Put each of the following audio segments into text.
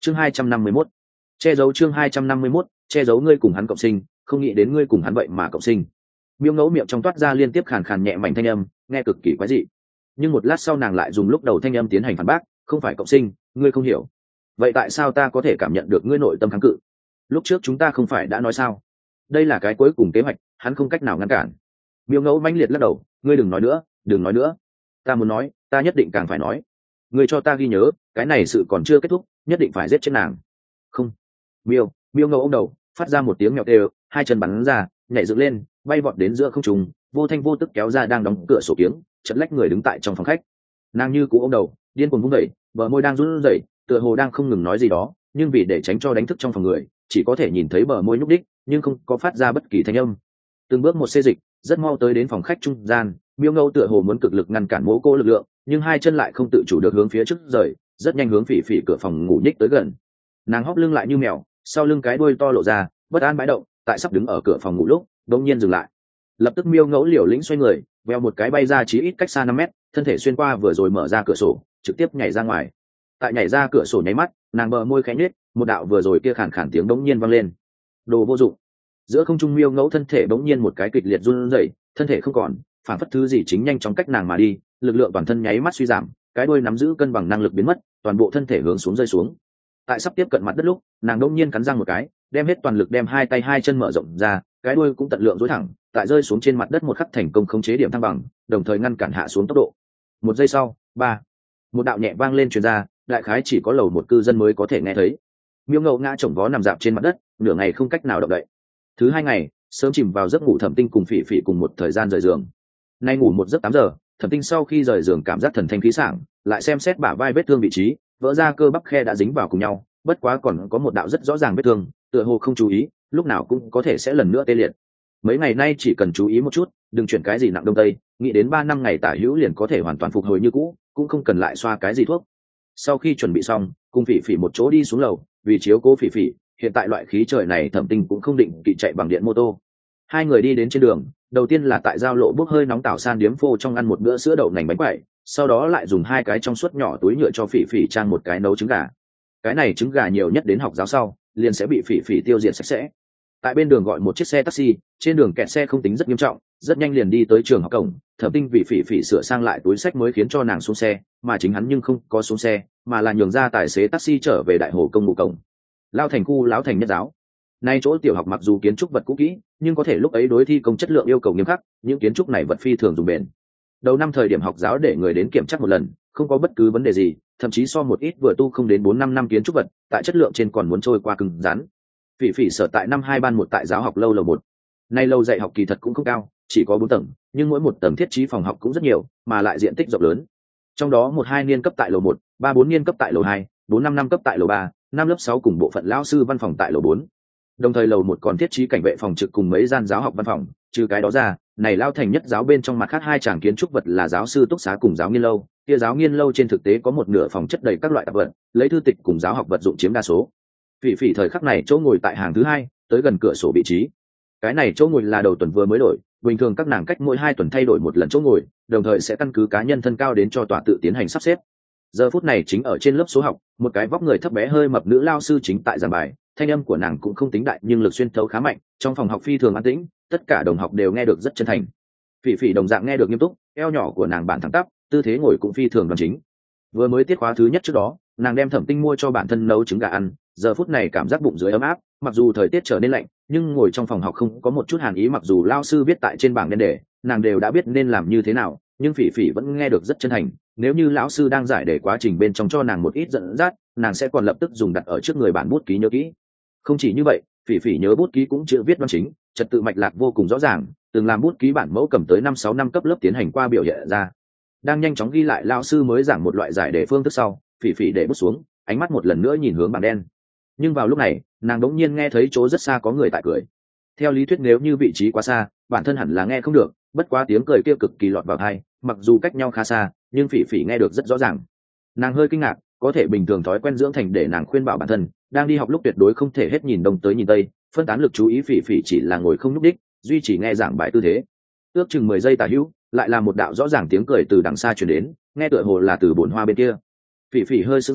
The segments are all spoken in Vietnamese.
chương 251, che giấu chương 251, che giấu ngươi cùng hắn cộng sinh, không nghĩ đến ngươi cùng hắn vậy mà cộng sinh. Miêu Ngẫu miệng trong toát ra liên tiếp khàn khàn nhẹ mảnh thanh âm, nghe cực kỳ quái dị. Nhưng một lát sau nàng lại dùng lúc đầu thanh âm tiến hành phản bác, không phải cộng sinh, ngươi không hiểu. Vậy tại sao ta có thể cảm nhận được ngươi nội tâm kháng cự? Lúc trước chúng ta không phải đã nói sao? Đây là cái cuối cùng kế hoạch, hắn không cách nào ngăn cản. Miêu Ngẫu mãnh liệt lắc đầu, ngươi đừng nói nữa, đừng nói nữa. Ta muốn nói, ta nhất định càng phải nói. Ngươi cho ta ghi nhớ, cái này sự còn chưa kết thúc, nhất định phải giết chết nàng. Không. Miêu Ngẫu ôm đầu, phát ra một tiếng mèo kêu, hai chân bắn ra, nhảy dựng lên, bay vọt đến giữa không trung, vô thanh vô tức kéo ra đang đóng cửa sổ kiếng, chật lách người đứng tại trong phòng khách. Nàng như cũ ôm đầu, điên cuồng vung đẩy, bờ môi đang run rẩy, tựa hồ đang không ngừng nói gì đó, nhưng vì để tránh cho đánh thức trong phòng người, chỉ có thể nhìn thấy bờ môi nhúc đích, nhưng không có phát ra bất kỳ thanh âm. Từng bước một xê dịch, rất mau tới đến phòng khách trung gian, Miêu Ngẫu tựa hồ muốn cực lực ngăn cản Mỗ Cô lực lượng, nhưng hai chân lại không tự chủ được hướng phía trước rời, rất nhanh hướng Phỉ Phỉ cửa phòng ngủ nhích tới gần. Nàng hóp lưng lại như mèo, sau lưng cái đuôi to lộ ra, bất an bãi động, tại sắp đứng ở cửa phòng ngủ lúc, đột nhiên dừng lại. Lập tức Miêu Ngẫu liều lĩnh xoay người, veo một cái bay ra chí ít cách xa 5 mét, thân thể xuyên qua vừa rồi mở ra cửa sổ, trực tiếp nhảy ra ngoài. Tại nhảy ra cửa sổ nháy mắt, nàng bờ môi khẽ nhếch, một đạo vừa rồi kia khàn khàn tiếng bỗng nhiên vang lên. Đồ vô dụng. Giữa không trung Miêu Ngẫu thân thể bỗng nhiên một cái kịch liệt run rẩy, thân thể không còn, phản phất thứ gì chính nhanh chóng cách nàng mà đi, lực lượng toàn thân nháy mắt suy giảm, cái đuôi nắm giữ cân bằng năng lực biến mất, toàn bộ thân thể hướng xuống rơi xuống. Tại sắp tiếp cận mặt đất lúc, nàng đột nhiên cắn răng một cái, đem hết toàn lực đem hai tay hai chân mở rộng ra, cái đuôi cũng tận lượng duỗi thẳng, tại rơi xuống trên mặt đất một khắc thành công khống chế điểm thăng bằng, đồng thời ngăn cản hạ xuống tốc độ. Một giây sau, một đạo nhẹ vang lên truyền ra, đại khái chỉ có lầu một cư dân mới có thể nghe thấy. Miêu Ngẫu ngã chồng vó nằm dạp trên mặt đất, nửa ngày không cách nào động đậy. Thứ hai ngày, sớm chìm vào giấc ngủ Thẩm Tinh cùng Phỉ Phỉ cùng một thời gian rời giường. Nay ngủ một giấc 8 giờ, Thẩm Tinh sau khi rời giường cảm giác thần thanh khí sảng, lại xem xét bả vai vết thương vị trí, vỡ ra cơ bắp khe đã dính vào cùng nhau, bất quá còn có một đạo rất rõ ràng vết thương, tựa hồ không chú ý, lúc nào cũng có thể sẽ lần nữa tê liệt. Mấy ngày nay chỉ cần chú ý một chút, đừng chuyển cái gì nặng đông tây, nghĩ đến 3 năm ngày tả hữu liền có thể hoàn toàn phục hồi như cũ, cũng không cần lại xoa cái gì thuốc. Sau khi chuẩn bị xong, cùng Phỉ Phỉ một chỗ đi xuống lầu, vì chiếu cố Phỉ Phỉ, hiện tại loại khí trời này Thẩm Tinh cũng không định kỵ chạy bằng điện mô tô. Hai người đi đến trên đường, đầu tiên là tại giao lộ bốc hơi nóng tảo san điếm phô trong ăn một bữa sữa đậu nành bánh quẩy, sau đó lại dùng 2 cái trong suốt nhỏ túi nhựa cho Phỉ Phỉ trang một cái nấu trứng gà. Cái này trứng gà nhiều nhất đến học giáo sau, liền sẽ bị Phỉ Phỉ tiêu diệt sạch sẽ. Tại bên đường gọi một chiếc xe taxi, trên đường kẹt xe không tính rất nghiêm trọng, rất nhanh liền đi tới trường học cổng. Thẩm Tinh vì Phỉ Phỉ sửa sang lại túi sách mới khiến cho nàng xuống xe, mà chính hắn nhưng không có xuống xe, mà là nhường ra tài xế taxi trở về đại hồ công ngụ cổng. Lao thành khu Lão Thành Nhất Giáo. Nay chỗ tiểu học mặc dù kiến trúc vật cũ kỹ, nhưng có thể lúc ấy đối thi công chất lượng yêu cầu nghiêm khắc, những kiến trúc này vật phi thường dùng bền. Đầu năm thời điểm học giáo để người đến kiểm tra một lần, không có bất cứ vấn đề gì, thậm chí so một ít vừa tu không đến 4-5 năm kiến trúc vật, tại chất lượng trên còn muốn trôi qua cứng rắn. Phỉ Phỉ sở tại năm 2 ban 1 tại giáo học lâu lầu 1. Nay lâu dạy học kỳ thật cũng không cao, chỉ có 4 tầng, nhưng mỗi một tầng thiết trí phòng học cũng rất nhiều, mà lại diện tích rộng lớn. Trong đó 1-2 niên cấp tại lầu 1, 3-4 niên cấp tại lầu 2, 4-5 năm cấp tại lầu 3, 5 lớp 6 cùng bộ phận lão sư văn phòng tại lầu 4. Đồng thời lầu 1 còn thiết trí cảnh vệ phòng trực cùng mấy gian giáo học văn phòng, trừ cái đó ra, này Lao Thành Nhất Giáo bên trong mặt khác 2 tràng kiến trúc vật là giáo sư túc xá cùng giáo nghiên lâu, kia giáo nghiên lâu trên thực tế có một nửa phòng chất đầy các loại tạp vật, lấy thư tịch cùng giáo học vật dụng chiếm đa số. Phỉ Phỉ thời khắc này chỗ ngồi tại hàng thứ 2, tới gần cửa sổ vị trí. Cái này chỗ ngồi là đầu tuần vừa mới đổi, bình thường các nàng cách mỗi 2 tuần thay đổi một lần chỗ ngồi, đồng thời sẽ căn cứ cá nhân thân cao đến cho tọa tự tiến hành sắp xếp. Giờ phút này chính ở trên lớp số học, một cái vóc người thấp bé hơi mập nữ lao sư chính tại giảng bài, thanh âm của nàng cũng không tính đại nhưng lực xuyên thấu khá mạnh, trong phòng học phi thường an tĩnh, tất cả đồng học đều nghe được rất chân thành. Phỉ Phỉ đồng dạng nghe được nghiêm túc, eo nhỏ của nàng bản thẳng tắp, tư thế ngồi cũng phi thường đoan chính. Vừa mới tiết khóa thứ nhất trước đó, nàng đem Thẩm Tinh mua cho bản thân nấu trứng gà ăn, giờ phút này cảm giác bụng dưới ấm áp, mặc dù thời tiết trở nên lạnh, nhưng ngồi trong phòng học không có một chút hàn ý, mặc dù lao sư viết tại trên bảng đen đề, nàng đều đã biết nên làm như thế nào, nhưng Phỉ Phỉ vẫn nghe được rất chân thành. Nếu như lão sư đang giải đề quá trình bên trong cho nàng một ít dẫn dắt, nàng sẽ còn lập tức dùng đặt ở trước người bản bút ký nhớ kỹ. Không chỉ như vậy, Phỉ Phỉ nhớ bút ký cũng chữ viết đoan chính, trật tự mạch lạc vô cùng rõ ràng, từng làm bút ký bản mẫu cầm tới 5-6 năm cấp lớp tiến hành qua biểu hiện ra. Đang nhanh chóng ghi lại lão sư mới giảng một loại giải đề phương thức sau, Phỉ Phỉ để bút xuống, ánh mắt một lần nữa nhìn hướng bảng đen. Nhưng vào lúc này, nàng đống nhiên nghe thấy chỗ rất xa có người tại cười. Theo lý thuyết nếu như vị trí quá xa, bản thân hẳn là nghe không được, bất quá tiếng cười kia cực kỳ lọt vào tai, mặc dù cách nhau khá xa, nhưng Phỉ Phỉ nghe được rất rõ ràng. Nàng hơi kinh ngạc, có thể bình thường thói quen dưỡng thành để nàng khuyên bảo bản thân, đang đi học lúc tuyệt đối không thể hết nhìn đông tới nhìn tây, phân tán lực chú ý. Phỉ Phỉ chỉ là ngồi không nhúc đích, duy trì nghe giảng bài tư thế. Ước chừng 10 giây tả hữu, lại là một đạo rõ ràng tiếng cười từ đằng xa truyền đến, nghe tựa hồ là từ bồn hoa bên kia. Phỉ Phỉ hơi sững sờ,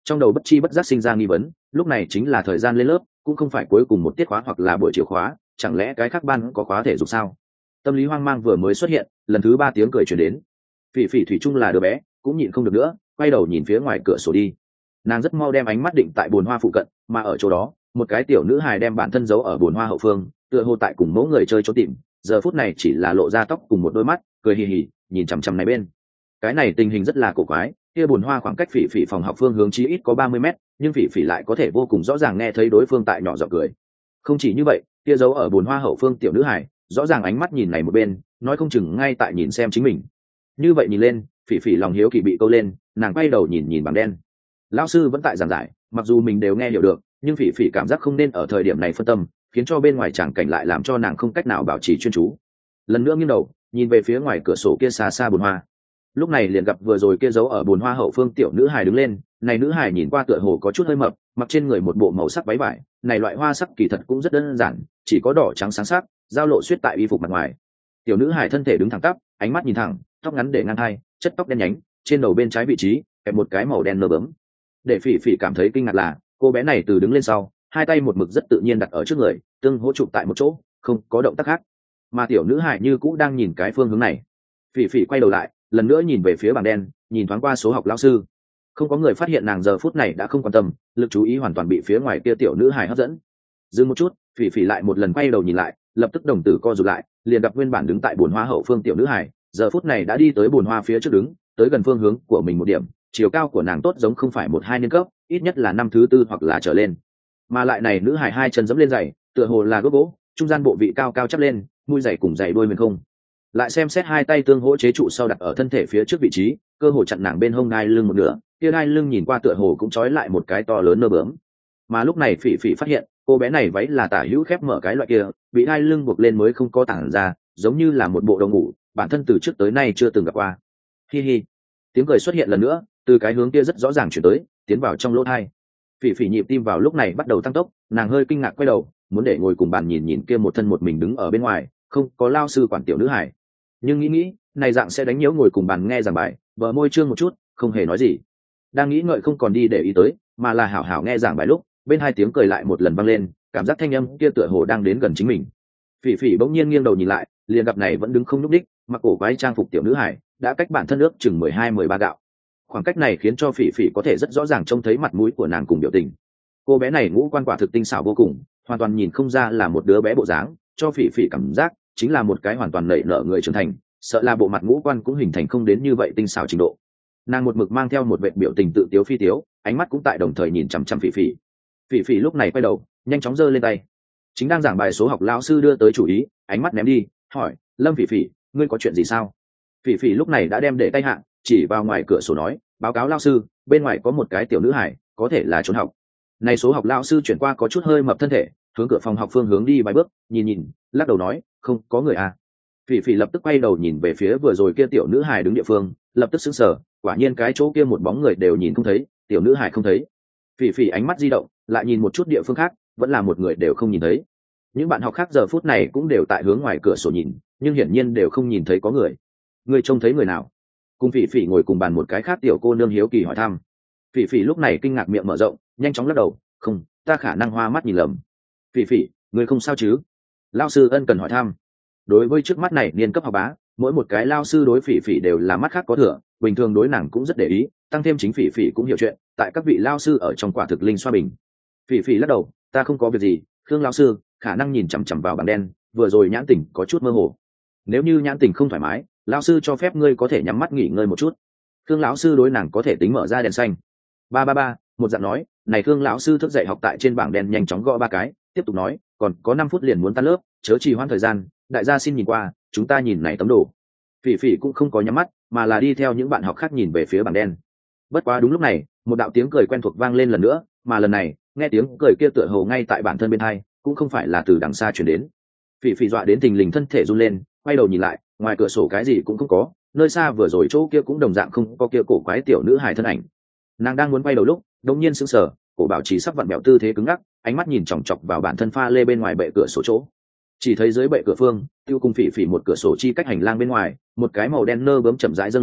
trong đầu bất chi bất giác sinh ra nghi vấn, lúc này chính là thời gian lên lớp, cũng không phải cuối cùng một tiết khóa hoặc là buổi chiều khóa, chẳng lẽ cái khác ban có khóa thể dục sao? Tâm lý hoang mang vừa mới xuất hiện, lần thứ ba tiếng cười chuyển đến. Phỉ Phỉ thủy chung là đứa bé, cũng nhịn không được nữa, quay đầu nhìn phía ngoài cửa sổ đi. Nàng rất mau đem ánh mắt định tại bồn hoa phụ cận, mà ở chỗ đó, một cái tiểu nữ hài đem bản thân giấu ở bồn hoa hậu phương, tựa hồ tại cùng mẫu người chơi trốn tìm, giờ phút này chỉ là lộ ra tóc cùng một đôi mắt, cười hì hì, nhìn chằm chằm này bên. Cái này tình hình rất là cổ quái, kia bồn hoa khoảng cách Phỉ Phỉ phòng học phương hướng chí ít có 30 mét, nhưng Phỉ Phỉ lại có thể vô cùng rõ ràng nghe thấy đối phương tại nhỏ giọng cười. Không chỉ như vậy, kia giấu ở bồn hoa hậu phương tiểu nữ hài, rõ ràng ánh mắt nhìn này một bên, nói không chừng ngay tại nhìn xem chính mình. Như vậy nhìn lên, Phỉ Phỉ lòng hiếu kỳ bị câu lên, nàng quay đầu nhìn nhìn bảng đen. Lão sư vẫn tại giảng giải, mặc dù mình đều nghe hiểu được, nhưng Phỉ Phỉ cảm giác không nên ở thời điểm này phân tâm, khiến cho bên ngoài tràng cảnh lại làm cho nàng không cách nào bảo trì chuyên chú. Lần nữa nghiêng đầu, nhìn về phía ngoài cửa sổ kia xa xa bồn hoa. Lúc này liền gặp vừa rồi kia giấu ở bồn hoa hậu phương tiểu nữ hài đứng lên, này nữ hài nhìn qua tựa hồ có chút hơi mập, mặc trên người một bộ màu sắc váy vải, này loại hoa sắc kỳ thật cũng rất đơn giản, chỉ có đỏ trắng sáng sắc, giao lộ xuyết tại y phục mặt ngoài. Tiểu nữ hài thân thể đứng thẳng tắp, ánh mắt nhìn thẳng, tóc ngắn để ngang hai, chất tóc đen nhánh, trên đầu bên trái vị trí kẹp một cái màu đen nơ bướm. Để Phỉ Phỉ cảm thấy kinh ngạc là, cô bé này từ đứng lên sau, hai tay một mực rất tự nhiên đặt ở trước người, tương hỗ chụp tại một chỗ, không có động tác khác. Mà tiểu nữ hài như cũ đang nhìn cái phương hướng này. Phỉ Phỉ quay đầu lại, lần nữa nhìn về phía bảng đen, nhìn thoáng qua số học lão sư. Không có người phát hiện nàng giờ phút này đã không quan tâm, lực chú ý hoàn toàn bị phía ngoài kia tiểu nữ hài hấp dẫn. Dừng một chút, Phỉ Phỉ lại một lần quay đầu nhìn lại, lập tức đồng tử co rụt lại, liền gặp nguyên bản đứng tại bồn hoa hậu phương tiểu nữ hài, giờ phút này đã đi tới bồn hoa phía trước đứng, tới gần phương hướng của mình một điểm, chiều cao của nàng tốt giống không phải 1-2 niên cấp, ít nhất là năm thứ tư hoặc là trở lên. Mà lại này nữ hài hai chân giẫm lên giày, tựa hồ là gốc gỗ, trung gian bộ vị cao cao chắp lên, mũi giày cùng giày đuôi mình không. Lại xem xét hai tay tương hỗ chế trụ sau đặt ở thân thể phía trước vị trí, cơ hồ chặn nàng bên hông đai lưng một nửa, kia đai lưng nhìn qua tựa hồ cũng trói lại một cái to lớn nơ bướm. Mà lúc này Phỉ Phỉ phát hiện, cô bé này váy là tả hữu khép mở cái loại kia, bị đai lưng buộc lên mới không có tản ra, giống như là một bộ đồ ngủ, bản thân từ trước tới nay chưa từng gặp qua. Hi hi. Tiếng cười xuất hiện lần nữa, từ cái hướng kia rất rõ ràng chuyển tới, tiến vào trong lỗ tai. Phỉ Phỉ nhịp tim vào lúc này bắt đầu tăng tốc, nàng hơi kinh ngạc quay đầu, muốn để ngồi cùng bàn nhìn nhìn kia một thân một mình đứng ở bên ngoài, không có lao sư quản tiểu nữ hải. Nhưng nghĩ, này dạng sẽ đánh nhiễu ngồi cùng bàn nghe giảng bài, bờ môi trương một chút, không hề nói gì. Đang nghĩ ngợi không còn đi để ý tới, mà là hảo hảo nghe giảng bài lúc, bên hai tiếng cười lại một lần vang lên, cảm giác thanh âm kia tựa hồ đang đến gần chính mình. Phỉ Phỉ bỗng nhiên nghiêng đầu nhìn lại, liền gặp này vẫn đứng không nhúc đích, mặc cổ váy trang phục tiểu nữ hải, đã cách bản thân ước chừng 12-13 gạo. Khoảng cách này khiến cho Phỉ Phỉ có thể rất rõ ràng trông thấy mặt mũi của nàng cùng biểu tình. Cô bé này ngũ quan quả thực tinh xảo vô cùng, hoàn toàn nhìn không ra là một đứa bé bộ dáng, cho Phỉ Phỉ cảm giác chính là một cái hoàn toàn nảy nở người trưởng thành, sợ là bộ mặt ngũ quan cũng hình thành không đến như vậy tinh xảo trình độ. Nàng một mực mang theo một vệt biểu tình tự tiếu phi tiếu, ánh mắt cũng tại đồng thời nhìn chằm chằm Phỉ Phỉ. Phỉ Phỉ lúc này quay đầu, nhanh chóng giơ lên tay. Chính đang giảng bài số học lão sư đưa tới chủ ý, ánh mắt ném đi, hỏi: "Lâm Phỉ Phỉ, ngươi có chuyện gì sao?" Phỉ Phỉ lúc này đã đem để tay hạ, chỉ vào ngoài cửa sổ nói: "Báo cáo lão sư, bên ngoài có một cái tiểu nữ hải, có thể là trốn học." Này số học lão sư chuyển qua có chút hơi mập thân thể, hướng cửa phòng học phương hướng đi vài bước, nhìn, lắc đầu nói: "Không có người à." Phỉ Phỉ lập tức quay đầu nhìn về phía vừa rồi kia tiểu nữ hài đứng địa phương, lập tức sững sờ, quả nhiên cái chỗ kia một bóng người đều nhìn không thấy, tiểu nữ hài không thấy. Phỉ Phỉ ánh mắt di động, lại nhìn một chút địa phương khác, vẫn là một người đều không nhìn thấy. Những bạn học khác giờ phút này cũng đều tại hướng ngoài cửa sổ nhìn, nhưng hiển nhiên đều không nhìn thấy có người. Người trông thấy người nào? Cùng Phỉ Phỉ ngồi cùng bàn một cái khác tiểu cô nương hiếu kỳ hỏi thăm. Phỉ Phỉ lúc này kinh ngạc miệng mở rộng, nhanh chóng lắc đầu: "Không, ta khả năng hoa mắt nhìn lầm." "Phỉ Phỉ, người không sao chứ?" Lão sư ân cần hỏi thăm. Đối với trước mắt này niên cấp học bá, mỗi một cái lao sư đối Phỉ Phỉ đều là mắt khác có thừa, bình thường đối nàng cũng rất để ý, tăng thêm chính Phỉ Phỉ cũng hiểu chuyện, tại các vị lao sư ở trong quả thực linh xoa bình. Phỉ Phỉ lắc đầu: "Ta không có việc gì, Khương lão sư, khả năng nhìn chằm chằm vào bảng đen, vừa rồi nhãn tình có chút mơ hồ. Nếu như nhãn tình không thoải mái, lão sư cho phép ngươi có thể nhắm mắt nghỉ ngơi một chút." Khương lão sư đối nàng có thể tính mở ra đèn xanh. Ba, một dạng nói, này Khương lão sư thức dậy học tại trên bảng đen nhanh chóng gõ 3 cái, tiếp tục nói: "Còn có 5 phút liền muốn tan lớp, chớ trì hoãn thời gian, đại gia xin nhìn qua, chúng ta nhìn này tấm đồ." Phỉ Phỉ cũng không có nhắm mắt, mà là đi theo những bạn học khác nhìn về phía bảng đen. Bất quá đúng lúc này, một đạo tiếng cười quen thuộc vang lên lần nữa, mà lần này, nghe tiếng cười kia tựa hồ ngay tại bản thân bên hai, cũng không phải là từ đằng xa truyền đến. Phỉ Phỉ dọa đến thình lình thân thể run lên, quay đầu nhìn lại, ngoài cửa sổ cái gì cũng không có, nơi xa vừa rồi chỗ kia cũng đồng dạng không có kia cổ quái tiểu nữ hài thân ảnh. Nàng đang muốn quay đầu lúc, đột nhiên sững sờ, cổ bảo trì sắp vặn bẹo tư thế cứng ngắc, ánh mắt nhìn chòng chọc vào bản thân pha lê bên ngoài bệ cửa sổ chỗ. Chỉ thấy dưới bệ cửa phương, tiêu cùng Phỉ Phỉ một cửa sổ chi cách hành lang bên ngoài, một cái màu đen nơ bướm chậm rãi dâng lên,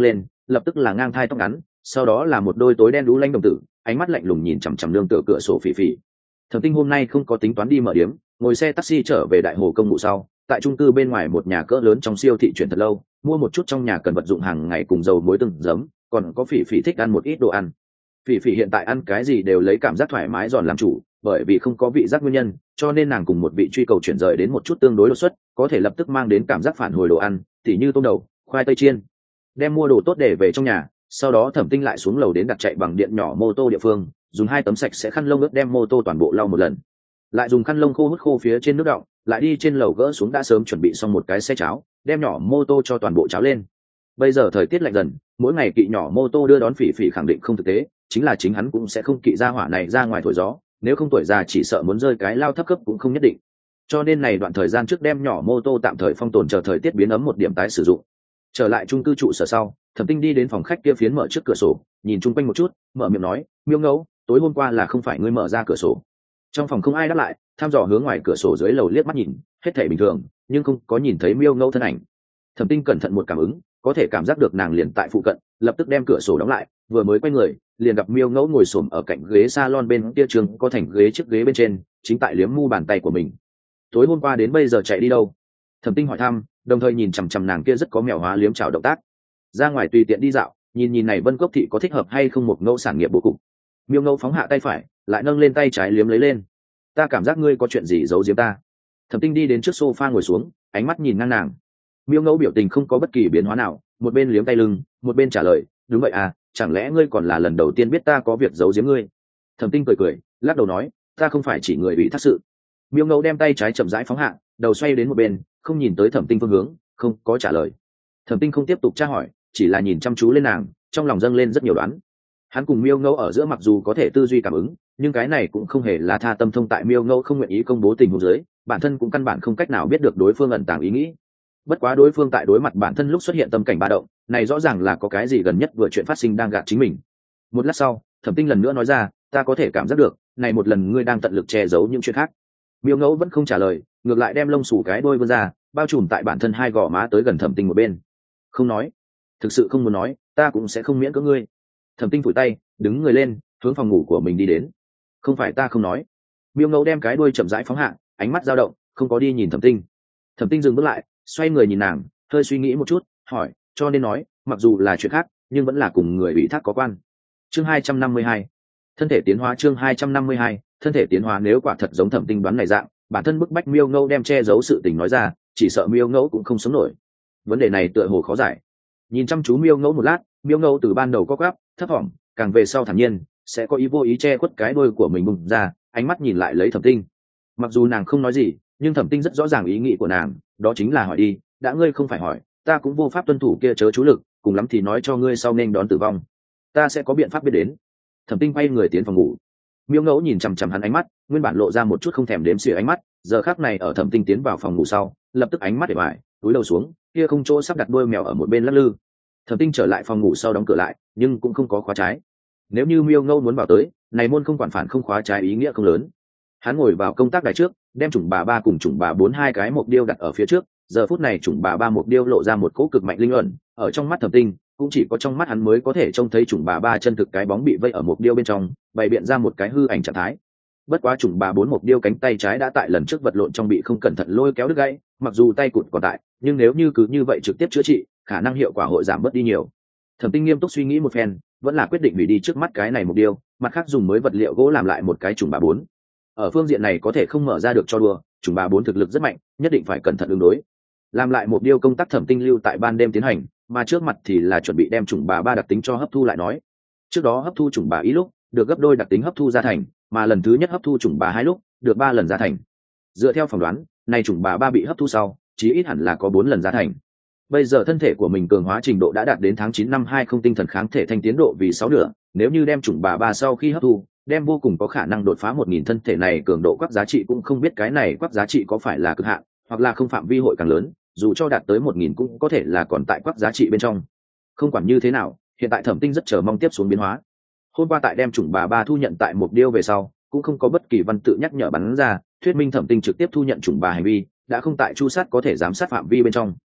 lập tức là ngang thai tóc ngắn, sau đó là một đôi tối đen đú lanh đồng tử, ánh mắt lạnh lùng nhìn chằm chằm nương tựa cửa sổ phỉ phỉ. Thẩm Tinh hôm nay không có tính toán đi mở điếm, ngồi xe taxi trở về Đại Hồ công ngụ sau, tại trung cư bên ngoài một nhà cỡ lớn trong siêu thị chuyển thật lâu, mua một chút trong nhà cần vật dụng hàng ngày cùng dầu muối từng giấm, còn có phỉ phỉ thích ăn một ít đồ ăn. Phỉ phỉ hiện tại ăn cái gì đều lấy cảm giác thoải mái giòn làm chủ, bởi vì không có vị giác nguyên nhân, cho nên nàng cùng một vị truy cầu chuyển rời đến một chút tương đối đột xuất, có thể lập tức mang đến cảm giác phản hồi đồ ăn, tỉ như tôm đầu, khoai tây chiên. Đem mua đồ tốt để về trong nhà, sau đó Thẩm Tinh lại xuống lầu đến đặt chạy bằng điện nhỏ mô tô địa phương, dùng 2 tấm sạch sẽ khăn lông ướt đem mô tô toàn bộ lau một lần, lại dùng khăn lông khô hút khô phía trên nước đọng, lại đi trên lầu gỡ xuống đã sớm chuẩn bị xong một cái xe cháo, đem nhỏ mô tô cho toàn bộ cháo lên. Bây giờ thời tiết lạnh dần, mỗi ngày kỵ nhỏ mô tô đưa đón phỉ phỉ khẳng định không thực tế, chính là chính hắn cũng sẽ không kỵ ra hỏa này ra ngoài thổi gió, nếu không tuổi già chỉ sợ muốn rơi cái lao thấp cấp cũng không nhất định. Cho nên này đoạn thời gian trước đem nhỏ mô tô tạm thời phong tồn chờ thời tiết biến ấm một điểm tái sử dụng. Trở lại chung cư trụ sở sau, Thẩm Tinh đi đến phòng khách kia phiến mở trước cửa sổ, nhìn chung quanh một chút, mở miệng nói, Miêu Ngẫu, tối hôm qua là không phải ngươi mở ra cửa sổ? Trong phòng không ai đáp lại, thăm dò hướng ngoài cửa sổ dưới lầu liếc mắt nhìn, hết thảy bình thường, nhưng không có nhìn thấy Miêu Ngẫu thân ảnh. Thẩm Tinh cẩn thận một cảm ứng, có thể cảm giác được nàng liền tại phụ cận, lập tức đem cửa sổ đóng lại, vừa mới quay người, liền gặp Miêu Ngẫu ngồi xổm ở cạnh ghế salon bên kia trường có thành ghế chiếc ghế bên trên, chính tại liếm mu bàn tay của mình. Tối hôm qua đến bây giờ chạy đi đâu? Thẩm Tinh hỏi thăm, đồng thời nhìn chằm chằm nàng kia rất có mèo hóa liếm chảo động tác. Ra ngoài tùy tiện đi dạo, nhìn này Vân Cốc thị có thích hợp hay không một Ngẫu sản nghiệp bố cục. Miêu Ngẫu phóng hạ tay phải, lại nâng lên tay trái liếm lấy lên. Ta cảm giác ngươi có chuyện gì giấu giếm ta. Thẩm Tinh đi đến trước sofa ngồi xuống, ánh mắt nhìn ngang nàng. Miêu Ngẫu biểu tình không có bất kỳ biến hóa nào, một bên liếm tay lưng, một bên trả lời, đúng vậy à, chẳng lẽ ngươi còn là lần đầu tiên biết ta có việc giấu giếm ngươi? Thẩm Tinh cười, lắc đầu nói, ta không phải chỉ người bị thác sự. Miêu Ngẫu đem tay trái chậm rãi phóng hạ, đầu xoay đến một bên, không nhìn tới Thẩm Tinh phương hướng, không có trả lời. Thẩm Tinh không tiếp tục tra hỏi, chỉ là nhìn chăm chú lên nàng, trong lòng dâng lên rất nhiều đoán. Hắn cùng Miêu Ngẫu ở giữa mặc dù có thể tư duy cảm ứng, nhưng cái này cũng không hề là tha tâm thông, tại Miêu Ngẫu không nguyện ý công bố tình huống dưới, bản thân cũng căn bản không cách nào biết được đối phương ẩn tàng ý nghĩ. Bất quá đối phương tại đối mặt bản thân lúc xuất hiện tâm cảnh ba động, này rõ ràng là có cái gì gần nhất vừa chuyện phát sinh đang gạt chính mình. Một lát sau, Thẩm Tinh lần nữa nói ra, ta có thể cảm giác được, này một lần ngươi đang tận lực che giấu những chuyện khác. Miêu Ngẫu vẫn không trả lời, ngược lại đem lông xù cái đôi vươn ra, bao trùm tại bản thân hai gò má tới gần Thẩm Tinh một bên. Không nói, thực sự không muốn nói, ta cũng sẽ không miễn cưỡng ngươi. Thẩm Tinh phủi tay, đứng người lên, hướng phòng ngủ của mình đi đến. Không phải ta không nói. Miêu Ngẫu đem cái đuôi chậm rãi phóng hạ, ánh mắt dao động, không có đi nhìn Thẩm Tinh. Thẩm Tinh dừng bước lại, xoay người nhìn nàng, hơi suy nghĩ một chút, hỏi, cho nên nói, mặc dù là chuyện khác, nhưng vẫn là cùng người ủy thác có quan. Chương 252. Thân thể tiến hóa. Chương 252. Thân thể tiến hóa. Nếu quả thật giống Thẩm Tinh đoán này dạng, bản thân bức bách Miêu Ngẫu đem che giấu sự tình nói ra, chỉ sợ Miêu Ngẫu cũng không sống nổi. Vấn đề này tựa hồ khó giải. Nhìn chăm chú Miêu Ngẫu một lát, Miêu Ngẫu từ ban đầu có gáp, thấp thỏm, càng về sau thản nhiên, sẽ có ý vô ý che khuất cái đuôi của mình bùng ra, ánh mắt nhìn lại lấy Thẩm Tinh. Mặc dù nàng không nói gì, nhưng Thẩm Tinh rất rõ ràng ý nghĩ của nàng, đó chính là hỏi đi, đã ngươi không phải hỏi, ta cũng vô pháp tuân thủ kia chớ chú lực, cùng lắm thì nói cho ngươi sau nên đón tử vong, ta sẽ có biện pháp biết đến. Thẩm Tinh quay người tiến phòng ngủ. Miêu Ngẫu nhìn chằm chằm hắn ánh mắt, nguyên bản lộ ra một chút không thèm đếm xỉa ánh mắt, giờ khắc này ở Thẩm Tinh tiến vào phòng ngủ sau, lập tức ánh mắt để bại, túi đầu xuống, kia không chỗ sắp đặt đuôi mèo ở một bên lắc lư. Thẩm Tinh trở lại phòng ngủ sau đóng cửa lại, nhưng cũng không có khóa trái. Nếu như Miêu Ngẫu muốn vào tới, này môn không quản phản không khóa trái ý nghĩa không lớn. Hắn ngồi vào công tác đài trước, đem chủng bà 3 cùng chủng bà 4 hai cái mục điêu đặt ở phía trước. Giờ phút này chủng bà 3 mục điêu lộ ra một cỗ cực mạnh linh ẩn, ở trong mắt Thẩm Tinh, cũng chỉ có trong mắt hắn mới có thể trông thấy chủng bà 3 chân thực cái bóng bị vây ở mục điêu bên trong, bày biện ra một cái hư ảnh trạng thái. Bất quá chủng bà 4 mục điêu cánh tay trái đã tại lần trước vật lộn trong bị không cẩn thận lôi kéo đứt gãy, mặc dù tay cụt còn tại, nhưng nếu như cứ như vậy trực tiếp chữa trị, khả năng hiệu quả hội giảm bớt đi nhiều. Thẩm Tinh nghiêm túc suy nghĩ một phen, vẫn là quyết định hủy đi trước mắt cái này mục điêu, mặt khác dùng mới vật liệu gỗ làm lại một cái chủng bà 4. Ở phương diện này có thể không mở ra được cho đùa, chủng bà 4 thực lực rất mạnh, nhất định phải cẩn thận ứng đối. Làm lại một điều công tác Thẩm Tinh lưu tại ban đêm tiến hành, mà trước mặt thì là chuẩn bị đem chủng bà 3 đặc tính cho hấp thu lại nói. Trước đó hấp thu chủng bà ý lúc, được gấp đôi đặc tính hấp thu ra thành, mà lần thứ nhất hấp thu chủng bà 2 lúc, được 3 lần ra thành. Dựa theo phỏng đoán, này chủng bà 3 bị hấp thu sau, chí ít hẳn là có 4 lần ra thành. Bây giờ thân thể của mình cường hóa trình độ đã đạt đến tháng 9 năm 20 tinh thần kháng thể thanh tiến độ vì 6 nửa, nếu như đem chủng bà 3 sau khi hấp thu, đem vô cùng có khả năng đột phá 1000 thân thể này cường độ quắc giá trị, cũng không biết cái này quắc giá trị có phải là cực hạn, hoặc là không phạm vi hội càng lớn, dù cho đạt tới 1000 cũng có thể là còn tại quắc giá trị bên trong. Không quản như thế nào, hiện tại Thẩm Tinh rất chờ mong tiếp xuống biến hóa. Hôm qua tại đem chủng bà 3 thu nhận tại một điêu về sau, cũng không có bất kỳ văn tự nhắc nhở bắn ra, thuyết minh Thẩm Tinh trực tiếp thu nhận chủng bà hành vi, đã không tại chu sát có thể giám sát phạm vi bên trong.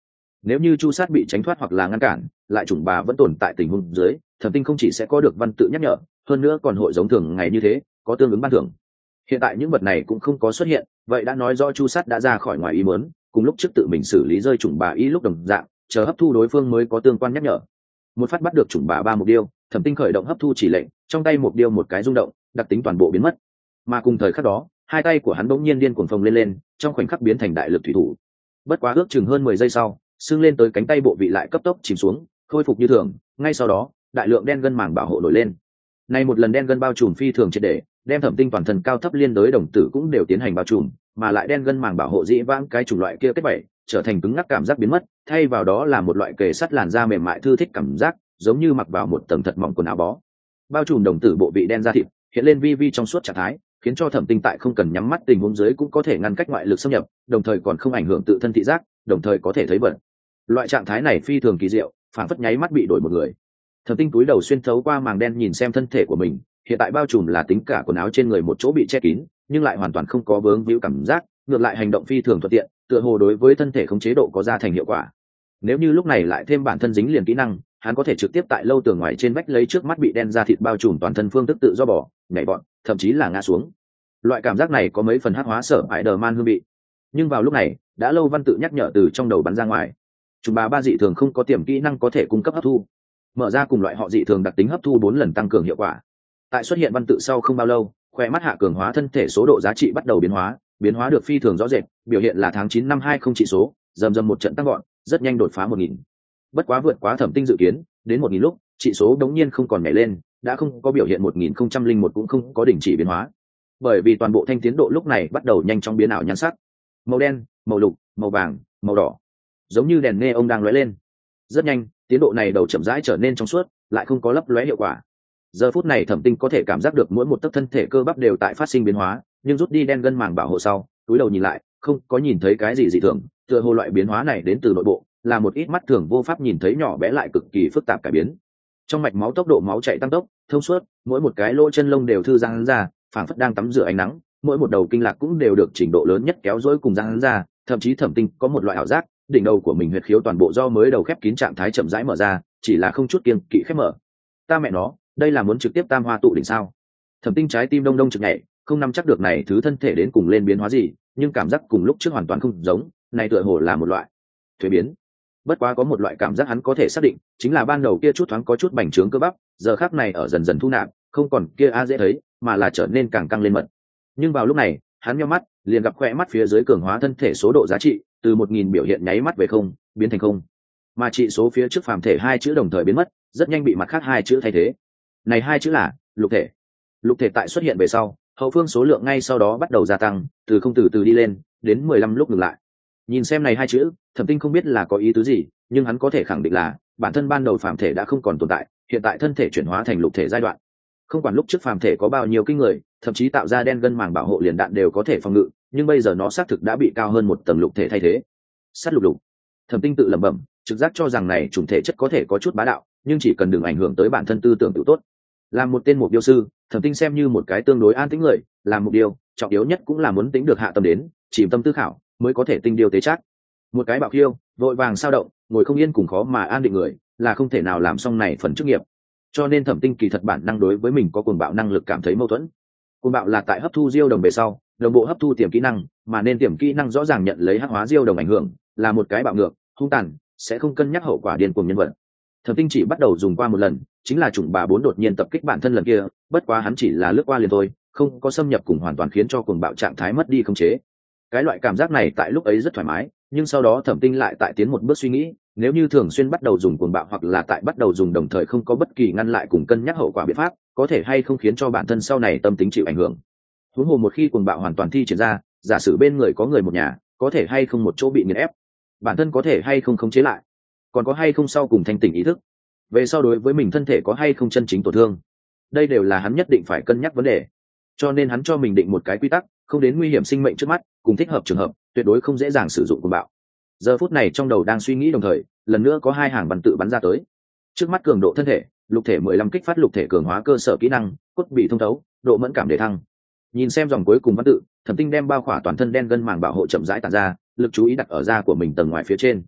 Nếu như chu sát bị tránh thoát hoặc là ngăn cản, lại chủng bà vẫn tồn tại tình huống dưới, thẩm tinh không chỉ sẽ có được văn tự nhắc nhở, hơn nữa còn hội giống thường ngày như thế có tương ứng ban thưởng. Hiện tại những vật này cũng không có xuất hiện, vậy đã nói rõ chu sát đã ra khỏi ngoài ý muốn, cùng lúc trước tự mình xử lý rơi chủng bà ý lúc đồng dạng, chờ hấp thu đối phương mới có tương quan nhắc nhở. Một phát bắt được chủng bà ba mục điêu, thẩm tinh khởi động hấp thu chỉ lệnh, trong tay mục điêu một cái rung động, đặc tính toàn bộ biến mất. Mà cùng thời khắc đó, hai tay của hắn bỗng nhiên điên cuồng phồng lên, trong khoảnh khắc biến thành đại lực thủy thủ. Bất quá ước chừng hơn 10 giây sau, xương lên tới cánh tay bộ vị lại cấp tốc chìm xuống, khôi phục như thường. Ngay sau đó, đại lượng đen gân màng bảo hộ nổi lên. Nay một lần đen gân bao trùm phi thường triệt để, đem thẩm tinh toàn thân cao thấp liên đối đồng tử cũng đều tiến hành bao trùm, mà lại đen gân màng bảo hộ dĩ vãng cái chủng loại kia kết bảy, trở thành cứng ngắc cảm giác biến mất, thay vào đó là một loại kề sắt làn da mềm mại thư thích cảm giác, giống như mặc vào một tầng thật mỏng quần áo bó. Bao trùm đồng tử bộ vị đen da thịt, hiện lên vi vi trong suốt trạng thái, khiến cho thẩm tinh tại không cần nhắm mắt tình huống dưới cũng có thể ngăn cách ngoại lực xâm nhập, đồng thời còn không ảnh hưởng tự thân thị giác, đồng thời có thể thấy vật. Loại trạng thái này phi thường kỳ diệu, phản phất nháy mắt bị đổi một người. Thẩm tinh túi đầu xuyên thấu qua màng đen nhìn xem thân thể của mình, hiện tại bao trùm là tính cả quần áo trên người một chỗ bị che kín, nhưng lại hoàn toàn không có vướng víu cảm giác, ngược lại hành động phi thường thuận tiện, tựa hồ đối với thân thể khống chế độ có ra thành hiệu quả. Nếu như lúc này lại thêm bản thân dính liền kỹ năng, hắn có thể trực tiếp tại lâu tường ngoài trên vách lấy trước mắt bị đen da thịt bao trùm toàn thân phương thức tự do bỏ, nhảy bọn, thậm chí là ngã xuống. Loại cảm giác này có mấy phần hắc hóa sở Spider-Man hương vị. Nhưng vào lúc này, đã lâu văn tự nhắc nhở từ trong đầu bắn ra ngoài. Chúng bà ba dị thường không có tiềm kỹ năng có thể cung cấp hấp thu. Mở ra cùng loại họ dị thường đặc tính hấp thu 4 lần tăng cường hiệu quả. Tại xuất hiện văn tự sau không bao lâu, khoe mắt hạ cường hóa thân thể số độ giá trị bắt đầu biến hóa được phi thường rõ rệt, biểu hiện là tháng 9 năm 20 trị số, dầm một trận tăng gọn, rất nhanh đột phá 1000. Bất quá vượt quá thẩm tinh dự kiến, đến 1000 lúc, trị số đống nhiên không còn nhảy lên, đã không có biểu hiện 1001 cũng không có đình chỉ biến hóa. Bởi vì toàn bộ thanh tiến độ lúc này bắt đầu nhanh chóng biến ảo nhan sắc. Màu đen, màu lục, màu vàng, màu đỏ, giống như đèn neon đang lóe lên. Rất nhanh, tiến độ này đầu chậm rãi trở nên trong suốt, lại không có lấp lóe hiệu quả. Giờ phút này thẩm tinh có thể cảm giác được mỗi một tấc thân thể cơ bắp đều tại phát sinh biến hóa, nhưng rút đi đen gân màng bảo hộ sau, túi đầu nhìn lại, không có nhìn thấy cái gì dị thường, tựa hồ loại biến hóa này đến từ nội bộ, là một ít mắt thường vô pháp nhìn thấy nhỏ bé lại cực kỳ phức tạp cải biến. Trong mạch máu tốc độ máu chạy tăng tốc, thông suốt, mỗi một cái lỗ chân lông đều thư giãn ra, phảng phất đang tắm rửa ánh nắng, mỗi một đầu kinh lạc cũng đều được trình độ lớn nhất kéo dối cùng giãn ra, thậm chí thẩm tinh có một loại ảo giác, đỉnh đầu của mình huyệt khiếu toàn bộ do mới đầu khép kín trạng thái chậm rãi mở ra, chỉ là không chút kiêng kỵ khép mở. Ta mẹ nó, đây là muốn trực tiếp tam hoa tụ đỉnh sao? Thẩm tinh trái tim đông đông trực nhảy, không nắm chắc được này thứ thân thể đến cùng lên biến hóa gì, nhưng cảm giác cùng lúc trước hoàn toàn không giống, này tựa hồ là một loại thuế biến. Bất quá có một loại cảm giác hắn có thể xác định, chính là ban đầu kia chút thoáng có chút bành trướng cơ bắp, giờ khắc này ở dần dần thu nạp, không còn kia dễ thấy, mà là trở nên càng căng lên mật. Nhưng vào lúc này, hắn nhíu mắt, liền gặp khỏe mắt phía dưới cường hóa thân thể số độ giá trị, từ 1000 biểu hiện nháy mắt về không, biến thành không. Mà trị số phía trước phàm thể 2 chữ đồng thời biến mất, rất nhanh bị mặt khác 2 chữ thay thế. Này 2 chữ là lục thể. Lục thể tại xuất hiện về sau, hậu phương số lượng ngay sau đó bắt đầu gia tăng, từ không từ từ đi lên, đến 15 lúc ngừng lại. Nhìn xem này 2 chữ, thẩm tinh không biết là có ý tứ gì, nhưng hắn có thể khẳng định là bản thân ban đầu phàm thể đã không còn tồn tại, hiện tại thân thể chuyển hóa thành lục thể giai đoạn. Không quản lúc trước phàm thể có bao nhiêu kinh người, thậm chí tạo ra đen gân màng bảo hộ liền đạn đều có thể phòng ngự, nhưng bây giờ nó xác thực đã bị cao hơn một tầng lục thể thay thế. Sát lục lục. Thẩm tinh tự lẩm bẩm, trực giác cho rằng này chủng thể chất có thể có chút bá đạo, nhưng chỉ cần đừng ảnh hưởng tới bản thân tư tưởng tự tốt. Làm một tên mục điêu sư, thẩm tinh xem như một cái tương đối an tĩnh người, làm mục điêu, trọng yếu nhất cũng là muốn tính được hạ tâm đến, chìm tâm tư khảo, mới có thể tinh điêu tế chắc. Một cái bạo khiêu, vội vàng sao động, ngồi không yên cùng khó mà an định người, là không thể nào làm xong này phần chức nghiệp. Cho nên thẩm tinh kỳ thật bản năng đối với mình có cuồng bạo năng lực cảm thấy mâu thuẫn. Cuồng bạo là tại hấp thu diêu đồng về sau, đồng bộ hấp thu tiềm kỹ năng, mà nên tiềm kỹ năng rõ ràng nhận lấy hắc hóa diêu đồng ảnh hưởng, là một cái bạo ngược, hung tàn, sẽ không cân nhắc hậu quả điên cuồng nhân vật. Thẩm tinh chỉ bắt đầu dùng qua một lần, chính là chủng bà 4 đột nhiên tập kích bản thân lần kia, bất quá hắn chỉ là lướt qua liền thôi, không có xâm nhập cùng hoàn toàn khiến cho cuồng bạo trạng thái mất đi khống chế. Cái loại cảm giác này tại lúc ấy rất thoải mái, nhưng sau đó thẩm tinh lại tại tiến một bước suy nghĩ, nếu như thường xuyên bắt đầu dùng cuồng bạo hoặc là tại bắt đầu dùng đồng thời không có bất kỳ ngăn lại cùng cân nhắc hậu quả biện pháp, có thể hay không khiến cho bản thân sau này tâm tính chịu ảnh hưởng. Huống hồ một khi cuồng bạo hoàn toàn thi triển ra, giả sử bên người có người một nhà, có thể hay không một chỗ bị nghiền ép, bản thân có thể hay không khống chế lại, còn có hay không sau cùng thanh tỉnh ý thức, về sau đối với mình thân thể có hay không chân chính tổn thương, đây đều là hắn nhất định phải cân nhắc vấn đề. Cho nên hắn cho mình định một cái quy tắc, không đến nguy hiểm sinh mệnh trước mắt, cùng thích hợp trường hợp, tuyệt đối không dễ dàng sử dụng cuồng bạo. Giờ phút này trong đầu đang suy nghĩ đồng thời, lần nữa có 2 hàng văn tự bắn ra tới. Trước mắt cường độ thân thể, lục thể 15 kích phát lục thể cường hóa cơ sở kỹ năng, cốt bị thông thấu, độ mẫn cảm để thăng. Nhìn xem dòng cuối cùng văn tự, thẩm tinh đem bao khỏa toàn thân đen gân màng bảo hộ chậm rãi tản ra, lực chú ý đặt ở da của mình tầng ngoài phía trên.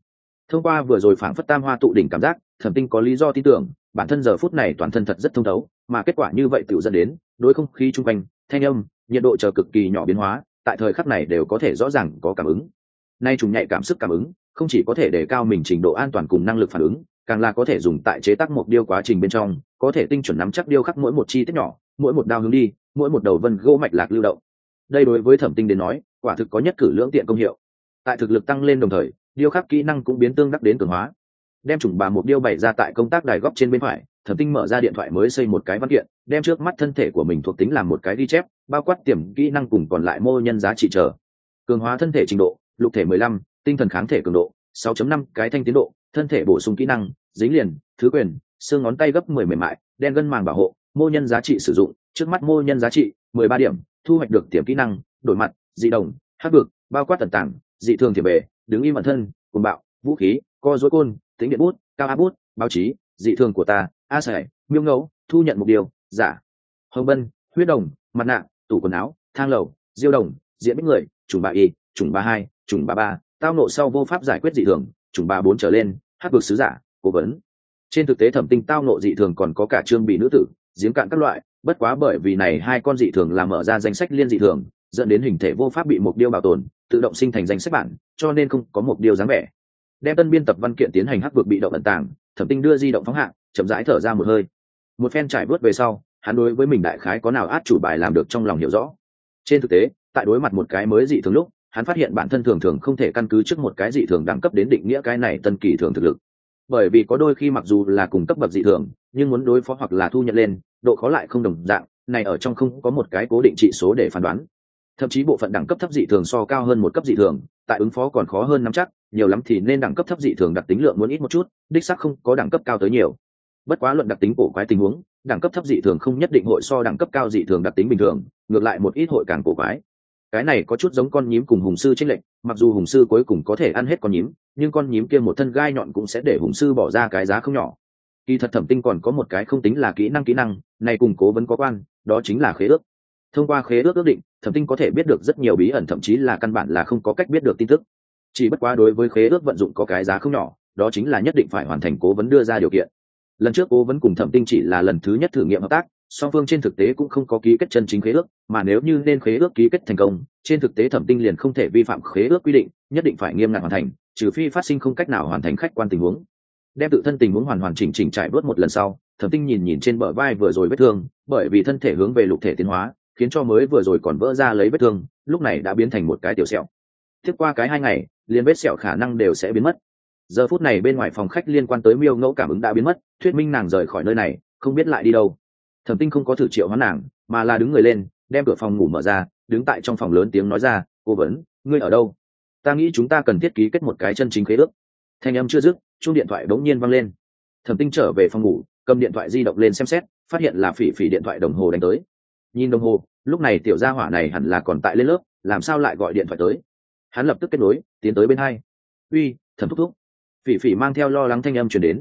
Thông qua vừa rồi phảng phất tam hoa tụ đỉnh cảm giác, Thẩm Tinh có lý do tin tưởng bản thân giờ phút này toàn thân thật rất thông thấu, mà kết quả như vậy tự dẫn đến đối không khí chung quanh, thanh âm, nhiệt độ chờ cực kỳ nhỏ biến hóa, tại thời khắc này đều có thể rõ ràng có cảm ứng. Nay trùng nhạy cảm sức cảm ứng, không chỉ có thể đề cao mình trình độ an toàn cùng năng lực phản ứng, càng là có thể dùng tại chế tác mộc điêu quá trình bên trong, có thể tinh chuẩn nắm chắc điêu khắc mỗi một chi tiết nhỏ, mỗi một đao hướng đi, mỗi một đầu vân gỗ mạch lạc lưu động. Đây đối với Thẩm Tinh đến nói, quả thực có nhất cử lưỡng tiện công hiệu. Tại thực lực tăng lên đồng thời, điêu khắc kỹ năng cũng biến tương đắc đến cường hóa. Đem chủng bà mộc điêu bày ra tại công tác đài góc trên bên phải, Thẩm Tinh mở ra điện thoại mới xây một cái văn kiện, đem trước mắt thân thể của mình thuộc tính làm một cái ghi chép, bao quát tiềm kỹ năng cùng còn lại mô nhân giá trị trở. Cường hóa thân thể trình độ, lục thể 15, tinh thần kháng thể cường độ 6.5, cái thanh tiến độ, thân thể bổ sung kỹ năng, dính liền, thứ quyền, xương ngón tay gấp 10 mềm mại, đen gân màng bảo hộ, mô nhân giá trị sử dụng, trước mắt mô nhân giá trị 13 điểm, thu hoạch được tiềm kỹ năng, đổi mặt, dị đồng, hắc vực, bao quát tần tảng, dị thường thiểm bể, đứng im ẩn thân, cuồng bạo, vũ khí, co dối côn, tính điện bút, cao áp bút, báo chí, dị thường của ta, a sải, miêu ngẫu, thu nhận mục điều, giả, hồng bân, huyết đồng, mặt nạ, tủ quần áo, thang lầu, diêu đồng, diễn bích người, chủng bà y, chủng bà hai, chủng bà ba, tao nộ sau vô pháp giải quyết dị thường, chủng bà bốn trở lên, hắc vực sứ giả, cố vấn. Trên thực tế Thẩm Tinh tao nộ dị thường còn có cả trương bị nữ tử, giếng cạn các loại, bất quá bởi vì này hai con dị thường làm mở ra danh sách liên dị thường, dẫn đến hình thể vô pháp bị mục điêu bảo tồn, tự động sinh thành danh sách bản, cho nên không có mục điêu dáng vẻ. Đem tân biên tập văn kiện tiến hành hắc vực bị động ẩn tàng, Thẩm Tinh đưa di động phóng hạ, chậm rãi thở ra một hơi. Một phen trải bước về sau, hắn đối với mình đại khái có nào át chủ bài làm được trong lòng hiểu rõ. Trên thực tế, tại đối mặt một cái mới dị thường lúc, hắn phát hiện bản thân thường thường không thể căn cứ trước một cái dị thường đẳng cấp đến định nghĩa cái này tân kỳ thường thực lực. Bởi vì có đôi khi mặc dù là cùng cấp bậc dị thường, nhưng muốn đối phó hoặc là thu nhận lên, độ khó lại không đồng dạng, này ở trong không có một cái cố định trị số để phán đoán. Thậm chí bộ phận đẳng cấp thấp dị thường so cao hơn một cấp dị thường, tại ứng phó còn khó hơn nắm chắc, nhiều lắm thì nên đẳng cấp thấp dị thường đặc tính lượng muốn ít một chút, đích xác không có đẳng cấp cao tới nhiều. Bất quá luận đặc tính cổ quái tình huống, đẳng cấp thấp dị thường không nhất định hội so đẳng cấp cao dị thường đặc tính bình thường, ngược lại một ít hội càng cổ quái. Cái này có chút giống con nhím cùng hùng sư chênh lệch, mặc dù hùng sư cuối cùng có thể ăn hết con nhím, nhưng con nhím kia một thân gai nhọn cũng sẽ để hùng sư bỏ ra cái giá không nhỏ. Kỳ thật Thẩm Tinh còn có một cái không tính là kỹ năng này cùng cố vấn có quan, đó chính là khế ước. Thông qua khế ước ước định, Thẩm Tinh có thể biết được rất nhiều bí ẩn, thậm chí là căn bản là không có cách biết được tin tức. Chỉ bất quá đối với khế ước vận dụng có cái giá không nhỏ, đó chính là nhất định phải hoàn thành cố vấn đưa ra điều kiện. Lần trước cố vấn cùng Thẩm Tinh chỉ là lần thứ nhất thử nghiệm hợp tác, song phương trên thực tế cũng không có ký kết chân chính khế ước, mà nếu như nên khế ước ký kết thành công, trên thực tế Thẩm Tinh liền không thể vi phạm khế ước quy định, nhất định phải nghiêm ngặt hoàn thành, trừ phi phát sinh không cách nào hoàn thành khách quan tình huống. Đem tự thân tình huống hoàn chỉnh trải bớt một lần sau, Thẩm Tinh nhìn trên bờ vai vừa rồi vết thương, bởi vì thân thể hướng về lục thể tiến hóa, khiến cho mới vừa rồi còn vỡ ra lấy vết thương, lúc này đã biến thành một cái tiểu sẹo. Tiếp qua cái 2 ngày, liền vết sẹo khả năng đều sẽ biến mất. Giờ phút này bên ngoài phòng khách liên quan tới miêu ngẫu cảm ứng đã biến mất, thuyết minh nàng rời khỏi nơi này, không biết lại đi đâu. Thẩm Tinh không có thử triệu hoán nàng, mà là đứng người lên, đem cửa phòng ngủ mở ra, đứng tại trong phòng lớn tiếng nói ra, cố vấn, ngươi ở đâu? Ta nghĩ chúng ta cần thiết ký kết một cái chân chính khế ước. Thanh âm chưa dứt, chuông điện thoại bỗng nhiên vang lên. Thẩm Tinh trở về phòng ngủ, cầm điện thoại di động lên xem xét, phát hiện là Phỉ Phỉ điện thoại đồng hồ đánh tới. Nhìn đồng hồ, lúc này tiểu gia hỏa này hẳn là còn tại lên lớp, làm sao lại gọi điện thoại tới? Hắn lập tức kết nối, tiến tới bên hai. Uy, Thẩm thúc thúc. Phỉ Phỉ mang theo lo lắng thanh âm truyền đến,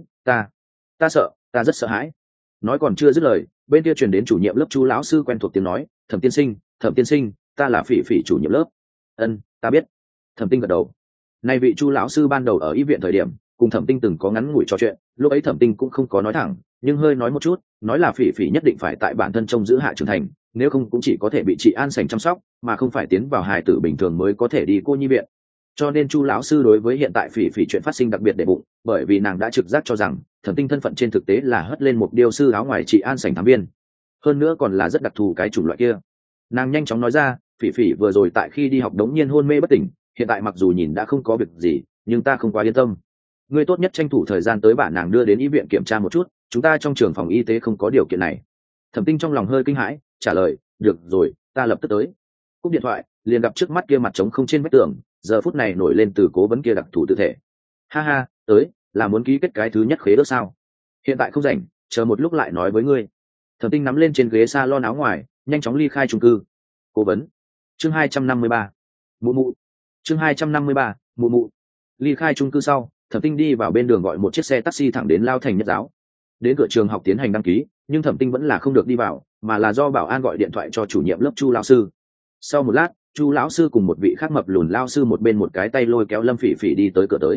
ta sợ, ta rất sợ hãi. Nói còn chưa dứt lời, bên kia truyền đến chủ nhiệm lớp Chu lão sư quen thuộc tiếng nói, Thẩm tiên sinh, ta là Phỉ Phỉ chủ nhiệm lớp. Ân, ta biết. Thẩm Tinh gật đầu. Nay vị Chu lão sư ban đầu ở y viện thời điểm, cùng Thẩm Tinh từng có ngắn ngủi trò chuyện, lúc ấy Thẩm Tinh cũng không có nói thẳng, nhưng hơi nói một chút, nói là Phỉ Phỉ nhất định phải tại bản thân trông giữ hạ trưởng thành, nếu không cũng chỉ có thể bị chị An Sành chăm sóc, mà không phải tiến vào hài tử bình thường mới có thể đi cô nhi viện. Cho nên Chu lão sư đối với hiện tại Phỉ Phỉ chuyện phát sinh đặc biệt để bụng, bởi vì nàng đã trực giác cho rằng Thẩm Tinh thân phận trên thực tế là hất lên một điêu sư áo ngoài chị An Sành thám viên, hơn nữa còn là rất đặc thù cái chủng loại kia. Nàng nhanh chóng nói ra, Phỉ Phỉ vừa rồi tại khi đi học đống nhiên hôn mê bất tỉnh, hiện tại mặc dù nhìn đã không có việc gì, nhưng ta không quá yên tâm. Ngươi tốt nhất tranh thủ thời gian tới bản nàng đưa đến y viện kiểm tra một chút, chúng ta trong trường phòng y tế không có điều kiện này. Thẩm Tinh trong lòng hơi kinh hãi, trả lời, được rồi, ta lập tức tới. Cúp điện thoại, liền gặp trước mắt kia mặt trống không trên vách tường, giờ phút này nổi lên từ cố vấn kia đặc thù tự thể. Ha ha, tới, là muốn ký kết cái thứ nhất khế ước sao? Hiện tại không rảnh, chờ một lúc lại nói với ngươi. Thẩm Tinh nắm lên trên ghế salon áo ngoài, nhanh chóng ly khai chung cư. Cố vấn. Chương 253. Mụ mụ. Chương 253. Mụ mụ. Ly khai chung cư sau, Thẩm Tinh đi vào bên đường gọi một chiếc xe taxi thẳng đến Lao Thành Nhất Giáo. Đến cửa trường học tiến hành đăng ký, nhưng Thẩm Tinh vẫn là không được đi vào, mà là do bảo an gọi điện thoại cho chủ nhiệm lớp Chu lão sư. Sau một lát, Chu lão sư cùng một vị khác mập lùn lao sư một bên một cái tay lôi kéo Lâm Phỉ Phỉ đi tới cửa tới.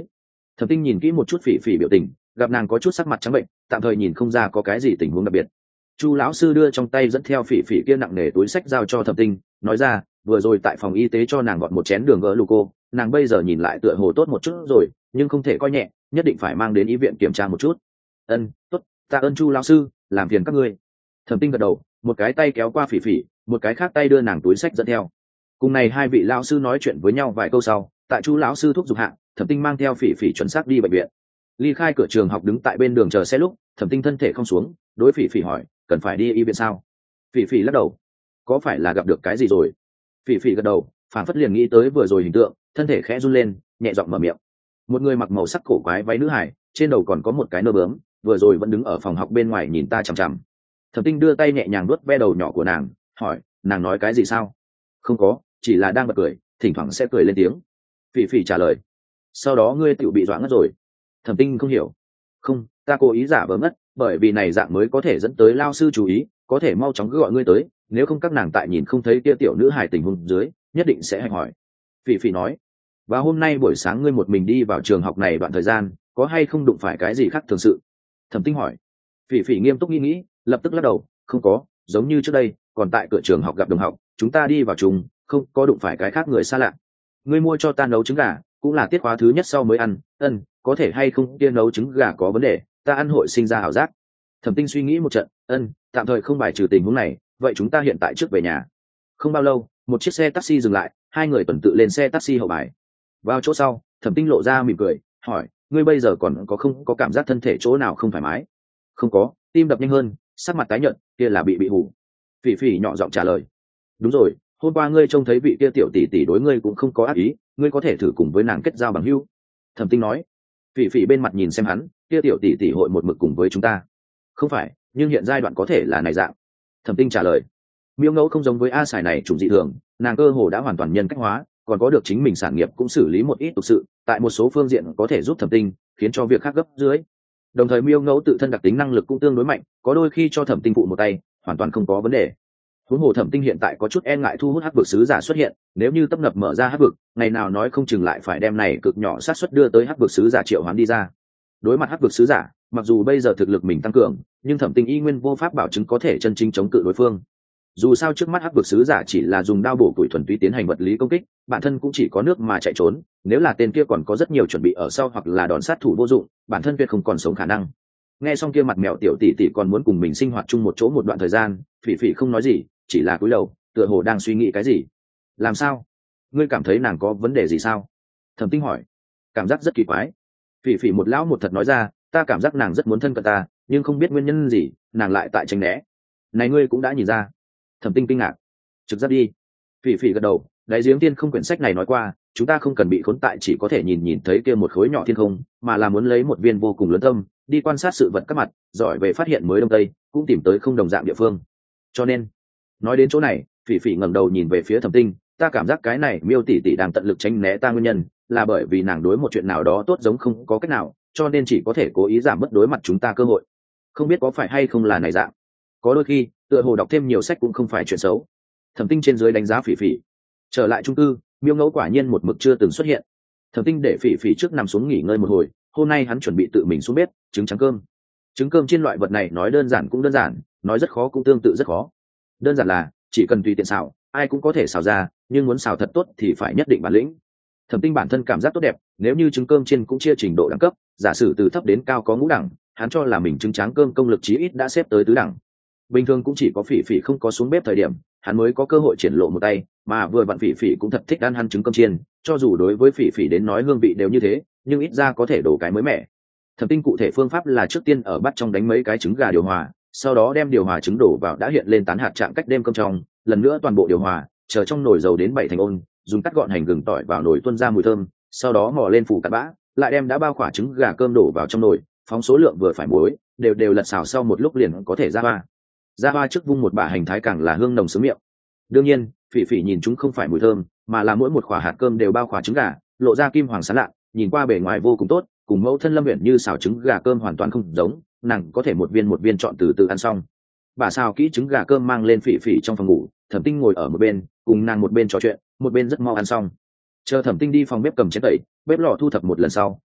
Thẩm Tinh nhìn kỹ một chút Phỉ Phỉ biểu tình, gặp nàng có chút sắc mặt trắng bệnh, tạm thời nhìn không ra có cái gì tình huống đặc biệt. Chu lão sư đưa trong tay dẫn theo Phỉ Phỉ kia nặng nề túi sách giao cho Thẩm Tinh, nói ra, vừa rồi tại phòng y tế cho nàng gọn một chén đường gỡ gluco, nàng bây giờ nhìn lại tựa hồ tốt một chút rồi, nhưng không thể coi nhẹ, nhất định phải mang đến y viện kiểm tra một chút. Tốt, tạ ơn Chu lão sư, làm phiền các ngươi. Thẩm Tinh gật đầu, một cái tay kéo qua Phỉ Phỉ, một cái khác tay đưa nàng túi sách dẫn theo. Cùng này hai vị lão sư nói chuyện với nhau vài câu sau, tại Chu lão sư thúc giục hạ, Thẩm Tinh mang theo Phỉ Phỉ chuẩn xác đi bệnh viện. Ly khai cửa trường học đứng tại bên đường chờ xe lúc, Thẩm Tinh thân thể không xuống, đối Phỉ Phỉ hỏi, cần phải đi y viện sao? Phỉ Phỉ lắc đầu, có phải là gặp được cái gì rồi? Phỉ Phỉ gật đầu, phản phất liền nghĩ tới vừa rồi hình tượng, thân thể khẽ run lên, nhẹ giọng mở miệng. Một người mặc màu sắc cổ quái váy nữ hải, trên đầu còn có một cái nơ bướm, vừa rồi vẫn đứng ở phòng học bên ngoài nhìn ta chằm chằm. Thẩm Tinh đưa tay nhẹ nhàng vuốt ve đầu nhỏ của nàng, hỏi, nàng nói cái gì sao? Không có, chỉ là đang bật cười, thỉnh thoảng sẽ cười lên tiếng. Phỉ Phỉ trả lời. Sau đó ngươi tự bị dọa ngất rồi. Thẩm Tinh không hiểu. Không, ta cố ý giả vờ ngất, bởi vì này dạng mới có thể dẫn tới lao sư chú ý, có thể mau chóng gọi ngươi tới, nếu không các nàng tại nhìn không thấy kia tiểu nữ hài tình huống dưới, nhất định sẽ hành hỏi. Phỉ Phỉ nói. Và hôm nay buổi sáng ngươi một mình đi vào trường học này đoạn thời gian, có hay không đụng phải cái gì khác thường sự? Thẩm Tinh hỏi. Phỉ Phỉ nghiêm túc nghĩ, lập tức lắc đầu, không có, giống như trước đây, còn tại cửa trường học gặp đồng học, chúng ta đi vào chung, không có đụng phải cái khác người xa lạ. Ngươi mua cho ta nấu trứng gà, cũng là tiết khóa thứ nhất sau mới ăn, có thể hay không kia nấu trứng gà có vấn đề, ta ăn hội sinh ra ảo giác. Thẩm Tinh suy nghĩ một trận, tạm thời không bài trừ tình huống này, vậy chúng ta hiện tại trước về nhà. Không bao lâu, một chiếc xe taxi dừng lại, hai người tuần tự lên xe taxi hậu bài. Vào chỗ sau, Thẩm Tinh lộ ra mỉm cười, hỏi, ngươi bây giờ còn có không có cảm giác thân thể chỗ nào không thoải mái? Không có, tim đập nhanh hơn, sắc mặt tái nhợt, kia là bị hủ. Phỉ Phỉ nhỏ giọng trả lời. Đúng rồi, hôm qua ngươi trông thấy vị kia tiểu tỷ tỷ đối ngươi cũng không có ác ý, ngươi có thể thử cùng với nàng kết giao bằng hữu. Thẩm Tinh nói. Phỉ Phỉ bên mặt nhìn xem hắn, kia tiểu tỷ tỷ hội một mực cùng với chúng ta. Không phải, nhưng hiện giai đoạn có thể là này dạng. Thẩm Tinh trả lời. Miêu Ngẫu không giống với A Sải này chủng dị thường, nàng cơ hồ đã hoàn toàn nhân cách hóa, còn có được chính mình sản nghiệp cũng xử lý một ít tục sự, tại một số phương diện có thể giúp Thẩm Tinh, khiến cho việc khác gấp dưới. Đồng thời Miêu Ngẫu tự thân đặc tính năng lực cũng tương đối mạnh, có đôi khi cho Thẩm Tinh phụ một tay, hoàn toàn không có vấn đề. Huống hồ Thẩm Tinh hiện tại có chút e ngại thu hút hắc vực sứ giả xuất hiện, nếu như tấp nập mở ra hắc vực, ngày nào nói không chừng lại phải đem này cực nhỏ xác suất đưa tới hắc vực sứ giả triệu hoán đi ra. Đối mặt hắc vực sứ giả, mặc dù bây giờ thực lực mình tăng cường, nhưng Thẩm Tinh y nguyên vô pháp bảo chứng có thể chân chính chống cự đối phương. Dù sao trước mắt hắc vực sứ giả chỉ là dùng đao bổ củi thuần túy tiến hành vật lý công kích, bản thân cũng chỉ có nước mà chạy trốn, nếu là tên kia còn có rất nhiều chuẩn bị ở sau hoặc là đòn sát thủ vô dụng, bản thân tuyệt không còn sống khả năng. Nghe xong kia mặt mèo tiểu tỷ tỷ còn muốn cùng mình sinh hoạt chung một chỗ một đoạn thời gian, Phỉ Phỉ không nói gì, chỉ là cúi đầu, tựa hồ đang suy nghĩ cái gì. Làm sao? Ngươi cảm thấy nàng có vấn đề gì sao? Thẩm Tinh hỏi. Cảm giác rất kỳ quái. Phỉ Phỉ một lão một thật nói ra, ta cảm giác nàng rất muốn thân cận ta, nhưng không biết nguyên nhân gì, nàng lại tại tránh né. Này ngươi cũng đã nhìn ra. Thẩm Tinh kinh ngạc. Trực giác đi. Phỉ Phỉ gật đầu, đáy giếng tiên không quyển sách này nói qua, chúng ta không cần bị khốn tại chỉ có thể nhìn thấy kia một khối nhỏ thiên không, mà là muốn lấy một viên vô cùng lớn tâm, đi quan sát sự vật các mặt, giỏi về phát hiện mới đông tây, cũng tìm tới không đồng dạng địa phương. Cho nên, nói đến chỗ này, Phỉ Phỉ ngẩng đầu nhìn về phía Thẩm Tinh, ta cảm giác cái này Miêu tỷ tỷ đang tận lực tránh né ta nguyên nhân, là bởi vì nàng đối một chuyện nào đó tốt giống không có cách nào, cho nên chỉ có thể cố ý giảm bớt đối mặt chúng ta cơ hội. Không biết có phải hay không là này dạng. Có đôi khi, tựa hồ đọc thêm nhiều sách cũng không phải chuyện xấu. Thẩm Tinh trên dưới đánh giá Phỉ Phỉ. Trở lại trung cư, Miêu Ngẫu quả nhiên một mực chưa từng xuất hiện. Thẩm Tinh để Phỉ Phỉ trước nằm xuống nghỉ ngơi một hồi, hôm nay hắn chuẩn bị tự mình xuống bếp trứng trắng cơm. Trứng cơm trên loại vật này nói đơn giản cũng đơn giản, nói rất khó cũng tương tự rất khó. Đơn giản là chỉ cần tùy tiện xào, ai cũng có thể xào ra, nhưng muốn xào thật tốt thì phải nhất định bản lĩnh. Thẩm Tinh bản thân cảm giác tốt đẹp, nếu như trứng cơm chiên cũng chia trình độ đẳng cấp, giả sử từ thấp đến cao có ngũ đẳng, hắn cho là mình trứng tráng cơm công lực chí ít đã xếp tới tứ đẳng. Bình thường cũng chỉ có Phỉ Phỉ không có xuống bếp thời điểm, hắn mới có cơ hội triển lộ một tay, mà vừa vặn Phỉ Phỉ cũng thật thích ăn trứng cơm chiên, cho dù đối với Phỉ Phỉ đến nói hương vị đều như thế, nhưng ít ra có thể đổ cái mới mẻ. Thẩm Tinh cụ thể phương pháp là trước tiên ở bát trong đánh mấy cái trứng gà điều hòa, sau đó đem điều hòa trứng đổ vào đã hiện lên tán hạt trạng cách đêm cơm trong, lần nữa toàn bộ điều hòa, chờ trong nồi dầu đến 7 thành ôn, dùng cắt gọn hành gừng tỏi vào nồi tuôn ra mùi thơm, sau đó mò lên phủ cặn bã, lại đem đã bao khỏa trứng gà cơm đổ vào trong nồi, phóng số lượng vừa phải muối, đều lật xào sau một lúc liền có thể ra hoa. Ra hoa trước vung một bả hành thái càng là hương nồng sướng miệng. Đương nhiên, Phỉ Phỉ nhìn chúng không phải mùi thơm, mà là mỗi một khỏa hạt cơm đều bao khỏa trứng gà, lộ ra kim hoàng sáng lạ, nhìn qua bề ngoài vô cùng tốt, cùng mẫu thân Lâm Uyển Như xào trứng gà cơm hoàn toàn không giống, nàng có thể một viên chọn từ từ ăn xong. Bà xào kỹ trứng gà cơm mang lên Phỉ Phỉ trong phòng ngủ, Thẩm Tinh ngồi ở một bên, cùng nàng một bên trò chuyện, một bên rất mau ăn xong. Chờ Thẩm Tinh đi phòng bếp cầm chén tẩy, bếp lò thu thập một lần sau,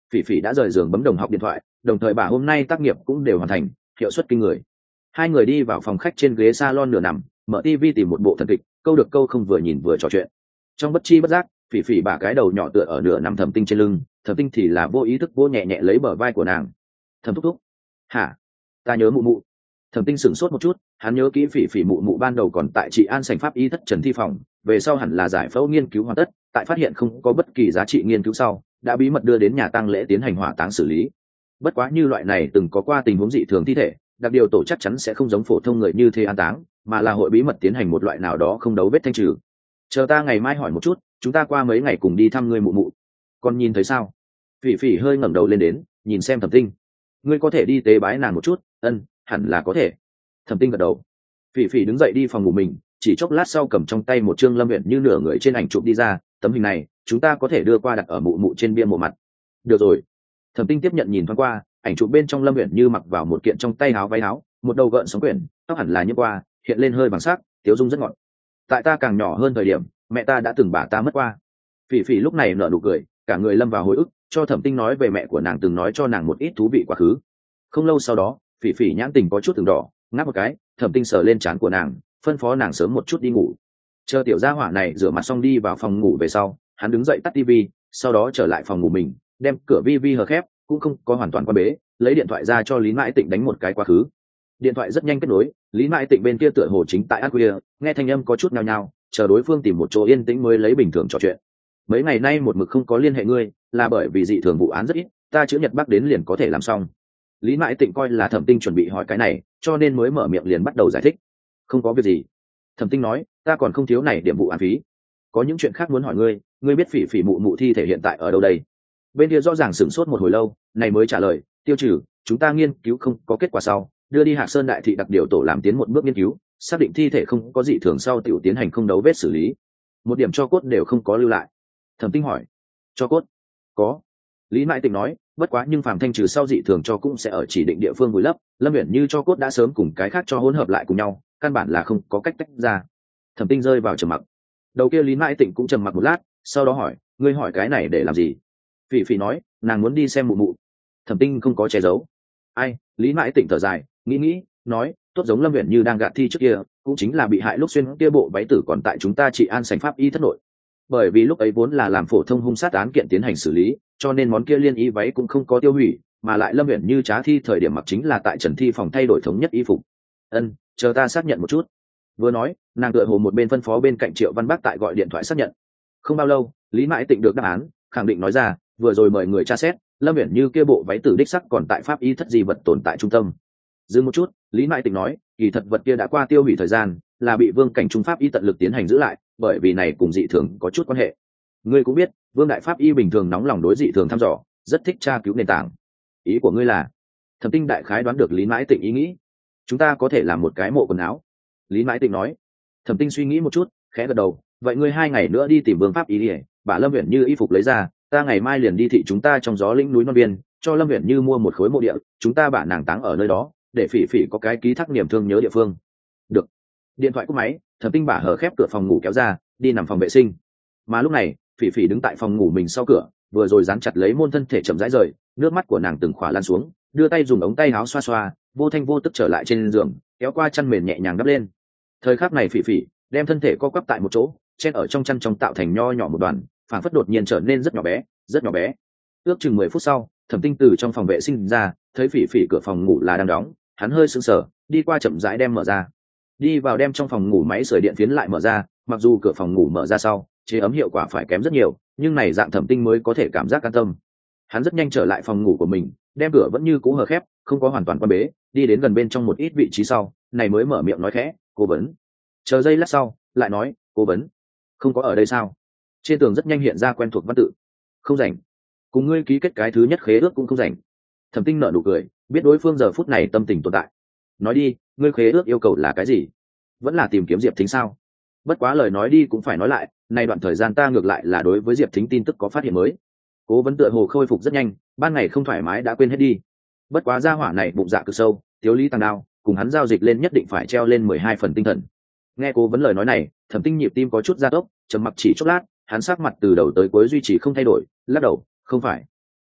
phỉ phỉ đã rời giường bấm đồng học điện thoại, đồng thời bà hôm nay tác nghiệp cũng đều hoàn thành, hiệu suất kinh người. Hai người đi vào phòng khách, trên ghế salon nửa nằm, mở tivi tìm một bộ thần kịch, câu được câu không, vừa nhìn vừa trò chuyện. Trong bất chi bất giác, phỉ phỉ bà cái đầu nhỏ tựa ở nửa nằm Thẩm Tinh trên lưng, Thẩm Tinh thì là vô ý thức vỗ nhẹ nhẹ lấy bờ vai của nàng. Thẩm thúc thúc, hả? Ta nhớ mụ mụ. Thẩm Tinh sửng sốt một chút, hắn nhớ kỹ phỉ phỉ mụ mụ ban đầu còn tại trị an sảnh pháp y thất Trần Thi phòng, về sau hẳn là giải phẫu nghiên cứu hoàn tất, tại phát hiện không có bất kỳ giá trị nghiên cứu sau, đã bí mật đưa đến nhà tang lễ tiến hành hỏa táng xử lý. Bất quá như loại này từng có qua tình huống dị thường thi thể, đặc điều tổ chắc chắn sẽ không giống phổ thông người như thế an táng, mà là hội bí mật tiến hành một loại nào đó không đấu vết thanh trừ. Chờ ta ngày mai hỏi một chút, chúng ta qua mấy ngày cùng đi thăm ngươi mụ mụ. Con nhìn thấy sao? Phỉ phỉ hơi ngẩng đầu lên đến, nhìn xem Thẩm Tinh. Ngươi có thể đi tế bái nàng một chút? Ân, hẳn là có thể. Thẩm Tinh gật đầu. Phỉ phỉ đứng dậy đi phòng ngủ mình, chỉ chốc lát sau cầm trong tay một chương Lâm Uyển Như nửa người trên ảnh chụp đi ra. Tấm hình này chúng ta có thể đưa qua đặt ở mụ mụ trên bia mộ mặt. Được rồi. Thẩm Tinh tiếp nhận nhìn thoáng qua, ảnh chụp bên trong Lâm Uyển Như mặc vào một kiện trong tay áo váy áo, một đầu gợn sóng quyển, tóc hẳn là nhiễm qua, hiện lên hơi bằng sắc, tiếu dung rất ngọt. Tại ta càng nhỏ hơn thời điểm, mẹ ta đã từng bà ta mất qua. Phỉ phỉ lúc này nở nụ cười, cả người lâm vào hồi ức, cho Thẩm Tinh nói về mẹ của nàng từng nói cho nàng một ít thú vị quá khứ. Không lâu sau đó, phỉ phỉ nhãn tình có chút từng đỏ, ngáp một cái, Thẩm Tinh sờ lên trán của nàng, phân phó nàng sớm một chút đi ngủ. Chờ tiểu gia hỏa này rửa mặt xong đi vào phòng ngủ về sau, hắn đứng dậy tắt tivi, sau đó trở lại phòng ngủ mình, đem cửa vi vi hờ khép, cũng không có hoàn toàn quan bế, lấy điện thoại ra cho Lý Mãi Tịnh đánh một cái quá khứ. Điện thoại rất nhanh kết nối, Lý Mãi Tịnh bên kia tựa hồ chính tại ác khuya, nghe thanh âm có chút nhao nhao, chờ đối phương tìm một chỗ yên tĩnh mới lấy bình thường trò chuyện. Mấy ngày nay một mực không có liên hệ ngươi, là bởi vì dị thường vụ án rất ít, ta chữ Nhật Bắc đến liền có thể làm xong. Lý Mãi Tịnh coi là Thẩm Tinh chuẩn bị hỏi cái này, cho nên mới mở miệng liền bắt đầu giải thích. Không có việc gì. Thẩm Tinh nói, ta còn không thiếu này điểm vụ án phí. Có những chuyện khác muốn hỏi ngươi, ngươi biết phỉ phỉ mụ mụ thi thể hiện tại ở đâu đây? Bên kia rõ ràng sửng sốt một hồi lâu, này mới trả lời, tiêu trừ, chúng ta nghiên cứu không có kết quả sau, đưa đi Hạc Sơn đại thị đặc điều tổ làm tiến một bước nghiên cứu, xác định thi thể không có dị thường sau tiểu tiến hành không đấu vết xử lý. Một điểm cho cốt đều không có lưu lại. Thẩm Tinh hỏi, cho cốt? Có. Lý Mãi Tịnh nói, bất quá nhưng phàm thanh trừ sau dị thường cho cũng sẽ ở chỉ định địa phương vùi lấp, Lâm Uyển Như cho cốt đã sớm cùng cái khác cho hỗn hợp lại cùng nhau, căn bản là không có cách tách ra. Thẩm Tinh rơi vào trầm mặc. Đầu kia Lý Mãi Tịnh cũng trầm mặc một lát, sau đó hỏi, ngươi hỏi cái này để làm gì? Phỉ phỉ nói, nàng muốn đi xem mụ mụ. Thẩm Tinh không có che giấu. Ai? Lý Mãi Tịnh thở dài, nghĩ, nói, tốt giống Lâm Uyển Như đang gạt thi trước kia, cũng chính là bị hại lúc xuyên kia bộ váy tử còn tại chúng ta trị an sảnh pháp y thất nội. Bởi vì lúc ấy vốn là làm phổ thông hung sát án kiện tiến hành xử lý, cho nên món kia liên y váy cũng không có tiêu hủy, mà lại Lâm Uyển Như trá thi thời điểm mặc chính là tại Trần Thi phòng thay đổi thống nhất y phục. Ân, chờ ta xác nhận một chút. Vừa nói, nàng tựa hồ một bên phân phó bên cạnh Triệu Văn Bác tại gọi điện thoại xác nhận. Không bao lâu, Lý Mãi Tịnh được đáp án, khẳng định nói ra, vừa rồi mời người tra xét, Lâm Uyển Như kia bộ váy tử đích sắc còn tại pháp y thất di vật tồn tại trung tâm. Dừng một chút, Lý Mãi Tịnh nói, kỳ thật vật kia đã qua tiêu hủy thời gian, là bị Vương cảnh trung pháp y tận lực tiến hành giữ lại, bởi vì này cùng dị thường có chút quan hệ. Ngươi cũng biết, Vương đại pháp y bình thường nóng lòng đối dị thường thăm dò, rất thích tra cứu nền tảng. Ý của ngươi là? Thẩm Tinh đại khái đoán được Lý Mãi Tịnh ý nghĩ. Chúng ta có thể làm một cái mộ quần áo. Lý Mãi Tịnh nói. Thẩm Tinh suy nghĩ một chút, khẽ gật đầu. Vậy ngươi 2 ngày nữa đi tìm Vương pháp y đi, bà Lâm Uyển Như y phục lấy ra, ta ngày mai liền đi thị chúng ta trong gió lĩnh núi non biên, cho Lâm Uyển Như mua một khối mộ địa, chúng ta bả nàng táng ở nơi đó, để phỉ phỉ có cái ký thác niềm thương nhớ địa phương. Được. Điện thoại cúp máy, Thẩm Tinh bả hở khép cửa phòng ngủ kéo ra, đi nằm phòng vệ sinh. Mà lúc này, phỉ phỉ đứng tại phòng ngủ mình sau cửa, vừa rồi dán chặt lấy môn thân thể chậm rãi rời, nước mắt của nàng từng khỏa lan xuống, đưa tay dùng ống tay áo xoa xoa, vô thanh vô tức trở lại trên giường, kéo qua chăn mền nhẹ nhàng đắp lên. Thời khắc này phỉ phỉ đem thân thể co quắp tại một chỗ, chen ở trong chăn trong tạo thành nho nhỏ một đoàn, phản phất đột nhiên trở nên rất nhỏ bé, rất nhỏ bé. Ước chừng 10 phút sau, Thẩm Tinh từ trong phòng vệ sinh ra, thấy phỉ phỉ cửa phòng ngủ là đang đóng, hắn hơi sững sờ, đi qua chậm rãi đem mở ra. Đi vào đem trong phòng ngủ máy sưởi điện phiến lại mở ra, mặc dù cửa phòng ngủ mở ra sau, chế ấm hiệu quả phải kém rất nhiều, nhưng này dạng Thẩm Tinh mới có thể cảm giác an tâm. Hắn rất nhanh trở lại phòng ngủ của mình, đem cửa vẫn như cũ hờ khép, không có hoàn toàn quan bế, đi đến gần bên trong một ít vị trí sau, này mới mở miệng nói khẽ, cố vấn. Chờ giây lát sau, lại nói, cố vấn, không có ở đây sao? Trên tường rất nhanh hiện ra quen thuộc văn tự. Không rảnh. Cùng ngươi ký kết cái thứ nhất khế ước cũng không rảnh. Thẩm Tinh nở nụ cười, biết đối phương giờ phút này tâm tình tồn tại. Nói đi, ngươi khế ước yêu cầu là cái gì? Vẫn là tìm kiếm Diệp Thính sao? Bất quá lời nói đi cũng phải nói lại, nay đoạn thời gian ta ngược lại là đối với Diệp Thính tin tức có phát hiện mới. Cố vấn tựa hồ khôi phục rất nhanh, ban ngày không thoải mái đã quên hết đi. Bất quá gia hỏa này bụng dạ cực sâu, thiếu lý tăng đao, cùng hắn giao dịch lên nhất định phải treo lên 12 phần tinh thần. Nghe cố vấn lời nói này, Thẩm Tinh nhịp tim có chút gia tốc, trầm mặc chỉ chốc lát, hắn sắc mặt từ đầu tới cuối duy trì không thay đổi, lắc đầu, không phải.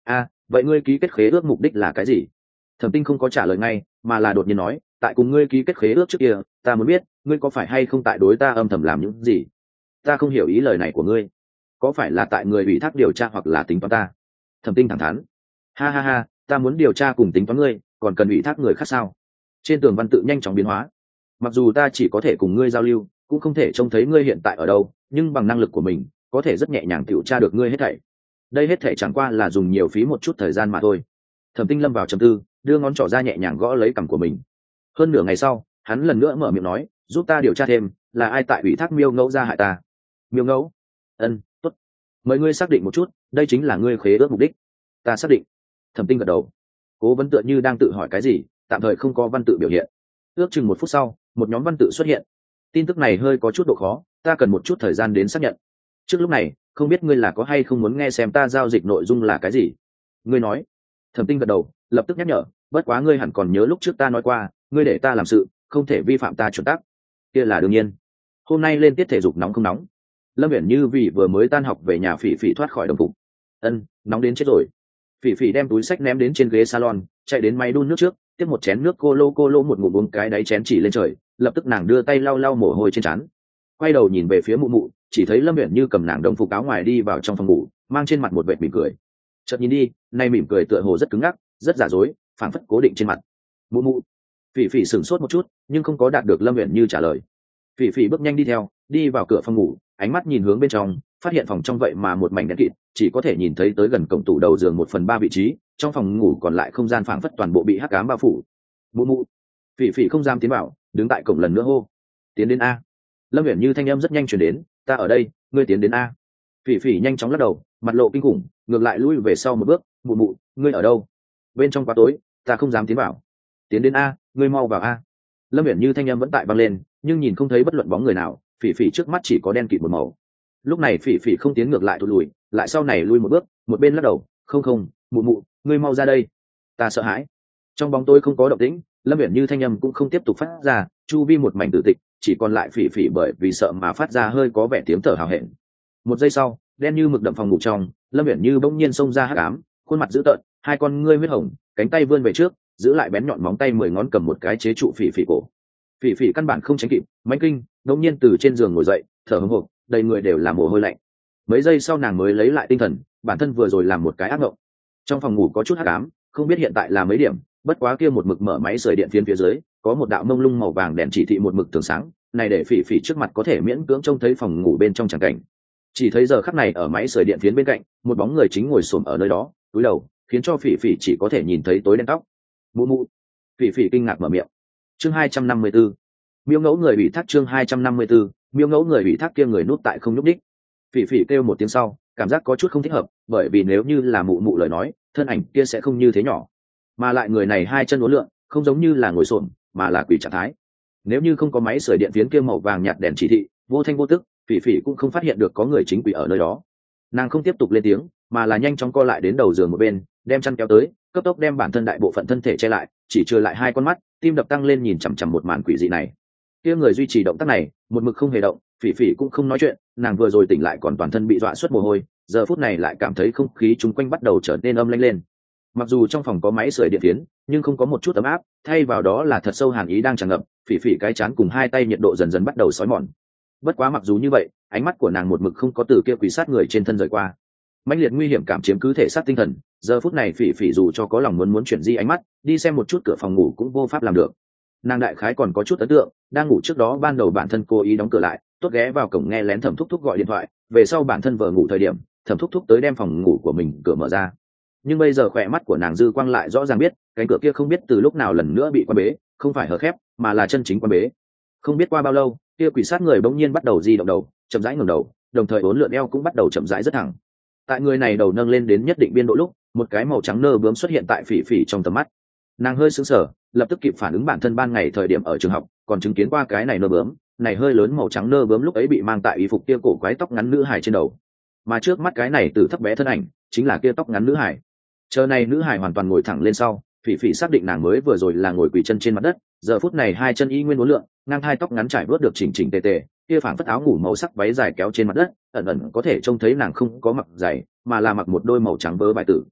vậy ngươi ký kết khế ước mục đích là cái gì? Thẩm Tinh không có trả lời ngay, mà là đột nhiên nói, tại cùng ngươi ký kết khế ước trước kia, ta muốn biết ngươi có phải hay không tại đối ta âm thầm làm những gì. Ta không hiểu ý lời này của ngươi, có phải là tại người ủy thác điều tra hoặc là tính toán ta? Thẩm Tinh thẳng thắn, ha ha ha, ta muốn điều tra cùng tính toán ngươi, còn cần ủy thác người khác sao? Trên tường văn tự nhanh chóng biến hóa, mặc dù ta chỉ có thể cùng ngươi giao lưu, cũng không thể trông thấy ngươi hiện tại ở đâu, nhưng bằng năng lực của mình có thể rất nhẹ nhàng điều tra được ngươi hết thảy. Đây hết thảy chẳng qua là dùng nhiều phí một chút thời gian mà thôi. Thẩm Tinh lâm vào trầm tư, đưa ngón trỏ ra nhẹ nhàng gõ lấy cằm của mình. Hơn nửa ngày sau, hắn lần nữa mở miệng nói, giúp ta điều tra thêm, là ai tại ủy thác Miêu Ngẫu ra hại ta? Miêu Ngẫu? Tốt. Mời ngươi xác định một chút, đây chính là ngươi khế ước mục đích. Ta xác định. Thẩm Tinh gật đầu. Cố vấn tựa như đang tự hỏi cái gì, tạm thời không có văn tự biểu hiện. Ước chừng 1 phút sau, một nhóm văn tự xuất hiện. Tin tức này hơi có chút độ khó, ta cần một chút thời gian đến xác nhận. Trước lúc này, không biết ngươi là có hay không muốn nghe xem ta giao dịch nội dung là cái gì? Ngươi nói. Thẩm Tinh gật đầu, lập tức nhắc nhở, bất quá ngươi hẳn còn nhớ lúc trước ta nói qua, ngươi để ta làm sự, không thể vi phạm ta chuẩn tắc. Kia là đương nhiên. Hôm nay lên tiết thể dục nóng không nóng? Lâm Viễn Như vì vừa mới tan học về nhà Phỉ Phỉ thoát khỏi đồng phục. Nóng đến chết rồi. Phỉ Phỉ đem túi sách ném đến trên ghế salon, chạy đến máy đun nước trước, tiếp một chén nước cô lô một ngụm uống cái đáy chén chỉ lên trời, lập tức nàng đưa tay lau lau mồ hôi trên trán. Quay đầu nhìn về phía mụ mụ, chỉ thấy Lâm Viễn Như cầm nàng đồng phục áo ngoài đi vào trong phòng ngủ, mang trên mặt một vệt mỉm cười. Chợt nhìn đi, nay mỉm cười tựa hồ rất cứng ngắc, rất giả dối, phảng phất cố định trên mặt. Mụ. Phỉ Phỉ sửng sốt một chút, nhưng không có đạt được Lâm Viễn Như trả lời. Phỉ Phỉ bước nhanh đi theo, đi vào cửa phòng ngủ, ánh mắt nhìn hướng bên trong, phát hiện phòng trong vậy mà một mảnh đen kịt, chỉ có thể nhìn thấy tới gần cổng tủ đầu giường 1/3 vị trí, trong phòng ngủ còn lại không gian phảng phất toàn bộ bị hắc ám bao phủ. Mụ. Phỉ Phỉ không dám tiến vào, đứng tại cổng lần nữa hô, tiến đến a. Lâm Viễn Như thanh âm rất nhanh truyền đến, ta ở đây, ngươi tiến đến a. Phỉ Phỉ nhanh chóng lắc đầu, mặt lộ kinh khủng, ngược lại lui về sau một bước, mụ, ngươi ở đâu? Bên trong quá tối, ta không dám tiến vào. Tiến đến a, ngươi mau vào a. Lâm Viễn Như thanh âm vẫn tại vang lên, nhưng nhìn không thấy bất luận bóng người nào, Phỉ Phỉ trước mắt chỉ có đen kịt một màu. Lúc này Phỉ Phỉ không tiến ngược lại thụt lùi, lại sau này lui một bước, một bên lắc đầu, không, mụ, ngươi mau ra đây. Ta sợ hãi. Trong bóng tối không có động tĩnh, Lâm Viễn Như thanh âm cũng không tiếp tục phát ra, chu vi một mảnh tử tịch, chỉ còn lại Phỉ Phỉ bởi vì sợ mà phát ra hơi có vẻ tiếng thở hào hẹn. Một giây sau, đen như mực đậm phòng ngủ trong, Lâm Viễn Như bỗng nhiên xông ra hắc ám, khuôn mặt dữ tợn, hai con ngươi huyết hồng, cánh tay vươn về trước, giữ lại bén nhọn móng tay 10 ngón cầm một cái chế trụ Phỉ Phỉ cổ. Phỉ Phỉ căn bản không tránh kịp, mãnh kinh, bỗng nhiên từ trên giường ngồi dậy, thở hổn hộc, đầy người đều là mồ hôi lạnh. Mấy giây sau nàng mới lấy lại tinh thần, bản thân vừa rồi làm một cái ác mộng. Trong phòng ngủ có chút hắc ám, không biết hiện tại là mấy điểm, bất quá kia một mực mở máy sưởi điện phiến phía dưới, có một đạo mông lung màu vàng đèn chỉ thị một mực tường sáng, này để Phỉ Phỉ trước mặt có thể miễn cưỡng trông thấy phòng ngủ bên trong tràng cảnh. Chỉ thấy giờ khắc này ở máy sưởi điện phiến bên cạnh, một bóng người chính ngồi xổm ở nơi đó, cúi đầu, khiến cho Phỉ Phỉ chỉ có thể nhìn thấy tối đen tóc. Mụ. Phỉ Phỉ kinh ngạc mở miệng. Chương 254. Miêu Ngẫu người bị thác chương 254. Miêu Ngẫu người bị thác kia người núp tại không nhúc đích. Phỉ Phỉ kêu một tiếng sau, cảm giác có chút không thích hợp, bởi vì nếu như là mụ lời nói, thân ảnh kia sẽ không như thế nhỏ, mà lại người này hai chân uốn lượn, không giống như là ngồi xổm, mà là quỳ trạng thái. Nếu như không có máy sưởi điện phiến kia màu vàng nhạt đèn chỉ thị, vô thanh vô tức, Phỉ Phỉ cũng không phát hiện được có người chính quỳ ở nơi đó. Nàng không tiếp tục lên tiếng, mà là nhanh chóng co lại đến đầu giường một bên, đem chăn kéo tới, cấp tốc đem bản thân đại bộ phận thân thể che lại, chỉ trừ lại hai con mắt, tim đập tăng lên nhìn chằm chằm một màn quỷ dị này. Kia người duy trì động tác này, một mực không hề động, Phỉ Phỉ cũng không nói chuyện, nàng vừa rồi tỉnh lại còn toàn thân bị dọa xuất mồ hôi, giờ phút này lại cảm thấy không khí chung quanh bắt đầu trở nên âm lãnh lên. Mặc dù trong phòng có máy sưởi điện phiến, nhưng không có một chút ấm áp, thay vào đó là thật sâu hàn ý đang tràn ngập. Phỉ Phỉ cái chán cùng hai tay nhiệt độ dần dần bắt đầu xói mòn. Bất quá mặc dù như vậy, ánh mắt của nàng một mực không có từ kia quỷ sát người trên thân rời qua. Mãnh liệt nguy hiểm cảm chiếm cứ thể xác tinh thần, giờ phút này Phỉ Phỉ dù cho có lòng muốn chuyển di ánh mắt, đi xem một chút cửa phòng ngủ cũng vô pháp làm được. Nàng đại khái còn có chút ấn tượng, đang ngủ trước đó ban đầu bản thân cố ý đóng cửa lại, tốt ghé vào cổng nghe lén Thẩm Thúc Thúc gọi điện thoại, về sau bản thân vợ ngủ thời điểm, Thẩm Thúc Thúc tới đem phòng ngủ của mình cửa mở ra. Nhưng bây giờ khỏe mắt của nàng dư quang lại rõ ràng biết, cánh cửa kia không biết từ lúc nào lần nữa bị quan bế, không phải hở khép, mà là chân chính quan bế. Không biết qua bao lâu, kia quỷ sát người bỗng nhiên bắt đầu di động đầu, chậm rãi ngẩng đầu, đồng thời uốn lượn eo cũng bắt đầu chậm rãi rất thẳng. Tại người này đầu nâng lên đến nhất định biên độ lúc, một cái màu trắng nơ bướm xuất hiện tại Phỉ Phỉ trong tầm mắt. Nàng hơi sững sờ, lập tức kịp phản ứng bản thân ban ngày thời điểm ở trường học còn chứng kiến qua cái này nơ bướm, này hơi lớn màu trắng nơ bướm lúc ấy bị mang tại y phục kia cổ quái tóc ngắn nữ hài trên đầu, mà trước mắt cái này từ thấp bé thân ảnh chính là kia tóc ngắn nữ hài. Chờ này nữ hài hoàn toàn ngồi thẳng lên sau, Phỉ Phỉ xác định nàng mới vừa rồi là ngồi quỳ chân trên mặt đất, giờ phút này hai chân y nguyên uốn lượn, ngang hai tóc ngắn trải vớt được chỉnh chỉnh tề tề, kia phảng phất áo ngủ màu sắc váy dài kéo trên mặt đất, ẩn ẩn có thể trông thấy nàng không có mặc giày, mà là mặc một đôi màu trắng vớ bài tử.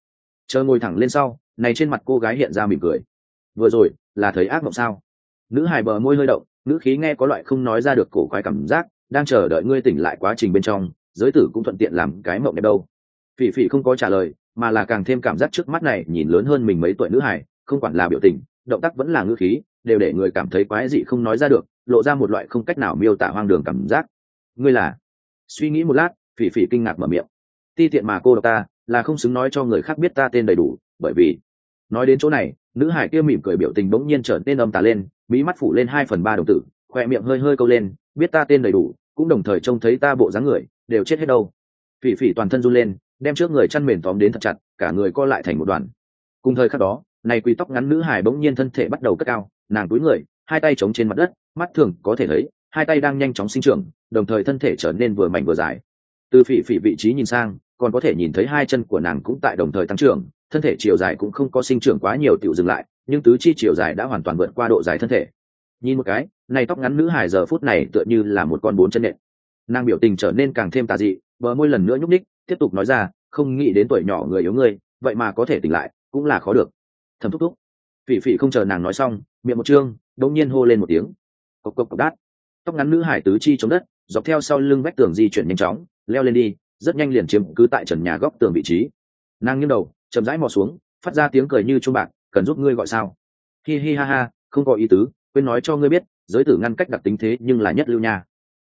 Chờ ngồi thẳng lên sau, này trên mặt cô gái hiện ra mỉm cười. Vừa rồi là thấy ác mộng sao? Nữ hài bờ môi hơi động, ngữ khí nghe có loại không nói ra được cổ quái cảm giác, đang chờ đợi ngươi tỉnh lại quá trình bên trong, giới tử cũng thuận tiện làm cái mộng đẹp đâu. Phỉ Phỉ không có trả lời, mà là càng thêm cảm giác trước mắt này nhìn lớn hơn mình mấy tuổi nữ hài, không quản là biểu tình, động tác vẫn là ngữ khí, đều để người cảm thấy quái dị không nói ra được, lộ ra một loại không cách nào miêu tả hoang đường cảm giác. Ngươi là? Suy nghĩ một lát, Phỉ Phỉ kinh ngạc mở miệng. Ti tiện mà cô độc ta, là không xứng nói cho người khác biết ta tên đầy đủ, bởi vì nói đến chỗ này, nữ hải kia mỉm cười biểu tình bỗng nhiên trở nên âm tà lên, mí mắt phủ lên 2/3 đồng tử, khoe miệng hơi hơi câu lên, biết ta tên đầy đủ, cũng đồng thời trông thấy ta bộ dáng người, đều chết hết đâu. Phỉ Phỉ toàn thân run lên, đem trước người chăn mền tóm đến thật chặt, cả người co lại thành một đoàn. Cùng thời khắc đó, này quỳ tóc ngắn nữ hải bỗng nhiên thân thể bắt đầu cất cao, nàng cúi người, hai tay chống trên mặt đất, mắt thường có thể thấy, hai tay đang nhanh chóng sinh trưởng, đồng thời thân thể trở nên vừa mảnh vừa dài. Từ Phỉ Phỉ vị trí nhìn sang, còn có thể nhìn thấy hai chân của nàng cũng tại đồng thời tăng trưởng, thân thể chiều dài cũng không có sinh trưởng quá nhiều tiểu dừng lại, nhưng tứ chi chiều dài đã hoàn toàn vượt qua độ dài thân thể. Nhìn một cái, này tóc ngắn nữ hài giờ phút này tựa như là một con bốn chân nện. Nàng biểu tình trở nên càng thêm tà dị, bờ môi lần nữa nhúc nhích, tiếp tục nói ra, không nghĩ đến tuổi nhỏ người yếu ngươi, vậy mà có thể tỉnh lại, cũng là khó được. Thầm thúc thúc. Phỉ Phỉ không chờ nàng nói xong, miệng một trương, đột nhiên hô lên một tiếng. Cộc cộc cộc đát. Tóc ngắn nữ hải tứ chi chống đất, dọc theo sau lưng vách tường di chuyển nhanh chóng, leo lên đi, rất nhanh liền chiếm cứ tại trần nhà góc tường vị trí. Nàng nghiêng đầu, chậm rãi mò xuống, phát ra tiếng cười như chuông bạc, cần giúp ngươi gọi sao? Hi hi ha ha, không có ý tứ, quên nói cho ngươi biết, giới tử ngăn cách đặc tính thế nhưng là nhất lưu nha.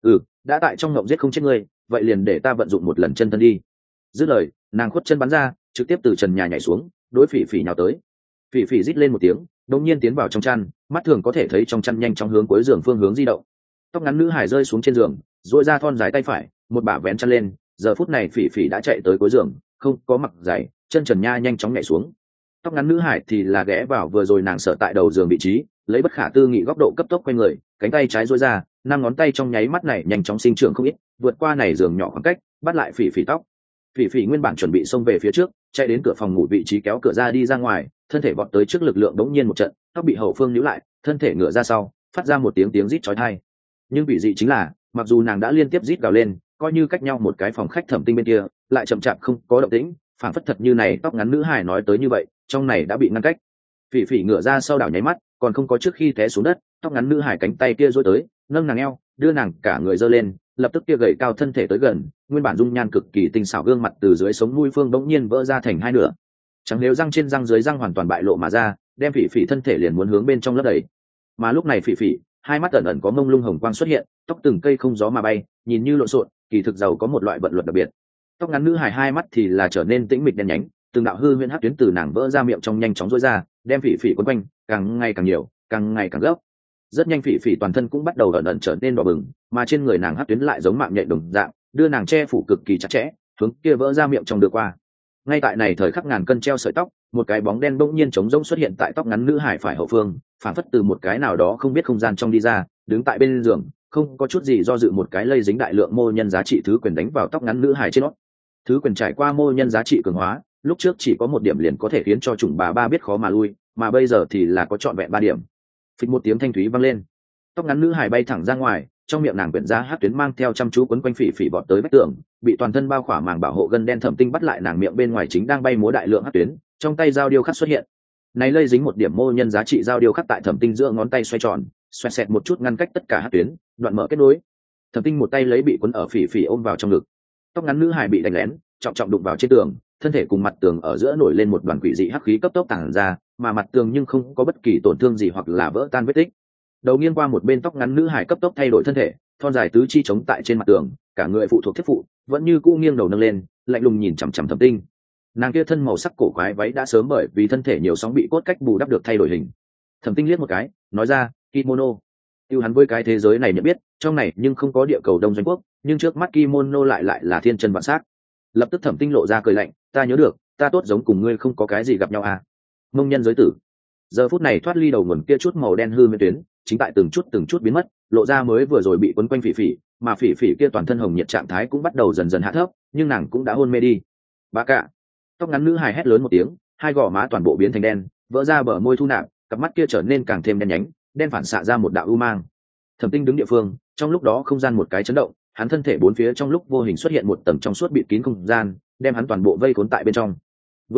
Đã tại trong ngộng giết không chết ngươi, vậy liền để ta vận dụng một lần chân thân đi. Dứt lời, nàng khuất chân bắn ra, trực tiếp từ trần nhà nhảy xuống, đối Phỉ Phỉ nhào tới. Phỉ Phỉ rít lên một tiếng, đột nhiên tiến vào trong chăn, mắt thường có thể thấy trong chăn nhanh chóng hướng cuối giường phương hướng di động. Tóc ngắn nữ hải rơi xuống trên giường, duỗi ra thon dài tay phải, một bả vén chăn lên, giờ phút này Phỉ Phỉ đã chạy tới cuối giường, không có mặc giày, chân trần nha nhanh chóng nhảy xuống. Tóc ngắn nữ hải thì là ghé vào vừa rồi nàng sợ tại đầu giường vị trí, lấy bất khả tư nghị góc độ cấp tốc quay người, cánh tay trái duỗi ra, năm ngón tay trong nháy mắt này nhanh chóng sinh trưởng không ít, vượt qua này giường nhỏ khoảng cách, bắt lại Phỉ Phỉ tóc. Phỉ Phỉ nguyên bản chuẩn bị xông về phía trước, chạy đến cửa phòng ngủ vị trí kéo cửa ra đi ra ngoài, thân thể vọt tới trước lực lượng đống nhiên một trận, tóc bị hậu phương níu lại, thân thể ngửa ra sau, phát ra một tiếng rít chói tai. Nhưng bị dị chính là, mặc dù nàng đã liên tiếp rít gào lên, coi như cách nhau một cái phòng khách thẩm tinh bên kia, lại chậm chạp không có động tĩnh, phản phất thật như này tóc ngắn nữ hài nói tới như vậy, trong này đã bị ngăn cách. Phỉ Phỉ ngửa ra sau đảo nháy mắt, còn không có trước khi té xuống đất, tóc ngắn nữ hài cánh tay kia duỗi tới, nâng nàng eo, đưa nàng cả người giơ lên, lập tức kia gầy cao thân thể tới gần, nguyên bản dung nhan cực kỳ tinh xảo gương mặt từ dưới sống mũi phương bỗng nhiên vỡ ra thành hai nửa. Trắng nếu răng trên răng dưới răng hoàn toàn bại lộ mà ra, đem Phỉ Phỉ thân thể liền muốn hướng bên trong lấp đầy. Mà lúc này Phỉ Phỉ, hai mắt ẩn ẩn có mông lung hồng quang xuất hiện, tóc từng cây không gió mà bay, nhìn như lộn xộn, kỳ thực giàu có một loại vận luật đặc biệt. Tóc ngắn nữ hài hai mắt thì là trở nên tĩnh mịch đen nhánh, từng đạo hư huyễn hắc tuyến từ nàng vỡ ra miệng trong nhanh chóng rối ra, đem Phỉ Phỉ quấn quanh, càng ngày càng nhiều, càng ngày càng gấp. Rất nhanh Phỉ Phỉ toàn thân cũng bắt đầu ẩn ẩn trở nên đỏ bừng, mà trên người nàng hắc tuyến lại giống mạng nhện đồng dạng, đưa nàng che phủ cực kỳ chặt chẽ, hướng kia vỡ ra miệng trong đưa qua. Ngay tại này thời khắc ngàn cân treo sợi tóc, một cái bóng đen bỗng nhiên trống rỗng xuất hiện tại tóc ngắn nữ hải phải hậu phương, phản phất từ một cái nào đó không biết không gian trong đi ra, đứng tại bên giường, không có chút gì do dự một cái lây dính đại lượng mô nhân giá trị thứ quyền đánh vào tóc ngắn nữ hải trên nó. Thứ quyền trải qua mô nhân giá trị cường hóa, lúc trước chỉ có một điểm liền có thể khiến cho chủng bà ba biết khó mà lui, mà bây giờ thì là có trọn vẹn 3 điểm. Phịch một tiếng thanh thúy vang lên, tóc ngắn nữ hải bay thẳng ra ngoài, trong miệng nàng quyển ra hát tuyến mang theo chăm chú quấn quanh Phỉ Phỉ vọt tới vách tường, bị toàn thân bao khỏa màng bảo hộ gân đen thẩm tinh bắt lại nàng miệng bên ngoài chính đang bay múa đại lượng hát tuyến, trong tay dao điêu khắc xuất hiện. Này lây dính một điểm mô nhân giá trị dao điêu khắc tại thẩm tinh giữa ngón tay xoay tròn, xoẹt xẹt một chút ngăn cách tất cả hát tuyến, đoạn mở kết nối. Thẩm tinh một tay lấy bị quấn ở Phỉ Phỉ ôm vào trong ngực. Tóc ngắn nữ hài bị đánh lén, trọng trọng đụng vào trên tường, thân thể cùng mặt tường ở giữa nổi lên một đoàn quỷ dị hắc khí cấp tốc tản ra, mà mặt tường nhưng không có bất kỳ tổn thương gì hoặc là vỡ tan vết tích. Đầu nghiêng qua một bên tóc ngắn nữ hài cấp tốc thay đổi thân thể, thon dài tứ chi chống tại trên mặt tường, cả người phụ thuộc thiết phụ, vẫn như cũ nghiêng đầu nâng lên, lạnh lùng nhìn chằm chằm Thẩm tinh. Nàng kia thân màu sắc cổ quái váy đã sớm bởi vì thân thể nhiều sóng bị cốt cách bù đắp được thay đổi hình. Thẩm tinh liếc một cái, nói ra, kimono. Tiêu hắn với cái thế giới này nhận biết, trong này nhưng không có địa cầu đông doanh quốc, nhưng trước mắt kimono lại là thiên chân vạn sắc. Lập tức Thẩm tinh lộ ra cười lạnh, ta nhớ được, ta tốt giống cùng ngươi không có cái gì gặp nhau à? Mông nhân giới tử. Giờ phút này thoát ly đầu nguồn kia chút màu đen hư nguyên tuyến, chính tại từng chút biến mất, lộ ra mới vừa rồi bị quấn quanh Phỉ Phỉ, mà Phỉ Phỉ kia toàn thân hồng nhiệt trạng thái cũng bắt đầu dần dần hạ thấp, nhưng nàng cũng đã hôn mê đi. Bà cả. Tóc ngắn nữ hài hét lớn một tiếng, hai gò má toàn bộ biến thành đen, vỡ ra bờ môi thu nạp, cặp mắt kia trở nên càng thêm đen nhánh, đen phản xạ ra một đạo u mang. Thẩm tinh đứng địa phương, trong lúc đó không gian một cái chấn động, hắn thân thể bốn phía trong lúc vô hình xuất hiện một tầng trong suốt bịt kín không gian, đem hắn toàn bộ vây khốn tại bên trong. Vươn tay,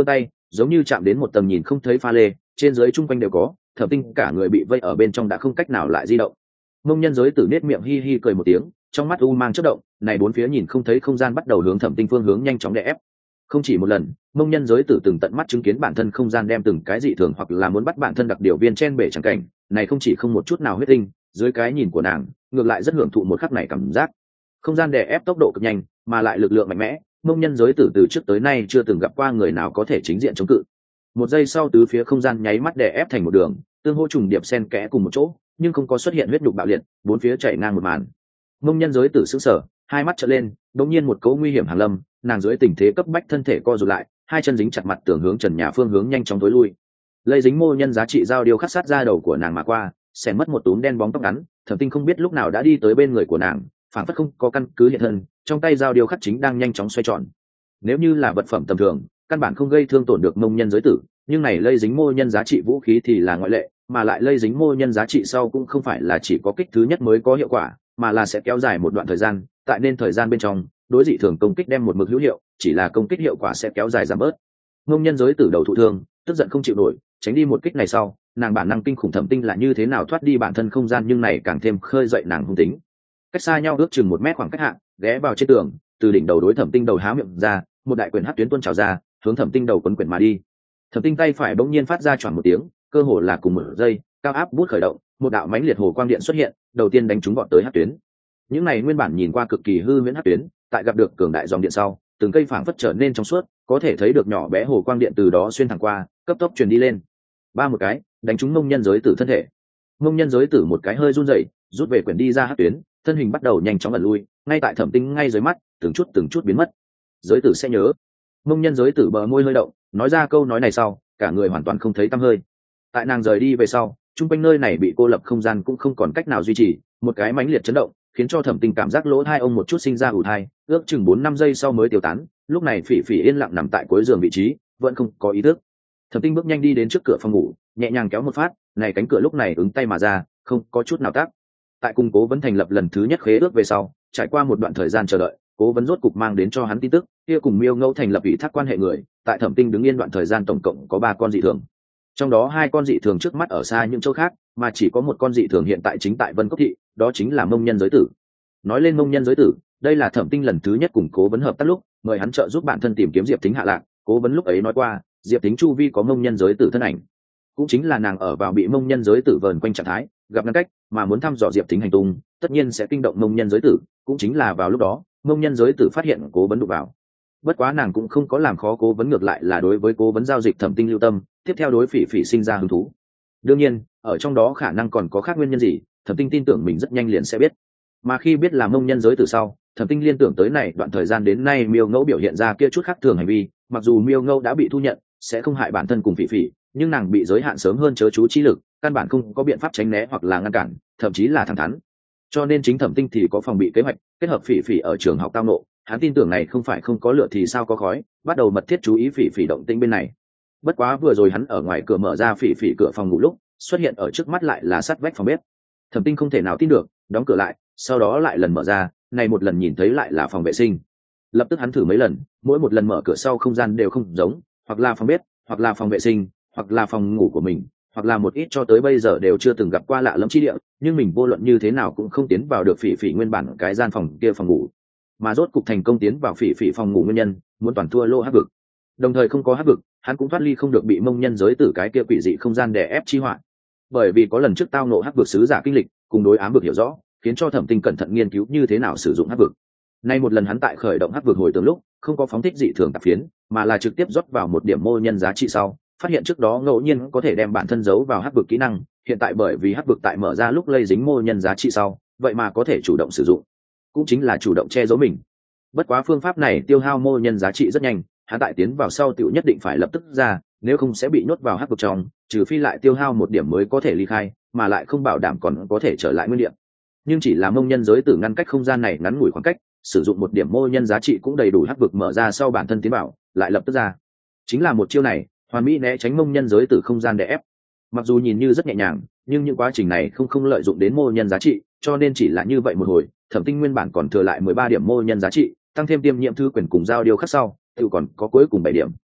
giống như chạm đến một tầng nhìn không thấy pha lê, trên dưới chung quanh đều có. Thẩm Tinh cả người bị vây ở bên trong đã không cách nào lại di động. Mông Nhân Giới Tử nết miệng hi hi cười một tiếng, trong mắt u mang chớp động, này bốn phía nhìn không thấy không gian bắt đầu hướng Thẩm Tinh phương hướng nhanh chóng đè ép. Không chỉ một lần, Mông Nhân Giới Tử từng tận mắt chứng kiến bản thân không gian đem từng cái dị thường hoặc là muốn bắt bản thân đặc điều viên chen bể chẳng cảnh, này không chỉ không một chút nào huyết tinh, dưới cái nhìn của nàng, ngược lại rất hưởng thụ một khắc này cảm giác. Không gian đè ép tốc độ cực nhanh, mà lại lực lượng mạnh mẽ, Mông Nhân Giới Tử từ trước tới nay chưa từng gặp qua người nào có thể chính diện chống cự. Một giây sau tứ phía không gian nháy mắt đè ép thành một đường, tương hỗ trùng điệp xen kẽ cùng một chỗ, nhưng không có xuất hiện huyết nhục bạo liệt, bốn phía chảy ngang một màn. Mông Nhân Giới Tử sững sờ, hai mắt trợn lên, đột nhiên một cỗ nguy hiểm hàng lâm, nàng dưới tình thế cấp bách thân thể co rụt lại, hai chân dính chặt mặt tường hướng trần nhà phương hướng nhanh chóng tối lui. Lây dính mô nhân giá trị dao điêu khắc sát ra đầu của nàng mà qua, xẻ mất một túm đen bóng tóc ngắn. Thẩm Tinh không biết lúc nào đã đi tới bên người của nàng, phản phất không có căn cứ hiện thân, trong tay dao điêu khắc chính đang nhanh chóng xoay tròn. Nếu như là vật phẩm tầm thường, căn bản không gây thương tổn được Mông Nhân Giới Tử, nhưng này lây dính mô nhân giá trị vũ khí thì là ngoại lệ, mà lại lây dính mô nhân giá trị sau cũng không phải là chỉ có kích thứ nhất mới có hiệu quả, mà là sẽ kéo dài một đoạn thời gian, tại nên thời gian bên trong, đối dị thường công kích đem một mực hữu hiệu, chỉ là công kích hiệu quả sẽ kéo dài giảm bớt. Mông Nhân Giới Tử đầu thụ thương, tức giận không chịu nổi, tránh đi một kích này sau, nàng bản năng kinh khủng Thẩm Tinh là như thế nào thoát đi bản thân không gian, nhưng này càng thêm khơi dậy nàng hung tính. Cách xa nhau ước chừng 1 mét khoảng cách hạ, ghé vào trên tường, từ đỉnh đầu đối Thẩm Tinh đầu há miệng ra, một đại quyền hắc tuyến tuôn trào ra, hướng Thẩm Tinh đầu quấn quyển mà đi. Thẩm Tinh tay phải bỗng nhiên phát ra choảng một tiếng, cơ hồ là cùng một giây, cao áp bút khởi động, một đạo mãnh liệt hồ quang điện xuất hiện, đầu tiên đánh trúng vọt tới hắc tuyến. Những này nguyên bản nhìn qua cực kỳ hư huyễn hắc tuyến, tại gặp được cường đại dòng điện sau, từng cây phảng phất trở nên trong suốt, có thể thấy được nhỏ bé hồ quang điện từ đó xuyên thẳng qua, cấp tốc truyền đi lên. Ba một cái, đánh trúng Mông Nhân Giới Tử thân thể. Mông Nhân Giới Tử một cái hơi run rẩy, rút về quyển đi ra hắc tuyến, thân hình bắt đầu nhanh chóng ẩn lui, ngay tại Thẩm Tinh ngay dưới mắt, từng chút biến mất. Giới Tử sẽ nhớ. Mông Nhân Giới Tử bờ môi hơi động, nói ra câu nói này sau, cả người hoàn toàn không thấy tăm hơi. Tại nàng rời đi về sau, trung quanh nơi này bị cô lập không gian cũng không còn cách nào duy trì, một cái mãnh liệt chấn động, khiến cho Thẩm Tinh cảm giác lỗ tai ông một chút sinh ra ù tai, ước chừng 4-5 giây sau mới tiêu tán. Lúc này Phỉ Phỉ yên lặng nằm tại cuối giường vị trí, vẫn không có ý thức. Thẩm Tinh bước nhanh đi đến trước cửa phòng ngủ, nhẹ nhàng kéo một phát, này cánh cửa lúc này ứng tay mà ra, không có chút nào tác. Tại cung Cố Vấn thành lập lần thứ nhất khế ước về sau, trải qua một đoạn thời gian chờ đợi, Cố Vấn rốt cục mang đến cho hắn tin tức, kia cùng Miêu Ngẫu thành lập ủy thác quan hệ người, tại Thẩm Tinh đứng yên đoạn thời gian tổng cộng có 3 con dị thường. Trong đó 2 con dị thường trước mắt ở xa những châu khác, mà chỉ có một con dị thường hiện tại chính tại Vân Cốc thị, đó chính là Mông Nhân Giới Tử. Nói lên Mông Nhân Giới Tử, đây là Thẩm Tinh lần thứ nhất cùng Cố Vấn hợp tác lúc, mời hắn trợ giúp bản thân tìm kiếm Diệp Thính hạ lạc. Cố Vấn lúc ấy nói qua, Diệp Thính chu vi có Mông Nhân Giới Tử thân ảnh, cũng chính là nàng ở vào bị Mông Nhân Giới Tử vờn quanh trạng thái, gặp ngăn cách, mà muốn thăm dò Diệp Thính hành tung, tất nhiên sẽ kinh động Mông Nhân Giới Tử, cũng chính là vào lúc đó, Mông Nhân Giới Tử phát hiện Cố Vấn đụng vào. Bất quá nàng cũng không có làm khó Cố Vấn, ngược lại là đối với Cố Vấn giao dịch Thẩm Tinh lưu tâm, tiếp theo đối Phỉ Phỉ sinh ra hứng thú. Đương nhiên, ở trong đó khả năng còn có khác nguyên nhân gì, Thẩm Tinh tin tưởng mình rất nhanh liền sẽ biết. Mà khi biết là Mông Nhân Giới Tử sau, Thẩm Tinh liên tưởng tới này đoạn thời gian đến nay Miêu Ngẫu biểu hiện ra kia chút khác thường hành vi, mặc dù Miêu Ngẫu đã bị thu nhận, sẽ không hại bản thân cùng Phỉ Phỉ, nhưng nàng bị giới hạn sớm hơn chớ chú trí lực, căn bản không có biện pháp tránh né hoặc là ngăn cản, thậm chí là thẳng thắn. Cho nên chính Thẩm Tinh thì có phòng bị kế hoạch, kết hợp Phỉ Phỉ ở trường học tao nộ, hắn tin tưởng này không phải không có lửa thì sao có khói, bắt đầu mật thiết chú ý Phỉ Phỉ động tĩnh bên này. Bất quá vừa rồi hắn ở ngoài cửa mở ra Phỉ Phỉ cửa phòng ngủ lúc, xuất hiện ở trước mắt lại là sát vách phòng bếp. Thẩm Tinh không thể nào tin được, đóng cửa lại, sau đó lại lần mở ra, này một lần nhìn thấy lại là phòng vệ sinh. Lập tức hắn thử mấy lần, mỗi một lần mở cửa sau không gian đều không giống, hoặc là phòng bếp, hoặc là phòng vệ sinh, hoặc là phòng ngủ của mình, hoặc là một ít cho tới bây giờ đều chưa từng gặp qua lạ lẫm chi địa, nhưng mình vô luận như thế nào cũng không tiến vào được Phỉ Phỉ nguyên bản cái gian phòng kia phòng ngủ. Mà rốt cục thành công tiến vào Phỉ Phỉ phòng ngủ nguyên nhân, muốn toàn thua lô hắc vực. Đồng thời không có hắc vực, hắn cũng thoát ly không được bị Mông Nhân Giới Tử cái kia quỷ dị không gian đè ép chi họa. Bởi vì có lần trước tao nộ hắc vực sứ giả kinh lịch, cùng đối ám vực hiểu rõ, khiến cho Thẩm Tinh cẩn thận nghiên cứu như thế nào sử dụng hắc vực. Nay một lần hắn tại khởi động hắc vực hồi tưởng lúc, không có phóng thích dị thường tạp phiến, mà là trực tiếp rót vào một điểm mô nhân giá trị sau, phát hiện trước đó ngẫu nhiên có thể đem bản thân giấu vào hắc vực kỹ năng, hiện tại bởi vì hắc vực tại mở ra lúc lây dính mô nhân giá trị sau, vậy mà có thể chủ động sử dụng, cũng chính là chủ động che giấu mình. Bất quá phương pháp này tiêu hao mô nhân giá trị rất nhanh, hắn tại tiến vào sau tiểu nhất định phải lập tức ra, nếu không sẽ bị nhốt vào hắc vực trong, trừ phi lại tiêu hao một điểm mới có thể ly khai, mà lại không bảo đảm còn có thể trở lại nguyên điểm. Nhưng chỉ là Mông Nhân Giới Tử ngăn cách không gian này ngắn ngủi khoảng cách, sử dụng một điểm mô nhân giá trị cũng đầy đủ hắc vực mở ra sau bản thân tiến bảo, lại lập tức ra. Chính là một chiêu này, hoàn mỹ né tránh Mông Nhân Giới Tử không gian đè ép. Mặc dù nhìn như rất nhẹ nhàng, nhưng những quá trình này không lợi dụng đến mô nhân giá trị, cho nên chỉ là như vậy một hồi, Thẩm Tinh nguyên bản còn thừa lại 13 điểm mô nhân giá trị, tăng thêm tiêm nhiễm thư quyền cùng giao điều khắc sau, tự còn có cuối cùng 7 điểm.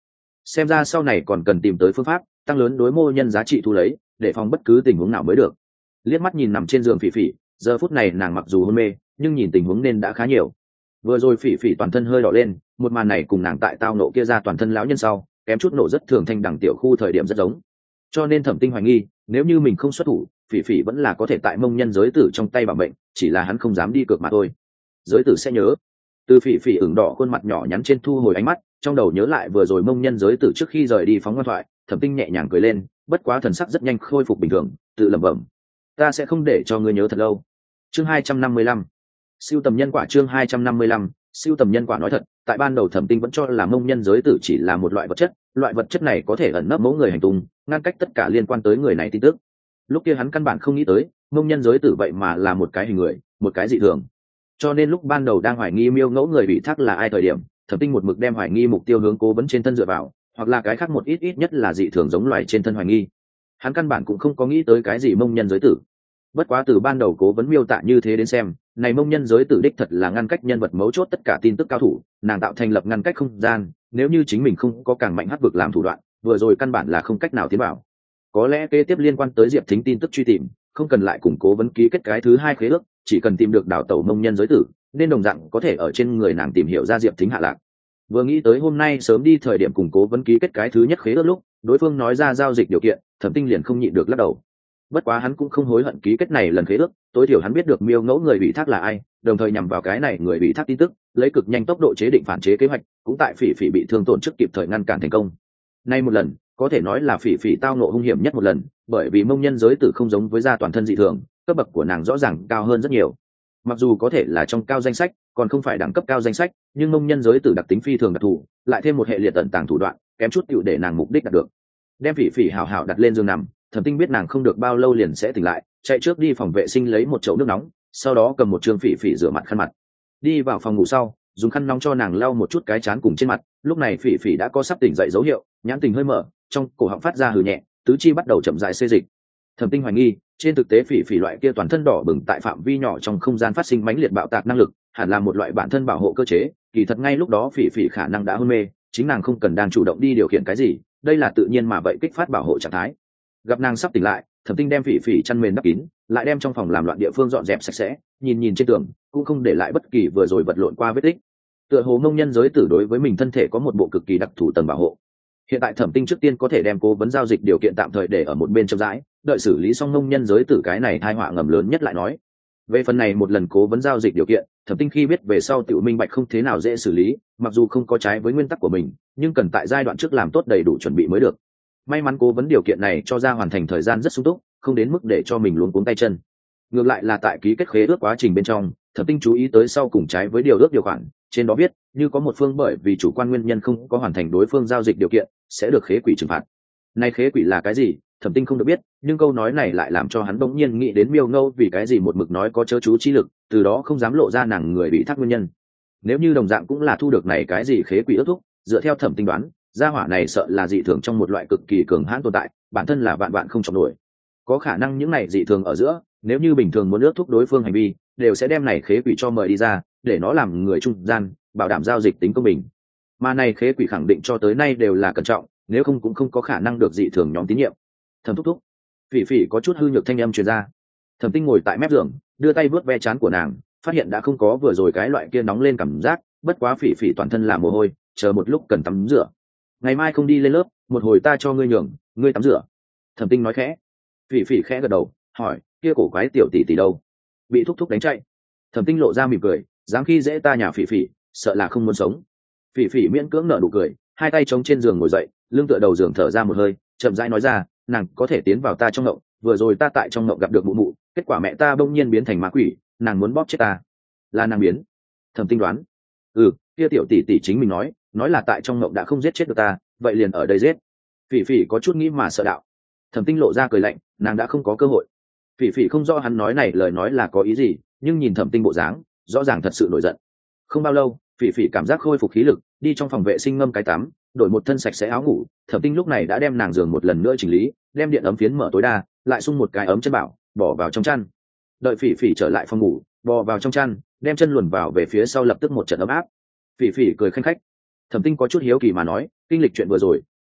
xem ra sau này còn cần tìm tới phương pháp tăng lớn đối mô nhân giá trị thu lấy, để phòng bất cứ tình huống nào mới được. Liếc mắt nhìn nằm trên giường phỉ phỉ, giờ phút này nàng mặc dù hôn mê nhưng nhìn tình huống nên đã khá nhiều. Vừa rồi phỉ phỉ toàn thân hơi đỏ lên, một màn này cùng nàng tại tao nộ kia ra toàn thân lão nhân sau kém chút nổ rất thường thanh đẳng tiểu khu thời điểm rất giống. Cho nên Thẩm Tinh hoài nghi, nếu như mình không xuất thủ, phỉ phỉ vẫn là có thể tại mông nhân giới tử trong tay bảo mệnh, chỉ là hắn không dám đi cược mà thôi. Giới tử sẽ nhớ. Từ phỉ phỉ ửng đỏ khuôn mặt nhỏ nhắn trên thu hồi ánh mắt, trong đầu nhớ lại vừa rồi mông nhân giới tử trước khi rời đi phóng ngoan thoại. Thẩm Tinh nhẹ nhàng cười lên, bất quá thần sắc rất nhanh khôi phục bình thường, tự lẩm bẩm: ta sẽ không để cho ngươi nhớ thật lâu. Chương 255. Siêu tầm nhân quả. Chương 255. Siêu tầm nhân quả. Nói thật, tại ban đầu Thẩm Tinh vẫn cho là mông nhân giới tử chỉ là một loại vật chất, loại vật chất này có thể ẩn nấp mẫu người hành tung, ngăn cách tất cả liên quan tới người này tin tức. Lúc kia hắn căn bản không nghĩ tới mông nhân giới tử vậy mà là một cái hình người, một cái dị thường. Cho nên lúc ban đầu đang hoài nghi miêu ngẫu người bị thác là ai thời điểm, Thẩm Tinh một mực đem hoài nghi mục tiêu hướng cố vấn trên thân dựa vào, hoặc là cái khác một ít nhất là dị thường giống loài trên thân hoài nghi. Hắn căn bản cũng không có nghĩ tới cái gì mông nhân giới tử. Bất quá từ ban đầu cố vấn miêu tả như thế đến xem, này mông nhân giới tử đích thật là ngăn cách nhân vật mấu chốt tất cả tin tức cao thủ, nàng tạo thành lập ngăn cách không gian, nếu như chính mình không có càng mạnh hắc vực làm thủ đoạn, vừa rồi căn bản là không cách nào tiến vào. Có lẽ kế tiếp liên quan tới Diệp Thính tin tức truy tìm, không cần lại củng cố vấn ký kết cái thứ hai khế ước, chỉ cần tìm được đảo tẩu mông nhân giới tử, nên đồng dạng có thể ở trên người nàng tìm hiểu ra Diệp Thính hạ lạc. Vừa nghĩ tới hôm nay sớm đi thời điểm củng cố vấn ký kết cái thứ nhất khế ước lúc đối phương nói ra giao dịch điều kiện, Thẩm Tinh liền không nhịn được lắc đầu. Bất quá hắn cũng không hối hận ký kết này lần khế ước, tối thiểu hắn biết được miêu ngẫu người bị thác là ai, đồng thời nhằm vào cái này người bị thác tin tức, lấy cực nhanh tốc độ chế định phản chế kế hoạch, cũng tại phỉ phỉ bị thương tổn trước kịp thời ngăn cản thành công. Nay một lần có thể nói là phỉ phỉ tao ngộ hung hiểm nhất một lần, bởi vì mông nhân giới tử không giống với gia toàn thân dị thường, cấp bậc của nàng rõ ràng cao hơn rất nhiều. Mặc dù có thể là trong cao danh sách, còn không phải đẳng cấp cao danh sách, nhưng mông nhân giới tử đặc tính phi thường đặc thù, lại thêm một hệ liệt tận tàng thủ đoạn, kém chút tựu để nàng mục đích đạt được. Đem phỉ phỉ hảo hảo đặt lên giường nằm, Thẩm Tinh biết nàng không được bao lâu liền sẽ tỉnh lại, chạy trước đi phòng vệ sinh lấy một chậu nước nóng, sau đó cầm một trường phỉ phỉ rửa mặt khăn mặt, đi vào phòng ngủ sau dùng khăn nóng cho nàng lau một chút cái trán cùng trên mặt. Lúc này phỉ phỉ đã có sắp tỉnh dậy dấu hiệu, nhãn tình hơi mở, trong cổ họng phát ra hừ nhẹ, tứ chi bắt đầu chậm rãi xê dịch. Thẩm Tinh hoài nghi, trên thực tế phỉ phỉ loại kia toàn thân đỏ bừng tại phạm vi nhỏ trong không gian phát sinh mãnh liệt bạo tạc năng lực, hẳn là một loại bản thân bảo hộ cơ chế. Kỳ thật ngay lúc đó phỉ phỉ khả năng đã hôn mê, chính nàng không cần đang chủ động đi điều khiển cái gì, đây là tự nhiên mà vậy kích phát bảo hộ trạng thái. Gặp nàng sắp tỉnh lại, Thẩm Tinh đem phỉ phỉ chăn mền đắp kín, lại đem trong phòng làm loạn địa phương dọn dẹp sạch sẽ, nhìn nhìn trên tường cũng không để lại bất kỳ vừa rồi vật lộn qua vết tích. Tựa hồ mông nhân giới tử đối với mình thân thể có một bộ cực kỳ đặc thù tầng bảo hộ. Hiện tại Thẩm Tinh trước tiên có thể đem cố vấn giao dịch điều kiện tạm thời để ở một bên chậm rãi, đợi xử lý xong mông nhân giới tử cái này tai họa ngầm lớn nhất lại nói. Về phần này một lần cố vấn giao dịch điều kiện, Thẩm Tinh khi biết về sau tiểu minh bạch không thế nào dễ xử lý, mặc dù không có trái với nguyên tắc của mình, nhưng cần tại giai đoạn trước làm tốt đầy đủ chuẩn bị mới được. May mắn cố vấn điều kiện này cho ra hoàn thành thời gian rất sung túc, không đến mức để cho mình luống cuống tay chân. Ngược lại là tại ký kết khế ước quá trình bên trong, Thẩm Tinh chú ý tới sau cùng trái với điều ước điều khoản, trên đó viết, như có một phương bởi vì chủ quan nguyên nhân không có hoàn thành đối phương giao dịch điều kiện, sẽ được khế quỷ trừng phạt. Này khế quỷ là cái gì? Thẩm Tinh không được biết, nhưng câu nói này lại làm cho hắn bỗng nhiên nghĩ đến Miêu Ngâu vì cái gì một mực nói có chớ chú chi lực, từ đó không dám lộ ra nàng người bị thác nguyên nhân. Nếu như đồng dạng cũng là thu được này cái gì khế quỷ ước thúc, dựa theo Thẩm Tinh đoán, gia hỏa này sợ là dị thường trong một loại cực kỳ cường hãn tồn tại, bản thân là vạn vạn không chọc nổi. Có khả năng những này dị thường ở giữa, nếu như bình thường muốn ước thúc đối phương hành vi, đều sẽ đem này khế quỷ cho mời đi ra, để nó làm người trung gian, bảo đảm giao dịch tính công bình. Mà này khế quỷ khẳng định cho tới nay đều là cẩn trọng, nếu không cũng không có khả năng được dị thường nhóm tín nhiệm. Thẩm thúc thúc, phỉ phỉ có chút hư nhược thanh âm truyền ra. Thẩm Tinh ngồi tại mép giường, đưa tay vuốt ve trán của nàng, phát hiện đã không có vừa rồi cái loại kia nóng lên cảm giác, bất quá phỉ phỉ toàn thân là mồ hôi, chờ một lúc cần tắm rửa. Ngày mai không đi lên lớp, một hồi ta cho ngươi nhường, ngươi tắm rửa. Thẩm Tinh nói khẽ. Phỉ phỉ khẽ gật đầu, hỏi, kia cổ quái tiểu tỷ tỷ đâu? Bị thúc thúc đánh chạy. Thẩm Tinh lộ ra mỉm cười, dám khi dễ ta nhà phỉ phỉ, sợ là không muốn sống. Phỉ phỉ miễn cưỡng nở nụ cười, hai tay chống trên giường ngồi dậy, lưng tựa đầu giường thở ra một hơi, chậm rãi nói ra, nàng có thể tiến vào ta trong ngộng, vừa rồi ta tại trong ngộng gặp được mụ mụ, kết quả mẹ ta bỗng nhiên biến thành ma quỷ, nàng muốn bóp chết ta. Là nàng biến? Thẩm Tinh đoán. Kia tiểu tỷ tỷ chính mình nói là tại trong ngộng đã không giết chết được ta, vậy liền ở đây giết. Phỉ phỉ có chút nghĩ mà sợ đạo. Thẩm Tinh lộ ra cười lạnh, nàng đã không có cơ hội. Phỉ phỉ không rõ hắn nói này lời nói là có ý gì, nhưng nhìn Thẩm Tinh bộ dáng, rõ ràng thật sự nổi giận. Không bao lâu, phỉ phỉ cảm giác khôi phục khí lực, đi trong phòng vệ sinh ngâm cái tắm, đổi một thân sạch sẽ áo ngủ. Thẩm Tinh lúc này đã đem nàng giường một lần nữa chỉnh lý, đem điện ấm phiến mở tối đa, lại xung một cái ấm chân bảo, bỏ vào trong chăn. Đợi phỉ phỉ trở lại phòng ngủ, bò vào trong chăn, đem chân luồn vào về phía sau lập tức một trận ấm áp. Phỉ phỉ cười khanh khách. Thẩm Tinh có chút hiếu kỳ mà nói, kinh lịch chuyện vừa rồi,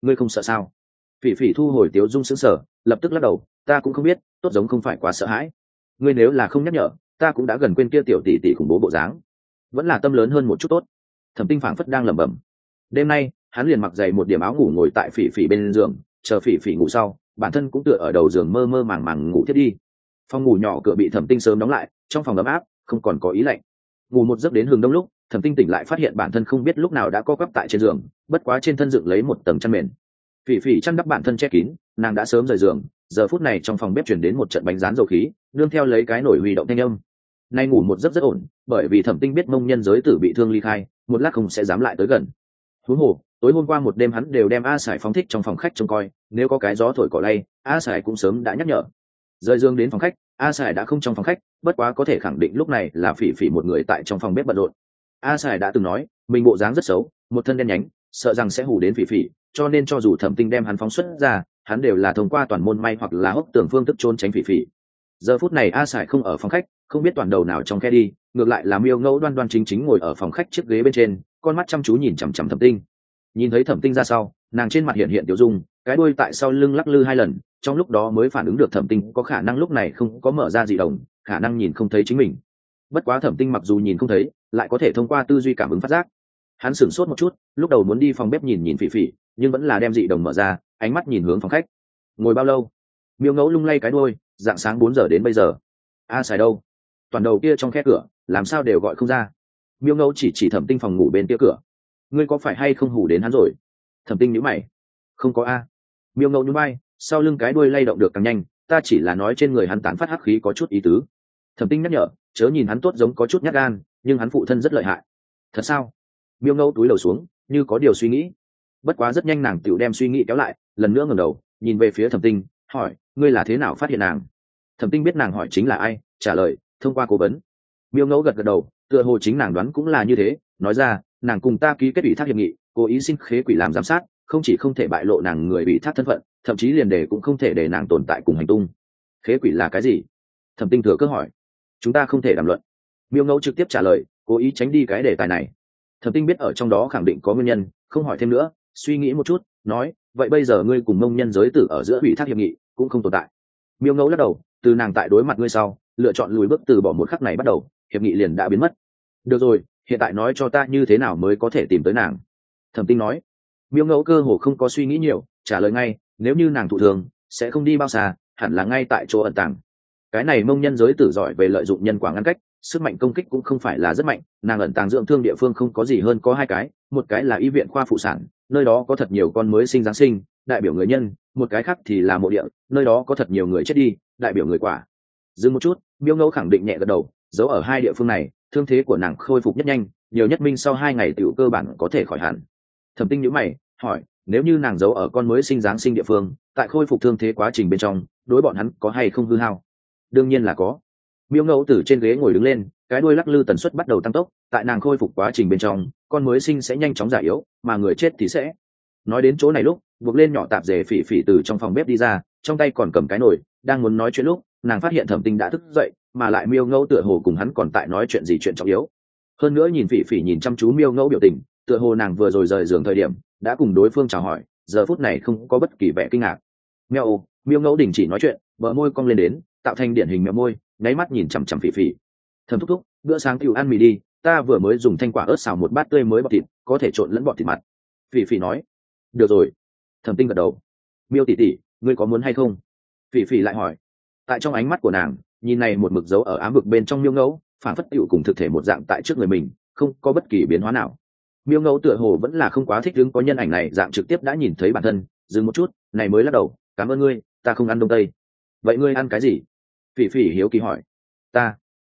ngươi không sợ sao? Phỉ Phỉ thu hồi tiếu dung sững sờ, lập tức lắc đầu, ta cũng không biết, tốt giống không phải quá sợ hãi. Ngươi nếu là không nhắc nhở, ta cũng đã gần quên kia tiểu tỷ tỷ khủng bố bộ dáng, vẫn là tâm lớn hơn một chút tốt. Thẩm Tinh phảng phất đang lẩm bẩm. Đêm nay hắn liền mặc dày một điểm áo ngủ ngồi tại Phỉ Phỉ bên giường, chờ Phỉ Phỉ ngủ sau, bản thân cũng tựa ở đầu giường mơ mơ màng màng ngủ thiết đi. Phòng ngủ nhỏ cửa bị Thẩm Tinh sớm đóng lại, trong phòng ấm áp, không còn có ý lạnh. Ngủ một giấc đến hừng đông lúc, Thẩm Tinh tỉnh lại phát hiện bản thân không biết lúc nào đã co quắp tại trên giường, bất quá trên thân dựng lấy một tầng chăn mền. Phỉ Phỉ chăn đắp bản thân che kín, nàng đã sớm rời giường, giờ phút này trong phòng bếp chuyển đến một trận bánh rán dầu khí, nương theo lấy cái nổi huy động thanh âm. Nay ngủ một giấc rất ổn, bởi vì Thẩm Tinh biết mông nhân giới tử bị thương ly khai, một lát không sẽ dám lại tới gần. Huống hồ, tối hôm qua một đêm hắn đều đem A Sải phóng thích trong phòng khách trông coi, nếu có cái gió thổi cỏ lay, A Sải cũng sớm đã nhắc nhở. Rời giường đến phòng khách, A Sải đã không trong phòng khách, bất quá có thể khẳng định lúc này là Phỉ Phỉ một người tại trong phòng bếp bận rộn. A Sải đã từng nói, mình bộ dáng rất xấu, một thân đen nhánh, sợ rằng sẽ hù đến Phỉ Phỉ, cho nên cho dù Thẩm Tinh đem hắn phóng xuất ra, hắn đều là thông qua toàn môn may hoặc là hốc tường phương thức trốn tránh Phỉ Phỉ. Giờ phút này A Sải không ở phòng khách, không biết toàn đầu nào trong khe đi, ngược lại là Miêu Ngẫu đoan đoan chính chính ngồi ở phòng khách chiếc ghế bên trên, con mắt chăm chú nhìn chằm chằm Thẩm Tinh. Nhìn thấy Thẩm Tinh ra sau, nàng trên mặt hiện hiện tiểu dung, cái đuôi tại sau lưng lắc lư hai lần, trong lúc đó mới phản ứng được Thẩm Tinh có khả năng lúc này không có mở ra dị đồng, khả năng nhìn không thấy chính mình. Bất quá Thẩm Tinh mặc dù nhìn không thấy, lại có thể thông qua tư duy cảm ứng phát giác. Hắn sửng sốt một chút, lúc đầu muốn đi phòng bếp nhìn nhìn Phỉ Phỉ, nhưng vẫn là đem dị đồng mở ra, ánh mắt nhìn hướng phòng khách. Ngồi bao lâu? Miêu Ngẫu lung lay cái đuôi, dạng sáng 4 giờ đến bây giờ. A Sải đâu? Toàn đầu kia trong khe cửa, làm sao đều gọi không ra. Miêu Ngẫu chỉ Thẩm Tinh phòng ngủ bên kia cửa. Ngươi có phải hay không hù đến hắn rồi? Thẩm Tinh nhíu mày. Không có a. Miêu Ngẫu nhún vai, sau lưng cái đuôi lay động được càng nhanh, ta chỉ là nói trên người hắn tán phát hắc khí có chút ý tứ. Thẩm Tinh nhắc nhở, chớ nhìn hắn tốt giống có chút nhát gan, nhưng hắn phụ thân rất lợi hại. Thật sao? Miêu Ngẫu túi đầu xuống, như có điều suy nghĩ. Bất quá rất nhanh nàng tựu đem suy nghĩ kéo lại, lần nữa ngẩng đầu, nhìn về phía Thẩm Tinh, hỏi, ngươi là thế nào phát hiện nàng? Thẩm Tinh biết nàng hỏi chính là ai, trả lời, thông qua cố vấn. Miêu Ngẫu gật gật đầu, tựa hồ chính nàng đoán cũng là như thế, nói ra, nàng cùng ta ký kết ủy thác hiệp nghị, cố ý xin khế quỷ làm giám sát, không chỉ không thể bại lộ nàng người ủy thác thân phận, thậm chí liền để cũng không thể để nàng tồn tại cùng hành tung. Khế quỷ là cái gì? Thẩm Tinh thừa cơ hỏi. Chúng ta không thể đàm luận. Miêu Ngẫu trực tiếp trả lời, cố ý tránh đi cái đề tài này. Thẩm Tinh biết ở trong đó khẳng định có nguyên nhân, không hỏi thêm nữa, suy nghĩ một chút, nói, vậy bây giờ ngươi cùng mông nhân giới tử ở giữa ủy thác hiệp nghị cũng không tồn tại. Miêu Ngẫu lắc đầu, từ nàng tại đối mặt ngươi sau, lựa chọn lùi bước từ bỏ một khắc này bắt đầu, hiệp nghị liền đã biến mất. Được rồi, hiện tại nói cho ta như thế nào mới có thể tìm tới nàng. Thẩm Tinh nói. Miêu Ngẫu cơ hồ không có suy nghĩ nhiều, trả lời ngay, nếu như nàng thụ thường, sẽ không đi bao xa, hẳn là ngay tại chỗ ẩn tàng. Cái này mông nhân giới tử giỏi về lợi dụng nhân quả ngăn cách, sức mạnh công kích cũng không phải là rất mạnh, nàng ẩn tàng dưỡng thương địa phương không có gì hơn có hai cái, một cái là y viện khoa phụ sản, nơi đó có thật nhiều con mới sinh giáng sinh, đại biểu người nhân, một cái khác thì là mộ địa, nơi đó có thật nhiều người chết đi, đại biểu người quả. Dừng một chút, Miêu Ngẫu khẳng định nhẹ gật đầu, giấu ở hai địa phương này, thương thế của nàng khôi phục nhất nhanh, nhiều nhất minh sau 2 ngày tiểu cơ bản có thể khỏi hẳn. Thẩm Tinh nhíu mày, hỏi, nếu như nàng giấu ở con mới sinh giáng sinh địa phương, tại khôi phục thương thế quá trình bên trong, đối bọn hắn có hay không hư hao? Đương nhiên là có. Miêu Ngẫu từ trên ghế ngồi đứng lên, cái đuôi lắc lư tần suất bắt đầu tăng tốc, tại nàng khôi phục quá trình bên trong, con mới sinh sẽ nhanh chóng già yếu, mà người chết thì sẽ. Nói đến chỗ này lúc, buộc lên nhỏ tạp dề Phỉ Phỉ từ trong phòng bếp đi ra, trong tay còn cầm cái nồi, đang muốn nói chuyện lúc, nàng phát hiện Thẩm Tinh đã thức dậy, mà lại Miêu Ngẫu tựa hồ cùng hắn còn tại nói chuyện gì chuyện trọng yếu. Hơn nữa nhìn Phỉ Phỉ nhìn chăm chú Miêu Ngẫu biểu tình, tựa hồ nàng vừa rồi rời giường thời điểm đã cùng đối phương chào hỏi, giờ phút này không có bất kỳ vẻ kinh ngạc. Miêu Ngẫu đình chỉ nói chuyện, bờ môi cong lên đến, tạo thành điển hình mèo môi, nháy mắt nhìn chằm chằm Phỉ Phỉ. Thẩm thúc thúc, bữa sáng tiểu ăn mì đi, ta vừa mới dùng thanh quả ớt xào một bát tươi mới bọt thịt, có thể trộn lẫn bọt thịt mặt. Phỉ Phỉ nói. Được rồi. Thẩm Tinh gật đầu. Miêu tỷ tỷ, ngươi có muốn hay không? Phỉ Phỉ lại hỏi. Tại trong ánh mắt của nàng, nhìn này một mực dấu ở ám vực bên trong Miêu Ngẫu, phản phất tiểu cùng thực thể một dạng tại trước người mình, không có bất kỳ biến hóa nào. Miêu Ngẫu tựa hồ vẫn là không quá thích ứng có nhân ảnh này dạng trực tiếp đã nhìn thấy bản thân, dừng một chút, này mới lắc đầu, cảm ơn ngươi, ta không ăn đông tây. Vậy ngươi ăn cái gì? Phỉ Phỉ hiếu kỳ hỏi. Ta.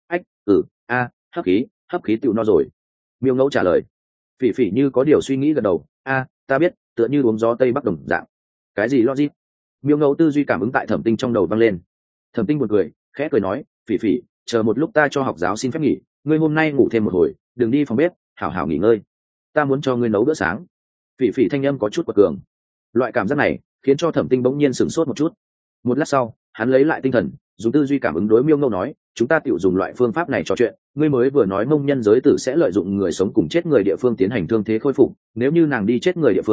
Hấp khí tiểu no rồi. Miêu Ngẫu trả lời. Phỉ Phỉ như có điều suy nghĩ gật đầu, ta biết, tựa như uống gió tây bắc đồng dạng. Cái gì logic? Miêu Ngẫu tư duy cảm ứng tại Thẩm Tinh trong đầu vang lên. Thẩm Tinh buồn cười, khẽ cười nói, Phỉ Phỉ, chờ một lúc ta cho học giáo xin phép nghỉ, ngươi hôm nay ngủ thêm một hồi, đừng đi phòng bếp, hảo hảo nghỉ ngơi. Ta muốn cho ngươi nấu bữa sáng. Phỉ Phỉ thanh âm có chút quật cường. Loại cảm giác này khiến cho Thẩm Tinh bỗng nhiên sửng sốt một chút. Một lát sau, hắn lấy lại tinh thần, dùng tư duy cảm ứng đối Miêu Ngẫu nói, chúng ta tiểu dùng loại phương pháp này trò chuyện, ngươi mới vừa nói mông nhân giới tử sẽ lợi dụng người sống cùng chết người địa phương tiến hành thương thế khôi phục, nếu như nàng đi chết người địa phương,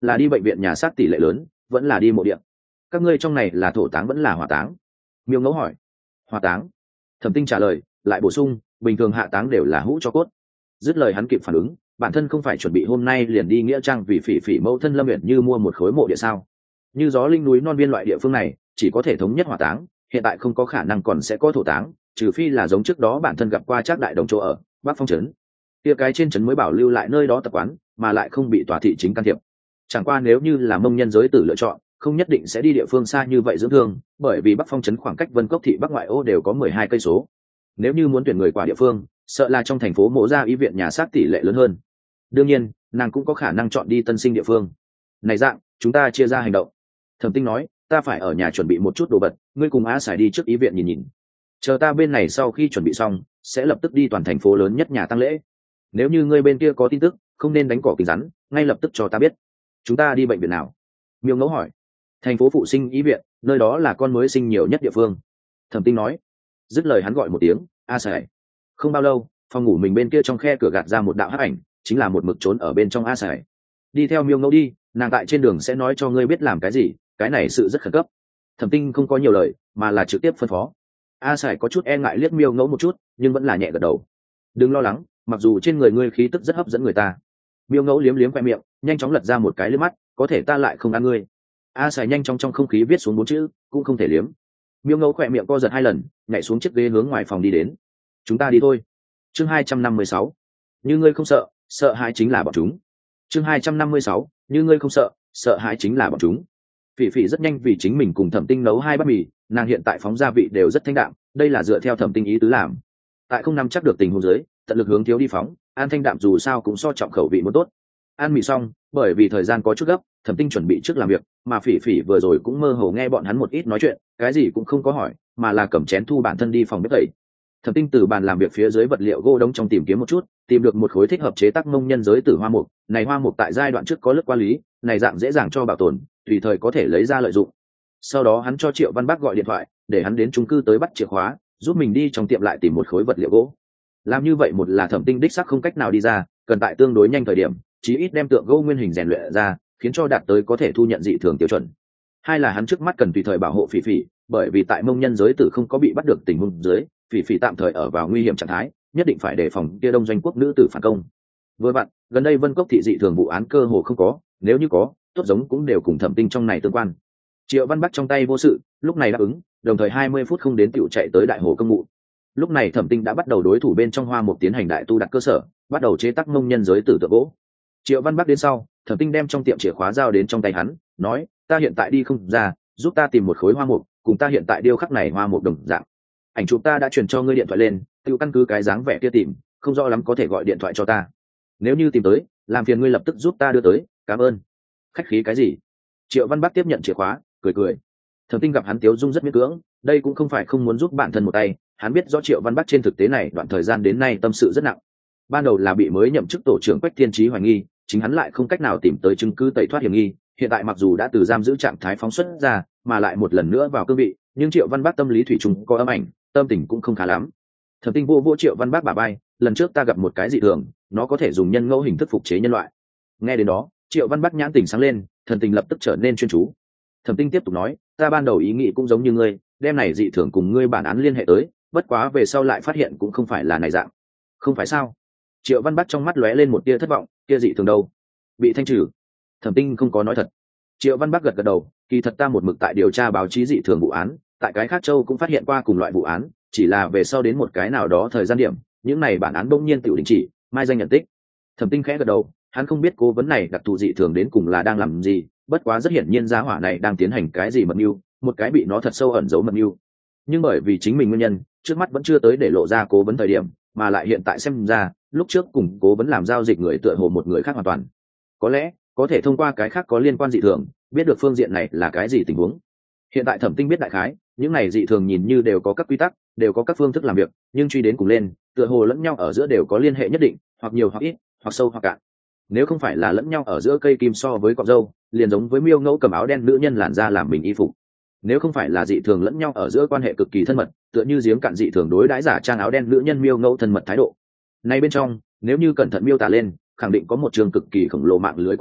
là đi bệnh viện nhà xác tỷ lệ lớn vẫn là đi mộ điện? Các ngươi trong này là thổ táng vẫn là hỏa táng? Miêu Ngẫu hỏi. Hỏa táng. Thẩm Tinh trả lời, lại bổ sung, bình thường hạ táng đều là hũ cho cốt. Dứt lời hắn kịp phản ứng, bản thân không phải chuẩn bị hôm nay liền đi nghĩa trang vì phỉ phỉ mẫu thân Lâm Uyển Như mua một khối mộ địa sao? Như gió linh núi non biên loại địa phương này chỉ có thể thống nhất hỏa táng, hiện tại không có khả năng còn sẽ có thổ táng, trừ phi là giống trước đó bản thân gặp qua Trác đại đồng chỗ ở Bắc Phong trấn, kia cái trên trấn mới bảo lưu lại nơi đó tập quán, mà lại không bị tòa thị chính can thiệp. Chẳng qua nếu như là mông nhân giới tử lựa chọn, không nhất định sẽ đi địa phương xa như vậy dưỡng thương, bởi vì Bắc Phong trấn khoảng cách Vân Cốc thị Bắc ngoại ô đều có 12 cây số. Nếu như muốn tuyển người qua địa phương, sợ là trong thành phố Mộ Gia y viện nhà xác tỷ lệ lớn hơn. Đương nhiên, nàng cũng có khả năng chọn đi Tân Sinh địa phương. Này dạng, chúng ta chia ra hành động. Thẩm Tinh nói, ta phải ở nhà chuẩn bị một chút đồ vật, ngươi cùng Á Sải đi trước y viện nhìn nhìn. Chờ ta bên này sau khi chuẩn bị xong, sẽ lập tức đi toàn thành phố lớn nhất nhà tang lễ. Nếu như ngươi bên kia có tin tức, không nên đánh cỏ kính rắn, ngay lập tức cho ta biết. Chúng ta đi bệnh viện nào? Miêu Ngẫu hỏi. Thành phố phụ sinh y viện, nơi đó là con mới sinh nhiều nhất địa phương. Thẩm Tinh nói. Dứt lời hắn gọi một tiếng, A Sải. Không bao lâu, phòng ngủ mình bên kia trong khe cửa gạt ra một đạo hắc ảnh, chính là một mực trốn ở bên trong A Sải. Đi theo Miêu Ngẫu đi, nàng tại trên đường sẽ nói cho ngươi biết làm cái gì, cái này sự rất khẩn cấp. Thẩm Tinh không có nhiều lời, mà là trực tiếp phân phó. A Sải có chút e ngại liếc Miêu Ngẫu một chút, nhưng vẫn là nhẹ gật đầu. Đừng lo lắng, mặc dù trên người ngươi khí tức rất hấp dẫn người ta. Miêu Ngẫu liếm liếm khoe miệng, nhanh chóng lật ra một cái liếc mắt, có thể ta lại không ăn ngươi. A Sải nhanh chóng trong không khí viết xuống 4 chữ, cũng không thể liếm. Miêu Ngẫu khoe miệng co giật 2 lần, nhảy xuống chiếc ghế hướng ngoài phòng đi đến. Chúng ta đi thôi. Chương 256. Như ngươi không sợ, sợ hãi chính là bọn chúng. Chương 256. Như ngươi không sợ, sợ hãi chính là bọn chúng. Phỉ Phỉ rất nhanh vì chính mình cùng Thẩm Tinh nấu 2 bát mì, nàng hiện tại phóng gia vị đều rất thanh đạm, đây là dựa theo Thẩm Tinh ý tứ làm. Tại không nắm chắc được tình huống dưới, tận lực hướng thiếu đi phóng, ăn thanh đạm dù sao cũng so trọng khẩu vị muốn tốt. Ăn mì xong, bởi vì thời gian có chút gấp, Thẩm Tinh chuẩn bị trước làm việc, mà Phỉ Phỉ vừa rồi cũng mơ hồ nghe bọn hắn một ít nói chuyện, cái gì cũng không có hỏi, mà là cầm chén thu bản thân đi phòng bếp tẩy. Thẩm Tinh từ bàn làm việc phía dưới vật liệu gỗ đống trong tìm kiếm một chút, tìm được một khối thích hợp chế tác mông nhân giới tử hoa mục, này hoa mục tại giai đoạn trước có lướt qua lý, này dạng dễ dàng cho bảo tồn, tùy thời có thể lấy ra lợi dụng. Sau đó hắn cho Triệu Văn Bắc gọi điện thoại, để hắn đến chung cư tới bắt chìa khóa, giúp mình đi trong tiệm lại tìm một khối vật liệu gỗ. Làm như vậy một là Thẩm Tinh đích xác không cách nào đi ra, cần tại tương đối nhanh thời điểm, chí ít đem tượng gỗ nguyên hình rèn luyện ra, khiến cho đạt tới có thể thu nhận dị thường tiêu chuẩn. Hai là hắn trước mắt cần tùy thời bảo hộ Phỉ Phỉ, bởi vì tại mông nhân giới tử không có bị bắt được tình huống dưới, Phỉ Phỉ tạm thời ở vào nguy hiểm trạng thái, nhất định phải đề phòng kia Đông Doanh quốc nữ tử phản công. Vừa vặn, gần đây Vân Cốc thị dị thường vụ án cơ hồ không có, nếu như có, tốt giống cũng đều cùng Thẩm Tinh trong này tương quan. Triệu Văn Bắc trong tay vô sự, lúc này đáp ứng, đồng thời 20 phút không đến tiểu chạy tới đại hồ công ngụ. Lúc này Thẩm Tinh đã bắt đầu đối thủ bên trong hoa mục tiến hành đại tu đặt cơ sở, bắt đầu chế tác mông nhân giới tử tượng gỗ. Triệu Văn Bắc đến sau, Thẩm Tinh đem trong tiệm chìa khóa giao đến trong tay hắn, nói, ta hiện tại đi không ra, giúp ta tìm một khối hoa mục, cùng ta hiện tại điêu khắc này hoa mục đồng dạng. Ảnh chụp ta đã truyền cho ngươi điện thoại lên, tự căn cứ cái dáng vẻ kia tìm, không rõ lắm có thể gọi điện thoại cho ta. Nếu như tìm tới, làm phiền ngươi lập tức giúp ta đưa tới, cảm ơn. Khách khí cái gì? Triệu Văn Bắc tiếp nhận chìa khóa, cười cười. Thẩm Tinh gặp hắn tiếu dung rất miễn cưỡng, đây cũng không phải không muốn giúp bản thân một tay, hắn biết rõ Triệu Văn Bắc trên thực tế này đoạn thời gian đến nay tâm sự rất nặng. Ban đầu là bị mới nhậm chức tổ trưởng Quách Thiên Chí hoài nghi, chính hắn lại không cách nào tìm tới chứng cứ tẩy thoát hiểm nghi, hiện tại mặc dù đã từ giam giữ trạng thái phóng xuất ra, mà lại một lần nữa vào cương vị, nhưng Triệu Văn Bắc tâm lý thủy chung có âm ảnh, tâm tình cũng không khá lắm. Thẩm Tinh vô Triệu Văn Bắc bả vai, lần trước ta gặp một cái dị thường, nó có thể dùng nhân ngẫu hình thức phục chế nhân loại. Nghe đến đó, Triệu Văn Bắc nhãn tình sáng lên, thần tình lập tức trở nên chuyên chú. Thẩm Tinh tiếp tục nói, ta ban đầu ý nghĩ cũng giống như ngươi, đem này dị thường cùng ngươi bản án liên hệ tới, bất quá về sau lại phát hiện cũng không phải là này dạng. Không phải sao? Triệu Văn Bắc trong mắt lóe lên một tia thất vọng, kia dị thường đâu? Bị thanh trừ. Thẩm Tinh không có nói thật. Triệu Văn Bắc gật gật đầu, kỳ thật ta một mực tại điều tra báo chí dị thường vụ án, tại cái khác châu cũng phát hiện qua cùng loại vụ án, chỉ là về sau đến một cái nào đó thời gian điểm, những này bản án bỗng nhiên tự đình chỉ, mai danh nhận tích. Thẩm Tinh khẽ gật đầu, hắn không biết cố vấn này đặc thù dị thường đến cùng là đang làm gì, bất quá rất hiển nhiên gia hỏa này đang tiến hành cái gì mật mưu, một cái bị nó thật sâu ẩn giấu mật mưu. Nhưng bởi vì chính mình nguyên nhân, trước mắt vẫn chưa tới để lộ ra cố vấn thời điểm, mà lại hiện tại xem ra, lúc trước cùng cố vấn làm giao dịch người tựa hồ một người khác hoàn toàn. Có lẽ, có thể thông qua cái khác có liên quan dị thường, biết được phương diện này là cái gì tình huống. Hiện tại Thẩm Tinh biết đại khái, những này dị thường nhìn như đều có các quy tắc, đều có các phương thức làm việc, nhưng truy đến cùng lên, tựa hồ lẫn nhau ở giữa đều có liên hệ nhất định, hoặc nhiều hoặc ít, hoặc sâu hoặc cạn. Nếu không phải là lẫn nhau ở giữa cây kim so với cọng râu, liền giống với Miêu Ngẫu cầm áo đen nữ nhân làn da làm mình y phục. Nếu không phải là dị thường lẫn nhau ở giữa quan hệ cực kỳ thân mật, tựa như giếng cạn dị thường đối đãi giả trang áo đen nữ nhân Miêu Ngẫu thân mật thái độ. Này bên trong, nếu như cẩn thận miêu tả lên, khẳng định có một trường cực kỳ khổng lồ mạng lưới quan hệ,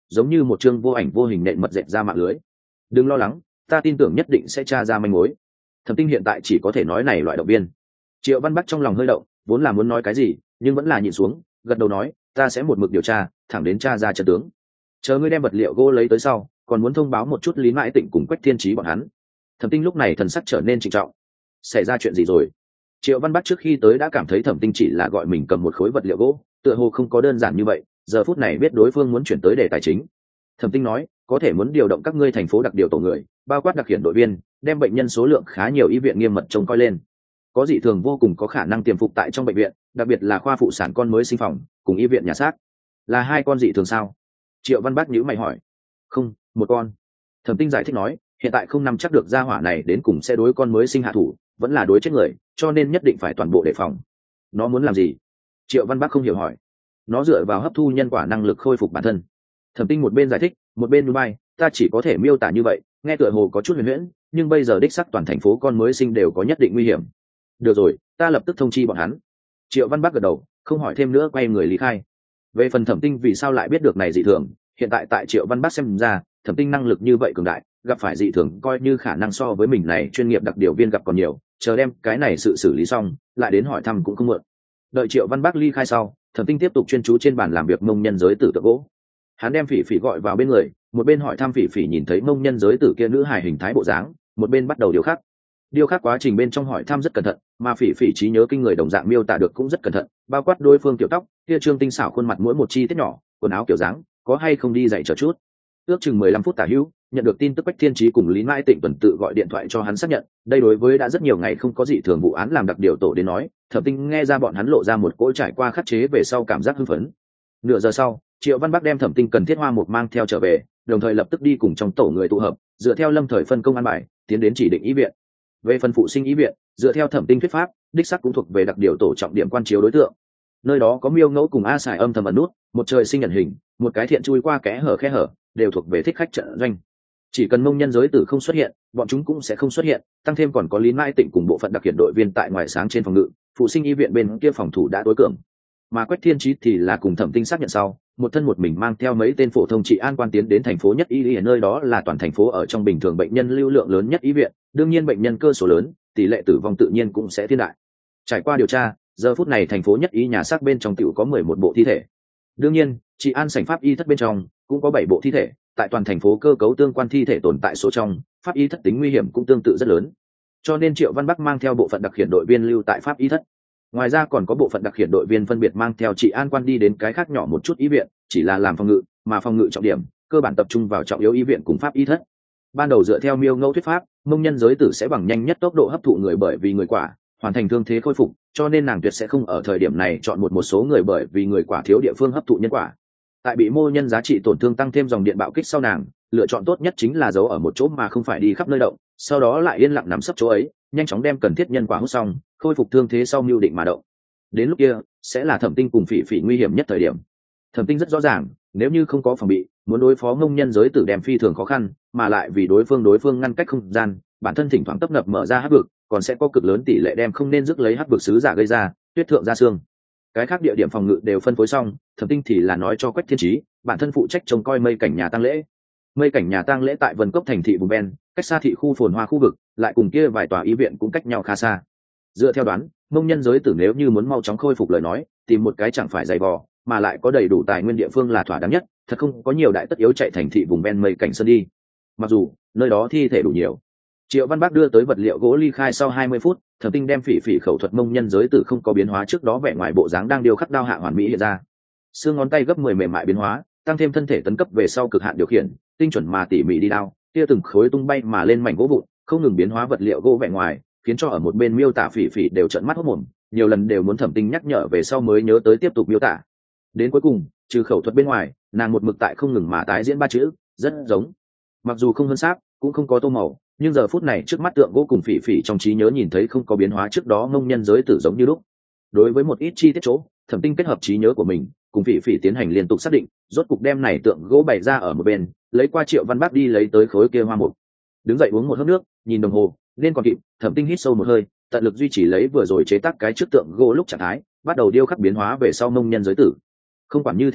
giống như một chương vô ảnh vô hình nện mật dệt ra mạng lưới. Đừng lo lắng, ta tin tưởng nhất định sẽ tra ra manh mối. Thẩm Tinh hiện tại chỉ có thể nói này loại động viên. Triệu Văn Bắc trong lòng hơi động, vốn là muốn nói cái gì nhưng vẫn là nhịn xuống, gật đầu nói, ta sẽ một mực điều tra thẳng đến tra ra chân tướng. Chờ ngươi đem vật liệu gỗ lấy tới sau, còn muốn thông báo một chút Lý Mãi Tịnh cùng Quách Thiên Chí bọn hắn. Thẩm Tinh lúc này thần sắc trở nên trịnh trọng. Xảy ra chuyện gì rồi? Triệu Văn Bắc trước khi tới đã cảm thấy Thẩm Tinh chỉ là gọi mình cầm một khối vật liệu gỗ, tựa hồ không có đơn giản như vậy, giờ phút này biết đối phương muốn chuyển tới đề tài chính. Thẩm Tinh nói, có thể muốn điều động các ngươi thành phố đặc điều tổ người, bao quát đặc hiện đội viên, đem bệnh nhân số lượng khá nhiều y viện nghiêm mật trông coi lên. Có dị thường vô cùng có khả năng tiềm phục tại trong bệnh viện, đặc biệt là khoa phụ sản con mới sinh phòng cùng y viện nhà xác. Là hai con dị thường sao? Triệu Văn Bắc nhíu mày hỏi. Không, một con. Thẩm Tinh giải thích nói, hiện tại không nắm chắc được gia hỏa này đến cùng sẽ đối con mới sinh hạ thủ, vẫn là đối chết người, cho nên nhất định phải toàn bộ đề phòng. Nó muốn làm gì? Triệu Văn Bắc không hiểu hỏi. Nó dựa vào hấp thu nhân quả năng lực khôi phục bản thân. Thẩm Tinh một bên giải thích, một bên núi bay, ta chỉ có thể miêu tả như vậy, nghe tựa hồ có chút huyền huyễn, nhưng bây giờ đích xác toàn thành phố con mới sinh đều có nhất định nguy hiểm. Được rồi, ta lập tức thông chi bọn hắn. Triệu Văn Bắc gật đầu, không hỏi thêm nữa, quay người lý khai. Về phần Thẩm Tinh vì sao lại biết được này dị thường, hiện tại tại Triệu Văn Bắc xem ra, Thẩm Tinh năng lực như vậy cường đại, gặp phải dị thường coi như khả năng so với mình này chuyên nghiệp đặc điều viên gặp còn nhiều, chờ đem cái này sự xử lý xong, lại đến hỏi thăm cũng không muộn. Đợi Triệu Văn Bắc ly khai sau, Thẩm Tinh tiếp tục chuyên chú trên bàn làm việc mông nhân giới tử tượng gỗ. Hắn đem Phỉ Phỉ gọi vào bên người, một bên hỏi thăm Phỉ Phỉ nhìn thấy mông nhân giới tử kia nữ hài hình thái bộ dáng, một bên bắt đầu điêu khắc. Điêu khắc quá trình bên trong hỏi thăm rất cẩn thận, mà Phỉ Phỉ trí nhớ kinh người đồng dạng miêu tả được cũng rất cẩn thận, bao quát đối phương kiểu tóc, kia trương tinh xảo khuôn mặt mỗi một chi tiết nhỏ, quần áo kiểu dáng, có hay không đi dạy chờ chút. Ước chừng 15 phút tả hữu, nhận được tin tức Quách Thiên Chí cùng Lý Mãi Tịnh tuần tự gọi điện thoại cho hắn xác nhận, đây đối với đã rất nhiều ngày không có dị thường vụ án làm đặc điều tổ đến nói, Thẩm Tinh nghe ra bọn hắn lộ ra một cỗ trải qua khắc chế về sau cảm giác hưng phấn. Nửa giờ sau, Triệu Văn Bắc đem Thẩm Tinh cần thiết hoa mục mang theo trở về, đồng thời lập tức đi cùng trong tổ người tụ hợp, dựa theo Lâm Thời phân công an bài, tiến đến chỉ định y viện. Về phần phụ sinh y viện, dựa theo Thẩm Tinh thuyết pháp, đích xác cũng thuộc về đặc điều tổ trọng điểm quan chiếu đối tượng. Nơi đó có Miêu Ngẫu cùng A Sải âm thầm ẩn nút, một trời sinh ẩn hình, một cái thiện chui qua kẽ hở khe hở, đều thuộc về thích khách trận doanh. Chỉ cần mông nhân giới tử không xuất hiện, bọn chúng cũng sẽ không xuất hiện, tăng thêm còn có Lý Mãi Tịnh cùng bộ phận đặc hiện đội viên tại ngoài sáng trên phòng ngự, phụ sinh y viện bên kia phòng thủ đã tối cường. Mà Quách Thiên Chí thì là cùng Thẩm Tinh xác nhận sau, một thân một mình mang theo mấy tên phổ thông trị an quan tiến đến thành phố nhất y ở nơi đó là toàn thành phố ở trong bình thường bệnh nhân lưu lượng lớn nhất y viện, đương nhiên bệnh nhân cơ số lớn, tỷ lệ tử vong tự nhiên cũng sẽ thiên đại. Trải qua điều tra, giờ phút này thành phố nhất y nhà xác bên trong tiểu có 11 bộ thi thể. Đương nhiên, trị an sảnh pháp y thất bên trong cũng có 7 bộ thi thể, tại toàn thành phố cơ cấu tương quan thi thể tồn tại số trong, pháp y thất tính nguy hiểm cũng tương tự rất lớn. Cho nên Triệu Văn Bắc mang theo bộ phận đặc hiện đội viên lưu tại pháp y thất. Ngoài ra còn có bộ phận đặc hiện đội viên phân biệt mang theo trị an quan đi đến cái khác nhỏ một chút y viện, chỉ là làm phòng ngự, mà phòng ngự trọng điểm cơ bản tập trung vào trọng yếu y viện cùng pháp y thất. Ban đầu dựa theo Miêu Ngẫu thuyết pháp, mông nhân giới tử sẽ bằng nhanh nhất tốc độ hấp thụ người bởi vì người quả, hoàn thành thương thế khôi phục, cho nên nàng tuyệt sẽ không ở thời điểm này chọn một số người bởi vì người quả thiếu địa phương hấp thụ nhân quả. Tại bị mô nhân giá trị tổn thương tăng thêm dòng điện bạo kích sau, nàng lựa chọn tốt nhất chính là giấu ở một chỗ mà không phải đi khắp nơi động, sau đó lại yên lặng nằm sấp chỗ ấy, nhanh chóng đem cần thiết nhân quả hút xong, khôi phục thương thế sau mưu định mà động. Đến lúc kia sẽ là Thẩm Tinh cùng Phỉ Phỉ nguy hiểm nhất thời điểm. Thẩm Tinh rất rõ ràng, nếu như không có phòng bị, muốn đối phó mông nhân giới tử đem phi thường khó khăn, mà lại vì đối phương ngăn cách không gian, bản thân thỉnh thoảng tấp nập mở ra hắc vực, còn sẽ có cực lớn tỷ lệ đem không nên rước lấy hắc vực sứ giả gây ra, tuyết thượng ra xương. Cái khác địa điểm phòng ngự đều phân phối xong, Thẩm Tinh thì là nói cho Quách Thiên Chí, bản thân phụ trách trông coi mây cảnh nhà tang lễ. Mây cảnh nhà tang lễ tại Vân Cốc thành thị vùng ven, cách xa thị khu phồn hoa khu vực, lại cùng kia vài tòa y viện cũng cách nhau khá xa. Dựa theo đoán, mông nhân giới tử nếu như muốn mau chóng khôi phục lời nói, tìm một cái chẳng phải dày vò, mà lại có đầy đủ tài nguyên địa phương là thỏa đáng nhất, thật không có nhiều đại tất yếu chạy thành thị vùng ven mây cảnh sơn đi. Mặc dù nơi đó thi thể đủ nhiều. Triệu Văn Bắc đưa tới vật liệu gỗ ly khai sau 20 phút, Thẩm Tinh đem Phỉ Phỉ khẩu thuật mông nhân giới tử không có biến hóa trước đó vẻ ngoài bộ dáng đang điêu khắc đao hạ hoàn mỹ hiện ra. Xương ngón tay gấp 10 mềm mại biến hóa, tăng thêm thân thể tấn cấp về sau cực hạn điều khiển, tinh chuẩn mà tỉ mỉ đi đao, kia từng khối tung bay mà lên mảnh gỗ vụn, không ngừng biến hóa vật liệu gỗ vẻ ngoài, khiến cho ở một bên miêu tả Phỉ Phỉ đều trợn mắt hốt mồm, nhiều lần đều muốn Thẩm Tinh nhắc nhở về sau mới nhớ tới tiếp tục miêu tả. Đến cuối cùng, trừ khẩu thuật bên ngoài, nàng một mực tại không ngừng mà tái diễn ba chữ, rất giống. Mặc dù không hơn sáp, cũng không có tô màu, nhưng giờ phút này trước mắt tượng gỗ cùng Phỉ Phỉ trong trí nhớ nhìn thấy không có biến hóa trước đó mông nhân giới tử giống như lúc. Đối với một ít chi tiết chỗ, Thẩm Tinh kết hợp trí nhớ của mình cùng Phỉ Phỉ tiến hành liên tục xác định, rốt cục đem này tượng gỗ bày ra ở một bên, lấy qua Triệu Văn Bắc đi lấy tới khối kia hoa mục. Đứng dậy uống một hớp nước, nhìn đồng hồ nên còn kịp, Thẩm Tinh hít sâu một hơi, tận lực duy trì lấy vừa rồi chế tác cái trước tượng gỗ lúc trạng thái, bắt đầu điêu khắc biến hóa về sau mông nhân giới tử. Không quản như thế nào,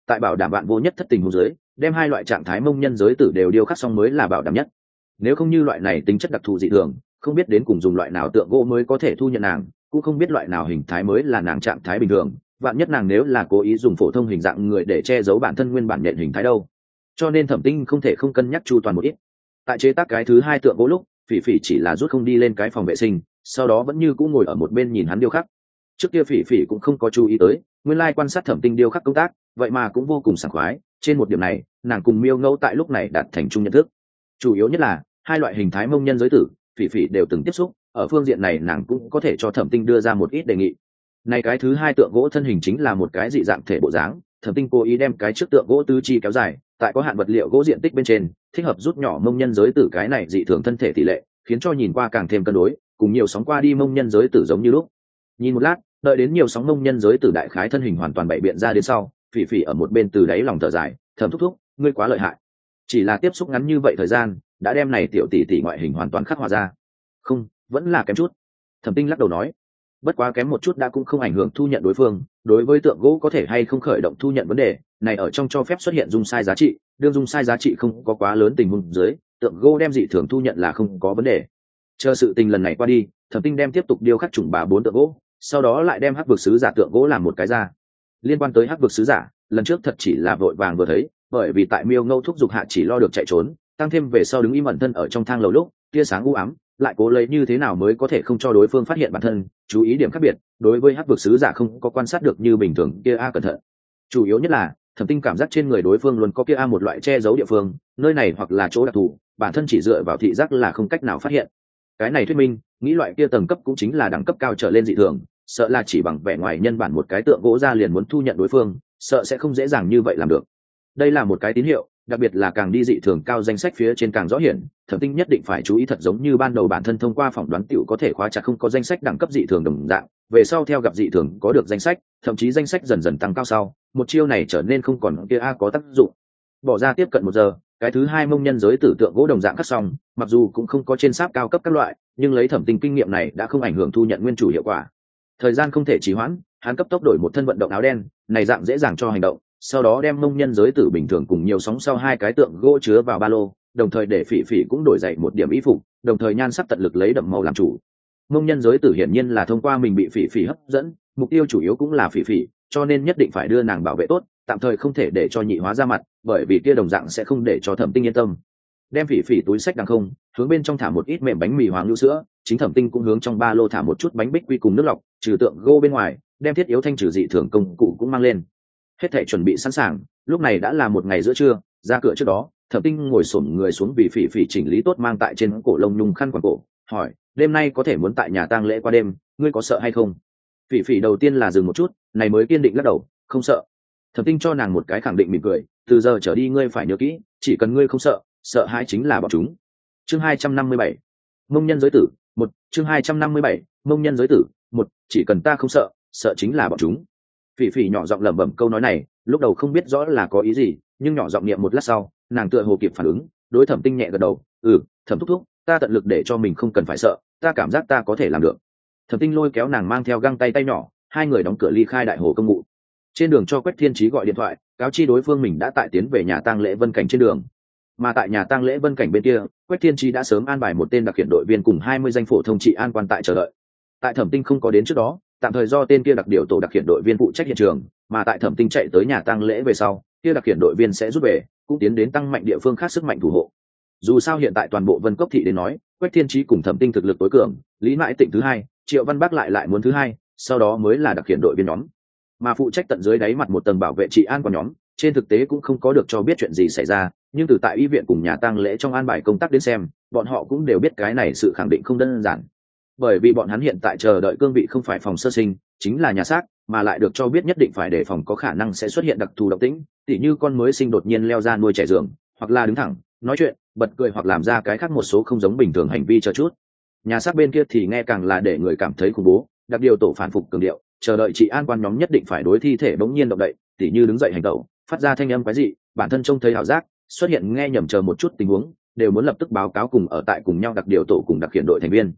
tại bảo đảm bạn vô nhất thất tình huống dưới, đem hai loại trạng thái mông nhân giới tử đều điêu khắc xong mới là bảo đảm nhất. Nếu không như loại này tính chất đặc thù dị thường, không biết đến cùng dùng loại nào tượng gỗ mới có thể thu nhận nàng, cũng không biết loại nào hình thái mới là nàng trạng thái bình thường, vạn nhất nàng nếu là cố ý dùng phổ thông hình dạng người để che giấu bản thân nguyên bản nhện hình thái đâu. Cho nên Thẩm Tinh không thể không cân nhắc chu toàn một ít. Tại chế tác cái thứ hai tượng gỗ lúc, Phỉ Phỉ chỉ là rút không đi lên cái phòng vệ sinh, sau đó vẫn như cũ ngồi ở một bên nhìn hắn điêu khắc. Trước kia Phỉ Phỉ cũng không có chú ý tới, nguyên lai quan sát Thẩm Tinh điêu khắc công tác, vậy mà cũng vô cùng sảng khoái. Trên một điểm này, nàng cùng Miêu Ngẫu tại lúc này đạt thành chung nhận thức. Chủ yếu nhất là hai loại hình thái mông nhân giới tử, Phỉ Phỉ đều từng tiếp xúc, ở phương diện này nàng cũng có thể cho Thẩm Tinh đưa ra một ít đề nghị. Này cái thứ hai tượng gỗ thân hình chính là một cái dị dạng thể bộ dáng, Thẩm Tinh cố ý đem cái trước tượng gỗ tứ chi kéo dài, tại có hạn vật liệu gỗ diện tích bên trên, thích hợp rút nhỏ mông nhân giới tử cái này dị thường thân thể tỷ lệ, khiến cho nhìn qua càng thêm cân đối, cùng nhiều sóng qua đi mông nhân giới tử giống như lúc. Nhìn một lát, đợi đến nhiều sóng mông nhân giới tử đại khái thân hình hoàn toàn bày biện ra đến sau, Phỉ Phỉ ở một bên từ đáy lòng thở dài, thầm thúc thúc, ngươi quá lợi hại. Chỉ là tiếp xúc ngắn như vậy thời gian, đã đem này tiểu tỷ tỷ ngoại hình hoàn toàn khắc họa ra. Không, vẫn là kém chút. Thẩm Tinh lắc đầu nói, bất quá kém một chút đã cũng không ảnh hưởng thu nhận đối phương. Đối với tượng gỗ có thể hay không khởi động thu nhận vấn đề này, ở trong cho phép xuất hiện dung sai giá trị, đương dung sai giá trị không có quá lớn tình huống dưới, tượng gỗ đem dị thường thu nhận là không có vấn đề. Chờ sự tình lần này qua đi, Thẩm Tinh đem tiếp tục điêu khắc chủng bà 4 tượng gỗ, sau đó lại đem hắc vực sứ giả tượng gỗ làm một cái ra. Liên quan tới hắc vực sứ giả, lần trước thật chỉ là vội vàng vừa thấy, bởi vì tại Miêu Ngâu thúc giục hạ chỉ lo được chạy trốn, tăng thêm về sau đứng im ẩn thân ở trong thang lầu lúc tia sáng u ám, lại cố lấy như thế nào mới có thể không cho đối phương phát hiện bản thân. Chú ý điểm khác biệt, đối với hắc vực sứ giả không có quan sát được như bình thường kia cẩn thận. Chủ yếu nhất là Thẩm Tinh cảm giác trên người đối phương luôn có kia một loại che giấu địa phương, nơi này hoặc là chỗ đặc thù, bản thân chỉ dựa vào thị giác là không cách nào phát hiện. Cái này thuyết minh, nghĩ loại kia tầng cấp cũng chính là đẳng cấp cao trở lên dị thường, sợ là chỉ bằng vẻ ngoài nhân bản một cái tượng gỗ ra liền muốn thu nhận đối phương, sợ sẽ không dễ dàng như vậy làm được. Đây là một cái tín hiệu, đặc biệt là càng đi dị thường cao danh sách phía trên càng rõ hiển, Thẩm Tinh nhất định phải chú ý thật giống như ban đầu bản thân thông qua phỏng đoán tiểu có thể khóa chặt không có danh sách đẳng cấp dị thường đồng dạng, về sau theo gặp dị thường có được danh sách, thậm chí danh sách dần dần tăng cao sau, một chiêu này trở nên không còn kia có tác dụng. Bỏ ra tiếp cận 1 giờ, cái thứ hai mông nhân giới tử tượng gỗ đồng dạng cắt xong, mặc dù cũng không có trên sáp cao cấp các loại, nhưng lấy Thẩm Tinh kinh nghiệm này đã không ảnh hưởng thu nhận nguyên chủ hiệu quả. Thời gian không thể trì hoãn, hắn cấp tốc đổi một thân vận động áo đen, này dạng dễ dàng cho hành động, sau đó đem mông nhân giới tử bình thường cùng nhiều sóng sau hai cái tượng gỗ chứa vào ba lô, đồng thời để Phỉ Phỉ cũng đổi dậy một điểm y phục, đồng thời nhan sắc tận lực lấy đậm màu làm chủ. Mông nhân giới tử hiển nhiên là thông qua mình bị Phỉ Phỉ hấp dẫn, mục tiêu chủ yếu cũng là Phỉ Phỉ, cho nên nhất định phải đưa nàng bảo vệ tốt, tạm thời không thể để cho nhị hóa ra mặt, bởi vì kia đồng dạng sẽ không để cho Thẩm Tinh yên tâm. Đem Phỉ Phỉ túi sách đằng không, hướng bên trong thả một ít mềm bánh mì hoàng lưu sữa, chính Thẩm Tinh cũng hướng trong ba lô thả một chút bánh bích quy cùng nước lọc, trừ tượng gỗ bên ngoài, đem thiết yếu thanh trừ dị thường công cụ cũng mang lên. Hết thảy chuẩn bị sẵn sàng, lúc này đã là một ngày giữa trưa, ra cửa trước đó, Thẩm Tinh ngồi xổm người xuống vì Phỉ Phỉ chỉnh lý tốt mang tại trên cổ lông nhung khăn quàng cổ, hỏi, đêm nay có thể muốn tại nhà tang lễ qua đêm, ngươi có sợ hay không? Phỉ Phỉ đầu tiên là dừng một chút, này mới kiên định lắc đầu, không sợ. Thẩm Tinh cho nàng một cái khẳng định mỉm cười, từ giờ trở đi ngươi phải nhớ kỹ, chỉ cần ngươi không sợ, sợ hãi chính là bọn chúng. Chương 257, mông nhân giới tử, 1, chương 257, mông nhân giới tử, 1, chỉ cần ta không sợ, sợ chính là bọn chúng. Phỉ Phỉ nhỏ giọng lẩm bẩm câu nói này, lúc đầu không biết rõ là có ý gì, nhưng nhỏ giọng niệm một lát sau, nàng tựa hồ kịp phản ứng, đối Thẩm Tinh nhẹ gật đầu, Thẩm thúc thúc, ta tận lực để cho mình không cần phải sợ, ta cảm giác ta có thể làm được. Thẩm Tinh lôi kéo nàng mang theo găng tay tay nhỏ, hai người đóng cửa ly khai đại hồ công vụ. Trên đường cho Quách Thiên Chí gọi điện thoại, cáo chi đối phương mình đã tại tiến về nhà tang lễ Vân Cảnh trên đường. Mà tại nhà tang lễ Vân Cảnh bên kia, Quách Thiên Chí đã sớm an bài một tên đặc hiện đội viên cùng 20 danh phổ thông trị an quan tại chờ đợi. Tại Thẩm Tinh không có đến trước đó, tạm thời do tên kia đặc điều tổ đặc hiện đội viên phụ trách hiện trường, mà tại Thẩm Tinh chạy tới nhà tang lễ về sau, kia đặc hiện đội viên sẽ rút về, cũng tiến đến tăng mạnh địa phương khác sức mạnh thủ hộ. Dù sao hiện tại toàn bộ Vân Cốc thị đến nói, Quách Thiên Chí cùng Thẩm Tinh thực lực tối cường, Lý Mãi Tịnh thứ hai, Triệu Văn Bắc lại muốn thứ hai, sau đó mới là đặc hiện đội viên nhóm. Mà phụ trách tận dưới đáy mặt một tầng bảo vệ trị an của nhóm, trên thực tế cũng không có được cho biết chuyện gì xảy ra, nhưng từ tại y viện cùng nhà tang lễ trong an bài công tác đến xem, bọn họ cũng đều biết cái này sự khẳng định không đơn giản. Bởi vì bọn hắn hiện tại chờ đợi cương vị không phải phòng sơ sinh, chính là nhà xác, mà lại được cho biết nhất định phải đề phòng có khả năng sẽ xuất hiện đặc thù động tĩnh, tỉ như con mới sinh đột nhiên leo ra nuôi trẻ giường, hoặc là đứng thẳng, nói chuyện, bật cười hoặc làm ra cái khác một số không giống bình thường hành vi chờ chút. Nhà xác bên kia thì nghe càng là để người cảm thấy khủng bố, đặc điều tổ phản phục cường điệu, chờ đợi chị an quan nhóm nhất định phải đối thi thể bỗng nhiên động đậy, tỉ như đứng dậy hành động, phát ra thanh âm quái dị, bản thân trông thấy ảo giác, xuất hiện nghe nhầm chờ một chút tình huống, đều muốn lập tức báo cáo cùng ở tại cùng nhau đặc điều tổ cùng đặc hiện đội thành viên.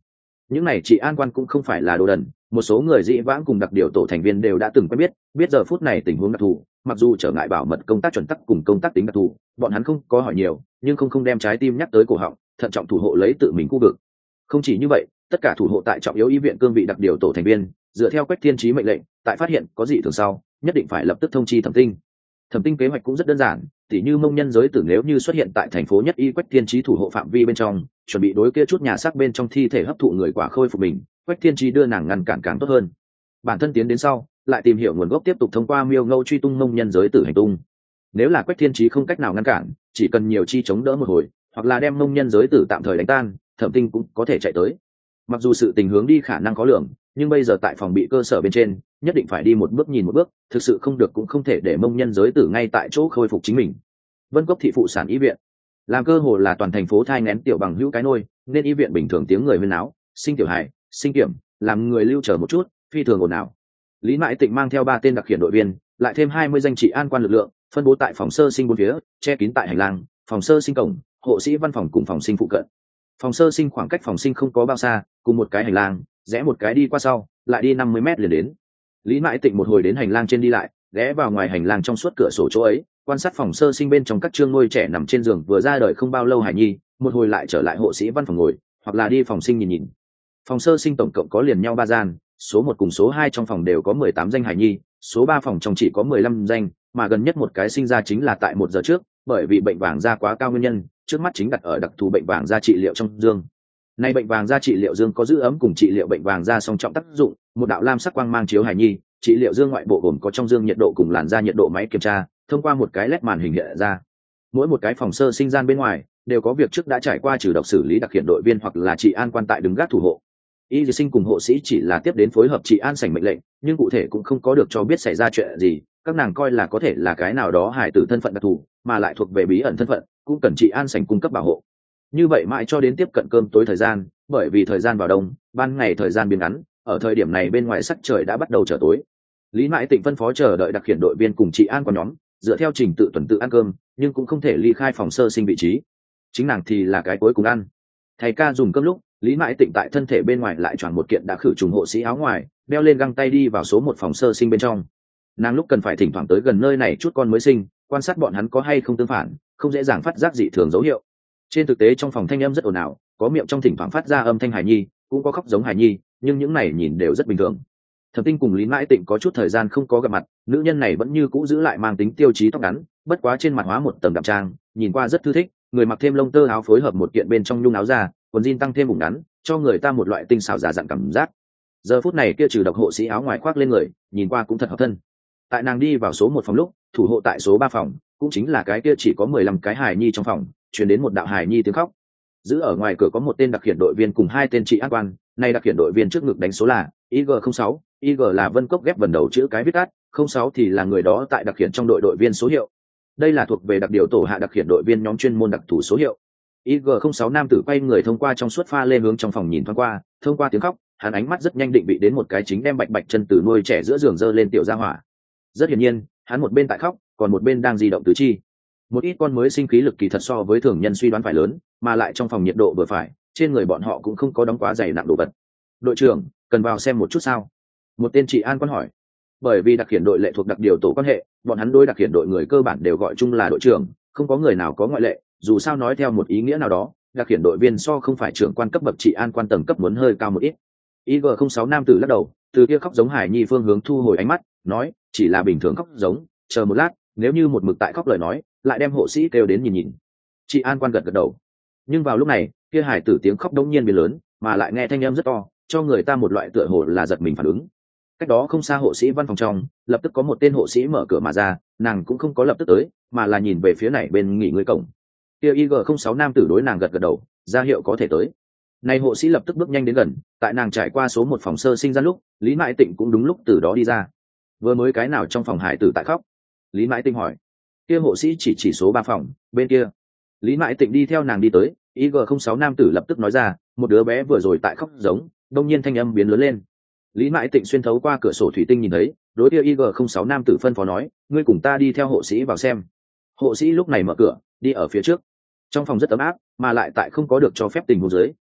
những này chị an quan cũng không phải là đồ đần, một số người dĩ vãng cùng đặc điều tổ thành viên đều đã từng quen biết giờ phút này tình huống đặc thù, mặc dù trở ngại bảo mật công tác chuẩn tắc cùng công tác tính đặc thù, bọn hắn không có hỏi nhiều, nhưng không đem trái tim nhắc tới cổ họng, thận trọng thủ hộ lấy tự mình khu vực. Không chỉ như vậy, tất cả thủ hộ tại trọng yếu y viện cương vị đặc điều tổ thành viên, dựa theo Quách Thiên Chí mệnh lệnh, tại phát hiện có gì thường sau, nhất định phải lập tức thông chi Thẩm Tinh. Thẩm Tinh kế hoạch cũng rất đơn giản, tỉ như mông nhân giới tử nếu như xuất hiện tại thành phố nhất y Quách Thiên Chí thủ hộ phạm vi bên trong, chuẩn bị đối kia chút nhà xác bên trong thi thể hấp thụ người quả khôi phục mình, Quách Thiên Chí đưa nàng ngăn cản càng tốt hơn. Bản thân tiến đến sau, lại tìm hiểu nguồn gốc, tiếp tục thông qua miêu ngâu truy tung mông nhân giới tử hành tung. Nếu là Quách Thiên Chí không cách nào ngăn cản, chỉ cần nhiều chi chống đỡ một hồi, hoặc là đem mông nhân giới tử tạm thời đánh tan, Thẩm Tinh cũng có thể chạy tới. Mặc dù sự tình hướng đi khả năng khó lường, nhưng bây giờ tại phòng bị cơ sở bên trên, nhất định phải đi một bước nhìn một bước, thực sự không được cũng không thể để mông nhân giới tử ngay tại chỗ khôi phục chính mình. Vân Cốc thị phụ sản y viện, làm cơ hồ là toàn thành phố thai nghén tiểu bằng hữu cái nôi, nên y viện bình thường tiếng người huyên náo, sinh tiểu hài, sinh kiểm, làm người lưu chờ một chút, phi thường ồn ào. Lý Mại Tịnh mang theo 3 tên đặc khiển đội viên, lại thêm 20 danh trị an quan lực lượng, phân bố tại phòng sơ sinh bốn phía, che kín tại hành lang, phòng sơ sinh cổng, hộ sĩ văn phòng cùng phòng sinh phụ cận. Phòng sơ sinh khoảng cách phòng sinh không có bao xa, cùng một cái hành lang, rẽ một cái đi qua sau, lại đi 50 mét liền đến. Lý Mại Tịnh một hồi đến hành lang trên đi lại, ghé vào ngoài hành lang trong suốt cửa sổ chỗ ấy, quan sát phòng sơ sinh bên trong các chương nuôi trẻ nằm trên giường vừa ra đời không bao lâu hải nhi, một hồi lại trở lại hộ sĩ văn phòng ngồi, hoặc là đi phòng sinh nhìn nhìn. Phòng sơ sinh tổng cộng có liền nhau 3 gian, số 1 cùng số 2 trong phòng đều có 18 danh hải nhi, số 3 phòng trong chỉ có 15 danh, mà gần nhất một cái sinh ra chính là tại 1 giờ trước, bởi vì bệnh vàng da quá cao nguyên nhân, trước mắt chính đặt ở đặc thù bệnh vàng da trị liệu trong dương. Nay bệnh vàng da trị liệu dương có giữ ấm cùng trị liệu bệnh vàng da song trọng tác dụng, một đạo lam sắc quang mang chiếu hải nhi, trị liệu dương ngoại bộ gồm có trong dương nhiệt độ cùng làn da nhiệt độ máy kiểm tra, thông qua một cái led màn hình hiện ra. Mỗi một cái phòng sơ sinh gian bên ngoài đều có việc trước đã trải qua trừ độc xử lý đặc hiện đội viên hoặc là trị an quan tại đứng gác thủ hộ. Y sinh cùng hộ sĩ chỉ là tiếp đến phối hợp trị an sảnh mệnh lệnh, nhưng cụ thể cũng không có được cho biết xảy ra chuyện gì, các nàng coi là có thể là cái nào đó hài tử thân phận đặc thù, mà lại thuộc về bí ẩn thân phận, cũng cần trị an sảnh cung cấp bảo hộ. Như vậy mãi cho đến tiếp cận cơm tối thời gian, bởi vì thời gian vào đông, ban ngày thời gian biến ngắn, ở thời điểm này bên ngoài sắc trời đã bắt đầu trở tối. Lý Mại Tịnh phân phó chờ đợi đặc khiển đội viên cùng trị an quan nhóm, dựa theo trình tự tuần tự ăn cơm, nhưng cũng không thể ly khai phòng sơ sinh vị trí. Chính nàng thì là cái cuối cùng ăn. Thầy ca dùng cơm lúc, Lý Mại Tịnh tại thân thể bên ngoài lại choàng một kiện đã khử trùng hộ sĩ áo ngoài, đeo lên găng tay đi vào số 1 phòng sơ sinh bên trong. Nàng lúc cần phải thỉnh thoảng tới gần nơi này chút con mới sinh, quan sát bọn hắn có hay không tương phản, không dễ dàng phát giác dị thường dấu hiệu. Trên thực tế trong phòng thanh âm rất ồn ào, có miệng trong thỉnh thoảng phát ra âm thanh hài nhi, cũng có khóc giống hài nhi, nhưng những này nhìn đều rất bình thường. Thẩm Tinh cùng Lý Mãi Tịnh có chút thời gian không có gặp mặt, nữ nhân này vẫn như cũ giữ lại mang tính tiêu chí tóc ngắn, bất quá trên mặt hóa một tầng đậm trang, nhìn qua rất thư thích, người mặc thêm lông tơ áo phối hợp một kiện bên trong nhung áo da, quần jean tăng thêm bụng ngắn, cho người ta một loại tinh xảo giả dặn cảm giác. Giờ phút này kia trừ độc hộ sĩ áo ngoài khoác lên người, nhìn qua cũng thật hợp thân. Tại nàng đi vào số 1 phòng lúc, thủ hộ tại số 3 phòng, cũng chính là cái kia chỉ có 15 cái hài nhi trong phòng, truyền đến một đạo hài nhi tiếng khóc. Giữ ở ngoài cửa có một tên đặc khiển đội viên cùng 2 tên trị an quan, nay đặc khiển đội viên trước ngực đánh số là IG06, IG là Vân Cốc ghép vần đầu chữ cái viết tắt, 06 thì là người đó tại đặc khiển trong đội đội viên số hiệu. Đây là thuộc về đặc điều tổ hạ đặc khiển đội viên nhóm chuyên môn đặc thù số hiệu. IG06 nam tử quay người thông qua trong suốt pha lên hướng trong phòng nhìn thoáng qua, thông qua tiếng khóc, hắn ánh mắt rất nhanh định vị đến một cái chính đem bạch bạch chân từ nuôi trẻ giữa giường dơ lên tiểu gia hỏa. Rất hiển nhiên, hắn một bên tại khóc, còn một bên đang di động tứ chi. Một ít con mới sinh khí lực kỳ thật so với thường nhân suy đoán phải lớn, mà lại trong phòng nhiệt độ vừa phải, trên người bọn họ cũng không có đóng quá dày nặng đồ vật. Đội trưởng, cần vào xem một chút sao? Một tên trị an quan hỏi. Bởi vì đặc khiển đội lệ thuộc đặc điều tổ quan hệ, bọn hắn đối đặc khiển đội người cơ bản đều gọi chung là đội trưởng, không có người nào có ngoại lệ, dù sao nói theo một ý nghĩa nào đó, đặc khiển đội viên so không phải trưởng quan cấp bậc trị an quan tầng cấp muốn hơi cao một ít. IG06 nam tử lắc đầu, từ kia khóc giống hải nhi phương hướng thu hồi ánh mắt, nói, chỉ là bình thường khóc giống, chờ một lát, nếu như một mực tại khóc lời nói, lại đem hộ sĩ kêu đến nhìn nhìn. Trị an quan gật gật đầu. Nhưng vào lúc này, kia hải tử tiếng khóc đống nhiên biến lớn, mà lại nghe thanh âm rất to, cho người ta một loại tựa hồ là giật mình phản ứng. Cách đó không xa hộ sĩ văn phòng trong, lập tức có một tên hộ sĩ mở cửa mà ra, nàng cũng không có lập tức tới, mà là nhìn về phía này bên nghỉ ngơi cổng. Kia IG06 nam tử đối nàng gật gật đầu, ra hiệu có thể tới. Này hộ sĩ lập tức bước nhanh đến gần, tại nàng trải qua số 1 phòng sơ sinh ra lúc, Lý Mại Tịnh cũng đúng lúc từ đó đi ra. Vừa mới cái nào trong phòng hải tử tại khóc? Lý Mại Tịnh hỏi. Kia hộ sĩ chỉ số 3 phòng, bên kia. Lý Mại Tịnh đi theo nàng đi tới, IG06 nam tử lập tức nói ra, một đứa bé vừa rồi tại khóc giống, đông nhiên thanh âm biến lớn lên. Lý Mại Tịnh xuyên thấu qua cửa sổ thủy tinh nhìn thấy, đối kia IG06 nam tử phân phó nói, ngươi cùng ta đi theo hộ sĩ vào xem. Hộ sĩ lúc này mở cửa, đi ở phía trước. Trong phòng rất ấm áp, mà lại tại không có được cho phép tình huống dưới,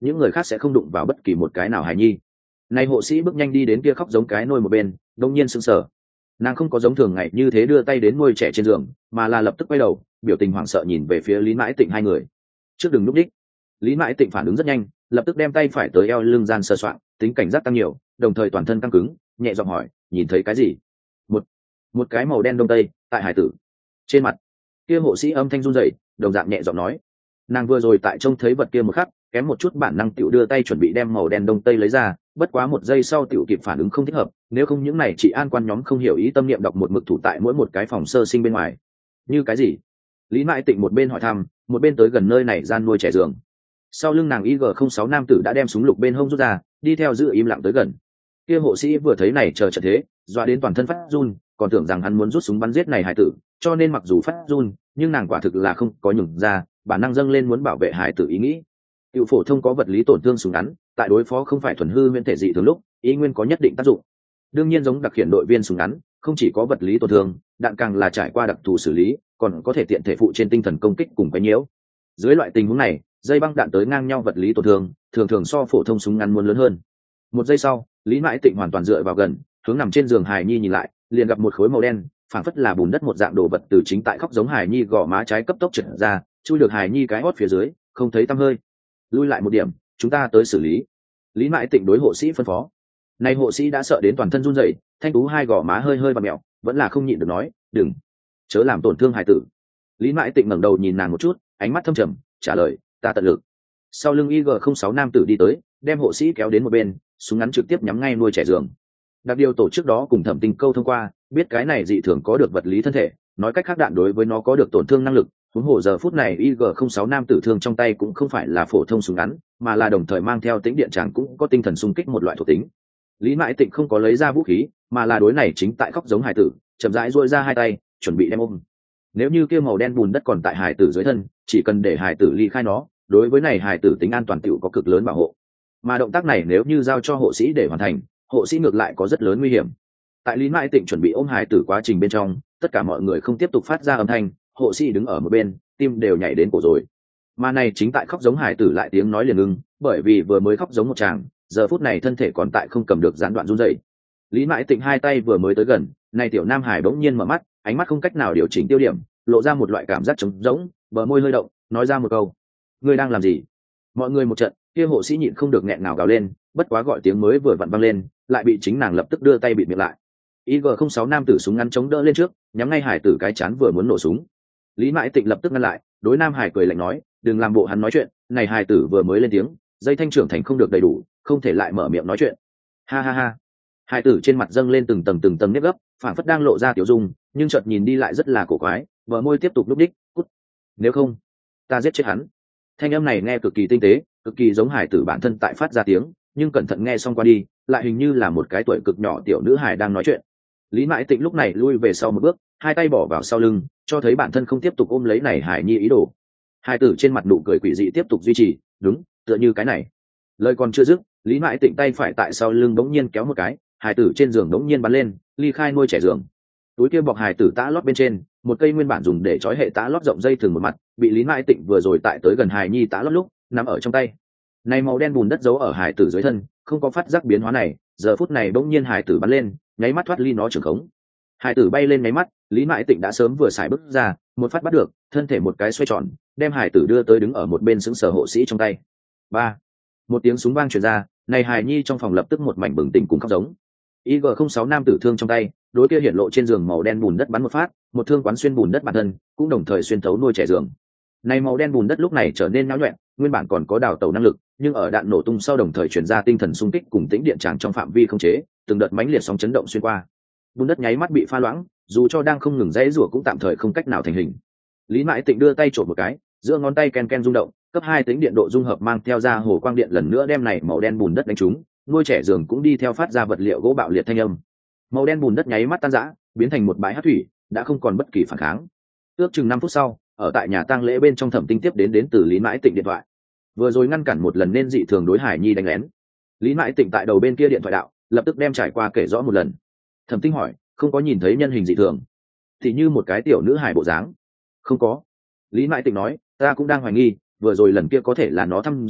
những người khác sẽ không đụng vào bất kỳ một cái nào hài nhi. Này hộ sĩ bước nhanh đi đến kia khóc giống cái nôi một bên, đông nhiên sững sờ. Nàng không có giống thường ngày như thế đưa tay đến nuôi trẻ trên giường, mà là lập tức quay đầu, biểu tình hoảng sợ nhìn về phía Lý Mãi Tịnh hai người. Trước đừng núp đích. Lý Mãi Tịnh phản ứng rất nhanh, lập tức đem tay phải tới eo lưng gian sờ soạng, tính cảnh giác tăng nhiều, đồng thời toàn thân căng cứng, nhẹ giọng hỏi, nhìn thấy cái gì? Một cái màu đen đông tây tại hải tử trên mặt. Kia hộ sĩ âm thanh run rẩy, đồng dạng nhẹ giọng nói, nàng vừa rồi tại trông thấy vật kia một khắc, kém một chút bản năng tiểu đưa tay chuẩn bị đem màu đen đông tây lấy ra, bất quá một giây sau tiểu kịp phản ứng không thích hợp, nếu không những này chị an quan nhóm không hiểu ý tâm niệm đọc một mực thủ tại mỗi một cái phòng sơ sinh bên ngoài. Như cái gì? Lý Mãi Tịnh một bên hỏi thăm, một bên tới gần nơi này gian nuôi trẻ giường. Sau lưng nàng IG06 nam tử đã đem súng lục bên hông rút ra, đi theo giữ im lặng tới gần. Kia hộ sĩ vừa thấy này chờ trận thế, dọa đến toàn thân phát run, còn tưởng rằng hắn muốn rút súng bắn giết này hải tử, cho nên mặc dù phát run, nhưng nàng quả thực là không có nhường ra, bản năng dâng lên muốn bảo vệ hải tử ý nghĩ. Tiểu phổ thông có vật lý tổn thương súng ngắn, tại đối phó không phải thuần hư nguyên thể dị thường lúc, ý nguyên có nhất định tác dụng. Đương nhiên giống đặc hiện đội viên súng ngắn, không chỉ có vật lý tổn thương, đạn càng là trải qua đặc thù xử lý, còn có thể tiện thể phụ trên tinh thần công kích cùng quấy nhiễu. Dưới loại tình huống này, dây băng đạn tới ngang nhau vật lý tổn thương, thường thường so phổ thông súng ngắn muốn lớn hơn. Một giây sau, Lý Mãi Tịnh hoàn toàn dựa vào gần, hướng nằm trên giường hài nhi nhìn lại, liền gặp một khối màu đen, phảng phất là bùn đất một dạng đồ vật từ chính tại khóc giống hài nhi gò má trái cấp tốc trượt ra, chui được hài nhi cái hót phía dưới, không thấy tăm hơi. Lui lại một điểm, chúng ta tới xử lý. Lý Mãi Tịnh đối hộ sĩ phân phó. Này hộ sĩ đã sợ đến toàn thân run rẩy, thanh tú hai gò má hơi hơi vặn mèo, vẫn là không nhịn được nói, đừng, chớ làm tổn thương hài tử. Lý Mãi Tịnh ngẩng đầu nhìn nàng một chút, ánh mắt thâm trầm, trả lời, ta tận lực. Sau lưng IG06 nam tử đi tới, đem hộ sĩ kéo đến một bên, súng ngắn trực tiếp nhắm ngay nuôi trẻ giường. Đặc điều tổ chức đó cùng thẩm tinh câu thông qua, biết cái này dị thường có được vật lý thân thể, nói cách khác đạn đối với nó có được tổn thương năng lực. Huống hồ giờ phút này IG06 nam tử thương trong tay cũng không phải là phổ thông súng ngắn, mà là đồng thời mang theo tính điện tràng cũng có tinh thần xung kích một loại thuộc tính. Lý Mãi Tịnh không có lấy ra vũ khí, mà là đối này chính tại khóc giống hải tử, chậm rãi duỗi ra hai tay, chuẩn bị đem ôm. Nếu như kia màu đen bùn đất còn tại hải tử dưới thân, chỉ cần để hải tử ly khai nó, đối với này hải tử tính an toàn tiểu có cực lớn bảo hộ. Mà động tác này nếu như giao cho hộ sĩ để hoàn thành, hộ sĩ ngược lại có rất lớn nguy hiểm. Tại Lý Mãi Tịnh chuẩn bị ôm hải tử quá trình bên trong, tất cả mọi người không tiếp tục phát ra âm thanh, hộ sĩ đứng ở một bên, tim đều nhảy đến cổ rồi. Mà này chính tại khóc giống hải tử lại tiếng nói liền ngưng, bởi vì vừa mới khóc giống một chàng, giờ phút này thân thể còn tại không cầm được gián đoạn run rẩy. Lý Mãi Tịnh hai tay vừa mới tới gần, này tiểu nam hải bỗng nhiên mở mắt, ánh mắt không cách nào điều chỉnh tiêu điểm, lộ ra một loại cảm giác trống rỗng, bờ môi hơi động, nói ra một câu: "Ngươi đang làm gì?" Mọi người một trận, kia hộ sĩ nhịn không được nghẹn ngào gào lên, bất quá gọi tiếng mới vừa vặn vang lên, lại bị chính nàng lập tức đưa tay bịt miệng lại. IG06 nam tử súng ngắn chống đỡ lên trước, nhắm ngay hải tử cái chán vừa muốn nổ súng. Lý Mãi Tịnh lập tức ngăn lại, đối nam hải cười lạnh nói, đừng làm bộ hắn nói chuyện, này hải tử vừa mới lên tiếng, dây thanh trưởng thành không được đầy đủ, không thể lại mở miệng nói chuyện. Ha ha ha. Hải tử trên mặt dâng lên từng tầng nếp gấp, phản phất đang lộ ra tiểu dung, nhưng chợt nhìn đi lại rất là cổ quái, bờ môi tiếp tục lúc đích, cút. Nếu không, ta giết chết hắn. Thanh âm này nghe cực kỳ tinh tế, cực kỳ giống hải tử bản thân tại phát ra tiếng, nhưng cẩn thận nghe xong qua đi, lại hình như là một cái tuổi cực nhỏ tiểu nữ hải đang nói chuyện. Lý Mãi Tịnh lúc này lui về sau một bước, hai tay bỏ vào sau lưng, cho thấy bản thân không tiếp tục ôm lấy này hải nhi ý đồ. Hải tử trên mặt nụ cười quỷ dị tiếp tục duy trì, đúng, tựa như cái này. Lời còn chưa dứt, Lý Mãi Tịnh tay phải tại sau lưng bỗng nhiên kéo một cái, hải tử trên giường bỗng nhiên bắn lên, ly khai nuôi trẻ giường. Túi kia bọc hải tử tã lót bên trên, một cây nguyên bản dùng để trói hệ tã lót rộng dây thường một mặt, bị Lý Mãi Tịnh vừa rồi tại tới gần hải nhi tã lót lúc nằm ở trong tay. Này màu đen bùn đất giấu ở hải tử dưới thân, không có phát giác biến hóa này, giờ phút này bỗng nhiên hải tử bắn lên, nháy mắt thoát ly nó trường khống. Hải tử bay lên nháy mắt, Lý Mãi Tịnh đã sớm vừa xài bước ra, một phát bắt được, thân thể một cái xoay tròn, đem hải tử đưa tới đứng ở một bên xứng sở hộ sĩ trong tay. Ba, một tiếng súng vang truyền ra, này hài nhi trong phòng lập tức một mảnh bừng tỉnh cùng khóc giống. IG06 nam tử thương trong tay, đối kia hiển lộ trên giường màu đen bùn đất bắn một phát, một thương quán xuyên bùn đất bản thân, cũng đồng thời xuyên thấu nuôi trẻ giường. Này màu đen bùn đất lúc này trở nên náo nhuẹn, nguyên bản còn có đào tẩu năng lực, nhưng ở đạn nổ tung sau đồng thời truyền ra tinh thần xung kích cùng tĩnh điện tràng trong phạm vi không chế, từng đợt mãnh liệt sóng chấn động xuyên qua. Bùn đất nháy mắt bị pha loãng, dù cho đang không ngừng rẽ rủa cũng tạm thời không cách nào thành hình. Lý Mãi Tịnh đưa tay trộn một cái, giữa ngón tay ken ken rung động, cấp 2 tính điện độ dung hợp mang theo ra hồ quang điện lần nữa đem này màu đen bùn đất đánh trúng, nuôi trẻ giường cũng đi theo phát ra vật liệu gỗ bạo liệt thanh âm. Màu đen bùn đất nháy mắt tan rã, biến thành một bãi hắc thủy, đã không còn bất kỳ phản kháng. Ước chừng 5 phút sau, ở tại nhà tang lễ bên trong Thẩm Tinh tiếp đến từ Lý Mãi Tịnh điện thoại. Vừa rồi ngăn cản một lần nên dị thường đối Hải Nhi đánh lén. Lý Mãi Tịnh tại đầu bên kia điện thoại đạo, lập tức đem trải qua kể rõ một lần. Thẩm Tinh hỏi, không có nhìn thấy nhân hình dị thường, thì như một cái tiểu nữ hài bộ dáng. Không có. Lý Mãi Tịnh nói, ta cũng đang hoài nghi, vừa rồi lần kia có thể là nó thăm dò,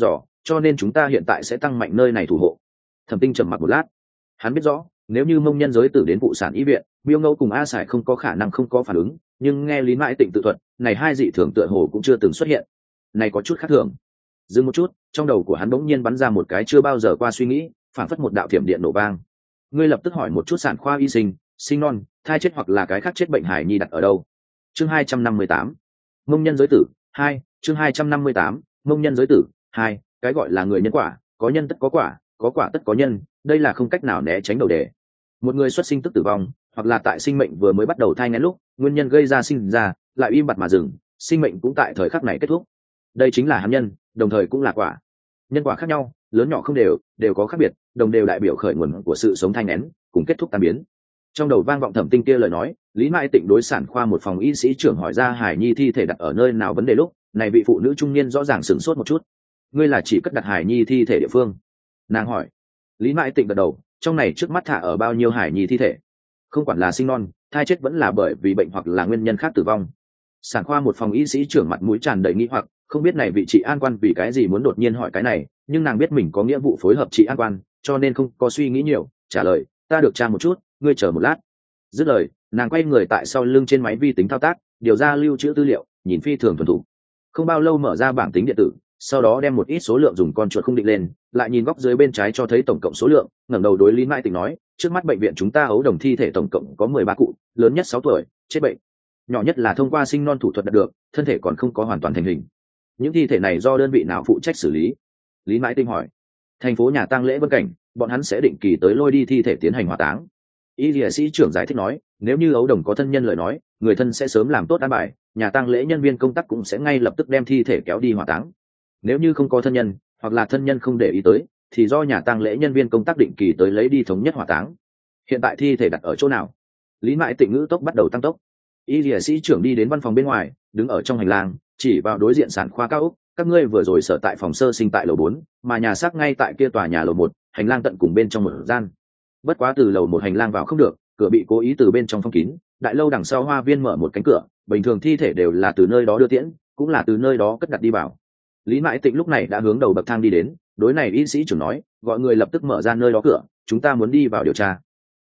cho nên chúng ta hiện tại sẽ tăng mạnh nơi này thủ hộ. Thẩm Tinh trầm mặc một lát, hắn biết rõ nếu như mông nhân giới tử đến vụ sản y viện, Miêu Ngẫu cùng A Sải không có khả năng không có phản ứng, nhưng nghe Lý Mãi Tịnh tự thuật, này hai dị thường tựa hồ cũng chưa từng xuất hiện. Này có chút khác thường. Dừng một chút, trong đầu của hắn bỗng nhiên bắn ra một cái chưa bao giờ qua suy nghĩ, phản phất một đạo thiểm điện nổ vang. Ngươi lập tức hỏi một chút sản khoa y sinh, sinh non, thai chết hoặc là cái khác chết bệnh hải nhi đặt ở đâu. Chương 258. Mông nhân giới tử 2, chương 258. Mông nhân giới tử 2, cái gọi là người nhân quả, có nhân tất có quả tất có nhân, đây là không cách nào né tránh đầu đề. Một người xuất sinh tức tử vong, hoặc là tại sinh mệnh vừa mới bắt đầu thai nghén lúc, nguyên nhân gây ra sinh ra, lại im bặt mà dừng, sinh mệnh cũng tại thời khắc này kết thúc. Đây chính là hắn nhân, đồng thời cũng là quả. Nhân quả khác nhau, lớn nhỏ không đều có khác biệt, đồng đều đại biểu khởi nguồn của sự sống thai nghén, cùng kết thúc tan biến. Trong đầu vang vọng Thẩm Tinh kia lời nói, Lý Mãi Tịnh đối sản khoa một phòng y sĩ trưởng hỏi ra hải nhi thi thể đặt ở nơi nào vấn đề lúc, này vị phụ nữ trung niên rõ ràng sửng sốt một chút. Ngươi là chỉ cất đặt hải nhi thi thể địa phương? Nàng hỏi. Lý Mãi Tịnh gật đầu, trong này trước mắt thả ở bao nhiêu hải nhi thi thể? Không quản là sinh non, thai chết vẫn là bởi vì bệnh hoặc là nguyên nhân khác tử vong. Sản khoa một phòng y sĩ trưởng mặt mũi tràn đầy nghi hoặc, không biết này vị trị an quan vì cái gì muốn đột nhiên hỏi cái này, nhưng nàng biết mình có nghĩa vụ phối hợp trị an quan, cho nên không có suy nghĩ nhiều, trả lời, ta được tra một chút, ngươi chờ một lát. Dứt lời, nàng quay người tại sau lưng trên máy vi tính thao tác, điều ra lưu trữ tư liệu, nhìn phi thường thuần thục. Không bao lâu mở ra bảng tính điện tử, sau đó đem một ít số lượng dùng con chuột khung định lên, lại nhìn góc dưới bên trái cho thấy tổng cộng số lượng, ngẩng đầu đối Lý Mãi Tịnh nói, trước mắt bệnh viện chúng ta ấu đồng thi thể tổng cộng có 13 cụ, lớn nhất 6 tuổi, chết bệnh. Nhỏ nhất là thông qua sinh non thủ thuật đạt được, thân thể còn không có hoàn toàn thành hình. Những thi thể này do đơn vị nào phụ trách xử lý? Lý Mãi Tịnh hỏi. Thành phố nhà tang lễ Vân Cảnh, bọn hắn sẽ định kỳ tới lôi đi thi thể tiến hành hỏa táng. Y liệt sĩ trưởng giải thích nói, nếu như ấu đồng có thân nhân lời nói, người thân sẽ sớm làm tốt an bài, nhà tang lễ nhân viên công tác cũng sẽ ngay lập tức đem thi thể kéo đi hỏa táng. Nếu như không có thân nhân, hoặc là thân nhân không để ý tới, thì do nhà tang lễ nhân viên công tác định kỳ tới lấy đi thống nhất hỏa táng. Hiện tại thi thể đặt ở chỗ nào? Lý Mãi Tịnh ngữ tốc bắt đầu tăng tốc. Y liệt sĩ trưởng đi đến văn phòng bên ngoài, đứng ở trong hành lang, chỉ vào đối diện sản khoa cao ốc, các ngươi vừa rồi sở tại phòng sơ sinh tại lầu 4, mà nhà xác ngay tại kia tòa nhà lầu 1, hành lang tận cùng bên trong một gian. Bất quá từ lầu 1 hành lang vào không được, cửa bị cố ý từ bên trong phong kín, đại lâu đằng sau hoa viên mở một cánh cửa, bình thường thi thể đều là từ nơi đó đưa tiễn, cũng là từ nơi đó cất đặt đi vào. Lý Mãi Tịnh lúc này đã hướng đầu bậc thang đi đến, đối này y sĩ trưởng nói, gọi người lập tức mở ra nơi đó cửa, chúng ta muốn đi vào điều tra.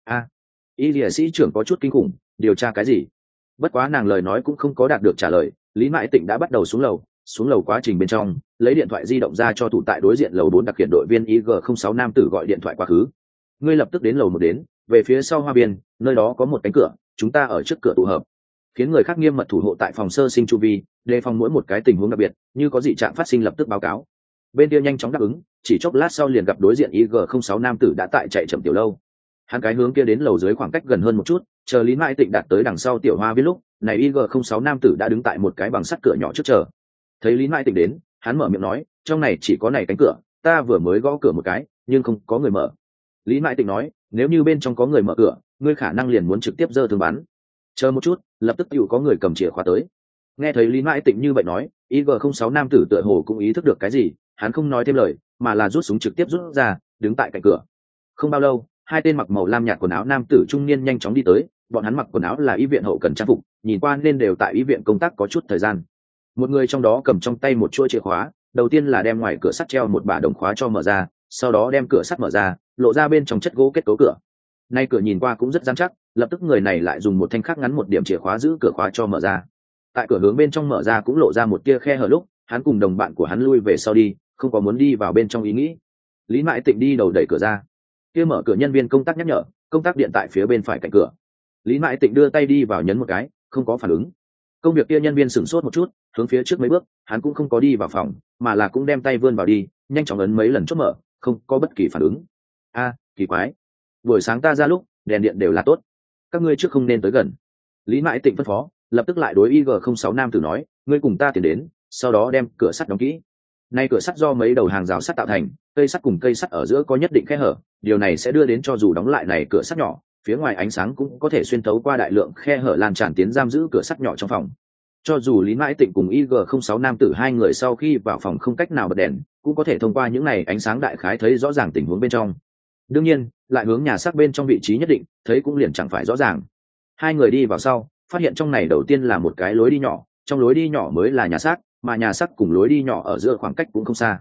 Y liệt sĩ trưởng có chút kinh khủng, điều tra cái gì? Bất quá nàng lời nói cũng không có đạt được trả lời, Lý Mãi Tịnh đã bắt đầu xuống lầu quá trình bên trong, lấy điện thoại di động ra cho thủ tại đối diện lầu 4 đặc hiện đội viên IG06 nam tử gọi điện thoại quá khứ. Ngươi lập tức đến lầu 1 đến, về phía sau hoa viên, nơi đó có một cánh cửa, chúng ta ở trước cửa tụ hợp. Khiến người khác nghiêm mật thủ hộ tại phòng sơ sinh chu vi, đề phòng mỗi một cái tình huống đặc biệt, như có dị trạng phát sinh lập tức báo cáo. Bên kia nhanh chóng đáp ứng, chỉ chốc lát sau liền gặp đối diện IG06 nam tử đã tại chạy chậm tiểu lâu. Hắn cái hướng kia đến lầu dưới khoảng cách gần hơn một chút, chờ Lý Mãi Tịnh đạt tới đằng sau tiểu hoa viên lúc, này IG06 nam tử đã đứng tại một cái bằng sắt cửa nhỏ trước chờ. Thấy Lý Mãi Tịnh đến, hắn mở miệng nói, trong này chỉ có này cánh cửa, ta vừa mới gõ cửa một cái, nhưng không có người mở. Lý Mãi Tịnh nói, nếu như bên trong có người mở cửa, ngươi khả năng liền muốn trực tiếp giơ thương bắn. Chờ một chút, lập tức tiểu có người cầm chìa khóa tới. Nghe thấy Lý Mãi Tịnh như vậy nói, IG06 nam tử tựa hồ cũng ý thức được cái gì, hắn không nói thêm lời, mà là rút súng trực tiếp rút ra, đứng tại cạnh cửa. Không bao lâu, hai tên mặc màu lam nhạt quần áo nam tử trung niên nhanh chóng đi tới, bọn hắn mặc quần áo là y viện hậu cần trang phục, nhìn qua nên đều tại y viện công tác có chút thời gian. Một người trong đó cầm trong tay một chuỗi chìa khóa, đầu tiên là đem ngoài cửa sắt treo một bả đồng khóa cho mở ra, sau đó đem cửa sắt mở ra, lộ ra bên trong chất gỗ kết cấu cửa. Nay cửa nhìn qua cũng rất rắn chắc, lập tức người này lại dùng một thanh khắc ngắn một điểm chìa khóa giữ cửa khóa cho mở ra. Tại cửa hướng bên trong mở ra cũng lộ ra một tia khe hở lúc, hắn cùng đồng bạn của hắn lui về sau đi, không có muốn đi vào bên trong ý nghĩ. Lý Mãi Tịnh đi đầu đẩy cửa ra. Kia mở cửa nhân viên công tác nhắc nhở, công tác điện tại phía bên phải cạnh cửa. Lý Mãi Tịnh đưa tay đi vào nhấn một cái, không có phản ứng. Công việc kia nhân viên sửng sốt một chút, hướng phía trước mấy bước, hắn cũng không có đi vào phòng, mà là cũng đem tay vươn vào đi, nhanh chóng ấn mấy lần chốt mở, không có bất kỳ phản ứng. Kỳ quái. Buổi sáng ta ra lúc, đèn điện đều là tốt, các ngươi trước không nên tới gần. Lý Mãi Tịnh phân phó, lập tức lại đối IG06 nam tử nói, ngươi cùng ta tiến đến, sau đó đem cửa sắt đóng kỹ. Nay cửa sắt do mấy đầu hàng rào sắt tạo thành, cây sắt cùng cây sắt ở giữa có nhất định khe hở, điều này sẽ đưa đến cho dù đóng lại này cửa sắt nhỏ, phía ngoài ánh sáng cũng có thể xuyên thấu qua đại lượng khe hở lan tràn tiến giam giữ cửa sắt nhỏ trong phòng. Cho dù Lý Mãi Tịnh cùng IG06 nam tử hai người sau khi vào phòng không cách nào bật đèn, cũng có thể thông qua những này ánh sáng đại khái thấy rõ ràng tình huống bên trong. Đương nhiên, lại hướng nhà xác bên trong vị trí nhất định, thấy cũng liền chẳng phải rõ ràng. Hai người đi vào sau, phát hiện trong này đầu tiên là một cái lối đi nhỏ, trong lối đi nhỏ mới là nhà xác, mà nhà xác cùng lối đi nhỏ ở giữa khoảng cách cũng không xa.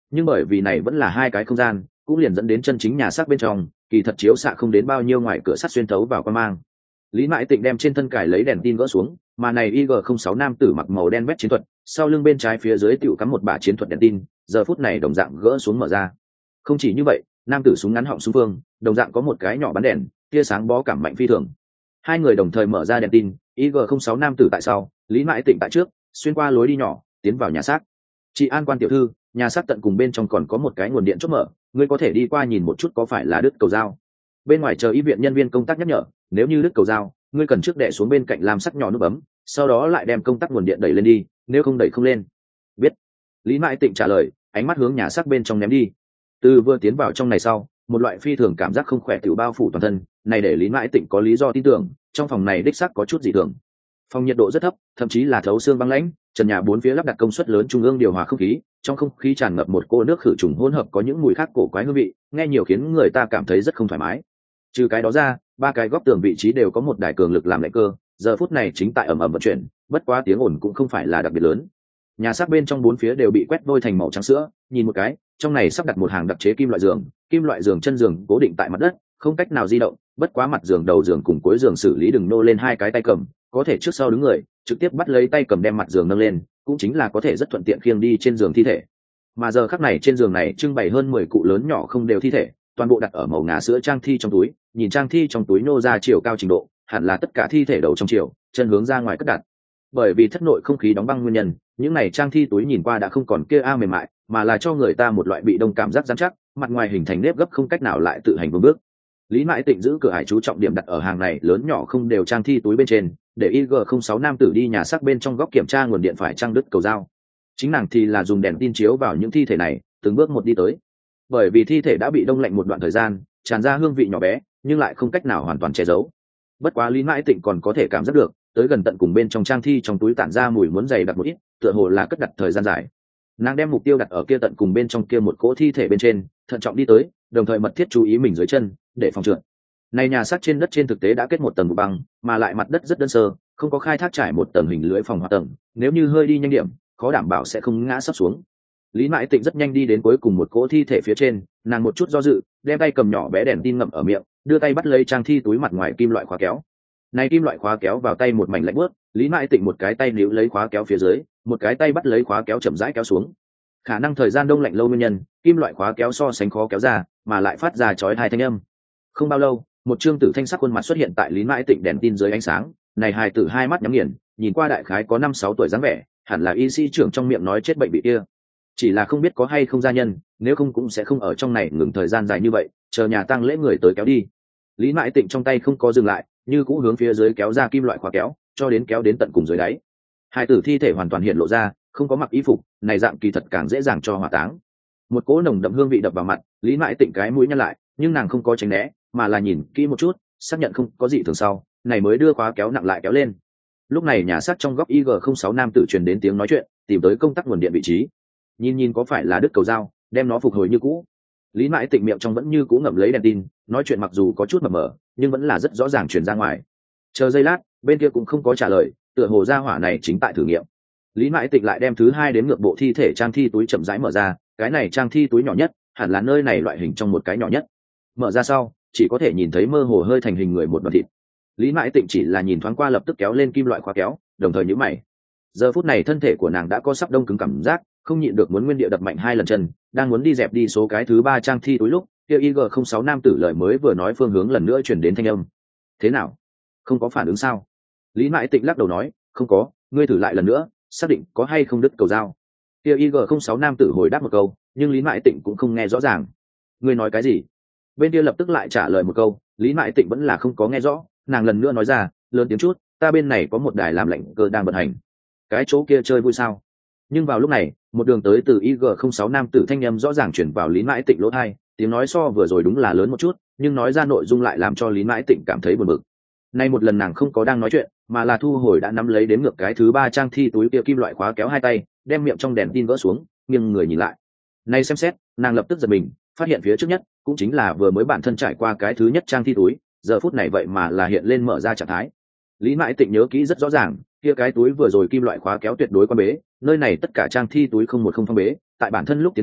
nhưng bởi vì này vẫn là hai cái không gian, cũng liền dẫn đến chân chính nhà xác bên trong kỳ thật chiếu xạ không đến bao nhiêu ngoài cửa sắt xuyên thấu vào quan mang. Lý Mãi Tịnh đem trên thân cải lấy đèn tin gỡ xuống, mà này IG-06 nam tử mặc màu đen vét chiến thuật, sau lưng bên trái phía dưới tựu cắm một bả chiến thuật đèn tin, giờ phút này đồng dạng gỡ xuống mở ra. Không chỉ như vậy, nam tử súng ngắn họng súng phương, đồng dạng có một cái nhỏ bắn đèn, tia sáng bó cảm mạnh phi thường. Hai người đồng thời mở ra đèn tin, IG-06 nam tử tại sau, Lý Mãi Tịnh tại trước, xuyên qua lối đi nhỏ, tiến vào nhà xác. Chị An Quan tiểu thư, nhà xác tận cùng bên trong còn có một cái nguồn điện chốt mở, ngươi có thể đi qua nhìn một chút có phải là đứt cầu dao. Bên ngoài chờ y viện nhân viên công tác nhắc nhở, nếu như đứt cầu dao, ngươi cần trước đè xuống bên cạnh làm sắc nhỏ nút bấm, sau đó lại đem công tắc nguồn điện đẩy lên đi, nếu không đẩy không lên. Biết. Lý Mãi Tịnh trả lời, ánh mắt hướng nhà xác bên trong ném đi. Từ vừa tiến vào trong này sau, một loại phi thường cảm giác không khỏe tiểu bao phủ toàn thân, này để Lý Mãi Tịnh có lý do tin tưởng, trong phòng này đích xác có chút dị thường. Phòng nhiệt độ rất thấp, thậm chí là thấu xương băng lãnh, trần nhà bốn phía lắp đặt công suất lớn trung ương điều hòa không khí, trong không khí tràn ngập một cô nước khử trùng hỗn hợp có những mùi khác cổ quái hương vị, nghe nhiều khiến người ta cảm thấy rất không thoải mái. Trừ cái đó ra, ba cái góc tường vị trí đều có một đài cường lực làm lạnh cơ, giờ phút này chính tại ầm ầm vận chuyển, bất quá tiếng ồn cũng không phải là đặc biệt lớn. Nhà xác bên trong bốn phía đều bị quét vôi thành màu trắng sữa, nhìn một cái, trong này sắp đặt một hàng đặc chế kim loại giường chân giường cố định tại mặt đất, không cách nào di động, bất quá mặt giường đầu giường cùng cuối giường xử lý đừng nô lên hai cái tay cầm, có thể trước sau đứng người, trực tiếp bắt lấy tay cầm đem mặt giường nâng lên, cũng chính là có thể rất thuận tiện khiêng đi trên giường thi thể. Mà giờ khắc này trên giường này trưng bày hơn 10 cụ lớn nhỏ không đều thi thể, toàn bộ đặt ở màu ngà sữa trang thi trong túi, nhìn trang thi trong túi nô ra chiều cao trình độ, hẳn là tất cả thi thể đầu trong chiều, chân hướng ra ngoài cất đặt. Bởi vì thất nội không khí đóng băng nguyên nhân, những này trang thi túi nhìn qua đã không còn kia mềm mại, mà là cho người ta một loại bị đông cảm giác rắn chắc, mặt ngoài hình thành nếp gấp không cách nào lại tự hành vững bước. Lý Mãi Tịnh giữ cửa hải chú trọng điểm đặt ở hàng này lớn nhỏ không đều trang thi túi bên trên, để IG-06 nam tử đi nhà xác bên trong góc kiểm tra nguồn điện phải trang đứt cầu dao. Chính nàng thì là dùng đèn tin chiếu vào những thi thể này, từng bước một đi tới. Bởi vì thi thể đã bị đông lạnh một đoạn thời gian, tràn ra hương vị nhỏ bé, nhưng lại không cách nào hoàn toàn che giấu. Bất quá Lý Mãi Tịnh còn có thể cảm giác được, tới gần tận cùng bên trong trang thi trong túi tản ra mùi muốn dày đặc một ít, tựa hồ là cất đặt thời gian dài. Nàng đem mục tiêu đặt ở kia tận cùng bên trong kia một cỗ thi thể bên trên, thận trọng đi tới, đồng thời mật thiết chú ý mình dưới chân, để phòng trượt. Này nhà xác trên đất trên thực tế đã kết một tầng băng, mà lại mặt đất rất đơn sơ, không có khai thác trải một tầng hình lưới phòng hoạt tầng, nếu như hơi đi nhanh điểm, khó đảm bảo sẽ không ngã sấp xuống. Lý Mãi Tịnh rất nhanh đi đến cuối cùng một cỗ thi thể phía trên, nàng một chút do dự, đem tay cầm nhỏ bé đèn tin ngậm ở miệng, đưa tay bắt lấy trang thi túi mặt ngoài kim loại khóa kéo. Này kim loại khóa kéo vào tay một mảnh lạnh buốt, Lý Mãi Tịnh một cái tay níu lấy khóa kéo phía dưới, một cái tay bắt lấy khóa kéo chậm rãi kéo xuống. Khả năng thời gian đông lạnh lâu nguyên nhân, kim loại khóa kéo so sánh khó kéo ra, mà lại phát ra chói tai thanh âm. Không bao lâu, một trương tử thanh sắc khuôn mặt xuất hiện tại Lý Mãi Tịnh đèn tin dưới ánh sáng, này hài tử hai mắt nhắm nghiền, nhìn qua đại khái có 5-6 tuổi dáng vẻ, hẳn là y sĩ trưởng trong miệng nói chết bệnh bị kia. Chỉ là không biết có hay không gia nhân, nếu không cũng sẽ không ở trong này ngừng thời gian dài như vậy, chờ nhà tang lễ người tới kéo đi. Lý Mãi Tịnh trong tay không có dừng lại, như cũ hướng phía dưới kéo ra kim loại khóa kéo, cho đến kéo đến tận cùng dưới đáy. Hai tử thi thể hoàn toàn hiện lộ ra, không có mặc y phục, này dạng kỳ thật càng dễ dàng cho hỏa táng. Một cỗ nồng đậm hương vị đập vào mặt, Lý Mãi Tịnh cái mũi nhăn lại, nhưng nàng không có tránh né, mà là nhìn kỹ một chút, xác nhận không có gì thường sau, này mới đưa khóa kéo nặng lại kéo lên. Lúc này nhà xác trong góc IG-06 nam tử truyền đến tiếng nói chuyện, tìm tới công tắc nguồn điện vị trí. Nhìn có phải là đứt cầu dao, đem nó phục hồi như cũ. Lý Mãi Tịnh miệng trong vẫn như cũ ngậm lấy đèn tin, nói chuyện mặc dù có chút mập mờ, nhưng vẫn là rất rõ ràng truyền ra ngoài. Chờ giây lát, bên kia cũng không có trả lời, tựa hồ gia hỏa này chính tại thử nghiệm. Lý Mãi Tịnh lại đem thứ hai đến ngược bộ thi thể trang thi túi chậm rãi mở ra, cái này trang thi túi nhỏ nhất, hẳn là nơi này loại hình trong một cái nhỏ nhất. Mở ra sau, chỉ có thể nhìn thấy mơ hồ hơi thành hình người một đoạn thịt. Lý Mãi Tịnh chỉ là nhìn thoáng qua lập tức kéo lên kim loại khóa kéo, đồng thời nhíu mày. Giờ phút này thân thể của nàng đã có sắp đông cứng cảm giác, không nhịn được muốn nguyên địa đập mạnh 2 lần chân, đang muốn đi dẹp đi số cái thứ 3 trang thi túi lúc, kia IG-06 nam tử lời mới vừa nói phương hướng lần nữa truyền đến thanh âm. Thế nào? Không có phản ứng sao? Lý Mãi Tịnh lắc đầu nói, không có, ngươi thử lại lần nữa, xác định có hay không đứt cầu dao. Kia IG-06 nam tử hồi đáp một câu, nhưng Lý Mãi Tịnh cũng không nghe rõ ràng. Ngươi nói cái gì? Bên kia lập tức lại trả lời một câu, Lý Mãi Tịnh vẫn là không có nghe rõ, nàng lần nữa nói ra, lớn tiếng chút, ta bên này có một đài làm lạnh cơ đang vận hành. Cái chỗ kia chơi vui sao? Nhưng vào lúc này, một đường tới từ IG-06 nam tử thanh âm rõ ràng chuyển vào Lý Mãi Tịnh lỗ tai, tiếng nói so vừa rồi đúng là lớn một chút, nhưng nói ra nội dung lại làm cho Lý Mãi Tịnh cảm thấy buồn bực. Nay một lần nàng không có đang nói chuyện, mà là thu hồi đã nắm lấy đến ngược cái thứ 3 trang thi túi kia kim loại khóa kéo hai tay, đem miệng trong đèn tin vỡ xuống, nghiêng người nhìn lại. Nay xem xét, nàng lập tức giật mình, phát hiện phía trước nhất, cũng chính là vừa mới bản thân trải qua cái thứ nhất trang thi túi, giờ phút này vậy mà là hiện lên mở ra trạng thái. Lý Mãi Tịnh nhớ kỹ rất rõ ràng, kia cái túi vừa rồi kim loại khóa kéo tuyệt đối quan bế, nơi này tất cả trang thi túi không một không phong bế, tại bản thân lúc tiến vào,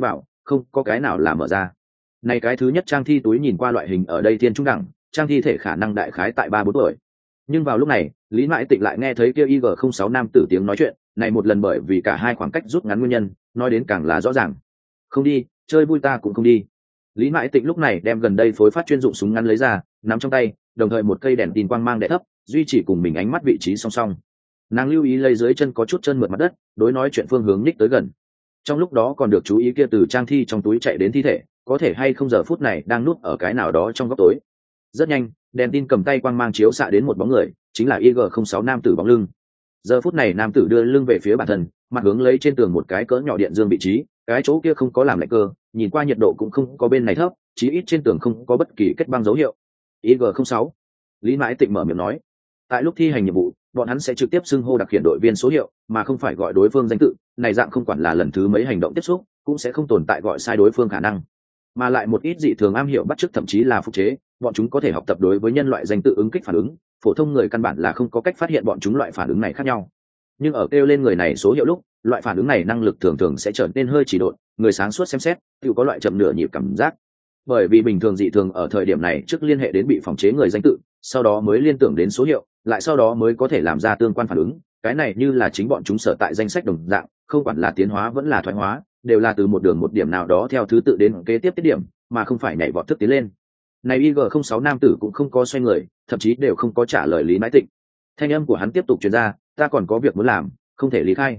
không có cái nào là mở ra. Này cái thứ nhất trang thi túi nhìn qua loại hình ở đây thiên trung đẳng, trang thi thể khả năng đại khái tại 3-4 tuổi. Nhưng vào lúc này, Lý Mãi Tịnh lại nghe thấy kia IG06 nam tử tiếng nói chuyện, này một lần bởi vì cả hai khoảng cách rút ngắn nguyên nhân, nói đến càng là rõ ràng. Không đi, chơi vui ta cũng không đi. Lý Mãi Tịnh lúc này đem gần đây phối phát chuyên dụng súng ngắn lấy ra, nắm trong tay, đồng thời một cây đèn tin quang mang đè thấp, duy trì cùng mình ánh mắt vị trí song song. Nàng lưu ý lấy dưới chân có chút trơn mượt mặt đất, đối nói chuyện phương hướng nhích tới gần. Trong lúc đó còn được chú ý kia từ trang thi trong túi chạy đến thi thể, có thể hay không giờ phút này đang núp ở cái nào đó trong góc tối. Rất nhanh, đèn tin cầm tay quang mang chiếu xạ đến một bóng người, chính là IG06 nam tử bóng lưng. Giờ phút này nam tử đưa lưng về phía bản thân, mặt hướng lấy trên tường một cái cỡ nhỏ điện dương vị trí, cái chỗ kia không có làm lạnh cơ, nhìn qua nhiệt độ cũng không có bên này thấp, chí ít trên tường không có bất kỳ kết băng dấu hiệu. IG06. Lý Mãi Tịnh mở miệng nói, tại lúc thi hành nhiệm vụ, bọn hắn sẽ trực tiếp xưng hô đặc hiện đội viên số hiệu, mà không phải gọi đối phương danh tự, này dạng không quản là lần thứ mấy hành động tiếp xúc, cũng sẽ không tồn tại gọi sai đối phương khả năng. Mà lại một ít dị thường am hiểu bắt chước thậm chí là phục chế, bọn chúng có thể học tập đối với nhân loại danh tự ứng kích phản ứng, phổ thông người căn bản là không có cách phát hiện bọn chúng loại phản ứng này khác nhau. Nhưng ở kêu lên người này số hiệu lúc, loại phản ứng này năng lực thường thường sẽ trở nên hơi trì độn, người sáng suốt xem xét, tự có loại chậm nửa nhịp cảm giác. Bởi vì bình thường dị thường ở thời điểm này trước liên hệ đến bị phòng chế người danh tự, sau đó mới liên tưởng đến số hiệu, lại sau đó mới có thể làm ra tương quan phản ứng. Cái này như là chính bọn chúng sở tại danh sách đồng dạng, không quản là tiến hóa vẫn là thoái hóa, đều là từ một đường một điểm nào đó theo thứ tự đến kế tiếp tiết điểm, mà không phải nhảy vọt thức tiến lên. Này IG06 nam tử cũng không có xoay người, thậm chí đều không có trả lời Lý Mãi Tịnh. Thanh âm của hắn tiếp tục truyền ra, ta còn có việc muốn làm, không thể lý khai.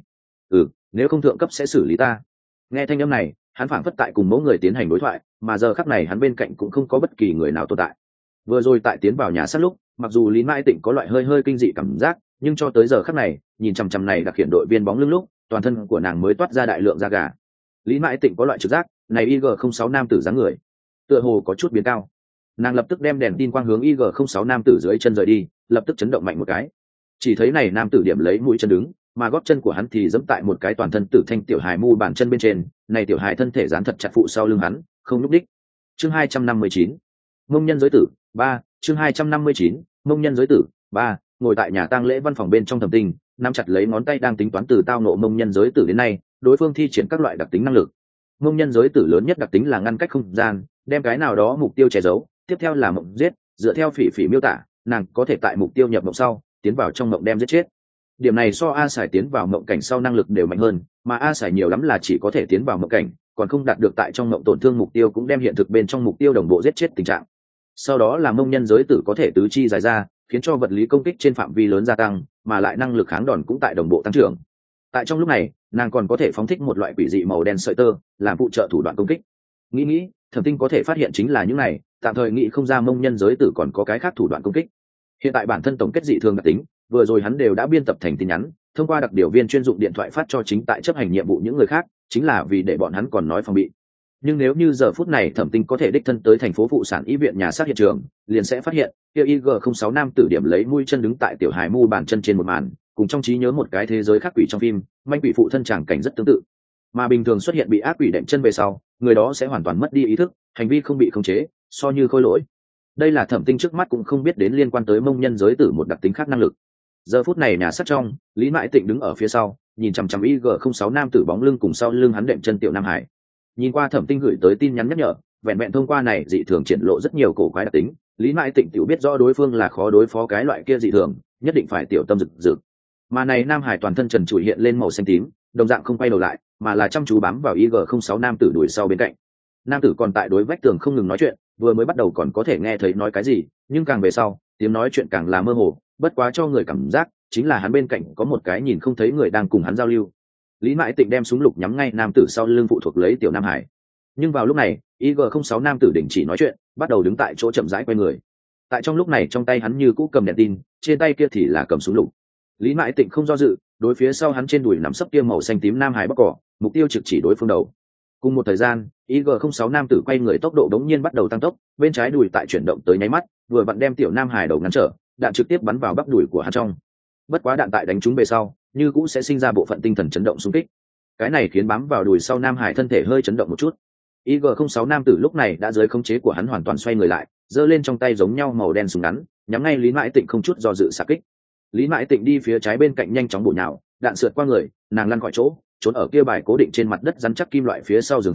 Nếu không thượng cấp sẽ xử lý ta. Nghe thanh âm này, hắn phảng phất tại cùng mỗi người tiến hành đối thoại, mà giờ khắc này hắn bên cạnh cũng không có bất kỳ người nào tồn tại. Vừa rồi tại tiến vào nhà sát lúc, mặc dù Lý Mãi Tịnh có loại hơi hơi kinh dị cảm giác, nhưng cho tới giờ khắc này, nhìn chằm chằm này đặc hiện đội viên bóng lưng lúc, toàn thân của nàng mới toát ra đại lượng da gà. Lý Mãi Tịnh có loại trực giác, này IG06 nam tử dáng người, tựa hồ có chút biến cao. Nàng lập tức đem đèn tin quang hướng IG06 nam tử dưới chân rời đi, lập tức chấn động mạnh một cái. Chỉ thấy này nam tử điểm lấy mũi chân đứng, mà gót chân của hắn thì giẫm tại một cái toàn thân tử thanh tiểu hài mu bàn chân bên trên, này tiểu hài thân thể dán thật chặt phụ sau lưng hắn, không lúc đích. Chương 259. Mông nhân giới tử 3, chương 259. Mông nhân giới tử 3, ngồi tại nhà tang lễ văn phòng bên trong Thẩm Tinh, nắm chặt lấy ngón tay đang tính toán từ tao nộ mông nhân giới tử đến nay, đối phương thi triển các loại đặc tính năng lực. Mông nhân giới tử lớn nhất đặc tính là ngăn cách không gian, đem cái nào đó mục tiêu che giấu, tiếp theo là mộng giết, dựa theo phỉ phỉ miêu tả, nàng có thể tại mục tiêu nhập mộng sau, tiến vào trong mộng đem giết chết. Điểm này so A Sải tiến vào mộng cảnh sau năng lực đều mạnh hơn, mà A Sải nhiều lắm là chỉ có thể tiến vào mộng cảnh, còn không đạt được tại trong mộng tổn thương mục tiêu cũng đem hiện thực bên trong mục tiêu đồng bộ giết chết tình trạng. Sau đó là mông nhân giới tử có thể tứ chi dài ra, khiến cho vật lý công kích trên phạm vi lớn gia tăng, mà lại năng lực kháng đòn cũng tại đồng bộ tăng trưởng. Tại trong lúc này, nàng còn có thể phóng thích một loại quỷ dị màu đen sợi tơ, làm phụ trợ thủ đoạn công kích. Nghĩ, Thẩm Tinh có thể phát hiện chính là những này, tạm thời nghĩ không ra mông nhân giới tử còn có cái khác thủ đoạn công kích. Hiện tại bản thân tổng kết dị thường đặc tính, vừa rồi hắn đều đã biên tập thành tin nhắn, thông qua đặc điều viên chuyên dụng điện thoại phát cho chính tại chấp hành nhiệm vụ những người khác, chính là vì để bọn hắn còn nói phòng bị. Nhưng nếu như giờ phút này Thẩm Tinh có thể đích thân tới thành phố phụ sản y viện nhà xác hiện trường, liền sẽ phát hiện kia IG06 nam tử điểm lấy mũi chân đứng tại tiểu hài mu bàn chân trên một màn, cùng trong trí nhớ một cái thế giới khác quỷ trong phim, manh quỷ phụ thân tràng cảnh rất tương tự. Mà bình thường xuất hiện bị ác quỷ đệm chân về sau, người đó sẽ hoàn toàn mất đi ý thức, hành vi không bị khống chế, so như khôi lỗi. Đây là Thẩm Tinh trước mắt cũng không biết đến liên quan tới mông nhân giới tử một đặc tính khác năng lực. Giờ phút này nhà sát trong, Lý Mãi Tịnh đứng ở phía sau, nhìn chằm chằm IG06 nam tử bóng lưng cùng sau lưng hắn đệm chân tiểu Nam Hải. Nhìn qua Thẩm Tinh gửi tới tin nhắn nhắc nhở, vẹn vẹn thông qua này dị thường triển lộ rất nhiều cổ quái đặc tính, Lý Mãi Tịnh tiểu biết rõ đối phương là khó đối phó cái loại kia dị thường, nhất định phải tiểu tâm rực rực. Mà này Nam Hải toàn thân trần trụi hiện lên màu xanh tím, đồng dạng không quay đầu lại, mà là chăm chú bám vào IG06 nam tử đuổi sau bên cạnh. Nam tử còn tại đối vách tường không ngừng nói chuyện, vừa mới bắt đầu còn có thể nghe thấy nói cái gì, nhưng càng về sau, tiếng nói chuyện càng là mơ hồ, bất quá cho người cảm giác chính là hắn bên cạnh có một cái nhìn không thấy người đang cùng hắn giao lưu. Lý Mãi Tịnh đem súng lục nhắm ngay nam tử sau lưng phụ thuộc lấy tiểu Nam Hải. Nhưng vào lúc này, IG06 nam tử đình chỉ nói chuyện, bắt đầu đứng tại chỗ chậm rãi quay người. Tại trong lúc này trong tay hắn như cũ cầm đèn tin, trên tay kia thì là cầm súng lục. Lý Mãi Tịnh không do dự, đối phía sau hắn trên đùi nằm sấp kia màu xanh tím Nam Hải bóc cỏ, mục tiêu trực chỉ đối phương đầu. Cùng một thời gian, IG06 nam tử quay người tốc độ đống nhiên bắt đầu tăng tốc, bên trái đùi tại chuyển động tới nháy mắt, vừa vặn đem tiểu Nam Hải đầu ngăn trở, đạn trực tiếp bắn vào bắp đùi của hắn trong. Bất quá đạn tại đánh trúng về sau, như cũng sẽ sinh ra bộ phận tinh thần chấn động xung kích. Cái này khiến bám vào đùi sau Nam Hải thân thể hơi chấn động một chút. IG06 nam tử lúc này đã dưới khống chế của hắn hoàn toàn xoay người lại, giơ lên trong tay giống nhau màu đen súng ngắn, nhắm ngay Lý Mãi Tịnh không chút do dự xạ kích. Lý Mãi Tịnh đi phía trái bên cạnh nhanh chóng bổ nhào, đạn sượt qua người, nàng lăn khỏi chỗ, trốn ở kia bài cố định trên mặt đất rắn chắc kim loại phía sau giường phương,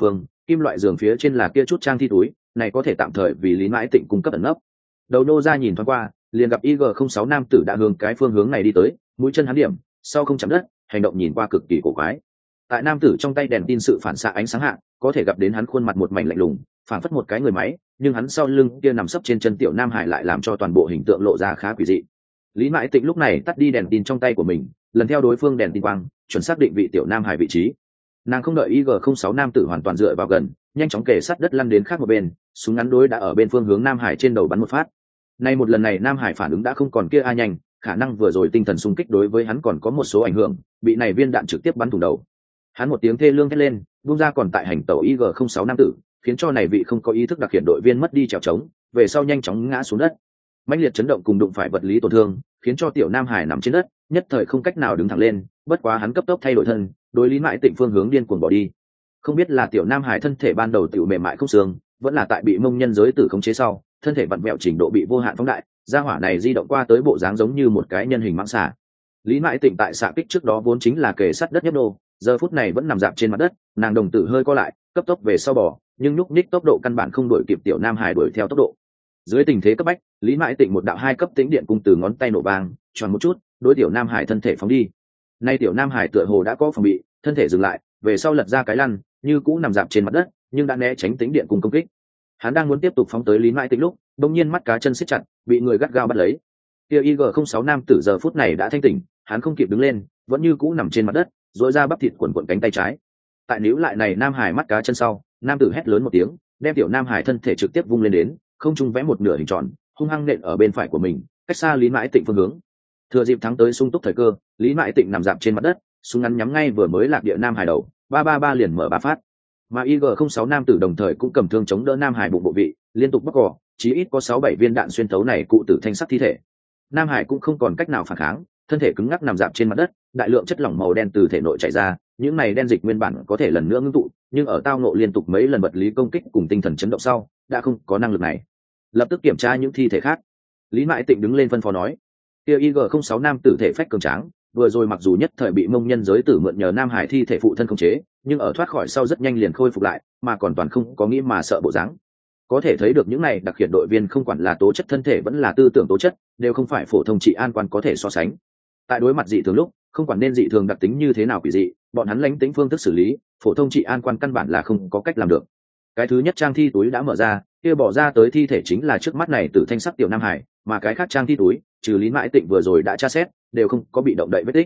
kim loại giường phía trên là kia chút trang thi túi, này có thể tạm thời vì Lý Mãi Tịnh cung cấp ẩn nấp. Đầu nô ra nhìn thoáng qua, liền gặp IG06 nam tử đã hướng cái phương hướng này đi tới, mũi chân hắn điểm, sau không chạm đất, hành động nhìn qua cực kỳ cổ quái. Tại nam tử trong tay đèn tin sự phản xạ ánh sáng hạ, có thể gặp đến hắn khuôn mặt một mảnh lạnh lùng, phản phất một cái người máy, nhưng hắn sau lưng kia nằm sấp trên chân tiểu nam hải lại làm cho toàn bộ hình tượng lộ ra khá quỷ dị. Lý Mãi Tịnh lúc này tắt đi đèn tin trong tay của mình, lần theo đối phương đèn tin quang, chuẩn xác định vị tiểu nam hải vị trí. Nàng không đợi IG06 nam tử hoàn toàn dựa vào gần, nhanh chóng kề sát đất lăn đến khác một bên, súng ngắn đối đã ở bên phương hướng nam hải trên đầu bắn một phát. Nay một lần này nam hải phản ứng đã không còn kia ai nhanh, khả năng vừa rồi tinh thần xung kích đối với hắn còn có một số ảnh hưởng, bị này viên đạn trực tiếp bắn thủng đầu. Hắn một tiếng thê lương thét lên, buông ra còn tại hành tẩu IG06 nam tử, khiến cho này vị không có ý thức đặc hiện đội viên mất đi trèo trống, về sau nhanh chóng ngã xuống đất. Mãnh liệt chấn động cùng đụng phải vật lý tổn thương, khiến cho tiểu nam hải nằm trên đất, nhất thời không cách nào đứng thẳng lên, bất quá hắn cấp tốc thay đổi thân, đối Lý Mãi Tịnh phương hướng điên cuồng bỏ đi. Không biết là tiểu nam hải thân thể ban đầu tiểu mềm mại không xương, vẫn là tại bị mông nhân giới tử khống chế sau, thân thể vặn vẹo trình độ bị vô hạn phóng đại, gia hỏa này di động qua tới bộ dáng giống như một cái nhân hình mãng xà. Lý Mãi Tịnh tại xạ kích trước đó vốn chính là kề sát đất nhấp nô, giờ phút này vẫn nằm dạp trên mặt đất, nàng đồng tử hơi co lại, cấp tốc về sau bò, nhưng nhúc nhích tốc độ căn bản không đuổi kịp tiểu nam hải đuổi theo tốc độ. Dưới tình thế cấp bách, Lý Mãi Tịnh một đạo hai cấp tĩnh điện cung từ ngón tay nổ vang, tròn một chút, đối tiểu nam hải thân thể phóng đi. Nay tiểu nam hải tựa hồ đã có phòng bị, thân thể dừng lại, về sau lật ra cái lăn, như cũ nằm dạp trên mặt đất, nhưng đã né tránh tĩnh điện cung công kích. Hắn đang muốn tiếp tục phóng tới Lý Mãi Tịnh lúc, đột nhiên mắt cá chân siết chặt, bị người gắt gao bắt lấy. Kia IG06 nam tử giờ phút này đã thanh tỉnh, hắn không kịp đứng lên, vẫn như cũ nằm trên mặt đất, rũa ra bắp thịt quần quần cánh tay trái. Tại níu lại này nam hải mắt cá chân sau, nam tử hét lớn một tiếng, đem tiểu nam hải thân thể trực tiếp vung lên đến, không trung vẽ một nửa hình tròn, hung hăng nện ở bên phải của mình, cách xa Lý Mãi Tịnh phương hướng. Thừa dịp thắng tới sung túc thời cơ, Lý Mãi Tịnh nằm dạp trên mặt đất, súng ngắn nhắm ngay vừa mới lạc địa nam hải đầu, 333 liền mở ba phát. Mà IG06 nam tử đồng thời cũng cầm thương chống đỡ nam hải bụng bộ vị, liên tục bóc cỏ, chí ít có 6-7 viên đạn xuyên thấu này cụ tử thanh sắc thi thể. Nam hải cũng không còn cách nào phản kháng, thân thể cứng ngắc nằm dạp trên mặt đất, đại lượng chất lỏng màu đen từ thể nội chảy ra, những này đen dịch nguyên bản có thể lần nữa ngưng tụ, nhưng ở tao nộ liên tục mấy lần vật lý công kích cùng tinh thần chấn động sau, đã không có năng lực này. Lập tức kiểm tra những thi thể khác. Lý Mãi Tịnh đứng lên phân phó nói, kia IG06 nam tử thể phách cường tráng, vừa rồi mặc dù nhất thời bị mông nhân giới tử mượn nhờ nam hải thi thể phụ thân khống chế, nhưng ở thoát khỏi sau rất nhanh liền khôi phục lại, mà còn toàn không có nghĩ mà sợ bộ dáng. Có thể thấy được những này đặc hiện đội viên không quản là tố chất thân thể vẫn là tư tưởng tố chất, đều không phải phổ thông trị an quan có thể so sánh. Tại đối mặt dị thường lúc, không quản nên dị thường đặc tính như thế nào quỷ dị, bọn hắn lánh tính phương thức xử lý, phổ thông trị an quan căn bản là không có cách làm được. Cái thứ nhất trang thi túi đã mở ra, kia bỏ ra tới thi thể chính là trước mắt này từ thanh sắc tiểu nam hải, mà cái khác trang thi túi, trừ Lý Mãi Tịnh vừa rồi đã tra xét, đều không có bị động đậy vết tích.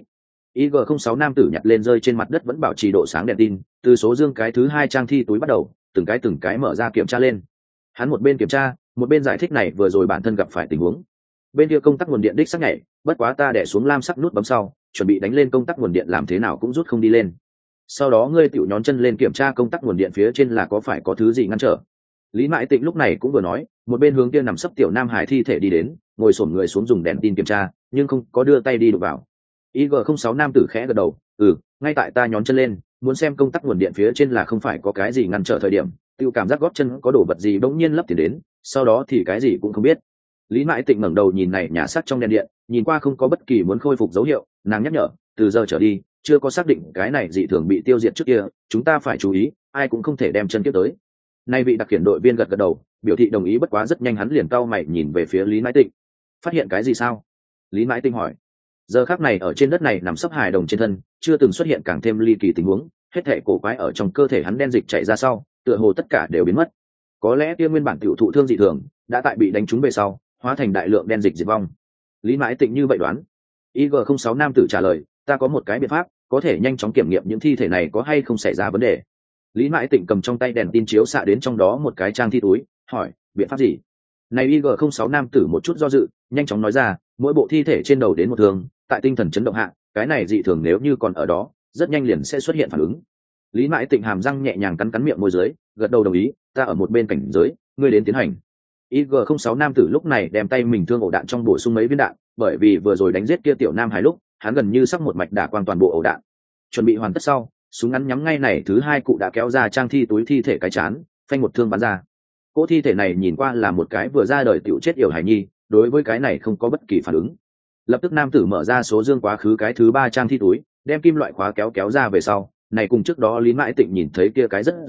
IG06 nam tử nhặt lên rơi trên mặt đất vẫn bảo trì độ sáng đèn tin, từ số dương cái thứ hai trang thi túi bắt đầu, từng cái mở ra kiểm tra lên. Hắn một bên kiểm tra, một bên giải thích này vừa rồi bản thân gặp phải tình huống. Bên kia công tắc nguồn điện đích sắc nhảy, bất quá ta đè xuống lam sắc nút bấm sau, chuẩn bị đánh lên công tắc nguồn điện làm thế nào cũng rút không đi lên. Sau đó ngươi tiểu nhón chân lên kiểm tra công tắc nguồn điện phía trên là có phải có thứ gì ngăn trở. Lý Mãi Tịnh lúc này cũng vừa nói, một bên hướng kia nằm sấp tiểu nam hải thi thể đi đến, ngồi xổm người xuống dùng đèn tin kiểm tra, nhưng không có đưa tay đi đụng vào. IG06 nam tử khẽ gật đầu, ngay tại ta nhón chân lên, muốn xem công tắc nguồn điện phía trên là không phải có cái gì ngăn trở thời điểm, tiêu cảm giác gót chân có đổ vật gì bỗng nhiên lấp tiền đến, sau đó thì cái gì cũng không biết. Lý Mãi Tịnh ngẩng đầu nhìn này nhà sắc trong đèn điện, nhìn qua không có bất kỳ muốn khôi phục dấu hiệu, nàng nhắc nhở, từ giờ trở đi, chưa có xác định cái này dị thường bị tiêu diệt trước kia, chúng ta phải chú ý, ai cũng không thể đem chân tiếp tới. Nay vị đặc khiển đội viên gật gật đầu, biểu thị đồng ý, bất quá rất nhanh hắn liền cau mày nhìn về phía Lý Mãi Tịnh. Phát hiện cái gì sao? Lý Mãi Tịnh hỏi. Giờ khắc này ở trên đất này nằm sấp hài đồng trên thân, chưa từng xuất hiện càng thêm ly kỳ tình huống, hết thảy cổ quái ở trong cơ thể hắn đen dịch chảy ra sau, tựa hồ tất cả đều biến mất. Có lẽ kia nguyên bản tiểu thụ thương dị thường, đã tại bị đánh trúng về sau, hóa thành đại lượng đen dịch diệt vong. Lý Mãi Tịnh như vậy đoán. IG06 nam tử trả lời, ta có một cái biện pháp, có thể nhanh chóng kiểm nghiệm những thi thể này có hay không xảy ra vấn đề. Lý Mãi Tịnh cầm trong tay đèn tin chiếu xạ đến trong đó một cái trang thi túi, hỏi, biện pháp gì? Này IG06 nam tử một chút do dự, nhanh chóng nói ra, mỗi bộ thi thể trên đầu đến một thương, tại tinh thần chấn động hạ, cái này dị thường nếu như còn ở đó, rất nhanh liền sẽ xuất hiện phản ứng. Lý Mãi Tịnh hàm răng nhẹ nhàng cắn miệng môi dưới, gật đầu đồng ý, ta ở một bên cảnh giới, ngươi đến tiến hành. IG06 nam tử lúc này đem tay mình thương ổ đạn trong bổ sung mấy viên đạn, bởi vì vừa rồi đánh giết kia tiểu nam hải lúc, hắn gần như sắp một mạch đả quang toàn bộ ổ đạn. Chuẩn bị hoàn tất sau, súng ngắn nhắm ngay này thứ hai cụ đã kéo ra trang thi túi thi thể cái chán, phanh một thương bắn ra. Cỗ thi thể này nhìn qua là một cái vừa ra đời tiểu chết yểu hải nhi, đối với cái này không có bất kỳ phản ứng. Lập tức nam tử mở ra số dương quá khứ cái thứ ba trang thi túi, đem kim loại khóa kéo ra về sau, này cùng trước đó Lý Mãi Tịnh nhìn thấy kia cái rất giống,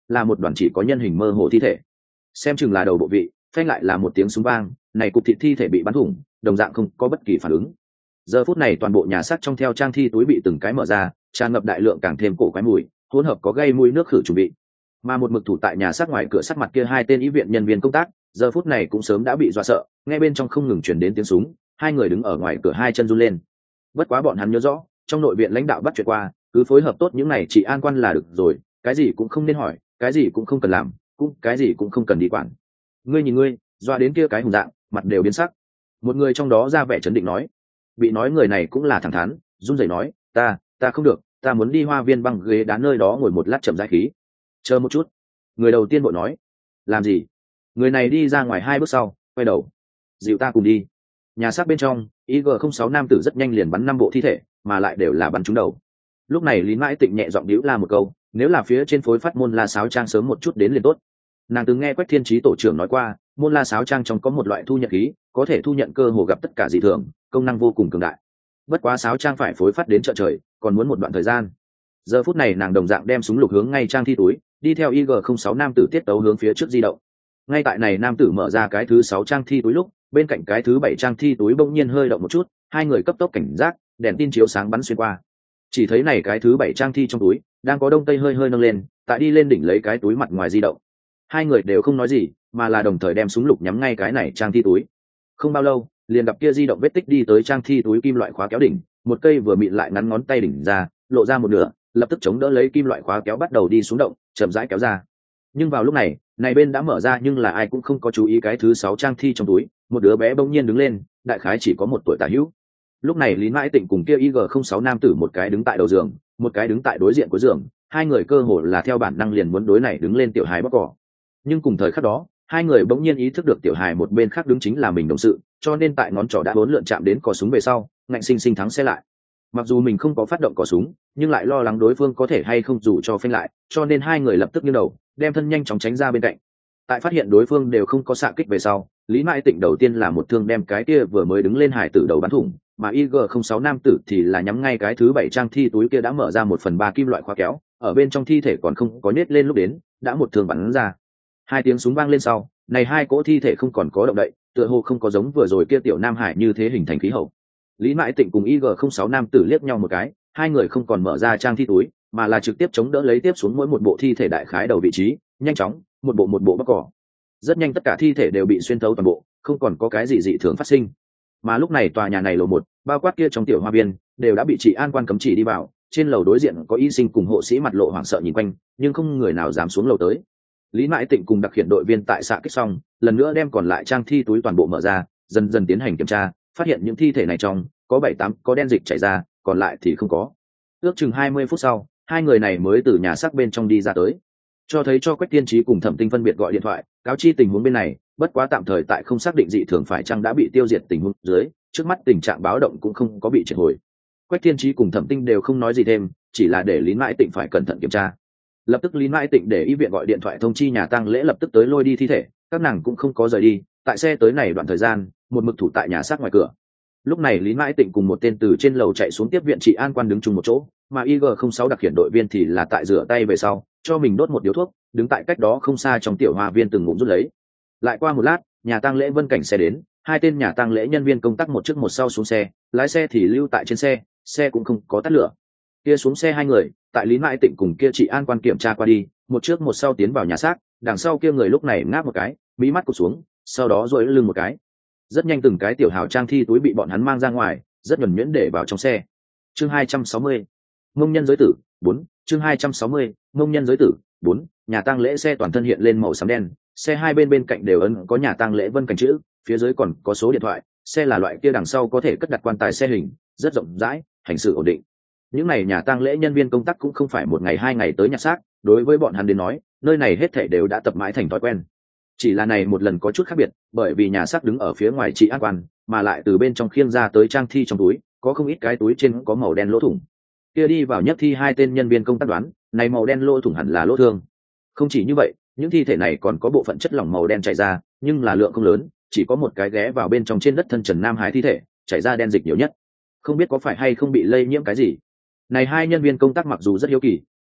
là một đoàn chỉ có nhân hình mơ hồ thi thể. Xem chừng là đầu bộ vị, phanh lại là một tiếng súng vang, này cục thịt thi thể bị bắn thủng, đồng dạng không có bất kỳ phản ứng. Giờ phút này toàn bộ nhà xác trong theo trang thi túi bị từng cái mở ra, tràn ngập đại lượng càng thêm cổ quái mùi, hỗn hợp có gây mùi nước khử chuẩn bị. Mà một mực thủ tại nhà xác ngoài cửa sắt mặt kia hai tên y viện nhân viên công tác, giờ phút này cũng sớm đã bị dọa sợ, nghe bên trong không ngừng truyền đến tiếng súng, hai người đứng ở ngoài cửa hai chân run lên. Bất quá bọn hắn nhớ rõ, trong nội viện lãnh đạo bắt chuyện qua, cứ phối hợp tốt những này chỉ an quan là được rồi, cái gì cũng không nên hỏi, cái gì cũng không cần làm, cũng cái gì cũng không cần đi quản. Ngươi nhìn ngươi, dọa đến kia cái hùng dạng, mặt đều biến sắc. Một người trong đó ra vẻ chấn định nói. Bị nói người này cũng là thẳng thắn, run rẩy nói, ta không được, ta muốn đi hoa viên băng ghế đá nơi đó ngồi một lát chậm rãi khí. Chờ một chút. Người đầu tiên vội nói. Làm gì? Người này đi ra ngoài hai bước sau, quay đầu. Dịu ta cùng đi. Nhà xác bên trong, IG-06 nam tử rất nhanh liền bắn 5 bộ thi thể, mà lại đều là bắn trúng đầu. Lúc này Lý Mãi Tịnh nhẹ giọng điếu la một câu, nếu là phía trên phối phát môn la sáo trang sớm một chút đến liền tốt. Nàng từng nghe Quách Thiên Chí tổ trưởng nói qua, môn la sáo trang trong có một loại thu nhận khí, có thể thu nhận cơ hồ gặp tất cả dị thường, công năng vô cùng cường đại. Bất quá sáo trang phải phối phát đến chợ trời, còn muốn một đoạn thời gian. Giờ phút này nàng đồng dạng đem súng lục hướng ngay trang thi túi, đi theo IG-06 nam tử tiết tấu hướng phía trước di động. Ngay tại này nam tử mở ra cái thứ 6 trang thi túi lúc, bên cạnh cái thứ 7 trang thi túi bỗng nhiên hơi động một chút, hai người cấp tốc cảnh giác, đèn tin chiếu sáng bắn xuyên qua. Chỉ thấy này cái thứ 7 trang thi trong túi đang có đông tây hơi hơi nâng lên, tại đi lên đỉnh lấy cái túi mặt ngoài di động. Hai người đều không nói gì, mà là đồng thời đem súng lục nhắm ngay cái này trang thi túi. Không bao lâu, liền gặp kia di động vết tích đi tới trang thi túi kim loại khóa kéo đỉnh, một cây vừa mịn lại ngắn ngón tay đỉnh ra, lộ ra một nửa, lập tức chống đỡ lấy kim loại khóa kéo bắt đầu đi xuống động, chậm rãi kéo ra. Nhưng vào lúc này, này bên đã mở ra nhưng là ai cũng không có chú ý cái thứ 6 trang thi trong túi, một đứa bé bỗng nhiên đứng lên, đại khái chỉ có 1 tuổi tả hữu. Lúc này Lý Mãi Tịnh cùng kia IG-06 nam tử một cái đứng tại đầu giường, một cái đứng tại đối diện của giường, hai người cơ hồ là theo bản năng liền muốn đối này đứng lên tiểu hài bóc cỏ. Nhưng cùng thời khắc đó, hai người bỗng nhiên ý thức được tiểu hài một bên khác đứng chính là mình đồng sự, cho nên tại ngón trỏ đã bốn lượn chạm đến cò súng về sau, ngạnh sinh sinh thắng xe lại. Mặc dù mình không có phát động cò súng, nhưng lại lo lắng đối phương có thể hay không dù cho phanh lại, cho nên hai người lập tức nghiêng đầu, đem thân nhanh chóng tránh ra bên cạnh. Tại phát hiện đối phương đều không có xạ kích về sau, Lý Mãi Tịnh đầu tiên là một thương đem cái kia vừa mới đứng lên hải tử đầu bắn thủng, mà IG-06 nam tử thì là nhắm ngay cái thứ 7 trang thi túi kia đã mở ra 1/3 kim loại khóa kéo, ở bên trong thi thể còn không có nhét lên lúc đến, đã một thương bắn ra. Hai tiếng súng vang lên sau, này hai cỗ thi thể không còn có động đậy, tựa hồ không có giống vừa rồi kia tiểu nam hải như thế hình thành khí hậu. Lý Mãi Tịnh cùng IG-06 nam tử liếc nhau một cái, hai người không còn mở ra trang thi túi, mà là trực tiếp chống đỡ lấy tiếp xuống mỗi một bộ thi thể đại khái đầu vị trí, nhanh chóng, một bộ bóc cỏ. Rất nhanh tất cả thi thể đều bị xuyên thấu toàn bộ, không còn có cái gì dị thường phát sinh. Mà lúc này tòa nhà này lầu 1, bao quát kia trong tiểu hoa viên, đều đã bị trị an quan cấm chỉ đi vào, trên lầu đối diện có y sinh cùng hộ sĩ mặt lộ hoảng sợ nhìn quanh, nhưng không người nào dám xuống lầu tới. Lý Mãi Tịnh cùng đặc hiện đội viên tại xạ kích xong, lần nữa đem còn lại trang thi túi toàn bộ mở ra, dần dần tiến hành kiểm tra, phát hiện những thi thể này trong có 7-8 có đen dịch chảy ra, còn lại thì không có. Ước chừng 20 phút sau, hai người này mới từ nhà xác bên trong đi ra tới, cho thấy cho Quách Tiên Chí cùng Thẩm Tinh phân biệt gọi điện thoại, cáo chi tình huống bên này, bất quá tạm thời tại không xác định dị thường phải chăng đã bị tiêu diệt tình huống dưới, trước mắt tình trạng báo động cũng không có bị triệt hồi. Quách Tiên Chí cùng Thẩm Tinh đều không nói gì thêm, chỉ là để Lý Mãi Tịnh phải cẩn thận kiểm tra. Lập tức Lý Mãi Tịnh để y viện gọi điện thoại thông chi nhà tang lễ lập tức tới lôi đi thi thể, các nàng cũng không có rời đi, tại xe tới này đoạn thời gian, một mực thủ tại nhà xác ngoài cửa. Lúc này Lý Mãi Tịnh cùng một tên từ trên lầu chạy xuống tiếp viện trị an quan đứng chung một chỗ, mà IG-06 đặc hiện đội viên thì là tại rửa tay về sau, cho mình đốt một điếu thuốc, đứng tại cách đó không xa trong tiểu hoa viên từng ngụm rút lấy. Lại qua một lát, nhà tang lễ Vân Cảnh xe đến, hai tên nhà tang lễ nhân viên công tác một trước một sau xuống xe, lái xe thì lưu tại trên xe, xe cũng không có tắt lửa. Kia xuống xe hai người, tại Lý Mãi Tịnh cùng kia chị an quan kiểm tra qua đi, một trước một sau tiến vào nhà xác, đằng sau kia người lúc này ngáp một cái, mí mắt cụp xuống, sau đó duỗi lưng một cái. Rất nhanh từng cái tiểu hào trang thi túi bị bọn hắn mang ra ngoài, rất nhuần nhuyễn để vào trong xe. Chương 260. Mông nhân giới tử 4. Chương 260. Mông nhân giới tử 4. Nhà tang lễ xe toàn thân hiện lên màu xám đen, xe hai bên bên cạnh đều ấn có nhà tang lễ Vân Cảnh chữ, phía dưới còn có số điện thoại, xe là loại kia đằng sau có thể cất đặt quan tài xe hình, rất rộng rãi, hành sự ổn định. Những này nhà tang lễ nhân viên công tác cũng không phải một ngày hai ngày tới nhặt xác, đối với bọn hắn đến nói, nơi này hết thảy đều đã tập mãi thành thói quen. Chỉ là này một lần có chút khác biệt, bởi vì nhà xác đứng ở phía ngoài trị an quan, mà lại từ bên trong khiêng ra tới trang thi trong túi, có không ít cái túi trên có màu đen lỗ thủng. Kia đi vào nhất thi hai tên nhân viên công tác đoán, này màu đen lỗ thủng hẳn là lỗ thương. Không chỉ như vậy, những thi thể này còn có bộ phận chất lỏng màu đen chảy ra, nhưng là lượng không lớn, chỉ có một cái ghé vào bên trong trên đất thân Trần Nam Hải thi thể, chảy ra đen dịch nhiều nhất. Không biết có phải hay không bị lây nhiễm cái gì. Này hai nhân viên công tác mặc dù rất hiếu kỳ,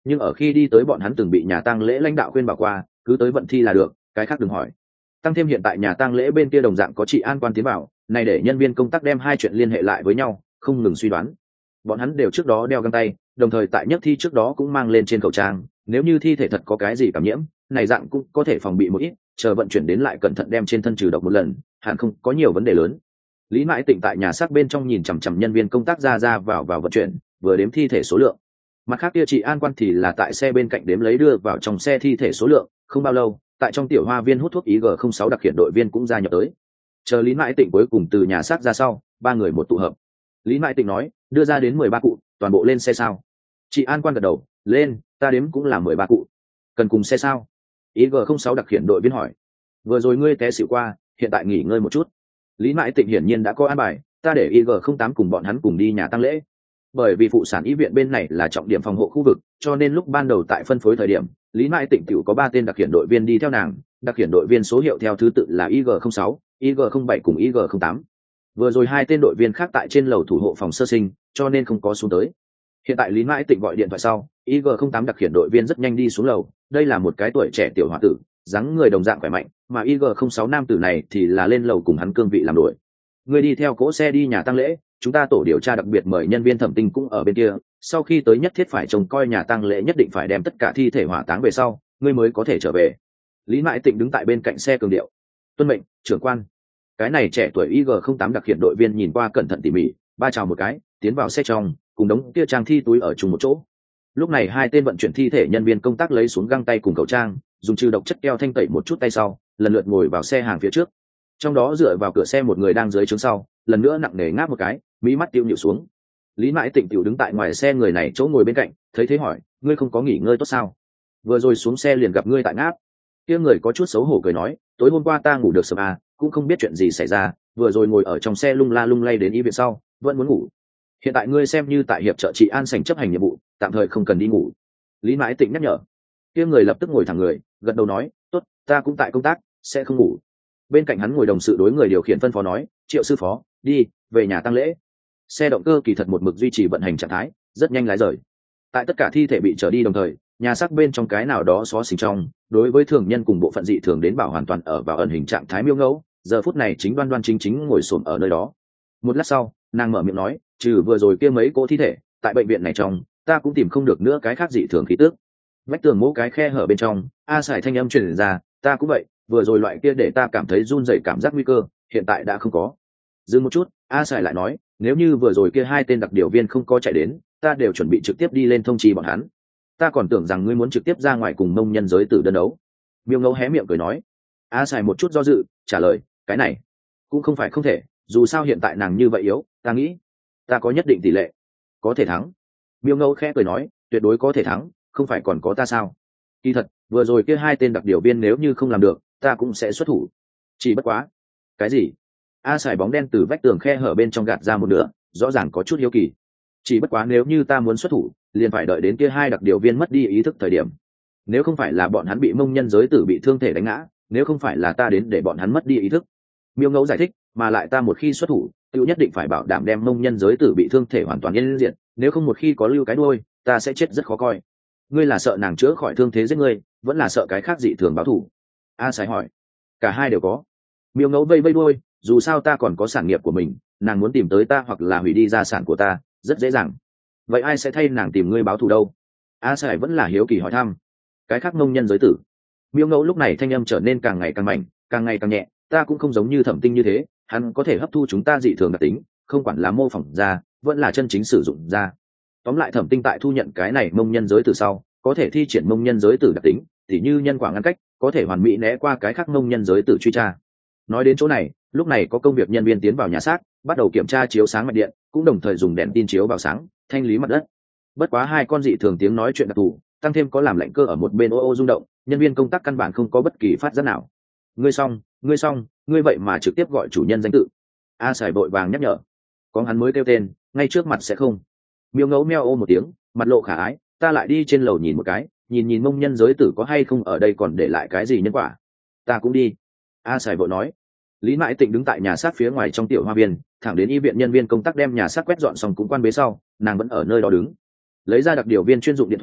nhưng ở khi đi tới bọn hắn từng bị nhà tang lễ lãnh đạo khuyên bảo qua, cứ tới vận thi là được, cái khác đừng hỏi. Tăng thêm hiện tại nhà tang lễ bên kia đồng dạng có trị an quan tiến bảo, này để nhân viên công tác đem hai chuyện liên hệ lại với nhau, không ngừng suy đoán. Bọn hắn đều trước đó đeo găng tay, đồng thời tại nhất thi trước đó cũng mang lên trên khẩu trang, nếu như thi thể thật có cái gì cảm nhiễm, này dạng cũng có thể phòng bị một ít, chờ vận chuyển đến lại cẩn thận đem trên thân trừ độc một lần, hẳn không có nhiều vấn đề lớn. Lý Mãi Tịnh tại nhà xác bên trong nhìn chằm chằm nhân viên công tác ra vào vận chuyển, vừa đếm thi thể số lượng. Mặt khác kia chị an quan thì là tại xe bên cạnh đếm lấy đưa vào trong xe thi thể số lượng, không bao lâu, tại trong tiểu hoa viên hút thuốc IG06 đặc hiện đội viên cũng gia nhập tới. Chờ Lý Mãi Tịnh cuối cùng từ nhà xác ra sau, ba người một tụ hợp. Lý Mãi Tịnh nói, đưa ra đến 13 cụ, toàn bộ lên xe sao? Chị an quan gật đầu, lên, ta đếm cũng là 13 cụ. Cần cùng xe sao? IG06 đặc hiện đội viên hỏi. Vừa rồi ngươi té xỉu qua, hiện tại nghỉ ngơi một chút. Lý Mãi Tịnh hiển nhiên đã có an bài, ta để IG08 cùng bọn hắn cùng đi nhà tang lễ. Bởi vì phụ sản y viện bên này là trọng điểm phòng hộ khu vực, cho nên lúc ban đầu tại phân phối thời điểm, Lý Mãi Tịnh tiểu có 3 tên đặc hiện đội viên đi theo nàng, đặc hiện đội viên số hiệu theo thứ tự là IG06, IG07 cùng IG08. Vừa rồi 2 tên đội viên khác tại trên lầu thủ hộ phòng sơ sinh, cho nên không có xuống tới. Hiện tại Lý Mãi Tịnh gọi điện thoại sau, IG08 đặc hiện đội viên rất nhanh đi xuống lầu, đây là một cái tuổi trẻ tiểu hòa tử, dáng người đồng dạng khỏe mạnh, mà IG06 nam tử này thì là lên lầu cùng hắn cương vị làm đội. Người đi theo cỗ xe đi nhà tang lễ, chúng ta tổ điều tra đặc biệt mời nhân viên thẩm tinh cũng ở bên kia, sau khi tới nhất thiết phải trông coi nhà tang lễ, nhất định phải đem tất cả thi thể hỏa táng về sau, ngươi mới có thể trở về. Lý Mãi Tịnh đứng tại bên cạnh xe cường điệu, tuân mệnh, trưởng quan. Cái này trẻ tuổi IG08 đặc hiện đội viên nhìn qua cẩn thận tỉ mỉ, ba chào một cái, tiến vào xe trong, cùng đống kia trang thi túi ở chung một chỗ. Lúc này 2 tên vận chuyển thi thể nhân viên công tác lấy xuống găng tay cùng khẩu trang, dùng trừ độc chất keo thanh tẩy một chút tay sau, lần lượt ngồi vào xe hàng phía trước. Trong đó dựa vào cửa xe một người đang dưới trướng sau, lần nữa nặng nề ngáp một cái, mí mắt tiêu nhịu xuống. Lý Mãi Tịnh tiểu đứng tại ngoài xe người này chỗ ngồi bên cạnh, thấy thế hỏi, ngươi không có nghỉ ngơi tốt sao? Vừa rồi xuống xe liền gặp ngươi tại ngáp. Kia người có chút xấu hổ cười nói, tối hôm qua ta ngủ được sớm à, cũng không biết chuyện gì xảy ra, vừa rồi ngồi ở trong xe lung la lung lay đến y viện sau, vẫn muốn ngủ. Hiện tại ngươi xem như tại hiệp trợ trị an sảnh chấp hành nhiệm vụ, tạm thời không cần đi ngủ. Lý Mãi Tịnh nhắc nhở. Kia người lập tức ngồi thẳng người, gật đầu nói, tốt, ta cũng tại công tác, sẽ không ngủ. Bên cạnh hắn ngồi đồng sự đối người điều khiển phân phó nói, Triệu sư phó, đi về nhà tang lễ. Xe động cơ kỳ thật một mực duy trì vận hành trạng thái, rất nhanh lái rời. Tại tất cả thi thể bị trở đi đồng thời, nhà xác bên trong cái nào đó xó xỉnh trong, đối với thường nhân cùng bộ phận dị thường đến bảo hoàn toàn ở vào ẩn hình trạng thái miêu ngẫu, giờ phút này chính đoan đoan chính chính ngồi xổm ở nơi đó. Một lát sau, nàng mở miệng nói, trừ vừa rồi kia mấy cỗ thi thể, tại bệnh viện này trong, ta cũng tìm không được nữa cái khác dị thường khí tức. Vách tường mỗi cái khe hở bên trong, a sải thanh âm truyền ra, ta cũng vậy, vừa rồi loại kia để ta cảm thấy run rẩy cảm giác nguy cơ, hiện tại đã không có. Dừng một chút, a sải lại nói, nếu như vừa rồi kia 2 tên đặc điều viên không có chạy đến, ta đều chuẩn bị trực tiếp đi lên thông trì bọn hắn. Ta còn tưởng rằng ngươi muốn trực tiếp ra ngoài cùng nông nhân giới tử đơn đấu. Miêu Ngẫu hé miệng cười nói. A sải một chút do dự, trả lời, cái này cũng không phải không thể, dù sao hiện tại nàng như vậy yếu, ta nghĩ ta có nhất định tỷ lệ có thể thắng. Miêu Ngẫu khẽ cười nói, tuyệt đối có thể thắng, không phải còn có ta sao? Kỳ thật, vừa rồi kia 2 tên đặc điều viên nếu như không làm được, ta cũng sẽ xuất thủ. Chỉ bất quá. Cái gì? A sải bóng đen từ vách tường khe hở bên trong gạt ra một nửa, rõ ràng có chút hiếu kỳ. Chỉ bất quá nếu như ta muốn xuất thủ, liền phải đợi đến kia 2 đặc điều viên mất đi ý thức thời điểm. Nếu không phải là bọn hắn bị mông nhân giới tử bị thương thể đánh ngã, nếu không phải là ta đến để bọn hắn mất đi ý thức. Miêu Ngẫu giải thích, mà lại ta một khi xuất thủ, tiêu nhất định phải bảo đảm đem mông nhân giới tử bị thương thể hoàn toàn yên diệt, nếu không một khi có lưu cái đuôi, ta sẽ chết rất khó coi. Ngươi là sợ nàng chữa khỏi thương thế giết ngươi, vẫn là sợ cái khác dị thường báo thù? A sải hỏi. Cả hai đều có. Miêu Ngẫu vây vây đuôi, dù sao ta còn có sản nghiệp của mình, nàng muốn tìm tới ta hoặc là hủy đi gia sản của ta, rất dễ dàng. Vậy ai sẽ thay nàng tìm ngươi báo thù đâu? A sải vẫn là hiếu kỳ hỏi thăm. Cái khác nông nhân giới tử. Miêu Ngẫu lúc này thanh âm trở nên càng ngày càng mạnh, càng ngày càng nhẹ, ta cũng không giống như Thẩm Tinh như thế, hắn có thể hấp thu chúng ta dị thường đặc tính, không quản là mô phỏng ra, vẫn là chân chính sử dụng ra. Tóm lại Thẩm Tinh tại thu nhận cái này mông nhân giới tử sau, có thể thi triển mông nhân giới tử đặc tính, tỉ như nhân quả ngăn cách, có thể hoàn mỹ né qua cái khác mông nhân giới tử truy tra. Nói đến chỗ này, lúc này có công việc nhân viên tiến vào nhà xác, bắt đầu kiểm tra chiếu sáng mạch điện, cũng đồng thời dùng đèn tin chiếu vào sáng, thanh lý mặt đất. Bất quá 2 con dị thường tiếng nói chuyện đặc thù, tăng thêm có làm lạnh cơ ở một bên ô ô rung động, nhân viên công tác căn bản không có bất kỳ phát giác nào. Ngươi xong, ngươi vậy mà trực tiếp gọi chủ nhân danh tự. A sải vội vàng nhắc nhở. Có hắn mới kêu tên, ngay trước mặt sẽ không. Miêu Ngẫu meo ô một tiếng, mặt lộ khả ái, ta lại đi trên lầu nhìn một cái, nhìn mông nhân giới tử có hay không ở đây còn để lại cái gì nhân quả. Ta cũng đi. A sải vội nói. Lý Mãi Tịnh đứng tại nhà xác phía ngoài trong tiểu hoa viên, thẳng đến y viện nhân viên công tác đem nhà xác quét dọn xong cũng quan bế sau, nàng vẫn ở nơi đó đứng. Lấy ra đặc điều viên chuyên dụng điện thoại,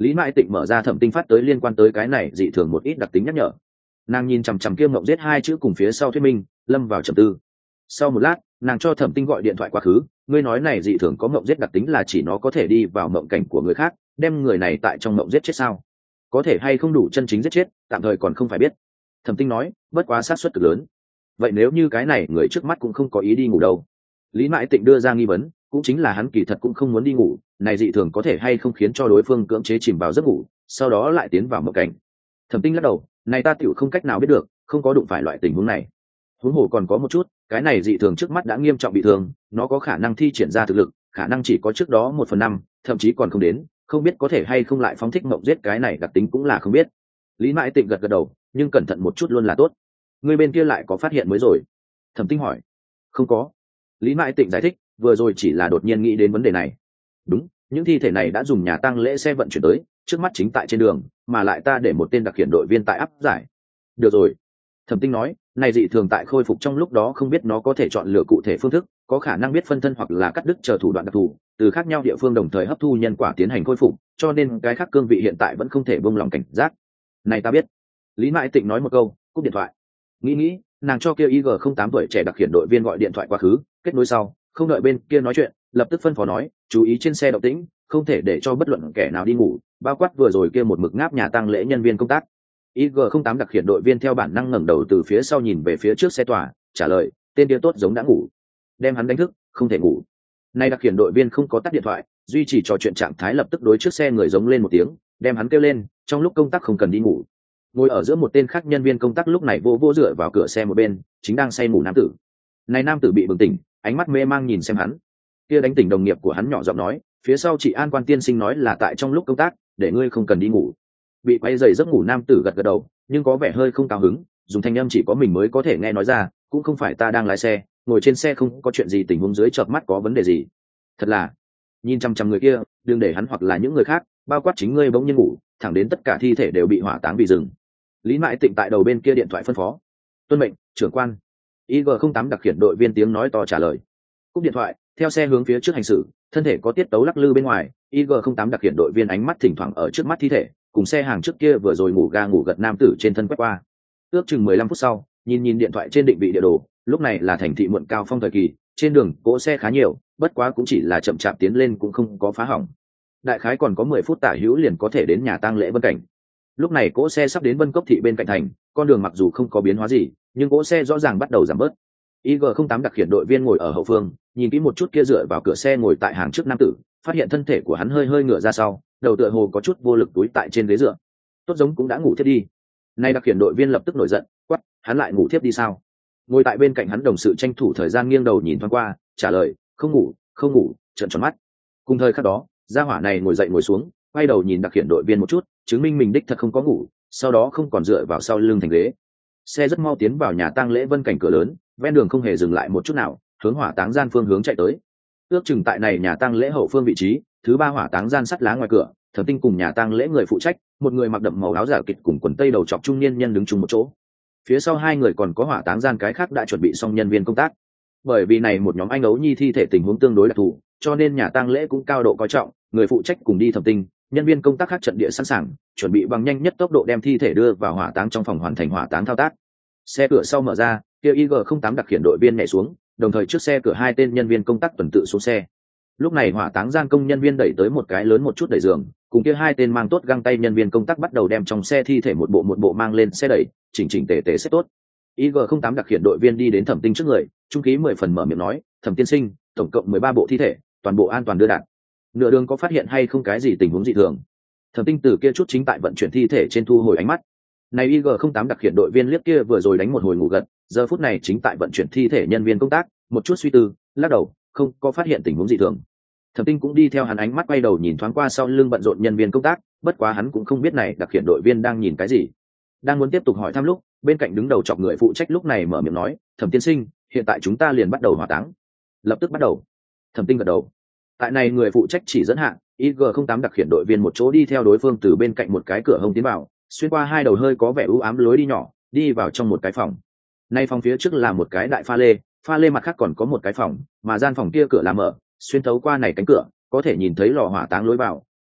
Lý Mãi Tịnh mở ra Thẩm Tinh phát tới liên quan tới cái này dị thường một ít đặc tính nhắc nhở. Nàng nhìn chằm chằm kia mộng giết hai chữ cùng phía sau thuyết minh, lâm vào trầm tư. Sau một lát, nàng cho Thẩm Tinh gọi điện thoại quá khứ, ngươi nói này dị thường có mộng giết đặc tính là chỉ nó có thể đi vào mộng cảnh của người khác, đem người này tại trong mộng giết chết sao? Có thể hay không đủ chân chính giết chết, tạm thời còn không phải biết. Thẩm Tinh nói, bất quá xác suất cực lớn. Vậy nếu như cái này người trước mắt cũng không có ý đi ngủ đâu? Lý Mãi Tịnh đưa ra nghi vấn, cũng chính là hắn kỳ thật cũng không muốn đi ngủ, này dị thường có thể hay không khiến cho đối phương cưỡng chế chìm vào giấc ngủ, sau đó lại tiến vào mộng cảnh. Thẩm Tinh lắc đầu, này ta tiểu không cách nào biết được, không có đụng phải loại tình huống này. Huống hồ còn có một chút, cái này dị thường trước mắt đã nghiêm trọng bị thương, nó có khả năng thi triển ra thực lực, khả năng chỉ có trước đó 1/5, thậm chí còn không đến, không biết có thể hay không lại phóng thích mộng giết cái này đặc tính cũng là không biết. Lý Mãi Tịnh gật gật đầu, nhưng cẩn thận một chút luôn là tốt. Người bên kia lại có phát hiện mới rồi? Thẩm Tinh hỏi. Không có. Lý Mãi Tịnh giải thích, vừa rồi chỉ là đột nhiên nghĩ đến vấn đề này. Đúng, những thi thể này đã dùng nhà tang lễ xe vận chuyển tới, trước mắt chính tại trên đường, mà lại ta để một tên đặc hiện đội viên tại áp giải. Được rồi. Thẩm Tinh nói, này dị thường tại khôi phục trong lúc đó không biết nó có thể chọn lựa cụ thể phương thức, có khả năng biết phân thân hoặc là cắt đứt chờ thủ đoạn đặc thù, từ khác nhau địa phương đồng thời hấp thu nhân quả tiến hành khôi phục, cho nên cái khác cương vị hiện tại vẫn không thể buông lòng cảnh giác. Này ta biết. Lý Mãi Tịnh nói một câu, cúp điện thoại. Nghĩ, nàng cho kia IG-08 tuổi trẻ đặc hiện đội viên gọi điện thoại quá khứ, kết nối sau, không đợi bên kia nói chuyện, lập tức phân phó nói, chú ý trên xe động tĩnh, không thể để cho bất luận kẻ nào đi ngủ, bao quát vừa rồi kia một mực ngáp nhà tang lễ nhân viên công tác. IG-08 đặc hiện đội viên theo bản năng ngẩng đầu từ phía sau nhìn về phía trước xe tòa, trả lời, tên kia tốt giống đã ngủ. Đem hắn đánh thức, không thể ngủ. Nay đặc hiện đội viên không có tắt điện thoại, duy trì trò chuyện trạng thái lập tức đối trước xe người giống lên một tiếng, đem hắn kêu lên, trong lúc công tác không cần đi ngủ. Ngồi ở giữa một tên khác nhân viên công tác lúc này vô dựa vào cửa xe một bên, chính đang say ngủ nam tử. Này nam tử bị bừng tỉnh, ánh mắt mê mang nhìn xem hắn. Kia đánh tỉnh đồng nghiệp của hắn nhỏ giọng nói, phía sau chị An Quan tiên sinh nói là tại trong lúc công tác, để ngươi không cần đi ngủ. Bị quay dày giấc ngủ nam tử gật gật đầu, nhưng có vẻ hơi không cao hứng, dùng thanh âm chỉ có mình mới có thể nghe nói ra, cũng không phải ta đang lái xe, ngồi trên xe không có chuyện gì, tình huống dưới chợp mắt có vấn đề gì. Thật là, nhìn chăm chăm người kia, đừng để hắn hoặc là những người khác, bao quát chính ngươi bỗng nhiên ngủ, thẳng đến tất cả thi thể đều bị hỏa táng vì rừng. Lý Mãi Tịnh tại đầu bên kia điện thoại phân phó, tuân mệnh, trưởng quan. IG-08 đặc hiện đội viên tiếng nói to trả lời. Cúp điện thoại, theo xe hướng phía trước hành xử, thân thể có tiết tấu lắc lư bên ngoài. IG-08 đặc hiện đội viên ánh mắt thỉnh thoảng ở trước mắt thi thể, cùng xe hàng trước kia vừa rồi ngủ ga ngủ gật nam tử trên thân quét qua. Ước chừng 15 phút sau, nhìn điện thoại trên định vị địa đồ, lúc này là thành thị muộn cao phong thời kỳ, trên đường cỗ xe khá nhiều, bất quá cũng chỉ là chậm chạp tiến lên cũng không có phá hỏng. Đại khái còn có 10 phút tả hữu liền có thể đến nhà tang lễ Vân Cảnh. Lúc này cỗ xe sắp đến Vân Cốc thị bên cạnh thành, con đường mặc dù không có biến hóa gì, nhưng cỗ xe rõ ràng bắt đầu giảm bớt. IG-08 đặc hiện đội viên ngồi ở hậu phương, nhìn kỹ một chút kia dựa vào cửa xe ngồi tại hàng trước nam tử, phát hiện thân thể của hắn hơi ngửa ra sau, đầu tựa hồ có chút vô lực túi tại trên ghế dựa. Tốt giống cũng đã ngủ thiếp đi. Nay đặc hiện đội viên lập tức nổi giận, quát, hắn lại ngủ thiếp đi sao? Ngồi tại bên cạnh hắn đồng sự tranh thủ thời gian nghiêng đầu nhìn thoáng qua, trả lời, không ngủ, trợn tròn mắt. Cùng thời khắc đó, gia hỏa này ngồi dậy ngồi xuống, quay đầu nhìn đặc hiện đội viên một chút, chứng minh mình đích thật không có ngủ, sau đó không còn dựa vào sau lưng thành ghế. Xe rất mau tiến vào nhà tang lễ Vân Cảnh cửa lớn, ven đường không hề dừng lại một chút nào, hướng hỏa táng gian phương hướng chạy tới. Ước chừng tại này nhà tang lễ hậu phương vị trí, thứ ba hỏa táng gian sắt lá ngoài cửa, Thẩm Tinh cùng nhà tang lễ người phụ trách, một người mặc đậm màu áo giả kịch cùng quần tây đầu chọc trung niên nhân đứng chung một chỗ. Phía sau hai người còn có hỏa táng gian cái khác đã chuẩn bị xong nhân viên công tác. Bởi vì này một nhóm anh ấu nhi thi thể tình huống tương đối đặc thù, cho nên nhà tang lễ cũng cao độ coi trọng, người phụ trách cùng đi Thẩm Tinh, nhân viên công tác khác trận địa sẵn sàng, chuẩn bị bằng nhanh nhất tốc độ đem thi thể đưa vào hỏa táng trong phòng hoàn thành hỏa táng thao tác. Xe cửa sau mở ra, kia IG-08 đặc hiện đội viên nhảy xuống, đồng thời trước xe cửa hai tên nhân viên công tác tuần tự xuống xe. Lúc này hỏa táng gian công nhân viên đẩy tới một cái lớn một chút đẩy giường, cùng kia hai tên mang tốt găng tay nhân viên công tác bắt đầu đem trong xe thi thể một bộ mang lên xe đẩy, chỉnh tề xếp tốt. IG-08 đặc hiện đội viên đi đến Thẩm Tinh trước người, trung khí 10 phần mở miệng nói, Thẩm tiên sinh, tổng cộng 13 bộ thi thể, toàn bộ an toàn đưa đạn. Nửa đường có phát hiện hay không cái gì tình huống dị thường? Thẩm Tinh từ kia chút chính tại vận chuyển thi thể trên thu hồi ánh mắt. Này IG-08 đặc hiện đội viên liếc kia vừa rồi đánh một hồi ngủ gật, giờ phút này chính tại vận chuyển thi thể nhân viên công tác, một chút suy tư, lắc đầu, không có phát hiện tình huống dị thường. Thẩm Tinh cũng đi theo hắn ánh mắt quay đầu nhìn thoáng qua sau lưng bận rộn nhân viên công tác, bất quá hắn cũng không biết này đặc hiện đội viên đang nhìn cái gì. Đang muốn tiếp tục hỏi thăm lúc, bên cạnh đứng đầu chọc người phụ trách lúc này mở miệng nói, Thẩm tiên sinh, hiện tại chúng ta liền bắt đầu hỏa táng. Lập tức bắt đầu. Thẩm Tinh gật đầu. Tại này người phụ trách chỉ dẫn hạ, IG-08 đặc hiện đội viên một chỗ đi theo đối phương từ bên cạnh một cái cửa hông tiến vào, xuyên qua hai đầu hơi có vẻ u ám lối đi nhỏ, đi vào trong một cái phòng. Nay phòng phía trước là một cái đại pha lê mặt khác còn có một cái phòng, mà gian phòng kia cửa là mở, xuyên thấu qua này cánh cửa, có thể nhìn thấy lò hỏa táng lối vào,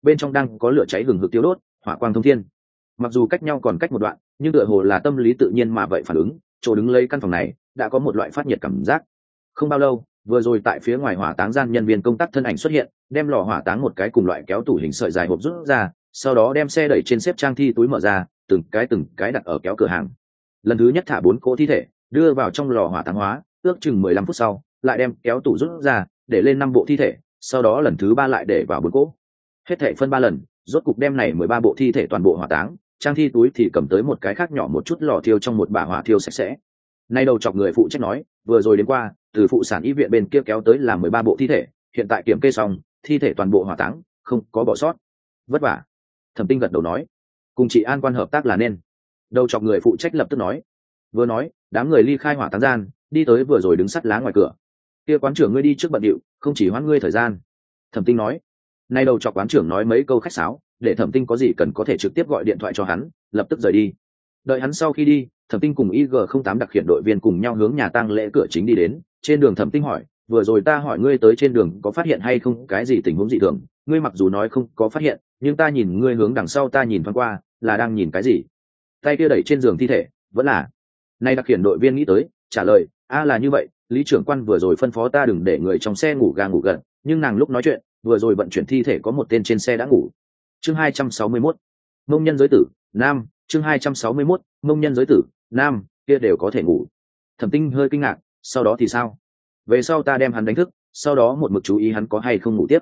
bên trong đang có lửa cháy hừng hực tiêu đốt, hỏa quang thông thiên. Mặc dù cách nhau còn cách một đoạn, nhưng tựa hồ là tâm lý tự nhiên mà vậy phản ứng, chỗ đứng lấy căn phòng này đã có một loại phát nhiệt cảm giác. Không bao lâu, vừa rồi tại phía ngoài hỏa táng gian nhân viên công tác thân ảnh xuất hiện, đem lò hỏa táng một cái cùng loại kéo tủ hình sợi dài hộp rút ra, sau đó đem xe đẩy trên xếp trang thi túi mở ra, từng cái đặt ở kéo cửa hàng. Lần thứ nhất thả 4 cỗ thi thể đưa vào trong lò hỏa táng hóa, ước chừng 15 phút sau lại đem kéo tủ rút ra để lên 5 bộ thi thể, sau đó lần thứ 3 lại để vào 4 cỗ. Hết thể phân 3 lần, rốt cục đem này 13 bộ thi thể toàn bộ hỏa táng, trang thi túi thì cầm tới một cái khác nhỏ một chút lò thiêu trong một bả hỏa thiêu sạch sẽ. Nay đầu chọc người phụ trách nói, vừa rồi đến qua, từ phụ sản y viện bên kia kéo tới là 13 bộ thi thể, hiện tại kiểm kê xong, thi thể toàn bộ hỏa táng, không có bỏ sót. Vất vả. Thẩm Tinh gật đầu nói, cùng chị An quan hợp tác là nên. Đầu chọc người phụ trách lập tức nói. Vừa nói, đám người ly khai hỏa táng gian, đi tới vừa rồi đứng sắt lá ngoài cửa. Kia quán trưởng ngươi đi trước bận điệu, không chỉ hoãn ngươi thời gian. Thẩm Tinh nói. Nay đầu chọc quán trưởng nói mấy câu khách sáo, để Thẩm Tinh có gì cần có thể trực tiếp gọi điện thoại cho hắn, lập tức rời đi. Đợi hắn sau khi đi, Thẩm Tinh cùng IG-08 đặc hiện đội viên cùng nhau hướng nhà tang lễ cửa chính đi đến. Trên đường Thẩm Tinh hỏi, vừa rồi ta hỏi ngươi tới trên đường có phát hiện hay không cái gì tình huống dị thường, ngươi mặc dù nói không có phát hiện, nhưng ta nhìn ngươi hướng đằng sau ta nhìn thoáng qua, là đang nhìn cái gì? Tay kia đẩy trên giường thi thể, vẫn là. Nay đặc hiện đội viên nghĩ tới, trả lời, là như vậy, Lý trưởng quan vừa rồi phân phó ta đừng để người trong xe ngủ gà ngủ gật, nhưng nàng lúc nói chuyện, vừa rồi vận chuyển thi thể có một tên trên xe đã ngủ. Chương 261. Mông nhân giới tử, nam, chương 261, mông nhân giới tử, nam, kia đều có thể ngủ. Thẩm Tinh hơi kinh ngạc, sau đó thì sao? Về sau ta đem hắn đánh thức, sau đó một mực chú ý hắn có hay không ngủ tiếp.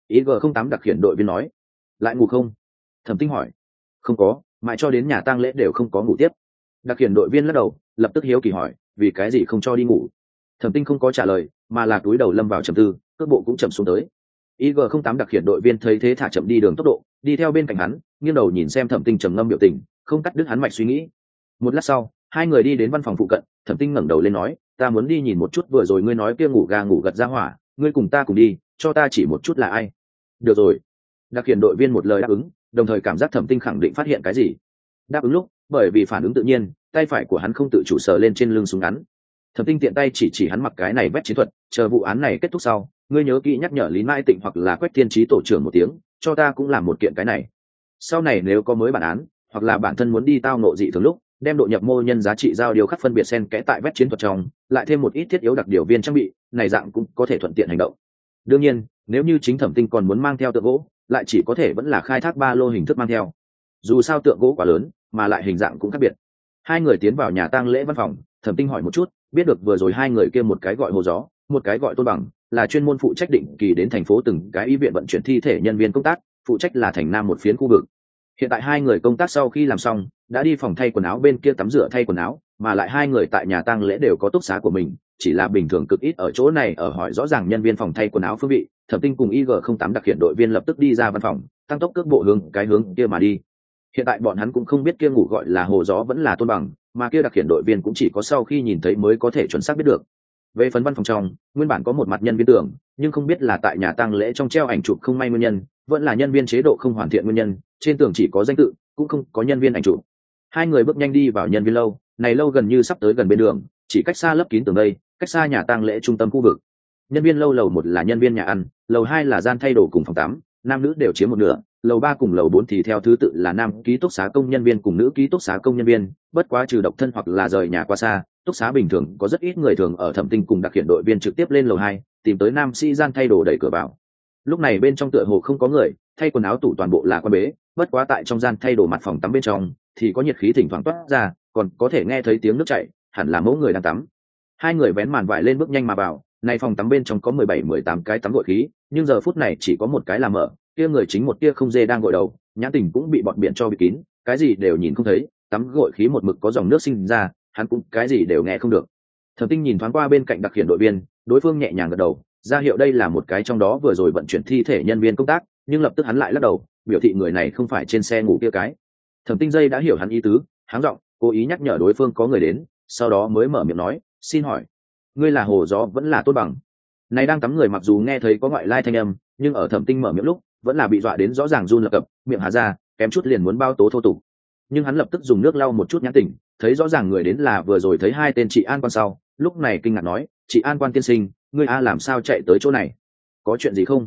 IG-08 đặc hiện đội viên nói. Lại ngủ không? Thẩm Tinh hỏi. Không có, mãi cho đến nhà tang lễ đều không có ngủ tiếp. Đặc hiện đội viên lắc đầu, lập tức hiếu kỳ hỏi, vì cái gì không cho đi ngủ? Thẩm Tinh không có trả lời, mà là túi đầu lâm vào trầm tư, cước bộ cũng chậm xuống tới. IG-08 đặc hiện đội viên thấy thế thả chậm đi đường tốc độ, đi theo bên cạnh hắn, nghiêng đầu nhìn xem Thẩm Tinh trầm ngâm biểu tình, không cắt đứt hắn mạch suy nghĩ. Một lát sau, hai người đi đến văn phòng phụ cận, Thẩm Tinh ngẩng đầu lên nói, ta muốn đi nhìn một chút vừa rồi ngươi nói kia ngủ gà ngủ gật ra hỏa, ngươi cùng ta cùng đi, cho ta chỉ một chút là ai. Được rồi. Đặc hiện đội viên một lời đáp ứng, đồng thời cảm giác Thẩm Tinh khẳng định phát hiện cái gì. Đáp ứng lúc, bởi vì phản ứng tự nhiên, tay phải của hắn không tự chủ sờ lên trên lưng súng ngắn. Thẩm Tinh tiện tay chỉ hắn mặc cái này vét chiến thuật, chờ vụ án này kết thúc sau, ngươi nhớ kỹ nhắc nhở Lý Mai Tịnh hoặc là Quách Thiên Chí tổ trưởng một tiếng, cho ta cũng làm một kiện cái này. Sau này nếu có mới bản án, hoặc là bản thân muốn đi tao nộ dị thường lúc, đem độ nhập mô nhân giá trị giao điều khắc phân biệt xen kẽ tại vét chiến thuật trong, lại thêm một ít thiết yếu đặc điều viên trang bị, này dạng cũng có thể thuận tiện hành động. Đương nhiên, nếu như chính Thẩm Tinh còn muốn mang theo tượng gỗ, lại chỉ có thể vẫn là khai thác ba lô hình thức mang theo. Dù sao tượng gỗ quá lớn, mà lại hình dạng cũng khác biệt. Hai người tiến vào nhà tang lễ văn phòng, Thẩm Tinh hỏi một chút, biết được vừa rồi hai người kia một cái gọi Hồ Gió, một cái gọi Tôn Bằng, là chuyên môn phụ trách định kỳ đến thành phố từng cái y viện vận chuyển thi thể nhân viên công tác, phụ trách là thành nam một phiến khu vực. Hiện tại hai người công tác sau khi làm xong, đã đi phòng thay quần áo bên kia tắm rửa thay quần áo, mà lại hai người tại nhà tang lễ đều có túc xá của mình, chỉ là bình thường cực ít ở chỗ này ở hỏi rõ ràng nhân viên phòng thay quần áo phương vị. Thẩm Tinh cùng IG-08 đặc hiện đội viên lập tức đi ra văn phòng, tăng tốc cước bộ hướng cái hướng kia mà đi. Hiện tại bọn hắn cũng không biết kia ngủ gọi là Hồ Gió vẫn là Tôn Bằng, mà kia đặc hiện đội viên cũng chỉ có sau khi nhìn thấy mới có thể chuẩn xác biết được. Về phần văn phòng trong, nguyên bản có một mặt nhân viên tưởng, nhưng không biết là tại nhà tang lễ trong treo ảnh chụp không may nguyên nhân, vẫn là nhân viên chế độ không hoàn thiện nguyên nhân, trên tường chỉ có danh tự, cũng không có nhân viên ảnh chụp. Hai người bước nhanh đi vào nhân viên lâu, này lâu gần như sắp tới gần bên đường, chỉ cách xa lấp kín tường đây, cách xa nhà tang lễ trung tâm khu vực. Nhân viên lâu lầu 1 là nhân viên nhà ăn, lầu 2 là gian thay đồ cùng phòng tắm, nam nữ đều chiếm một nửa, lầu 3 cùng lầu 4 thì theo thứ tự là nam ký túc xá công nhân viên cùng nữ ký túc xá công nhân viên, bất quá trừ độc thân hoặc là rời nhà qua xa, túc xá bình thường có rất ít người thường ở. Thẩm Tinh cùng đặc hiện đội viên trực tiếp lên lầu 2, tìm tới nam sĩ gian thay đồ đẩy cửa vào. Lúc này bên trong tựa hồ không có người, thay quần áo tủ toàn bộ là quan bế, bất quá tại trong gian thay đồ mặt phòng tắm bên trong thì có nhiệt khí thỉnh thoảng toát ra, còn có thể nghe thấy tiếng nước chảy, hẳn là mẫu người đang tắm. Hai người vén màn vải lên bước nhanh mà vào, này phòng tắm bên trong có 17-18 cái tắm gội khí, nhưng giờ phút này chỉ có một cái là mở, kia người chính một tia không dê đang gội đầu, nhãn tình cũng bị bọn biển cho bịt kín, cái gì đều nhìn không thấy, tắm gội khí một mực có dòng nước sinh ra, hắn cũng cái gì đều nghe không được. Thẩm Tinh nhìn thoáng qua bên cạnh đặc hiện đội viên, đối phương nhẹ nhàng gật đầu, ra hiệu đây là một cái trong đó vừa rồi vận chuyển thi thể nhân viên công tác, nhưng lập tức hắn lại lắc đầu, biểu thị người này không phải trên xe ngủ kia cái. Thẩm Tinh dây đã hiểu hắn ý tứ, háng giọng, cố ý nhắc nhở đối phương có người đến, sau đó mới mở miệng nói, xin hỏi, ngươi là Hồ Gió vẫn là Tôn Bằng? Này đang tắm người mặc dù nghe thấy có ngoại lai thanh âm, nhưng ở Thẩm Tinh mở miệng lúc, vẫn là bị dọa đến rõ ràng run lập cập, miệng há ra, kém chút liền muốn bao tố thô tục. Nhưng hắn lập tức dùng nước lau một chút nhãn tình, thấy rõ ràng người đến là vừa rồi thấy hai tên chị An quan sau, lúc này kinh ngạc nói, chị An quan tiên sinh, ngươi làm sao chạy tới chỗ này, có chuyện gì không?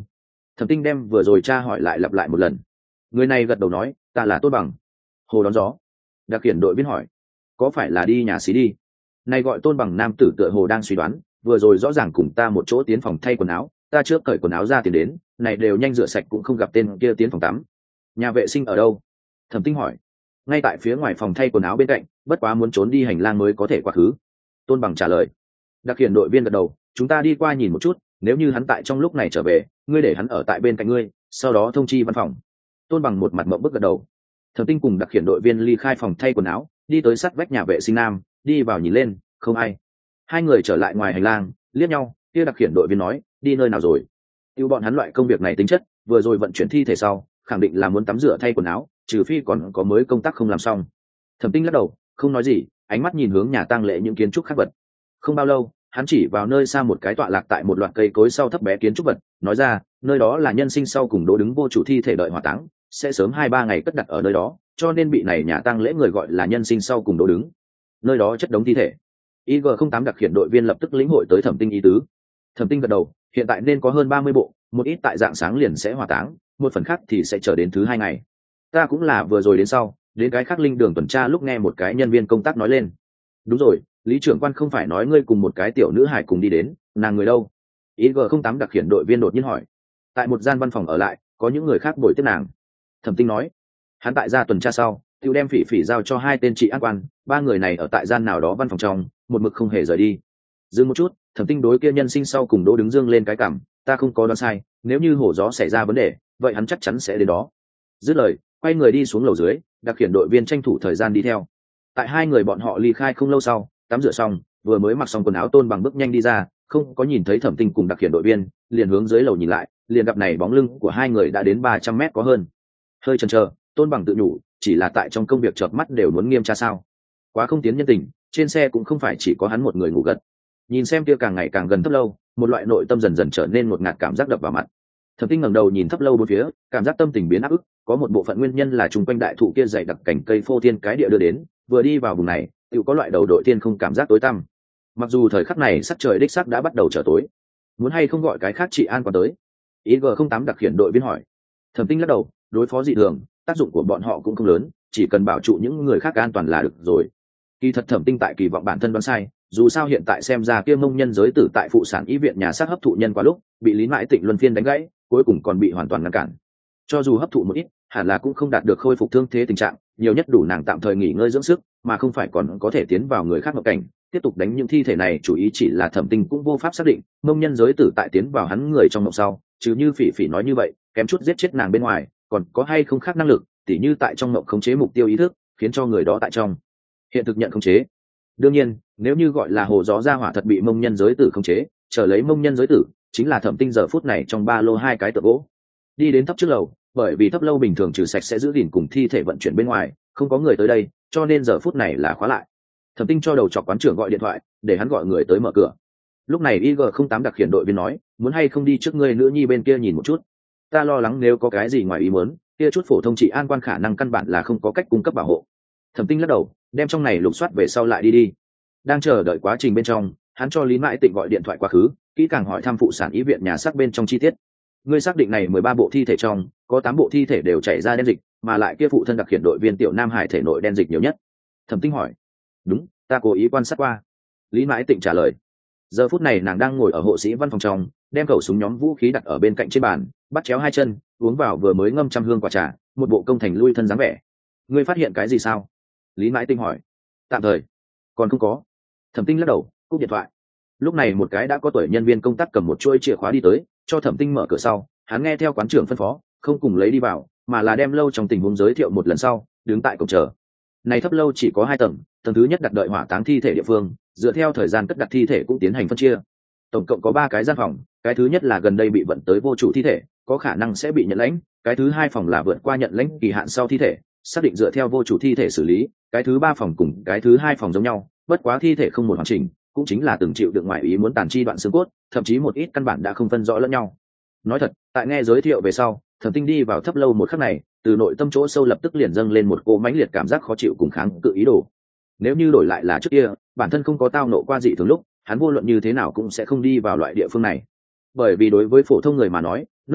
Thẩm Tinh đem vừa rồi tra hỏi lại lặp lại một lần. Người này gật đầu nói, ta là Tôn Bằng. Hồ đón gió. Đặc khiển đội viên hỏi, có phải là đi nhà xí đi? Này gọi Tôn Bằng nam tử tựa hồ đang suy đoán, vừa rồi rõ ràng cùng ta một chỗ tiến phòng thay quần áo, ta trước cởi quần áo ra tiền đến, này đều nhanh rửa sạch cũng không gặp tên kia tiến phòng tắm. Nhà vệ sinh ở đâu? Thẩm Tinh hỏi. Ngay tại phía ngoài phòng thay quần áo bên cạnh, bất quá muốn trốn đi hành lang mới có thể qua khứ. Tôn Bằng trả lời. Đặc khiển đội viên gật đầu, chúng ta đi qua nhìn một chút, nếu như hắn tại trong lúc này trở về, ngươi để hắn ở tại bên cạnh ngươi, sau đó thông chi văn phòng. Tôn Bằng một mặt mộng bức gật đầu. Thẩm Tinh cùng đặc khiển đội viên ly khai phòng thay quần áo, đi tới sát vách nhà vệ sinh nam, đi vào nhìn lên, không ai. Hai người trở lại ngoài hành lang, liếc nhau, kia đặc khiển đội viên nói, đi nơi nào rồi? Yêu bọn hắn loại công việc này tính chất, vừa rồi vận chuyển thi thể sau, khẳng định là muốn tắm rửa thay quần áo, trừ phi còn có mới công tác không làm xong. Thẩm Tinh lắc đầu, không nói gì, ánh mắt nhìn hướng nhà tang lễ những kiến trúc khác vật. Không bao lâu, hắn chỉ vào nơi xa một cái tọa lạc tại một loạt cây cối sau thấp bé kiến trúc vật, nói ra, nơi đó là nhân sinh sau cùng đỗ đứng vô chủ thi thể đợi hỏa táng, sẽ sớm 2-3 ngày cất đặt ở nơi đó, cho nên bị này nhà tang lễ người gọi là nhân sinh sau cùng đỗ đứng. Nơi đó chất đống thi thể. IG-08 đặc khiển đội viên lập tức lĩnh hội tới Thẩm Tinh ý tứ. Thẩm Tinh gật đầu, hiện tại nên có hơn 30 bộ, một ít tại dạng sáng liền sẽ hỏa táng, một phần khác thì sẽ chờ đến thứ 2 ngày. Ta cũng là vừa rồi đến sau, đến cái khác linh đường tuần tra lúc nghe một cái nhân viên công tác nói lên. Đúng rồi, Lý trưởng quan không phải nói ngươi cùng một cái tiểu nữ hải cùng đi đến, nàng người đâu? IG-08 đặc khiển đội viên đột nhiên hỏi. Tại một gian văn phòng ở lại, có những người khác bồi tiếp nàng. Thẩm Tinh nói. Hắn tại ra tuần tra sau, Tiêu đem Phỉ Phỉ giao cho 2 tên trị an quan, 3 người này ở tại gian nào đó văn phòng trong, một mực không hề rời đi. Dừng một chút, Thẩm Tinh đối kia nhân sinh sau cùng đỗ đứng dương lên cái cằm, ta không có đoán sai, nếu như hổ gió xảy ra vấn đề, vậy hắn chắc chắn sẽ đến đó. Dứt lời, quay người đi xuống lầu dưới, đặc khiển đội viên tranh thủ thời gian đi theo. Tại hai người bọn họ ly khai không lâu sau, tắm rửa xong, vừa mới mặc xong quần áo, Tôn Bằng bước nhanh đi ra, không có nhìn thấy Thẩm Tinh cùng đặc khiển đội viên, liền hướng dưới lầu nhìn lại, liền gặp này bóng lưng của hai người đã đến 300 mét có hơn. Hơi chần chờ, Tôn Bằng tự nhủ, chỉ là tại trong công việc chợp mắt đều muốn nghiêm tra sao? Quá không tiến nhân tình, trên xe cũng không phải chỉ có hắn một người ngủ gật. Nhìn xem kia càng ngày càng gần Thấp Lâu, một loại nội tâm dần dần trở nên một ngạt cảm giác đập vào mặt. Thẩm Tinh ngẩng đầu nhìn Thấp Lâu bốn phía, cảm giác tâm tình biến áp ức, có một bộ phận nguyên nhân là chung quanh đại thụ kia dày đặc cảnh cây phô thiên cái địa đưa đến, vừa đi vào vùng này, tự có loại đầu đội tiên không cảm giác tối tăm. Mặc dù thời khắc này sắc trời đích sắc đã bắt đầu trở tối, muốn hay không gọi cái khác trị an quan tới? IG-08 đặc khiển đội viên hỏi. Thẩm Tinh lắc đầu, đối phó dị thường, tác dụng của bọn họ cũng không lớn, chỉ cần bảo trụ những người khác an toàn là được rồi. Kỳ thật Thẩm Tinh tại kỳ vọng bản thân đoán sai, dù sao hiện tại xem ra kia mông nhân giới tử tại phụ sản y viện nhà xác hấp thụ nhân quá lúc, bị Lý Mãi Tịnh luân phiên đánh gãy, cuối cùng còn bị hoàn toàn ngăn cản. Cho dù hấp thụ một ít, hẳn là cũng không đạt được khôi phục thương thế tình trạng, nhiều nhất đủ nàng tạm thời nghỉ ngơi dưỡng sức, mà không phải còn có thể tiến vào người khác ngộ cảnh, tiếp tục đánh những thi thể này. Chủ ý chỉ là Thẩm Tinh cũng vô pháp xác định, mông nhân giới tử tại tiến vào hắn người trong mộng sau, chứ như Phỉ Phỉ nói như vậy, kém chút giết chết nàng bên ngoài, còn có hay không khác năng lực, tỉ như tại trong mộng khống chế mục tiêu ý thức, khiến cho người đó tại trong hiện thực nhận khống chế. Đương nhiên, nếu như gọi là hồ gió ra hỏa thật bị mông nhân giới tử khống chế, trở lấy mông nhân giới tử, chính là Thẩm Tinh giờ phút này trong ba lô 2 cái tượng gỗ. Đi đến thấp trước lầu, bởi vì Thấp Lâu bình thường trừ sạch sẽ giữ gìn cùng thi thể vận chuyển bên ngoài, không có người tới đây, cho nên giờ phút này là khóa lại. Thẩm Tinh cho đầu chọc quán trưởng gọi điện thoại, để hắn gọi người tới mở cửa. Lúc này IG-08 đặc khiển đội viên nói, muốn hay không đi trước ngươi nữ nhi bên kia nhìn một chút. Ta lo lắng nếu có cái gì ngoài ý muốn, kia chút phổ thông trị an quan khả năng căn bản là không có cách cung cấp bảo hộ. Thẩm Tinh lắc đầu, đem trong này lục soát về sau lại đi. Đang chờ đợi quá trình bên trong, hắn cho Lý Mãi Tịnh gọi điện thoại quá khứ, kỹ càng hỏi thăm phụ sản y viện nhà xác bên trong chi tiết. Ngươi xác định này 13 bộ thi thể trong, có 8 bộ thi thể đều chảy ra đen dịch, mà lại kia phụ thân đặc khiển đội viên Tiểu Nam Hải thể nội đen dịch nhiều nhất. Thẩm Tinh hỏi. Đúng, ta cố ý quan sát qua. Lý Mãi Tịnh trả lời. Giờ phút này nàng đang ngồi ở hộ sĩ văn phòng trong, đem khẩu súng nhóm vũ khí đặt ở bên cạnh trên bàn, bắt chéo 2 chân, uống vào vừa mới ngâm trăm hương quả trà, một bộ công thành lui thân dáng vẻ. Ngươi phát hiện cái gì sao? Lý Mãi Tinh hỏi. Tạm thời còn không có. Thẩm Tinh lắc đầu, cúp điện thoại. Lúc này một cái đã có tuổi nhân viên công tác cầm một chuôi chìa khóa đi tới, cho Thẩm Tinh mở cửa sau, hắn nghe theo quán trưởng phân phó, không cùng lấy đi vào, mà là đem lâu trong tình huống giới thiệu một lần sau, đứng tại cổng chờ. Này Thấp Lâu chỉ có 2 tầng, tầng thứ nhất đặt đợi hỏa táng thi thể địa phương, dựa theo thời gian cất đặt thi thể cũng tiến hành phân chia. Tổng cộng có 3 cái gian phòng, cái thứ nhất là gần đây bị vận tới vô chủ thi thể, có khả năng sẽ bị nhận lãnh, cái thứ 2 phòng là vượt qua nhận lãnh kỳ hạn sau thi thể, xác định dựa theo vô chủ thi thể xử lý, cái thứ 3 phòng cùng cái thứ 2 phòng giống nhau, bất quá thi thể không một hoàn chỉnh, cũng chính là từng chịu được ngoại ý muốn tàn chi đoạn xương cốt, thậm chí một ít căn bản đã không phân rõ lẫn nhau. Nói thật, tại nghe giới thiệu về sau, Thẩm Tinh đi vào Thấp Lâu một khắc này, từ nội tâm chỗ sâu lập tức liền dâng lên một cỗ mãnh liệt cảm giác khó chịu cùng kháng cự ý đồ. Nếu như đổi lại là trước kia, bản thân không có tao nộ qua dị thường lúc, hắn vô luận như thế nào cũng sẽ không đi vào loại địa phương này. Bởi vì đối với phổ thông người mà nói, nơi này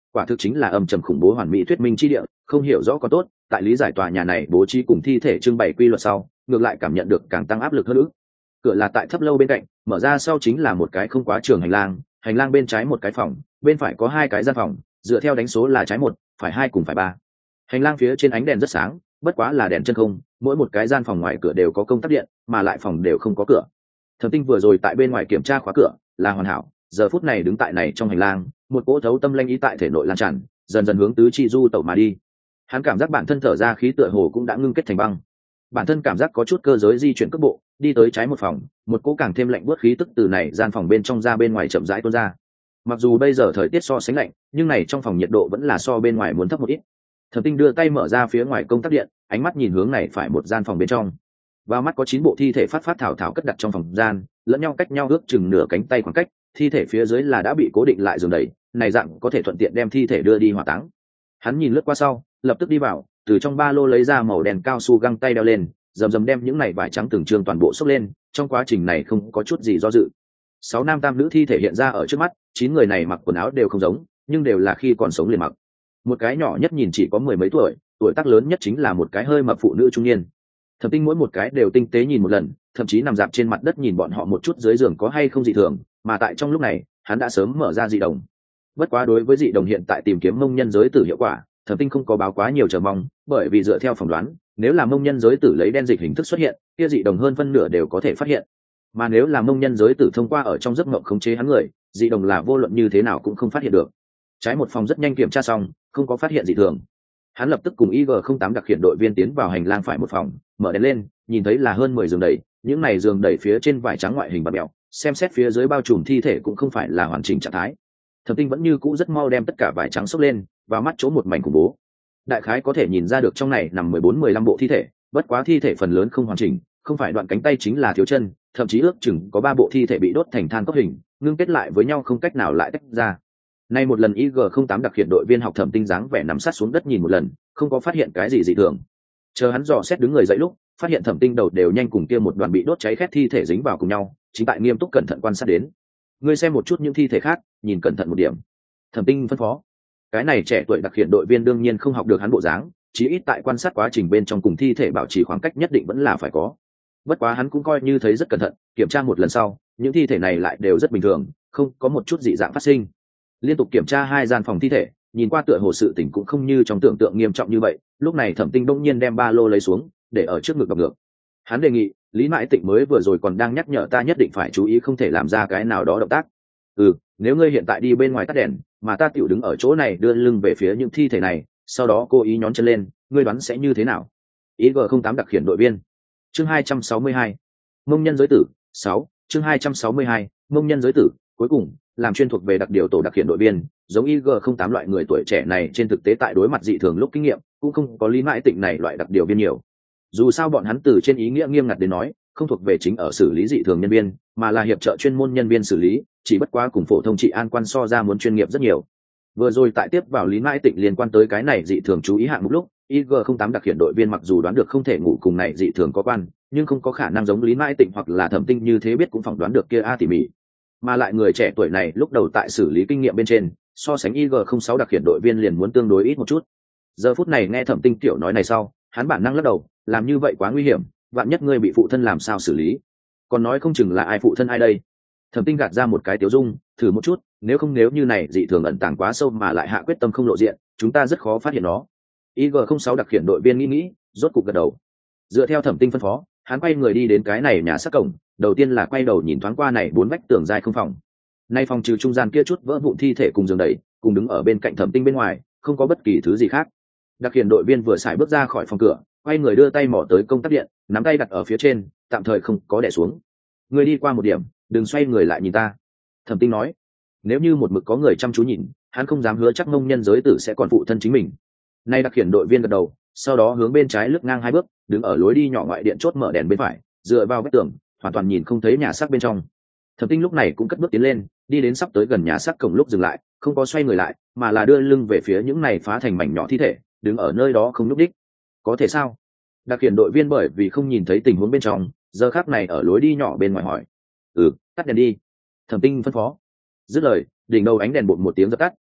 quả thực chính là âm trầm khủng bố hoàn mỹ thuyết minh chi địa, không hiểu rõ có tốt, tại lý giải tòa nhà này bố trí cùng thi thể trưng bày quy luật sau, ngược lại cảm nhận được càng tăng áp lực hơn nữa. Cửa là tại thấp lâu bên cạnh, mở ra sau chính là một cái không quá trường hành lang bên trái một cái phòng, bên phải có hai cái gian phòng, dựa theo đánh số là trái một, phải hai cùng phải ba. Hành lang phía trên ánh đèn rất sáng, bất quá là đèn chân không, mỗi một cái gian phòng ngoài cửa đều có công tắc điện, mà lại phòng đều không có cửa. Thẩm Tinh vừa rồi tại bên ngoài kiểm tra khóa cửa là hoàn hảo, giờ phút này đứng tại này trong hành lang, một cỗ thấu tâm lanh ý tại thể nội lan tràn, dần dần hướng tứ chi du tẩu mà đi. Hắn cảm giác bản thân thở ra khí tựa hồ cũng đã ngưng kết thành băng. Bản thân cảm giác có chút cơ giới di chuyển cước bộ, đi tới trái một phòng, một cỗ càng thêm lạnh buốt khí tức từ này gian phòng bên trong ra bên ngoài chậm rãi tuôn ra. Mặc dù bây giờ thời tiết so sánh lạnh, nhưng này trong phòng nhiệt độ vẫn là so bên ngoài muốn thấp một ít. Thẩm Tinh đưa tay mở ra phía ngoài công tắc điện, ánh mắt nhìn hướng này phải một gian phòng bên trong. Vào mắt có 9 bộ thi thể phát thảo thảo cất đặt trong phòng gian, lẫn nhau cách nhau ước chừng nửa cánh tay khoảng cách, thi thể phía dưới là đã bị cố định lại giường đẩy, này dạng có thể thuận tiện đem thi thể đưa đi hỏa táng. Hắn nhìn lướt qua sau, lập tức đi vào, từ trong ba lô lấy ra màu đen cao su găng tay đeo lên, rầm rầm đem những này vải trắng từng trường toàn bộ xốc lên, trong quá trình này không có chút gì do dự. 6 nam tam nữ thi thể hiện ra ở trước mắt, 9 người này mặc quần áo đều không giống, nhưng đều là khi còn sống liền mặc. Một cái nhỏ nhất nhìn chỉ có 10 mấy tuổi, tuổi tác lớn nhất chính là một cái hơi mập phụ nữ trung niên. Thẩm Tinh mỗi một cái đều tinh tế nhìn một lần, thậm chí nằm dạp trên mặt đất nhìn bọn họ một chút dưới giường có hay không dị thường, mà tại trong lúc này, hắn đã sớm mở ra dị đồng. Bất quá đối với dị đồng hiện tại tìm kiếm mông nhân giới tử hiệu quả, Thẩm Tinh không có báo quá nhiều chờ mong, bởi vì dựa theo phỏng đoán, nếu là mông nhân giới tử lấy đen dịch hình thức xuất hiện, kia dị đồng hơn phân nửa đều có thể phát hiện. Mà nếu là mông nhân giới tử thông qua ở trong giấc mộng khống chế hắn người, dị đồng là vô luận như thế nào cũng không phát hiện được. Trái một phòng rất nhanh kiểm tra xong, không có phát hiện dị thường. Hắn lập tức cùng IG-08 đặc hiện đội viên tiến vào hành lang phải một phòng, mở đèn lên, nhìn thấy là hơn 10 giường đẩy, những này giường đẩy phía trên vải trắng ngoại hình bạt mèo, xem xét phía dưới bao trùm thi thể cũng không phải là hoàn chỉnh trạng thái. Thẩm Tinh vẫn như cũ rất mau đem tất cả vải trắng xốc lên, và mắt chỗ một mảnh khủng bố. Đại khái có thể nhìn ra được trong này nằm 14-15 bộ thi thể, bất quá thi thể phần lớn không hoàn chỉnh, không phải đoạn cánh tay chính là thiếu chân, thậm chí ước chừng có 3 bộ thi thể bị đốt thành than cốc hình, ngưng kết lại với nhau không cách nào lại tách ra. Nay một lần IG-08 đặc hiện đội viên học Thẩm Tinh dáng vẻ nằm sát xuống đất nhìn một lần, không có phát hiện cái gì dị thường. Chờ hắn dò xét đứng người dậy lúc, phát hiện Thẩm Tinh đầu đều nhanh cùng kia một đoàn bị đốt cháy khét thi thể dính vào cùng nhau, chính tại nghiêm túc cẩn thận quan sát đến. Ngươi xem một chút những thi thể khác, nhìn cẩn thận một điểm. Thẩm Tinh phân phó. Cái này trẻ tuổi đặc hiện đội viên đương nhiên không học được hắn bộ dáng, chí ít tại quan sát quá trình bên trong cùng thi thể bảo trì khoảng cách nhất định vẫn là phải có. Bất quá hắn cũng coi như thấy rất cẩn thận, kiểm tra một lần sau, những thi thể này lại đều rất bình thường, không có một chút dị dạng phát sinh. Liên tục kiểm tra 2 gian phòng thi thể, nhìn qua tựa hồ sự tình cũng không như trong tưởng tượng nghiêm trọng như vậy. Lúc này Thẩm Tinh đông nhiên đem ba lô lấy xuống, để ở trước ngực đọc ngược. Hắn đề nghị, Lý Mãi Tịnh mới vừa rồi còn đang nhắc nhở ta nhất định phải chú ý không thể làm ra cái nào đó động tác. Nếu ngươi hiện tại đi bên ngoài tắt đèn, mà ta tiểu đứng ở chỗ này đưa lưng về phía những thi thể này, sau đó cố ý nhón chân lên, ngươi đoán sẽ như thế nào? IG-08 đặc khiển đội viên. Chương 262. Mông nhân giới tử. 6. Chương 262. Mông nhân giới tử. Cuối cùng, làm chuyên thuộc về đặc điều tổ đặc khiển đội viên, giống IG-08 loại người tuổi trẻ này trên thực tế tại đối mặt dị thường lúc kinh nghiệm, cũng không có Lý Mãi Tịnh này loại đặc điều viên nhiều. Dù sao bọn hắn từ trên ý nghĩa nghiêm ngặt đến nói, không thuộc về chính ở xử lý dị thường nhân viên, mà là hiệp trợ chuyên môn nhân viên xử lý, chỉ bất quá cùng phổ thông trị an quan so ra muốn chuyên nghiệp rất nhiều. Vừa rồi tại tiếp vào Lý Mãi Tịnh liên quan tới cái này dị thường chú ý hạng mục lúc, IG-08 đặc hiện đội viên mặc dù đoán được không thể ngủ cùng này dị thường có quan, nhưng không có khả năng giống Lý Mãi Tịnh hoặc là Thẩm Tinh như thế biết cũng phỏng đoán được kia tỉ mỉ. Mà lại người trẻ tuổi này lúc đầu tại xử lý kinh nghiệm bên trên, so sánh IG-06 đặc hiện đội viên liền muốn tương đối ít một chút. Giờ phút này nghe Thẩm Tinh tiểu nói này sau, hắn bản năng lắc đầu, làm như vậy quá nguy hiểm, vạn nhất ngươi bị phụ thân làm sao xử lý? Còn nói không chừng là ai phụ thân ai đây? Thẩm Tinh gạt ra một cái tiếu dung, thử một chút, nếu như này dị thường ẩn tàng quá sâu mà lại hạ quyết tâm không lộ diện, chúng ta rất khó phát hiện nó. IG-06 đặc hiện đội viên nghĩ, rốt cục gật đầu. Dựa theo Thẩm Tinh phân phó, hắn quay người đi đến cái này nhà xác cổng, đầu tiên là quay đầu nhìn thoáng qua này 4 vách tường dài không phòng. Nay phòng trừ trung gian kia chút vỡ vụn thi thể cùng giường đẩy, cùng đứng ở bên cạnh Thẩm Tinh bên ngoài, không có bất kỳ thứ gì khác. Đặc hiện đội viên vừa xài bước ra khỏi phòng cửa, quay người đưa tay mò tới công tắc điện, nắm tay đặt ở phía trên, tạm thời không có đè xuống. Người đi qua một điểm, đừng xoay người lại nhìn ta. Thẩm Tinh nói. Nếu như một mực có người chăm chú nhìn, hắn không dám hứa chắc mông nhân giới tử sẽ còn phụ thân chính mình. Nay đặc hiện đội viên gật đầu, sau đó hướng bên trái lướt ngang 2 bước, đứng ở lối đi nhỏ ngoại điện chốt mở đèn bên phải, dựa vào vách tường, hoàn toàn nhìn không thấy nhà xác bên trong. Thẩm Tinh lúc này cũng cất bước tiến lên, đi đến sắp tới gần nhà xác cổng lúc dừng lại, không có xoay người lại, mà là đưa lưng về phía những này phá thành mảnh nhỏ thi thể, đứng ở nơi đó không nhúc đích. Có thể sao? Đặc hiện đội viên bởi vì không nhìn thấy tình huống bên trong, giờ khắc này ở lối đi nhỏ bên ngoài hỏi. Tắt đèn đi. Thẩm Tinh phân phó. Dứt lời, đỉnh đầu ánh đèn bụt một tiếng dập tắt,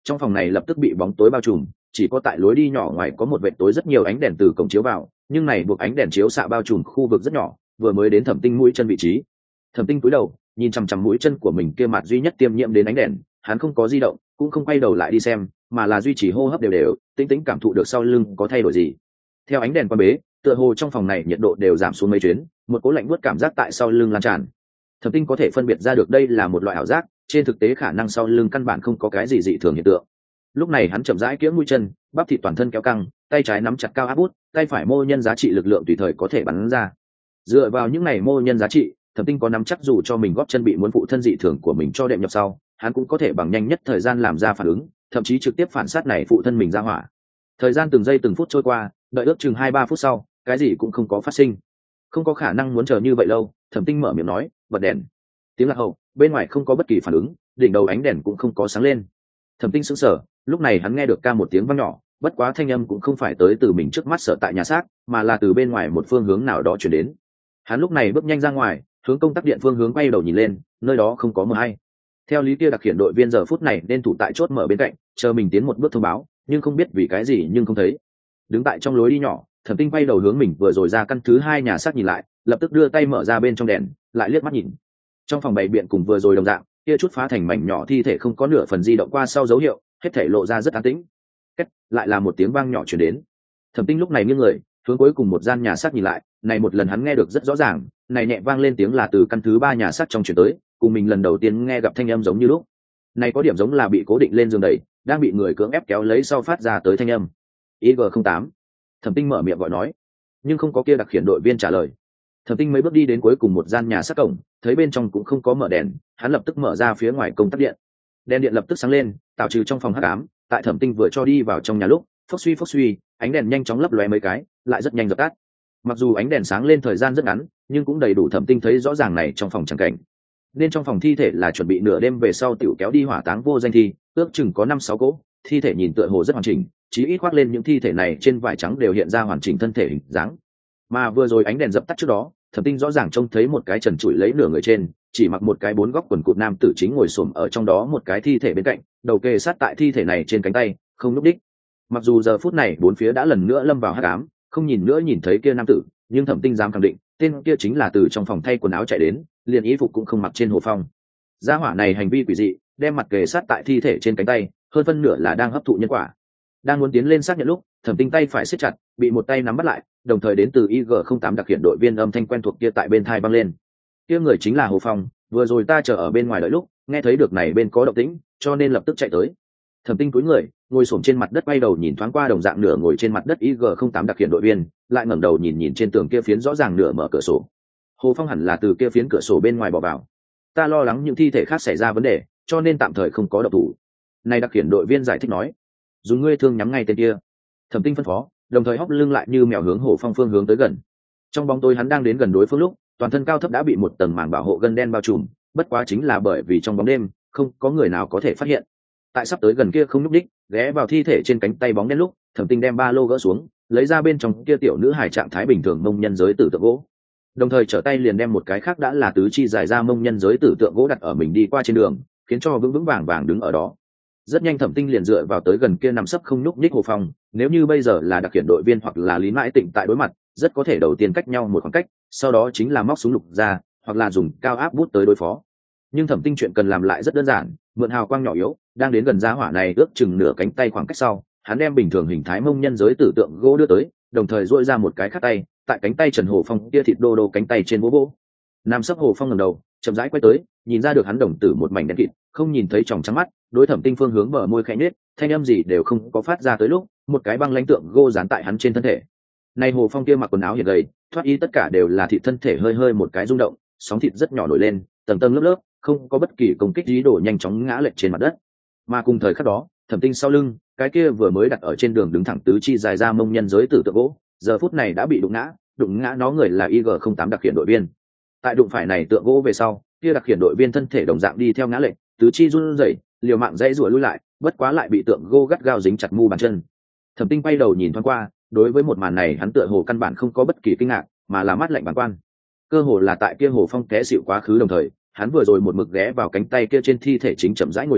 trong phòng này lập tức bị bóng tối bao trùm, chỉ có tại lối đi nhỏ ngoài có một vệt tối rất nhiều ánh đèn từ cổng chiếu vào, nhưng này buộc ánh đèn chiếu xạ bao trùm khu vực rất nhỏ, vừa mới đến Thẩm Tinh mũi chân vị trí. Thẩm Tinh cúi đầu nhìn chằm chằm mũi chân của mình kia mặt duy nhất tiêm nhiễm đến ánh đèn, hắn không có di động, cũng không quay đầu lại đi xem, mà là duy trì hô hấp đều đều, tĩnh tĩnh cảm thụ được sau lưng có thay đổi gì. Theo ánh đèn quan bế, tựa hồ trong phòng này nhiệt độ đều giảm xuống mấy chuyến, một cỗ lạnh buốt cảm giác tại sau lưng lan tràn. Thẩm Tinh có thể phân biệt ra được đây là một loại ảo giác, trên thực tế khả năng sau lưng căn bản không có cái gì dị thường hiện tượng. Lúc này hắn chậm rãi kiễng mũi chân, bắp thịt toàn thân kéo căng, tay trái nắm chặt cao áp bút, tay phải mô nhân giá trị lực lượng tùy thời có thể bắn ra. Dựa vào những này mô nhân giá trị, Thẩm Tinh có nắm chắc dù cho mình góp chân bị muốn phụ thân dị thường của mình cho đệm nhập sau, hắn cũng có thể bằng nhanh nhất thời gian làm ra phản ứng, thậm chí trực tiếp phản sát này phụ thân mình ra hỏa. Thời gian từng giây từng phút trôi qua, đợi ước chừng 2-3 phút sau, cái gì cũng không có phát sinh. Không có khả năng muốn chờ như vậy lâu, Thẩm Tinh mở miệng nói, bật đèn. Tiếng lạc hậu, bên ngoài không có bất kỳ phản ứng, đỉnh đầu ánh đèn cũng không có sáng lên. Thẩm Tinh sững sờ, lúc này hắn nghe được ca một tiếng vang nhỏ, bất quá thanh âm cũng không phải tới từ mình trước mắt sở tại nhà xác, mà là từ bên ngoài một phương hướng nào đó truyền đến. Hắn lúc này bước nhanh ra ngoài, hướng công tắc điện phương hướng quay đầu nhìn lên, nơi đó không có mờ hay. Theo lý kia đặc hiện đội viên giờ phút này nên thủ tại chốt mở bên cạnh, chờ mình tiến một bước thông báo, nhưng không biết vì cái gì nhưng không thấy. Đứng tại trong lối đi nhỏ, Thẩm Tinh quay đầu hướng mình vừa rồi ra căn thứ hai nhà xác nhìn lại, lập tức đưa tay mở ra bên trong đèn, lại liếc mắt nhìn. Trong phòng bày biện cùng vừa rồi đồng dạng, kia chút phá thành mảnh nhỏ thi thể không có nửa phần di động qua sau dấu hiệu, hết thể lộ ra rất an tĩnh. Kết, lại là một tiếng vang nhỏ truyền đến. Thẩm Tinh lúc này nghiêng người, hướng cuối cùng một gian nhà xác nhìn lại, này một lần hắn nghe được rất rõ ràng, này nhẹ vang lên tiếng là từ căn thứ ba nhà xác trong truyền tới, cùng mình lần đầu tiên nghe gặp thanh âm giống như lúc. Này có điểm giống là bị cố định lên giường đẩy, đang bị người cưỡng ép kéo lấy sau phát ra tới thanh âm. IG08. Thẩm Tinh mở miệng gọi nói, nhưng không có kia đặc khiển đội viên trả lời. Thẩm Tinh mấy bước đi đến cuối cùng một gian nhà xác cổng, thấy bên trong cũng không có mở đèn, hắn lập tức mở ra phía ngoài công tắc điện. Đèn điện lập tức sáng lên, tạo trừ trong phòng hắc ám. Tại Thẩm Tinh vừa cho đi vào trong nhà lúc, phốc suy, ánh đèn nhanh chóng lấp lóe mấy cái, lại rất nhanh dập tắt. Mặc dù ánh đèn sáng lên thời gian rất ngắn, nhưng cũng đầy đủ Thẩm Tinh thấy rõ ràng này trong phòng chẳng cảnh. Nên trong phòng thi thể là chuẩn bị nửa đêm về sau tiểu kéo đi hỏa táng vô danh thi, ước chừng có 5-6 cỗ, thi thể nhìn tựa hồ rất hoàn chỉnh, chí ít khoác lên những thi thể này trên vải trắng đều hiện ra hoàn chỉnh thân thể hình dáng. Mà vừa rồi ánh đèn dập tắt trước đó, Thẩm Tinh rõ ràng trông thấy một cái trần trụi lấy nửa người trên, chỉ mặc một cái 4 góc quần cụt nam tử chính ngồi xổm ở trong đó một cái thi thể bên cạnh, đầu kề sát tại thi thể này trên cánh tay, không lúc đích. Mặc dù giờ phút này bốn phía đã lần nữa lâm vào hắc ám, không nhìn nữa nhìn thấy kia nam tử, nhưng Thẩm Tinh dám khẳng định, tên kia chính là từ trong phòng thay quần áo chạy đến, liền y phục cũng không mặc trên Hồ Phong. Gia hỏa này hành vi quỷ dị, đem mặt kề sát tại thi thể trên cánh tay, hơn phân nửa là đang hấp thụ nhân quả. Đang muốn tiến lên xác nhận lúc, Thẩm Tinh tay phải siết chặt, bị một tay nắm bắt lại, đồng thời đến từ IG08 đặc hiện đội viên âm thanh quen thuộc kia tại bên tai vang lên. Kia người chính là Hồ Phong, vừa rồi ta chờ ở bên ngoài đợi lúc, nghe thấy được này bên có động tĩnh, cho nên lập tức chạy tới. Thẩm Tinh cúi người, ngồi xổm trên mặt đất quay đầu nhìn thoáng qua đồng dạng nửa ngồi trên mặt đất IG08 đặc hiện đội viên, lại ngẩng đầu nhìn nhìn trên tường kia phiến rõ ràng nửa mở cửa sổ. Hồ Phong hẳn là từ kia phiến cửa sổ bên ngoài bỏ vào. Ta lo lắng những thi thể khác xảy ra vấn đề, cho nên tạm thời không có động thủ. Này đặc hiện đội viên giải thích nói, dùng ngươi thương nhắm ngay tên kia. Thẩm Tinh phân phó, đồng thời hóc lưng lại như mèo hướng Hồ Phong phương hướng tới gần. Trong bóng tối hắn đang đến gần đối phương lúc, toàn thân cao thấp đã bị một tầng màng bảo hộ gân đen bao trùm, bất quá chính là bởi vì trong bóng đêm không có người nào có thể phát hiện. Tại sắp tới gần kia không nhúc đích, ghé vào thi thể trên cánh tay bóng đen lúc, Thẩm Tinh đem ba lô gỡ xuống, lấy ra bên trong kia tiểu nữ hài trạng thái bình thường mông nhân giới tử tượng gỗ, đồng thời trở tay liền đem một cái khác đã là tứ chi dài ra mông nhân giới tử tượng gỗ đặt ở mình đi qua trên đường, khiến cho vững vững vàng vàng đứng ở đó. Rất nhanh Thẩm Tinh liền dựa vào tới gần kia nằm sấp không nhúc nhích Hồ Phong, nếu như bây giờ là đặc hiện đội viên hoặc là Lý Mãi Tịnh tại đối mặt, rất có thể đầu tiên cách nhau một khoảng cách, sau đó chính là móc súng lục ra, hoặc là dùng cao áp bút tới đối phó. Nhưng Thẩm Tinh chuyện cần làm lại rất đơn giản, mượn hào quang nhỏ yếu, đang đến gần giá hỏa này ước chừng nửa cánh tay khoảng cách sau, hắn đem bình thường hình thái mông nhân giới tử tượng gỗ đưa tới, đồng thời duỗi ra một cái khác tay, tại cánh tay Trần Hồ Phong kia thịt đô đô cánh tay trên bố bố. Nam sấp Hồ Phong ngẩng đầu, chậm rãi quay tới, nhìn ra được hắn đồng tử một mảnh đen kịt, không nhìn thấy tròng trắng mắt, đối Thẩm Tinh phương hướng bờ môi khẽ nhếch, thanh âm gì đều không có phát ra tới lúc, một cái băng lãnh tượng gỗ dán tại hắn trên thân thể. Này Hồ Phong kia mặc quần áo hiện gầy, thoát y tất cả đều là thịt thân thể hơi hơi một cái rung động, sóng thịt rất nhỏ nổi lên, tầng tầng lớp lớp, không có bất kỳ công kích ý đồ nhanh chóng ngã lệch trên mặt đất. Mà cùng thời khắc đó, Thẩm Tinh sau lưng, cái kia vừa mới đặt ở trên đường đứng thẳng tứ chi dài ra mông nhân giới tử tượng gỗ, giờ phút này đã bị đụng ngã nó người là IG08 đặc hiện đội viên. Tại đụng phải này tượng gỗ về sau, kia đặc hiện đội viên thân thể đồng dạng đi theo ngã lệch, tứ chi run rẩy, liều mạng dãy rủa lui lại, bất quá lại bị tượng gỗ gắt gao dính chặt mu bàn chân. Thẩm Tinh quay đầu nhìn thoáng qua, đối với một màn này hắn tựa hồ căn bản không có bất kỳ kinh ngạc, mà là mắt lạnh bàng quan. Cơ hồ là tại kia Hồ Phong té xịu quá khứ đồng thời, hắn vừa rồi một mực ghé vào cánh tay kia trên thi thể chính chậm rãi ngồi xuống,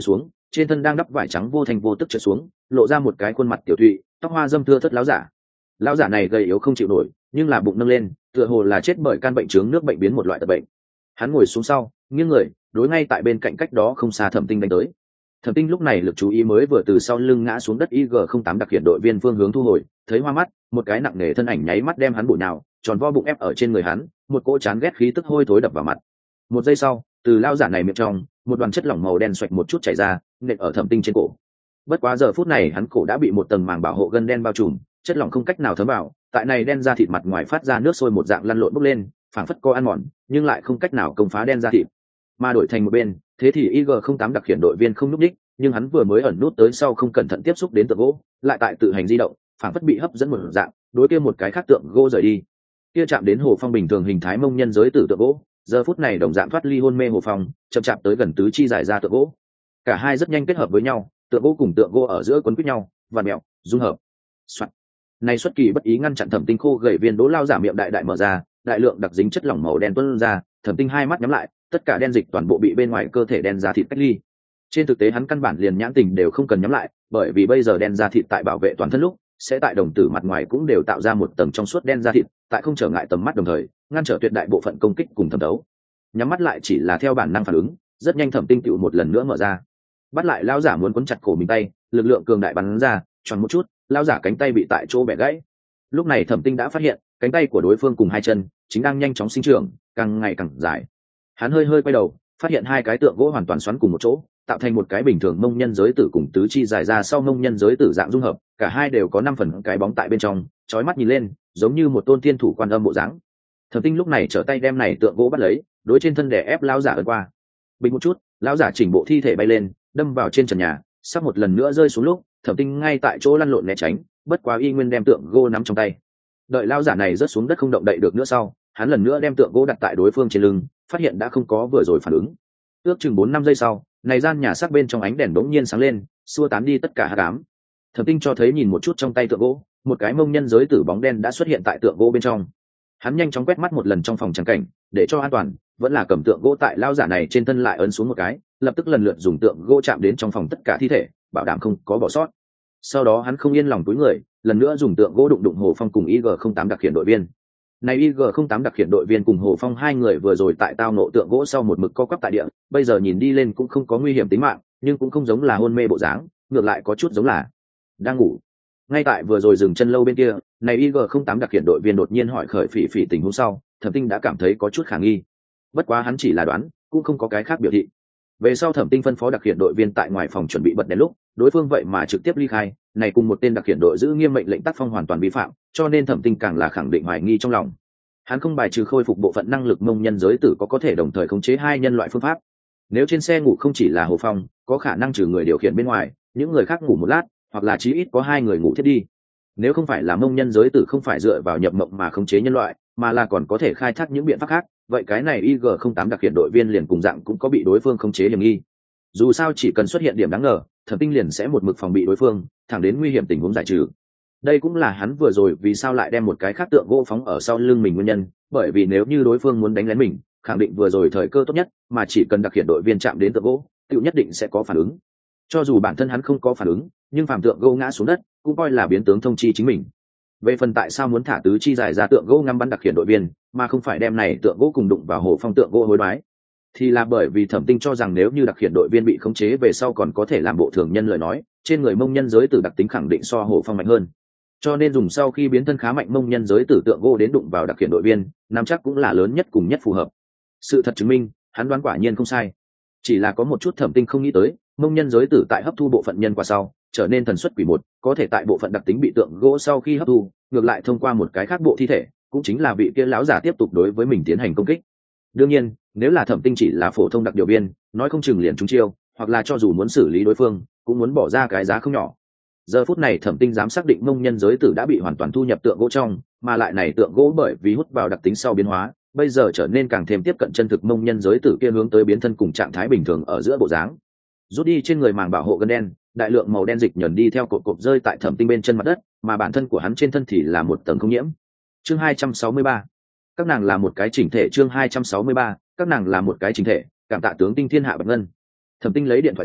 trên thân đang đắp vải trắng vô thành vô tức trượt xuống, lộ ra một cái khuôn mặt tiểu thụy, tóc hoa dâm thưa thớt láo giả. Lão giả này gầy yếu không chịu nổi, nhưng là bụng nâng lên, tựa hồ là chết bởi căn bệnh chướng nước bệnh biến một loại tật bệnh. Hắn ngồi xuống sau, nghiêng người, đối ngay tại bên cạnh cách đó không xa Thẩm Tinh đánh tới. Thẩm Tinh lúc này lực chú ý mới vừa từ sau lưng ngã xuống đất, IG-08 đặc hiện đội viên phương hướng thu hồi, thấy hoa mắt, một cái nặng nề thân ảnh nháy mắt đem hắn bụi nào, tròn vo bụng ép ở trên người hắn, một cỗ chán ghét khí tức hôi thối đập vào mặt. Một giây sau, từ lão giả này miệng trong, một đoàn chất lỏng màu đen xoạch một chút chảy ra, nện ở Thẩm Tinh trên cổ. Bất quá giờ phút này hắn cổ đã bị một tầng màng bảo hộ gân đen bao trùm, chất lỏng không cách nào thấm vào, tại này đen da thịt mặt ngoài phát ra nước sôi một dạng lăn lộn bốc lên, phảng phất có ăn mòn, nhưng lại không cách nào công phá đen da thịt. Mà đổi thành một bên, thế thì IG-08 đặc hiện đội viên không nhúc nhích, nhưng hắn vừa mới ẩn nút tới sau không cẩn thận tiếp xúc đến tượng gỗ, lại tại tự hành di động, phảng phất bị hấp dẫn một dạng, đối kia một cái khác tượng gỗ rời đi. Kia chạm đến Hồ Phong bình thường hình thái mông nhân giới tử tượng gỗ, giờ phút này đồng dạng thoát ly hôn mê Hồ Phong, chậm chạp tới gần tứ chi giải ra tượng gỗ. Cả hai rất nhanh kết hợp với nhau, tượng gỗ cùng tượng gỗ ở giữa quấn quýt nhau, vặn mèo, dung hợp. Soạn. Này xuất kỳ bất ý ngăn chặn Thẩm Tinh khô gầy viên đố lao giả miệng đại đại mở ra, đại lượng đặc dính chất lỏng màu đen tuôn ra, Thẩm Tinh hai mắt nhắm lại, tất cả đen dịch toàn bộ bị bên ngoài cơ thể đen da thịt cách ly. Trên thực tế hắn căn bản liền nhãn tình đều không cần nhắm lại, bởi vì bây giờ đen da thịt tại bảo vệ toàn thân lúc, sẽ tại đồng tử mặt ngoài cũng đều tạo ra một tầng trong suốt đen da thịt, tại không trở ngại tầm mắt đồng thời, ngăn trở tuyệt đại bộ phận công kích cùng thẩm thấu. Nhắm mắt lại chỉ là theo bản năng phản ứng, rất nhanh Thẩm Tinh tựu một lần nữa mở ra. Bắt lại lão giả muốn quấn chặt cổ mình tay, lực lượng cường đại bắn ra, choàng một chút, lão giả cánh tay bị tại chỗ bẻ gãy. Lúc này Thẩm Tinh đã phát hiện, cánh tay của đối phương cùng hai chân chính đang nhanh chóng sinh trưởng, càng ngày càng dài. Hắn hơi hơi quay đầu, phát hiện hai cái tượng gỗ hoàn toàn xoắn cùng một chỗ, tạo thành một cái bình thường mông nhân giới tử cùng tứ chi dài ra sau mông nhân giới tử dạng dung hợp, cả hai đều có 5 phần cái bóng tại bên trong, chói mắt nhìn lên, giống như một tôn thiên thủ quan âm bộ dáng. Thẩm Tinh lúc này trở tay đem này tượng gỗ bắt lấy, đối trên thân đè ép lão giả ấn qua. Bình một chút, lão giả chỉnh bộ thi thể bay lên, đâm vào trên trần nhà, sắp một lần nữa rơi xuống lúc, Thẩm Tinh ngay tại chỗ lăn lộn né tránh, bất quá y nguyên đem tượng gỗ nắm trong tay. Đợi lão giả này rớt xuống đất không động đậy được nữa sau, hắn lần nữa đem tượng gỗ đặt tại đối phương trên lưng, phát hiện đã không có vừa rồi phản ứng. Ước chừng 4-5 giây sau, này gian nhà xác bên trong ánh đèn đống nhiên sáng lên, xua tán đi tất cả hắc ám. Thẩm Tinh cho thấy nhìn một chút trong tay tượng gỗ, một cái mông nhân giới tử bóng đen đã xuất hiện tại tượng gỗ bên trong. Hắn nhanh chóng quét mắt một lần trong phòng trắng cảnh, để cho an toàn, vẫn là cầm tượng gỗ tại lão giả này trên thân lại ấn xuống một cái, lập tức lần lượt dùng tượng gỗ chạm đến trong phòng tất cả thi thể, bảo đảm không có bỏ sót. Sau đó hắn không yên lòng túi người, lần nữa dùng tượng gỗ đụng đụng Hồ Phong cùng IG-08 đặc hiện đội viên. Này IG-08 đặc hiện đội viên cùng Hồ Phong hai người vừa rồi tại tao nộ tượng gỗ sau một mực co quắp tại địa, bây giờ nhìn đi lên cũng không có nguy hiểm tính mạng, nhưng cũng không giống là hôn mê bộ dáng, ngược lại có chút giống là đang ngủ. Ngay tại vừa rồi dừng chân lâu bên kia, này IG-08 đặc hiện đội viên đột nhiên hỏi khởi Phỉ Phỉ tình huống sau, Thẩm Tinh đã cảm thấy có chút khả nghi. Bất quá hắn chỉ là đoán, cũng không có cái khác biểu thị. Về sau Thẩm Tinh phân phó đặc hiện đội viên tại ngoài phòng chuẩn bị bật đèn lúc, đối phương vậy mà trực tiếp ly khai, này cùng một tên đặc hiện đội giữ nghiêm mệnh lệnh tác phong hoàn toàn vi phạm, cho nên Thẩm Tinh càng là khẳng định hoài nghi trong lòng. Hắn không bài trừ khôi phục bộ phận năng lực mông nhân giới tử có thể đồng thời khống chế hai nhân loại phương pháp. Nếu trên xe ngủ không chỉ là Hồ Phong, có khả năng trừ người điều khiển bên ngoài, những người khác ngủ một lát, hoặc là chí ít có hai người ngủ thiết đi. Nếu không phải là mông nhân giới tử không phải dựa vào nhập mộng mà khống chế nhân loại, mà là còn có thể khai thác những biện pháp khác, vậy cái này IG-08 đặc hiện đội viên liền cùng dạng cũng có bị đối phương khống chế hiểm nghi. Dù sao chỉ cần xuất hiện điểm đáng ngờ, Thẩm Tinh liền sẽ một mực phòng bị đối phương, thẳng đến nguy hiểm tình huống giải trừ. Đây cũng là hắn vừa rồi vì sao lại đem một cái khác tượng gỗ phóng ở sau lưng mình nguyên nhân, bởi vì nếu như đối phương muốn đánh lén mình, khẳng định vừa rồi thời cơ tốt nhất, mà chỉ cần đặc hiện đội viên chạm đến tượng gỗ, tự nhất định sẽ có phản ứng. Cho dù bản thân hắn không có phản ứng, nhưng phàm tượng gỗ ngã xuống đất, cũng coi là biến tướng thông chi chính mình. Về phần tại sao muốn thả tứ chi giải ra tượng gỗ ngắm bắn đặc hiện đội viên, mà không phải đem này tượng gỗ cùng đụng vào Hồ Phong tượng gỗ hối đoái, thì là bởi vì Thẩm Tinh cho rằng nếu như đặc hiện đội viên bị khống chế về sau còn có thể làm bộ thường nhân lời nói, trên người mông nhân giới tử đặc tính khẳng định so Hồ Phong mạnh hơn. Cho nên dùng sau khi biến thân khá mạnh mông nhân giới tử tượng gỗ đến đụng vào đặc hiện đội viên, nắm chắc cũng là lớn nhất cùng nhất phù hợp. Sự thật chứng minh, hắn đoán quả nhiên không sai. Chỉ là có một chút Thẩm Tinh không nghĩ tới, mông nhân giới tử tại hấp thu bộ phận nhân quả sau, trở nên thần xuất quỷ một, có thể tại bộ phận đặc tính bị tượng gỗ sau khi hấp thu, ngược lại thông qua một cái khác bộ thi thể, cũng chính là vị kia lão giả tiếp tục đối với mình tiến hành công kích. Đương nhiên, nếu là Thẩm Tinh chỉ là phổ thông đặc điều viên, nói không chừng liền trúng chiêu, hoặc là cho dù muốn xử lý đối phương, cũng muốn bỏ ra cái giá không nhỏ. Giờ phút này Thẩm Tinh dám xác định mông nhân giới tử đã bị hoàn toàn thu nhập tượng gỗ trong, mà lại này tượng gỗ bởi vì hút vào đặc tính sau biến hóa, bây giờ trở nên càng thêm tiếp cận chân thực mông nhân giới tử kia hướng tới biến thân cùng trạng thái bình thường ở giữa bộ dáng. Rút đi trên người màng bảo hộ gân đen, đại lượng màu đen dịch nhẫn đi theo cột cột rơi tại Thẩm Tinh bên chân mặt đất, mà bản thân của hắn trên thân thì là một tầng không nhiễm. Chương 263. Các nàng là một cái chỉnh thể. Chương 263. Các nàng là một cái chỉnh thể, cảm tạ tướng Tinh thiên hạ bạch ngân. Thẩm Tinh lấy điện thoại ra,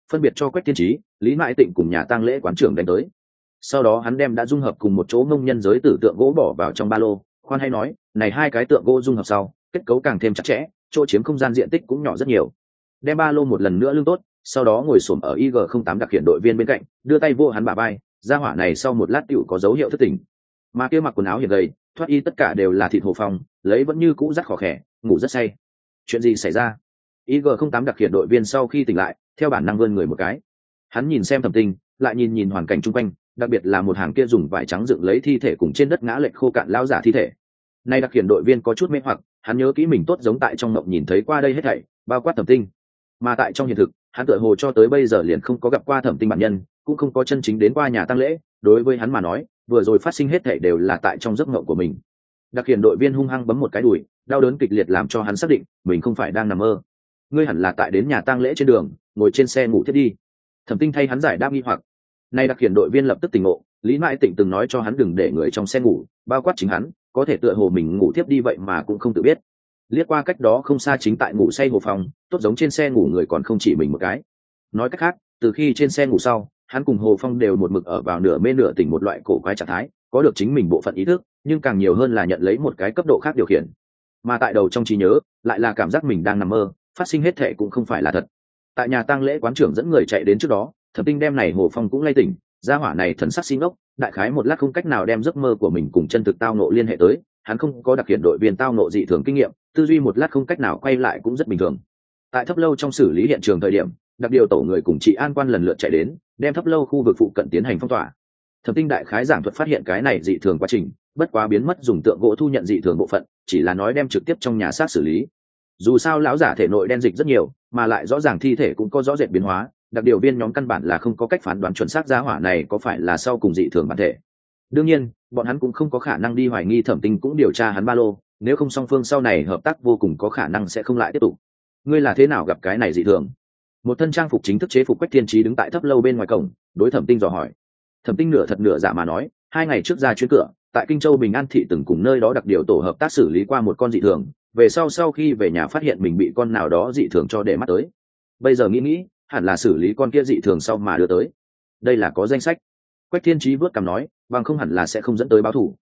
phân biệt cho Quách Thiên Chí, Lý Mãi Tịnh cùng nhà tang lễ quán trưởng đánh tới. Sau đó hắn đem đã dung hợp cùng một chỗ ngông nhân giới tử tượng gỗ bỏ vào trong ba lô, khoan hay nói, này hai cái tượng gỗ dung hợp sau, kết cấu càng thêm chặt chẽ, chỗ chiếm không gian diện tích cũng nhỏ rất nhiều. Đem ba lô một lần nữa lưng tốt, sau đó ngồi xổm ở IG-08 đặc hiện đội viên bên cạnh, đưa tay vô hắn bả vai, gia hỏa này sau một lát tựu có dấu hiệu thất tỉnh. Mà kia mặc quần áo hiện gầy, thoát y tất cả đều là thịt Hồ Phong, lấy vẫn như cũ rất khó khẻ, ngủ rất say. Chuyện gì xảy ra? IG-08 đặc hiện đội viên sau khi tỉnh lại, theo bản năng vươn người một cái. Hắn nhìn xem Thẩm Tinh, lại nhìn nhìn hoàn cảnh chung quanh, đặc biệt là một hàng kia dùng vải trắng dựng lấy thi thể cùng trên đất ngã lệch khô cạn lão giả thi thể. Nay đặc hiện đội viên có chút mê hoặc, hắn nhớ kỹ mình tốt giống tại trong mộng nhìn thấy qua đây hết thảy, bao quát Thẩm Tinh. Mà tại trong hiện thực, hắn tựa hồ cho tới bây giờ liền không có gặp qua Thẩm Tinh bản nhân, cũng không có chân chính đến qua nhà tang lễ, đối với hắn mà nói, vừa rồi phát sinh hết thảy đều là tại trong giấc mộng của mình. Đặc hiện đội viên hung hăng bấm một cái đùi, đau đớn kịch liệt làm cho hắn xác định mình không phải đang nằm mơ. Ngươi hẳn là tại đến nhà tang lễ trên đường, ngồi trên xe ngủ thiết đi. Thẩm Tinh thay hắn giải đáp nghi hoặc. Nay đặc hiện đội viên lập tức tỉnh ngộ, Lý Mãi Tịnh từng nói cho hắn đừng để người trong xe ngủ, bao quát chính hắn, có thể tựa hồ mình ngủ tiếp đi vậy mà cũng không tự biết. Liếc qua cách đó không xa chính tại ngủ say Hồ Phong, tốt giống trên xe ngủ người còn không chỉ mình một cái. Nói cách khác, từ khi trên xe ngủ sau, hắn cùng Hồ Phong đều một mực ở vào nửa mê nửa tỉnh một loại cổ quái trạng thái, có được chính mình bộ phận ý thức, nhưng càng nhiều hơn là nhận lấy một cái cấp độ khác điều khiển. Mà tại đầu trong trí nhớ, lại là cảm giác mình đang nằm mơ, phát sinh hết thệ cũng không phải là thật. Tại nhà tang lễ quán trưởng dẫn người chạy đến trước đó, Thẩm Tinh đem này Hồ Phong cũng lay tỉnh, gia hỏa này thần sắc xin ốc, đại khái một lát không cách nào đem giấc mơ của mình cùng chân thực tao nộ liên hệ tới, hắn không có đặc hiện đội viên tao nộ dị thường kinh nghiệm, tư duy một lát không cách nào quay lại cũng rất bình thường. Tại Thấp Lâu trong xử lý hiện trường thời điểm, đặc điều tổ người cùng chị an quan lần lượt chạy đến, đem Thấp Lâu khu vực phụ cận tiến hành phong tỏa. Thẩm Tinh đại khái giảng thuật phát hiện cái này dị thường quá trình, bất quá biến mất dùng tượng gỗ thu nhận dị thường bộ phận, chỉ là nói đem trực tiếp trong nhà xác xử lý. Dù sao lão giả thể nội đen dịch rất nhiều, mà lại rõ ràng thi thể cũng có rõ rệt biến hóa, đặc điều viên nhóm căn bản là không có cách phán đoán chuẩn xác gia hỏa này có phải là sau cùng dị thường bản thể. Đương nhiên, bọn hắn cũng không có khả năng đi hoài nghi Thẩm Tinh cũng điều tra hắn ba lô, nếu không song phương sau này hợp tác vô cùng có khả năng sẽ không lại tiếp tục. Ngươi là thế nào gặp cái này dị thường? Một thân trang phục chính thức chế phục Quách Thiên Chí đứng tại Thấp Lâu bên ngoài cổng, đối Thẩm Tinh dò hỏi. Thẩm Tinh nửa thật nửa giả mà nói, 2 ngày trước ra chuyến cửa, tại Kinh Châu Bình An thị từng cùng nơi đó đặc điều tổ hợp tác xử lý qua một con dị thường, về sau khi về nhà phát hiện mình bị con nào đó dị thường cho để mắt tới. Bây giờ nghĩ hẳn là xử lý con kia dị thường sau mà đưa tới. Đây là có danh sách. Quách Thiên Chí vớt cằm nói, bằng không hẳn là sẽ không dẫn tới báo thủ.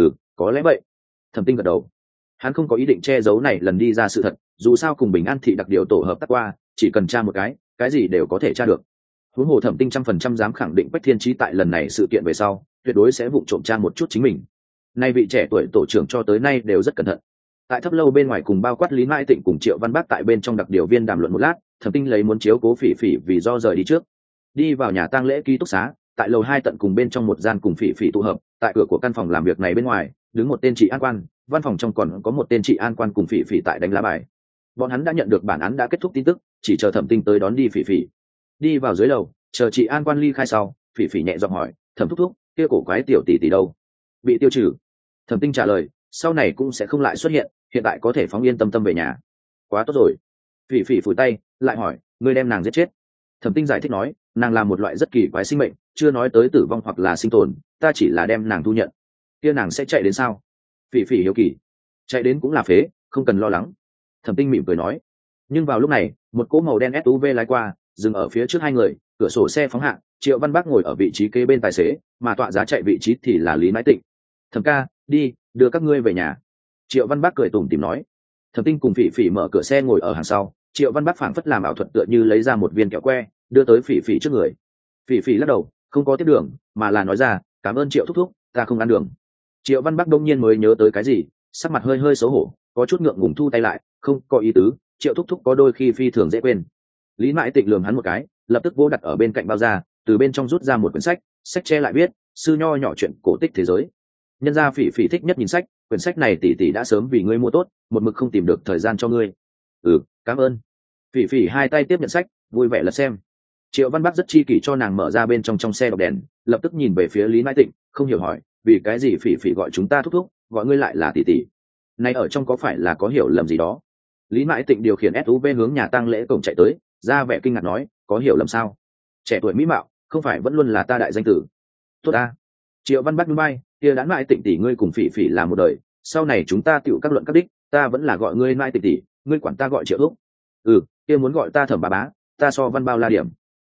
Có lẽ vậy. Thẩm Tinh gật đầu. Hắn không có ý định che giấu này lần đi ra sự thật, dù sao cùng Bình An thị đặc điều tổ hợp tác qua, chỉ cần tra một cái gì đều có thể tra được. Huống hồ Thẩm Tinh 100% dám khẳng định Quách Thiên Chí tại lần này sự kiện về sau, tuyệt đối sẽ vụng trộm tra một chút chính mình. Nay vị trẻ tuổi tổ trưởng cho tới nay đều rất cẩn thận. Tại Thấp Lâu bên ngoài cùng bao quát Lý Mãi Tịnh cùng Triệu Văn Bác tại bên trong đặc điều viên đàm luận một lát, Thẩm Tinh lấy muốn chiếu cố Phỉ Phỉ vì do rời đi trước. Đi vào nhà tang lễ ký túc xá, tại lầu 2 tận cùng bên trong một gian cùng Phỉ Phỉ tụ hợp, tại cửa của căn phòng làm việc này bên ngoài, đứng một tên trị an quan, văn phòng trong còn có một tên trị an quan cùng Phỉ Phỉ tại đánh lá bài. Bọn hắn đã nhận được bản án đã kết thúc tin tức, chỉ chờ Thẩm Tinh tới đón đi Phỉ Phỉ. Đi vào dưới lầu, chờ trị an quan ly khai sau, Phỉ Phỉ nhẹ giọng hỏi, Thẩm thúc thúc, kia cổ quái tiểu tỷ tỷ đâu? Bị tiêu trừ. Thẩm Tinh trả lời, sau này cũng sẽ không lại xuất hiện, hiện tại có thể phóng yên tâm về nhà. Quá tốt rồi. Phỉ Phỉ phủi tay, lại hỏi, ngươi đem nàng giết chết? Thẩm Tinh giải thích nói, nàng là một loại rất kỳ quái sinh mệnh, chưa nói tới tử vong hoặc là sinh tồn, ta chỉ là đem nàng thu nhận. Kia nàng sẽ chạy đến sao? Phỉ Phỉ hiếu kỳ. Chạy đến cũng là phế, không cần lo lắng. Thẩm Tinh mỉm cười nói. Nhưng vào lúc này, một cỗ màu đen SUV lái qua, dừng ở phía trước hai người, cửa sổ xe phóng hạ, Triệu Văn Bác ngồi ở vị trí kế bên tài xế, mà tọa giá chạy vị trí thì là Lý Mãi Tịnh. Thẩm ca, đi, đưa các ngươi về nhà. Triệu Văn Bác cười tủm tỉm nói. Thẩm Tinh cùng Phỉ Phỉ mở cửa xe ngồi ở hàng sau, Triệu Văn Bác phảng phất làm ảo thuật tựa như lấy ra một viên kẹo que, đưa tới Phỉ Phỉ trước người. Phỉ Phỉ lắc đầu, không có tiếp đường, mà là nói ra, cảm ơn Triệu thúc thúc, ta không ăn đường. Triệu Văn Bác đông nhiên mới nhớ tới cái gì, sắc mặt hơi hơi xấu hổ, có chút ngượng ngùng thu tay lại, không có ý tứ, Triệu thúc thúc có đôi khi phi thường dễ quên. Lý Mãi Tịnh lườm hắn một cái, lập tức vỗ đặt ở bên cạnh bao da, từ bên trong rút ra một quyển sách, sách che lại viết, sư nho nhỏ chuyện cổ tích thế giới. Nhân gia Phỉ Phỉ thích nhất nhìn sách, quyển sách này tỷ tỷ đã sớm vì ngươi mua tốt, một mực không tìm được thời gian cho ngươi. Cảm ơn. Phỉ Phỉ hai tay tiếp nhận sách, vui vẻ lật xem. Triệu Văn Bắc rất chi kỷ cho nàng mở ra bên trong xe đọc đèn, lập tức nhìn về phía Lý Mãi Tịnh, không hiểu hỏi, vì cái gì Phỉ Phỉ gọi chúng ta thúc thúc, gọi ngươi lại là tỷ tỷ? Này ở trong có phải là có hiểu lầm gì đó? Lý Mãi Tịnh điều khiển SUV hướng nhà tang lễ cổng chạy tới, ra vẻ kinh ngạc nói, có hiểu lầm sao? Trẻ tuổi mỹ mạo, không phải vẫn luôn là ta đại danh tử? Tốt a. Triệu Văn Bắc núi bay, kia đã Mãi Tịnh tỷ ngươi cùng Phỉ Phỉ là một đời, sau này chúng ta tựu các luận các đích, ta vẫn là gọi ngươi Mãi Tịnh tỷ, ngươi quản ta gọi Triệu thúc. Kia muốn gọi ta Thẩm bà bá, ta so Văn bao la điểm.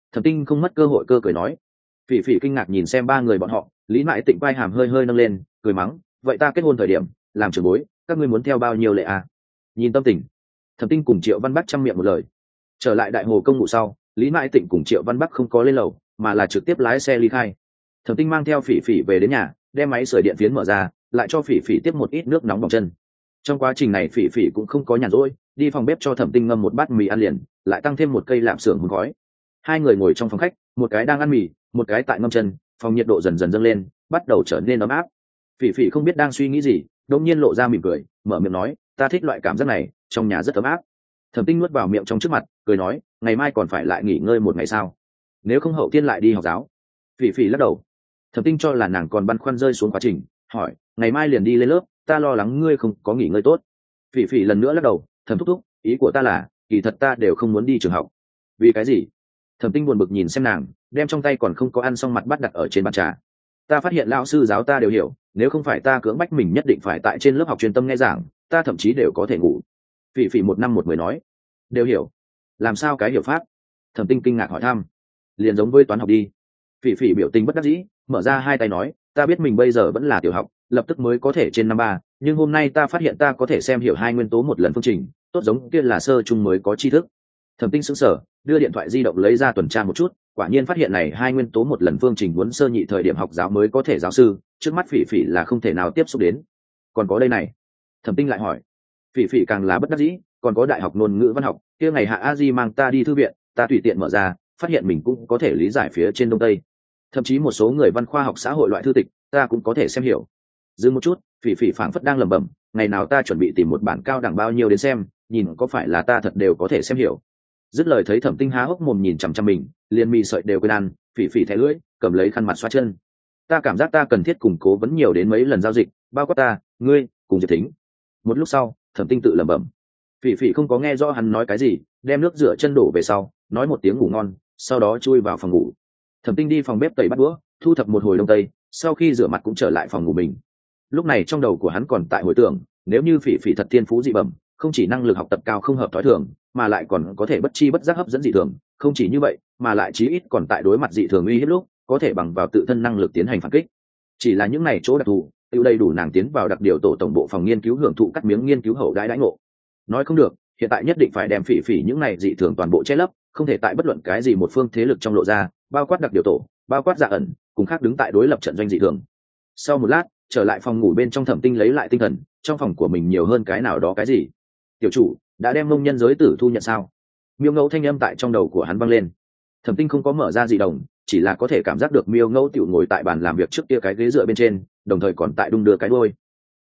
Thẩm Tinh không mất cơ hội cơ cười nói. Phỉ Phỉ kinh ngạc nhìn xem ba người bọn họ, Lý Mại Tịnh vai hàm hơi hơi nâng lên, cười mắng, vậy ta kết hôn thời điểm làm trưởng bối, các ngươi muốn theo bao nhiêu lệ à? Nhìn tâm tình. Thẩm Tinh cùng Triệu Văn Bắc chăm miệng một lời. Trở lại đại hồ công ngụ sau, Lý Mại Tịnh cùng Triệu Văn Bắc không có lên lầu, mà là trực tiếp lái xe ly khai. Thẩm Tinh mang theo Phỉ Phỉ về đến nhà, đem máy sưởi điện phiến mở ra, lại cho Phỉ Phỉ tiếp một ít nước nóng bỏng chân. Trong quá trình này Phỉ Phỉ cũng không có nhàn rỗi, đi phòng bếp cho Thẩm Tinh ngâm một bát mì ăn liền, lại tăng thêm một cây lạp xưởng hun khói. Hai người ngồi trong phòng khách, một cái đang ăn mì, một cái tại ngâm chân, phòng nhiệt độ dần dần dâng lên, bắt đầu trở nên ấm áp. Phỉ Phỉ không biết đang suy nghĩ gì, đột nhiên lộ ra mỉm cười, mở miệng nói, ta thích loại cảm giác này, trong nhà rất ấm áp. Thẩm Tinh nuốt vào miệng trong trước mặt, cười nói, ngày mai còn phải lại nghỉ ngơi một ngày sao? Nếu không hậu tiên lại đi học giáo. Phỉ Phỉ lắc đầu. Thẩm Tinh cho là nàng còn băn khoăn rơi xuống quá trình, hỏi, ngày mai liền đi lên lớp, ta lo lắng ngươi không có nghỉ ngơi tốt. Phỉ Phỉ lần nữa lắc đầu, Thẩm thúc thúc, ý của ta là, kỳ thật ta đều không muốn đi trường học. Vì cái gì? Thẩm Tinh buồn bực nhìn xem nàng, đem trong tay còn không có ăn xong mặt bắt đặt ở trên bàn trà. Ta phát hiện lão sư giáo ta đều hiểu, nếu không phải ta cưỡng bách mình nhất định phải tại trên lớp học chuyên tâm nghe giảng, ta thậm chí đều có thể ngủ. Phỉ Phỉ một năm một mười nói, đều hiểu. Làm sao cái hiểu pháp? Thẩm Tinh kinh ngạc hỏi thăm. Liền giống với toán học đi. Phỉ Phỉ biểu tình bất đắc dĩ, mở ra hai tay nói, ta biết mình bây giờ vẫn là tiểu học, lập tức mới có thể trên năm ba, nhưng hôm nay ta phát hiện ta có thể xem hiểu hai nguyên tố một lần phương trình, tốt giống kia là sơ trung mới có tri thức. Thẩm Tinh sững sờ, đưa điện thoại di động lấy ra tuần tra một chút, quả nhiên phát hiện này hai nguyên tố một lần phương trình muốn sơ nhị thời điểm học giáo mới có thể giáo sư, trước mắt Phỉ Phỉ là không thể nào tiếp xúc đến. Còn có đây này. Thẩm Tinh lại hỏi. Phỉ Phỉ càng là bất đắc dĩ, còn có đại học ngôn ngữ văn học, kia ngày Hạ A Di mang ta đi thư viện, ta tùy tiện mở ra, phát hiện mình cũng có thể lý giải phía trên đông tây. Thậm chí một số người văn khoa học xã hội loại thư tịch, ta cũng có thể xem hiểu. Dừng một chút, Phỉ Phỉ phảng phất đang lẩm bẩm, ngày nào ta chuẩn bị tìm một bản cao đẳng bao nhiêu đến xem, nhìn có phải là ta thật đều có thể xem hiểu. Dứt lời thấy Thẩm Tinh há hốc mồm nhìn chằm chằm mình, liền mì sợi đều quên ăn, Phỉ Phỉ thẻ lưỡi, cầm lấy khăn mặt xoa chân. Ta cảm giác ta cần thiết củng cố vấn nhiều đến mấy lần giao dịch, bao quát ta, ngươi, cùng Diệp Thính. Một lúc sau, Thẩm Tinh tự lẩm bẩm. Phỉ Phỉ không có nghe rõ hắn nói cái gì, đem nước rửa chân đổ về sau, nói một tiếng ngủ ngon, sau đó chui vào phòng ngủ. Thẩm Tinh đi phòng bếp tẩy bát đũa, thu thập một hồi đông tây, sau khi rửa mặt cũng trở lại phòng ngủ mình. Lúc này trong đầu của hắn còn tại hồi tưởng, nếu như Phỉ Phỉ thật thiên phú dị bẩm, không chỉ năng lực học tập cao không hợp thói thường, mà lại còn có thể bất chi bất giác hấp dẫn dị thường, không chỉ như vậy, mà lại chí ít còn tại đối mặt dị thường uy hiếp lúc, có thể bằng vào tự thân năng lực tiến hành phản kích. Chỉ là những này chỗ đặc thù, tiêu đầy đủ nàng tiến vào đặc điều tổ tổng bộ phòng nghiên cứu hưởng thụ cắt miếng nghiên cứu hậu đãi đãi ngộ. Nói không được, hiện tại nhất định phải đem Phỉ Phỉ những này dị thường toàn bộ che lấp, không thể tại bất luận cái gì một phương thế lực trong lộ ra, bao quát đặc điều tổ, bao quát dạ ẩn, cùng khác đứng tại đối lập trận doanh dị thường. Sau một lát, trở lại phòng ngủ bên trong, Thẩm Tinh lấy lại tinh thần, trong phòng của mình nhiều hơn cái nào đó cái gì. Tiểu chủ đã đem mông nhân giới tử thu nhận sao? Miêu Ngẫu thanh âm tại trong đầu của hắn vang lên. Thẩm Tinh không có mở ra dị đồng, chỉ là có thể cảm giác được Miêu Ngẫu tiểu ngồi tại bàn làm việc trước kia cái ghế dựa bên trên, đồng thời còn tại đung đưa cái đuôi.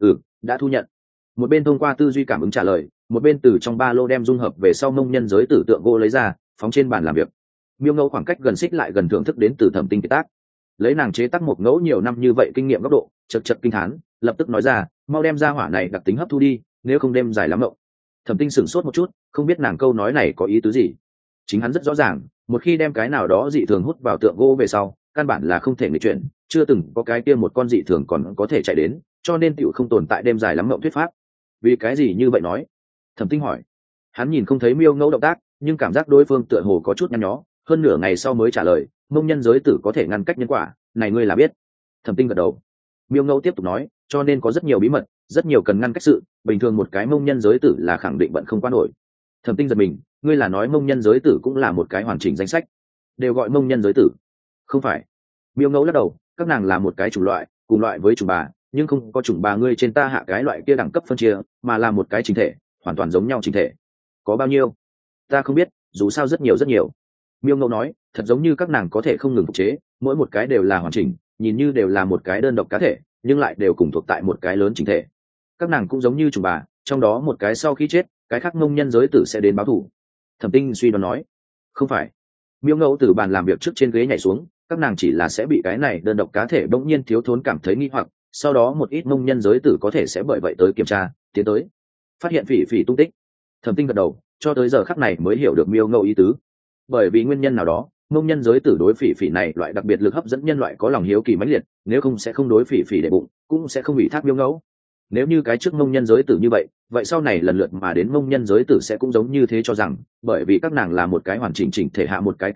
Đã thu nhận. Một bên thông qua tư duy cảm ứng trả lời, một bên từ trong ba lô đem dung hợp về sau mông nhân giới tử tượng gỗ lấy ra, phóng trên bàn làm việc. Miêu Ngẫu khoảng cách gần xích lại gần thưởng thức đến từ Thẩm Tinh kiệt tác. Lấy nàng chế tác một ngẫu nhiều năm như vậy kinh nghiệm góc độ, chật chật kinh thán, lập tức nói ra, mau đem ra hỏa này đặc tính hấp thu đi, nếu không đêm dài lắm mộng. Thẩm Tinh sửng sốt một chút, không biết nàng câu nói này có ý tứ gì. Chính hắn rất rõ ràng, một khi đem cái nào đó dị thường hút vào tượng gỗ về sau, căn bản là không thể nghịch chuyển, chưa từng có cái kia một con dị thường còn có thể chạy đến, cho nên tiểu không tồn tại đêm dài lắm mộng thuyết pháp. Vì cái gì như vậy nói? Thẩm Tinh hỏi. Hắn nhìn không thấy Miêu Ngẫu động tác, nhưng cảm giác đối phương tựa hồ có chút nhăn nhó, hơn nửa ngày sau mới trả lời, mông nhân giới tử có thể ngăn cách nhân quả, này ngươi là biết. Thẩm Tinh gật đầu. Miêu Ngẫu tiếp tục nói, cho nên có rất nhiều bí mật, rất nhiều cần ngăn cách sự, bình thường một cái mông nhân giới tử là khẳng định bận không qua nổi. Thẩm Tinh giật mình, ngươi là nói mông nhân giới tử cũng là một cái hoàn chỉnh danh sách, đều gọi mông nhân giới tử? Không phải. Miêu Ngẫu lắc đầu, các nàng là một cái chủng loại, cùng loại với chủng bà, nhưng không có chủng bà ngươi trên ta hạ cái loại kia đẳng cấp phân chia, mà là một cái chính thể, hoàn toàn giống nhau chính thể. Có bao nhiêu? Ta không biết, dù sao rất nhiều rất nhiều. Miêu Ngẫu nói, thật giống như các nàng có thể không ngừng phục chế, mỗi một cái đều là hoàn chỉnh, nhìn như đều là một cái đơn độc cá thể, nhưng lại đều cùng thuộc tại một cái lớn chính thể. Các nàng cũng giống như chủng bà, trong đó một cái sau khi chết, cái khác mông nhân giới tử sẽ đến báo thù. Thẩm Tinh suy đoán nói. Không phải. Miêu Ngẫu từ bàn làm việc trước trên ghế nhảy xuống, các nàng chỉ là sẽ bị cái này đơn độc cá thể bỗng nhiên thiếu thốn cảm thấy nghi hoặc, sau đó một ít mông nhân giới tử có thể sẽ bởi vậy tới kiểm tra, tiến tới phát hiện Phỉ Phỉ tung tích. Thẩm Tinh gật đầu, cho tới giờ khắc này mới hiểu được Miêu Ngẫu ý tứ. Bởi vì nguyên nhân nào đó, mông nhân giới tử đối Phỉ Phỉ này loại đặc biệt lực hấp dẫn nhân loại có lòng hiếu kỳ mãnh liệt, nếu không sẽ không đối Phỉ Phỉ để bụng, cũng sẽ không ủy thác Miêu Ngẫu. Nếu như cái trước mông nhân giới tử như vậy sau này lần lượt mà đến mông nhân giới tử sẽ cũng giống như thế cho rằng, bởi vì các nàng là một cái hoàn chỉnh chỉnh thể hạ một cái cá thể,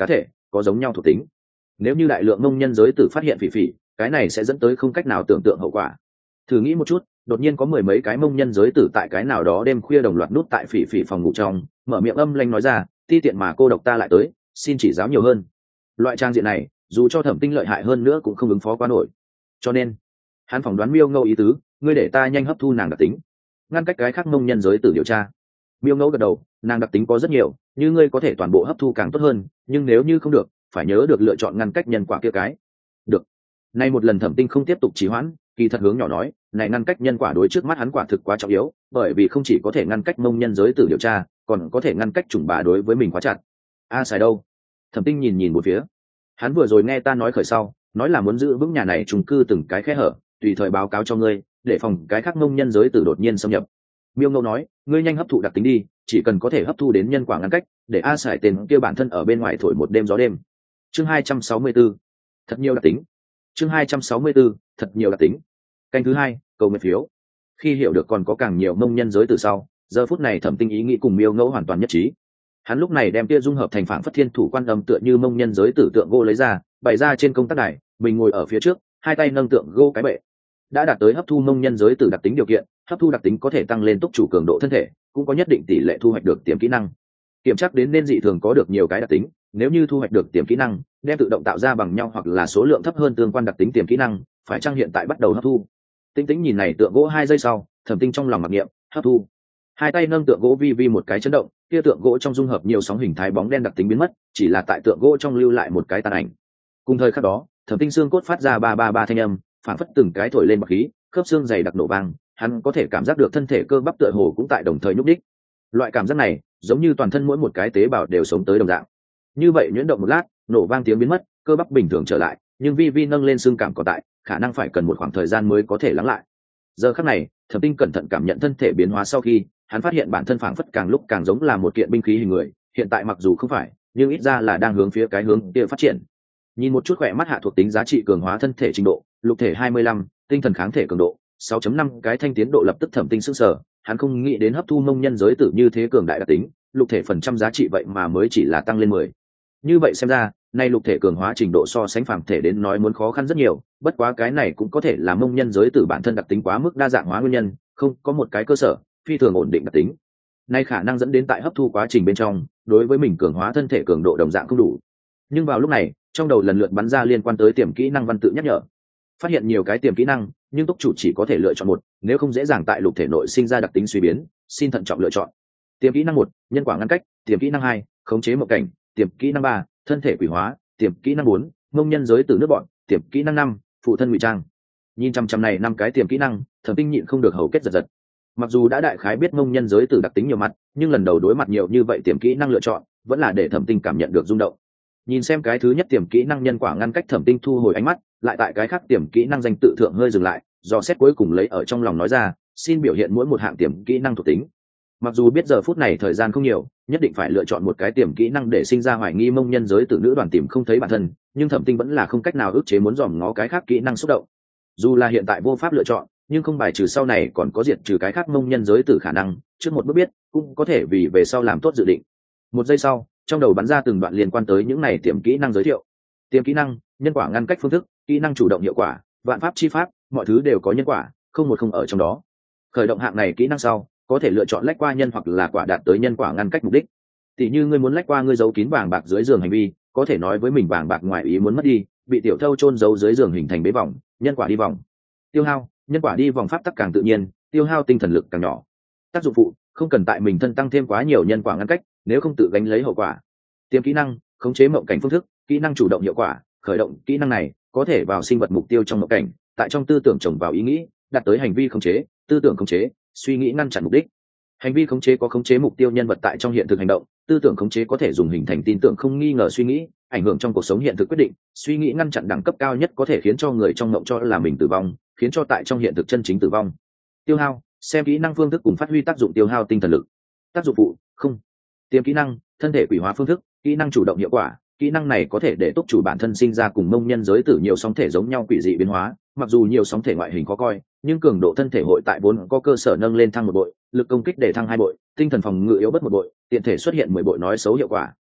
có giống nhau thuộc tính. Nếu như đại lượng mông nhân giới tử phát hiện phỉ phỉ, cái này sẽ dẫn tới không cách nào tưởng tượng hậu quả. Thử nghĩ một chút, đột nhiên có mười mấy cái mông nhân giới tử tại cái nào đó đêm khuya đồng loạt nút tại phỉ phỉ phòng ngủ trong, mở miệng âm lanh nói ra, ti tiện mà cô độc ta lại tới, xin chỉ giáo nhiều hơn. Loại trang diện này, dù cho Thẩm Tinh lợi hại hơn nữa cũng không ứng phó quá nổi. Cho nên hắn phỏng đoán Miêu Ngâu ý tứ, ngươi để ta nhanh hấp thu nàng đặc tính, ngăn cách cái khác mông nhân giới tử điều tra. Miêu Ngâu gật đầu, nàng đặc tính có rất nhiều, như ngươi có thể toàn bộ hấp thu càng tốt hơn, nhưng nếu như không được, phải nhớ được lựa chọn ngăn cách nhân quả kia cái. Được. Nay một lần Thẩm Tinh không tiếp tục trì hoãn, kỳ thật hướng nhỏ nói, này ngăn cách nhân quả đối trước mắt hắn quả thực quá trọng yếu, bởi vì không chỉ có thể ngăn cách mông nhân giới tử điều tra, còn có thể ngăn cách chủng bà đối với mình quá chặt. A xài đâu? Thẩm Tinh nhìn một phía. Hắn vừa rồi nghe ta nói khởi sau, nói là muốn giữ vững nhà này trùng cư từng cái khe hở, tùy thời báo cáo cho ngươi, để phòng cái khác mông nhân giới tử đột nhiên xâm nhập. Miêu Ngâu nói, ngươi nhanh hấp thụ đặc tính đi, chỉ cần có thể hấp thu đến nhân quả ngăn cách, để A xài tên kia bản thân ở bên ngoài thổi một đêm gió đêm. Chương 264. Thật nhiều đặc tính. Chương 264. Thật nhiều đặc tính. Canh thứ 2, cầu nguyện phiếu. Khi hiểu được còn có càng nhiều mông nhân giới từ sau, giờ phút này Thẩm Tinh ý nghĩ cùng Miêu Ngâu hoàn toàn nhất trí. Hắn lúc này đem kia dung hợp thành phản phất thiên thủ quan âm tựa như mông nhân giới tử tượng gỗ lấy ra, bày ra trên công tác đài, mình ngồi ở phía trước, hai tay nâng tượng gỗ cái bệ. Đã đạt tới hấp thu mông nhân giới tử đặc tính điều kiện, hấp thu đặc tính có thể tăng lên túc chủ cường độ thân thể, cũng có nhất định tỷ lệ thu hoạch được tiềm kỹ năng. Kiểm tra đến nên dị thường có được nhiều cái đặc tính, nếu như thu hoạch được tiềm kỹ năng, đem tự động tạo ra bằng nhau hoặc là số lượng thấp hơn tương quan đặc tính tiềm kỹ năng, phải chăng hiện tại bắt đầu hấp thu. Tinh Tĩnh nhìn này tượng gỗ 2 giây sau, Thẩm Tinh trong lòng mặc niệm, hấp thu. Hai tay nâng tượng gỗ vi vi một cái chấn động, kia tượng gỗ trong dung hợp nhiều sóng hình thái bóng đen đặc tính biến mất, chỉ là tại tượng gỗ trong lưu lại một cái tàn ảnh. Cùng thời khắc đó, Thẩm Tinh xương cốt phát ra ba ba ba thanh âm, phản phất từng cái thổi lên bạc khí, khớp xương dày đặc nổ vang, hắn có thể cảm giác được thân thể cơ bắp tựa hồ cũng tại đồng thời nhúc đích. Loại cảm giác này, giống như toàn thân mỗi một cái tế bào đều sống tới đồng dạng. Như vậy nhuyễn động một lát, nổ vang tiếng biến mất, cơ bắp bình thường trở lại, nhưng vi vi nâng lên xương cảm còn tại, khả năng phải cần một khoảng thời gian mới có thể lắng lại. Giờ khắc này, Thẩm Tinh cẩn thận cảm nhận thân thể biến hóa sau khi, hắn phát hiện bản thân phảng phất càng lúc càng giống là một kiện binh khí hình người, hiện tại mặc dù không phải, nhưng ít ra là đang hướng phía cái hướng kia phát triển. Nhìn một chút khỏe mắt hạ thuộc tính giá trị cường hóa thân thể trình độ, lục thể 25, tinh thần kháng thể cường độ 6.5 cái thanh tiến độ lập tức Thẩm Tinh sững sờ, hắn không nghĩ đến hấp thu mông nhân giới tử như thế cường đại đặc tính, lục thể phần trăm giá trị vậy mà mới chỉ là tăng lên 10. Như vậy xem ra, nay lục thể cường hóa trình độ so sánh phàm thể đến nói muốn khó khăn rất nhiều, bất quá cái này cũng có thể là mông nhân giới tử bản thân đặc tính quá mức đa dạng hóa nguyên nhân, không có một cái cơ sở phi thường ổn định đặc tính. Nay khả năng dẫn đến tại hấp thu quá trình bên trong, đối với mình cường hóa thân thể cường độ đồng dạng không đủ. Nhưng vào lúc này, trong đầu lần lượt bắn ra liên quan tới tiềm kỹ năng văn tự nhắc nhở. Phát hiện nhiều cái tiềm kỹ năng, nhưng túc chủ chỉ có thể lựa chọn một, nếu không dễ dàng tại lục thể nội sinh ra đặc tính suy biến, xin thận trọng lựa chọn. Tiềm kỹ năng 1, nhân quả ngăn cách, tiềm kỹ năng 2, khống chế mộng cảnh, tiềm kỹ năng 3, thân thể quỷ hóa, tiềm kỹ năng 4, mông nhân giới từ nước bọn, tiềm kỹ năng 5, phụ thân ngụy trang. Nhìn chăm này 5 cái tiềm kỹ năng, Thẩm Tinh nhịn không được hầu kết giật giật. Mặc dù đã đại khái biết mông nhân giới từ đặc tính nhiều mặt, nhưng lần đầu đối mặt nhiều như vậy tiềm kỹ năng lựa chọn, vẫn là để Thẩm Tinh cảm nhận được rung động. Nhìn xem cái thứ nhất tiềm kỹ năng nhân quả ngăn cách, Thẩm Tinh thu hồi ánh mắt, lại tại cái khác tiềm kỹ năng danh tự thượng hơi dừng lại, do xét cuối cùng lấy ở trong lòng nói ra, xin biểu hiện mỗi một hạng tiềm kỹ năng thuộc tính. Mặc dù biết giờ phút này thời gian không nhiều, nhất định phải lựa chọn một cái tiềm kỹ năng để sinh ra hoài nghi mông nhân giới tử nữ đoàn tìm không thấy bản thân, nhưng Thẩm Tinh vẫn là không cách nào ức chế muốn dòm ngó cái khác kỹ năng xúc động. Dù là hiện tại vô pháp lựa chọn, nhưng không bài trừ sau này còn có diệt trừ cái khác mông nhân giới tử khả năng, trước một bước biết cũng có thể vì về sau làm tốt dự định. Một giây sau, trong đầu bắn ra từng đoạn liên quan tới những này tiềm kỹ năng giới thiệu. Tiềm kỹ năng, nhân quả ngăn cách phương thức, kỹ năng chủ động hiệu quả, vạn pháp chi pháp, mọi thứ đều có nhân quả, không một không ở trong đó. Khởi động hạng này kỹ năng sau, có thể lựa chọn lách qua nhân hoặc là quả đạt tới nhân quả ngăn cách mục đích. Tỷ như ngươi muốn lách qua ngươi giấu kín vàng bạc dưới giường hành vi, có thể nói với mình vàng bạc ngoài ý muốn mất đi, bị tiểu thâu chôn giấu dưới giường hình thành bế vòng, nhân quả đi vòng. Tiêu hao, nhân quả đi vòng pháp tắc càng tự nhiên, tiêu hao tinh thần lực càng nhỏ. Tác dụng phụ, không cần tại mình thân tăng thêm quá nhiều nhân quả ngăn cách, nếu không tự gánh lấy hậu quả. Tiềm kỹ năng, khống chế mộng cảnh phương thức, kỹ năng chủ động hiệu quả, khởi động kỹ năng này có thể vào sinh vật mục tiêu trong mộng cảnh, tại trong tư tưởng trồng vào ý nghĩ, đạt tới hành vi khống chế, tư tưởng khống chế, suy nghĩ ngăn chặn mục đích. Hành vi khống chế có khống chế mục tiêu nhân vật tại trong hiện thực hành động, tư tưởng khống chế có thể dùng hình thành tin tưởng không nghi ngờ suy nghĩ, ảnh hưởng trong cuộc sống hiện thực quyết định, suy nghĩ ngăn chặn đẳng cấp cao nhất có thể khiến cho người trong mộng cho là mình tử vong, khiến cho tại trong hiện thực chân chính tử vong. Tiêu hao, xem kỹ năng phương thức cùng phát huy tác dụng tiêu hao tinh thần lực. Tác dụng phụ, không. Tiềm kỹ năng, thân thể quỷ hóa phương thức, kỹ năng chủ động hiệu quả, kỹ năng này có thể để túc chủ bản thân sinh ra cùng mông nhân giới tử nhiều sóng thể giống nhau quỷ dị biến hóa, mặc dù nhiều sóng thể ngoại hình khó coi, nhưng cường độ thân thể hội tại vốn có cơ sở nâng lên thăng 1 bội, lực công kích để thăng 2 bội, tinh thần phòng ngự yếu bất 1 bội, tiện thể xuất hiện 10 bội nói xấu hiệu quả.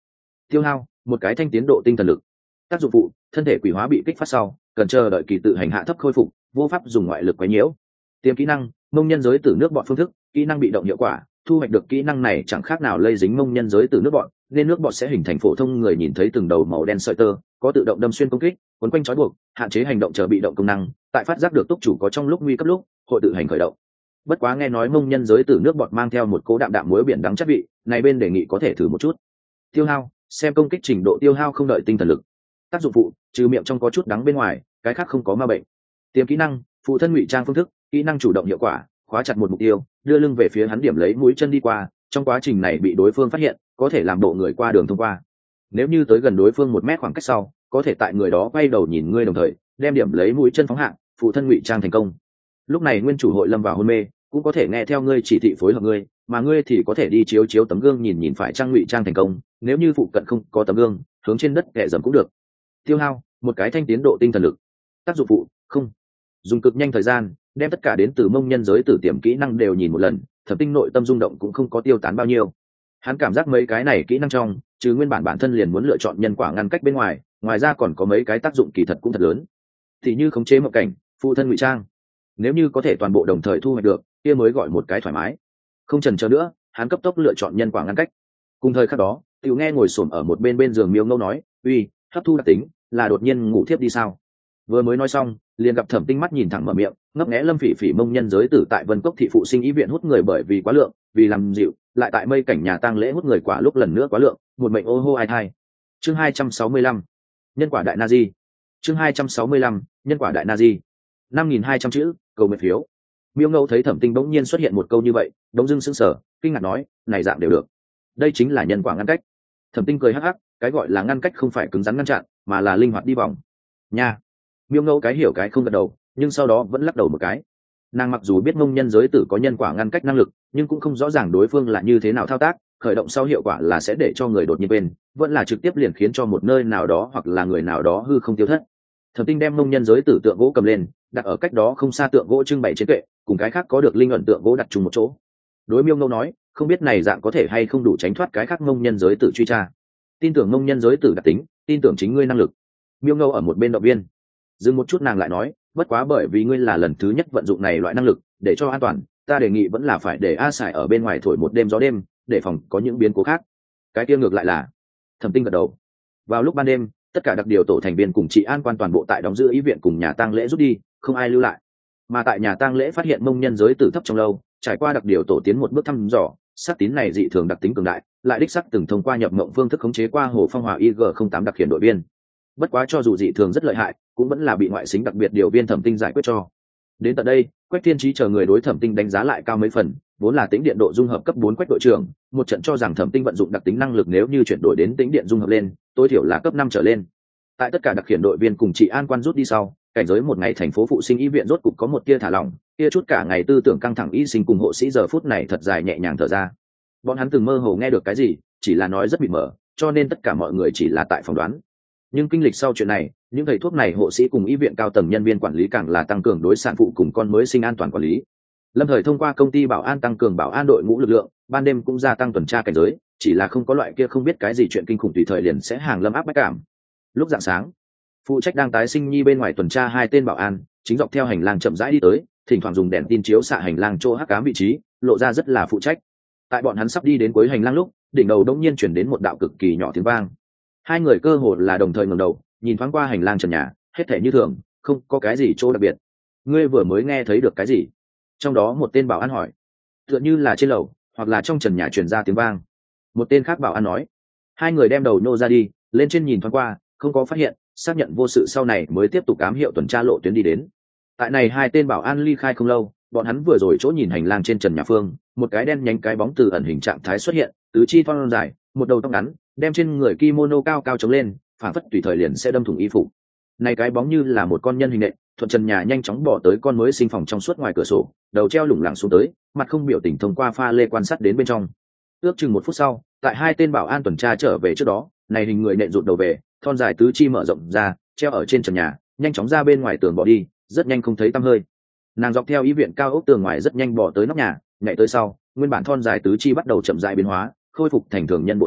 Tiêu hao một cái thanh tiến độ tinh thần lực. Tác dụng phụ thân thể quỷ hóa bị kích phát sau cần chờ đợi kỳ tự hành hạ thấp khôi phục, vô pháp dùng ngoại lực quấy nhiễu. Tiềm kỹ năng mông nhân giới tử nước bọn phương thức, kỹ năng bị động hiệu quả, thu hoạch được kỹ năng này chẳng khác nào lây dính mông nhân giới tử nước bọn, nên nước bọn sẽ hình thành phổ thông người nhìn thấy từng đầu màu đen sợi tơ, có tự động đâm xuyên công kích, quấn quanh trói buộc, hạn chế hành động chờ bị động công năng, tại phát giác được túc chủ có trong lúc nguy cấp lúc, hội tự hành khởi động. Bất quá nghe nói mông nhân giới tử nước bọt mang theo một cố đạm đạm muối biển đắng chất vị, này bên đề nghị có thể thử một chút. Tiêu hao xem công kích trình độ tiêu hao không đợi tinh thần lực. Tác dụng phụ trừ miệng trong có chút đắng bên ngoài, cái khác không có ma bệnh. Tiềm kỹ năng phụ thân ngụy trang phương thức, kỹ năng chủ động hiệu quả, khóa chặt một mục tiêu, đưa lưng về phía hắn điểm lấy mũi chân đi qua, trong quá trình này bị đối phương phát hiện có thể làm bộ người qua đường thông qua. Nếu như tới gần đối phương 1 mét khoảng cách sau, có thể tại người đó quay đầu nhìn ngươi đồng thời đem điểm lấy mũi chân phóng hạng, phụ thân ngụy trang thành công. Lúc này nguyên chủ hội lâm vào hôn mê, cũng có thể nghe theo ngươi chỉ thị phối hợp ngươi, mà ngươi thì có thể đi chiếu chiếu tấm gương nhìn nhìn phải trang ngụy trang thành công, nếu như phụ cận không có tấm gương, hướng trên đất kệ dầm cũng được. Tiêu hao một cái thanh tiến độ tinh thần lực. Tác dụng phụ không dùng cực nhanh thời gian đem tất cả đến từ mông nhân giới tử tiềm kỹ năng đều nhìn một lần, Thẩm Tinh nội tâm rung động cũng không có tiêu tán bao nhiêu. Hắn cảm giác mấy cái này kỹ năng trong trừ nguyên bản thân liền muốn lựa chọn nhân quả ngăn cách bên ngoài, ngoài ra còn có mấy cái tác dụng kỳ thật cũng thật lớn, thì như khống chế mộng cảnh, phụ thân ngụy trang. Nếu như có thể toàn bộ đồng thời thu hoạch được, kia mới gọi một cái thoải mái. Không chần chờ nữa, hắn cấp tốc lựa chọn nhân quả ngăn cách. Cùng thời khắc đó, Tiểu nghe ngồi xổm ở một bên giường Miêu Ngâu nói, "Uy, hấp thu đặc tính, là đột nhiên ngủ thiếp đi sao?" Vừa mới nói xong, liền gặp Thẩm Tinh mắt nhìn thẳng mở miệng, ngấp nghé Lâm Phỉ Phỉ mông nhân giới tử tại Vân Cốc thị phụ sinh ý viện hút người bởi vì quá lượng, vì làm dịu, lại tại mây cảnh nhà tang lễ hút người quả lúc lần nữa quá lượng, một mệnh ô hô ai thai. Chương 265, nhân quả đại Nazi. Chương 265, nhân quả đại Nazi. 5200 chữ, cầu nguyện phiếu. Miêu Ngâu thấy Thẩm Tinh bỗng nhiên xuất hiện một câu như vậy, đống dưng sững sờ, kinh ngạc nói, "Này dạng đều được. Đây chính là nhân quả ngăn cách." Thẩm Tinh cười hắc hắc, cái gọi là ngăn cách không phải cứng rắn ngăn chặn, mà là linh hoạt đi vòng. Nha. Miêu Ngâu cái hiểu cái không gật đầu, nhưng sau đó vẫn lắc đầu một cái. Nàng mặc dù biết mông nhân giới tử có nhân quả ngăn cách năng lực, nhưng cũng không rõ ràng đối phương là như thế nào thao tác, khởi động sau hiệu quả là sẽ để cho người đột nhiên quên, vẫn là trực tiếp liền khiến cho một nơi nào đó hoặc là người nào đó hư không tiêu thất. Thẩm Tinh đem mông nhân giới tử tượng gỗ cầm lên, đặt ở cách đó không xa tượng gỗ trưng bày trên kệ, cùng cái khác có được linh ẩn tượng gỗ đặt chung một chỗ. Đối Miêu Ngâu nói, không biết này dạng có thể hay không đủ tránh thoát cái khác mông nhân giới tử truy tra. Tin tưởng mông nhân giới tử đặc tính, tin tưởng chính ngươi năng lực. Miêu Ngâu ở một bên động viên. Dừng một chút nàng lại nói, bất quá bởi vì ngươi là lần thứ nhất vận dụng này loại năng lực, để cho an toàn, ta đề nghị vẫn là phải để A Sải ở bên ngoài thổi một đêm gió đêm, để phòng có những biến cố khác. Cái kia ngược lại là. Thẩm Tinh gật đầu. Vào lúc ban đêm, tất cả đặc điều tổ thành viên cùng chị an quan toàn bộ tại đóng giữ ý viện cùng nhà tang lễ rút đi, không ai lưu lại. Mà tại nhà tang lễ phát hiện mông nhân giới tử thấp trong lâu, trải qua đặc điều tổ tiến một bước thăm dò, sát tín này dị thường đặc tính cường đại, lại đích sắc từng thông qua nhập mộng phương thức khống chế qua Hồ Phong Hòa IG-08 đặc khiển đội viên. Bất quá cho dù dị thường rất lợi hại, cũng vẫn là bị ngoại xính đặc biệt điều viên Thẩm Tinh giải quyết cho. Đến tận đây, Quách Thiên Chí chờ người đối Thẩm Tinh đánh giá lại cao mấy phần, vốn là tính điện độ dung hợp cấp 4 Quách đội trưởng, một trận cho rằng Thẩm Tinh vận dụng đặc tính năng lực nếu như chuyển đổi đến tính điện dung hợp lên, tối thiểu là cấp 5 trở lên. Tại tất cả đặc khiển đội viên cùng chị an quan rút đi sau, cảnh giới một ngày thành phố phụ sinh y viện rốt cục có một tia thả lỏng, kia chút cả ngày tư tưởng căng thẳng y sinh cùng hộ sĩ giờ phút này thật dài nhẹ nhàng thở ra. Bọn hắn từng mơ hồ nghe được cái gì, chỉ là nói rất mịt mờ, cho nên tất cả mọi người chỉ là tại phỏng đoán. Nhưng kinh lịch sau chuyện này, những thầy thuốc này hộ sĩ cùng y viện cao tầng nhân viên quản lý càng là tăng cường đối sản phụ cùng con mới sinh an toàn quản lý. Lâm thời thông qua công ty bảo an tăng cường bảo an đội ngũ lực lượng, ban đêm cũng gia tăng tuần tra cảnh giới, chỉ là không có loại kia không biết cái gì chuyện kinh khủng tùy thời liền sẽ hàng lâm áp bách cảm. Lúc rạng sáng, phụ trách đang tái sinh nhi bên ngoài tuần tra 2 tên bảo an chính dọc theo hành lang chậm rãi đi tới, thỉnh thoảng dùng đèn tin chiếu xạ hành lang chỗ hắc ám vị trí, lộ ra rất là phụ trách. Tại bọn hắn sắp đi đến cuối hành lang lúc, đỉnh đầu đống nhiên chuyển đến một đạo cực kỳ nhỏ tiếng vang. Hai người cơ hồ là đồng thời ngẩng đầu, nhìn thoáng qua hành lang trần nhà, hết thảy như thường, không có cái gì chỗ đặc biệt. Ngươi vừa mới nghe thấy được cái gì? Trong đó một tên bảo an hỏi. Tựa như là trên lầu, hoặc là trong trần nhà truyền ra tiếng vang. Một tên khác bảo an nói. Hai người đem đầu nô ra đi, lên trên nhìn thoáng qua, không có phát hiện, xác nhận vô sự sau này mới tiếp tục ám hiệu tuần tra lộ tuyến đi đến. Tại này 2 tên bảo an ly khai không lâu, bọn hắn vừa rồi chỗ nhìn hành lang trên trần nhà phương, một cái đen nhánh cái bóng từ ẩn hình trạng thái xuất hiện, tứ chi thon dài, một đầu tóc ngắn, đem trên người kimono cao cao chống lên, phản phất tùy thời liền sẽ đâm thủng y phục. Này cái bóng như là một con nhân hình nện, thuận trần nhà nhanh chóng bỏ tới con mới sinh phòng trong suốt ngoài cửa sổ, đầu treo lủng lẳng xuống tới, mặt không biểu tình thông qua pha lê quan sát đến bên trong. Ước chừng 1 phút sau, tại 2 tên bảo an tuần tra trở về trước đó, này hình người nện rụt đầu về, thon dài tứ chi mở rộng ra, treo ở trên trần nhà, nhanh chóng ra bên ngoài tường bỏ đi, rất nhanh không thấy tăm hơi. Nàng dọc theo y viện cao ốc tường ngoài rất nhanh bỏ tới nóc nhà, nhảy tới sau, nguyên bản thon dài tứ chi bắt đầu chậm rãi biến hóa, khôi phục thành thường nhân bộ dáng,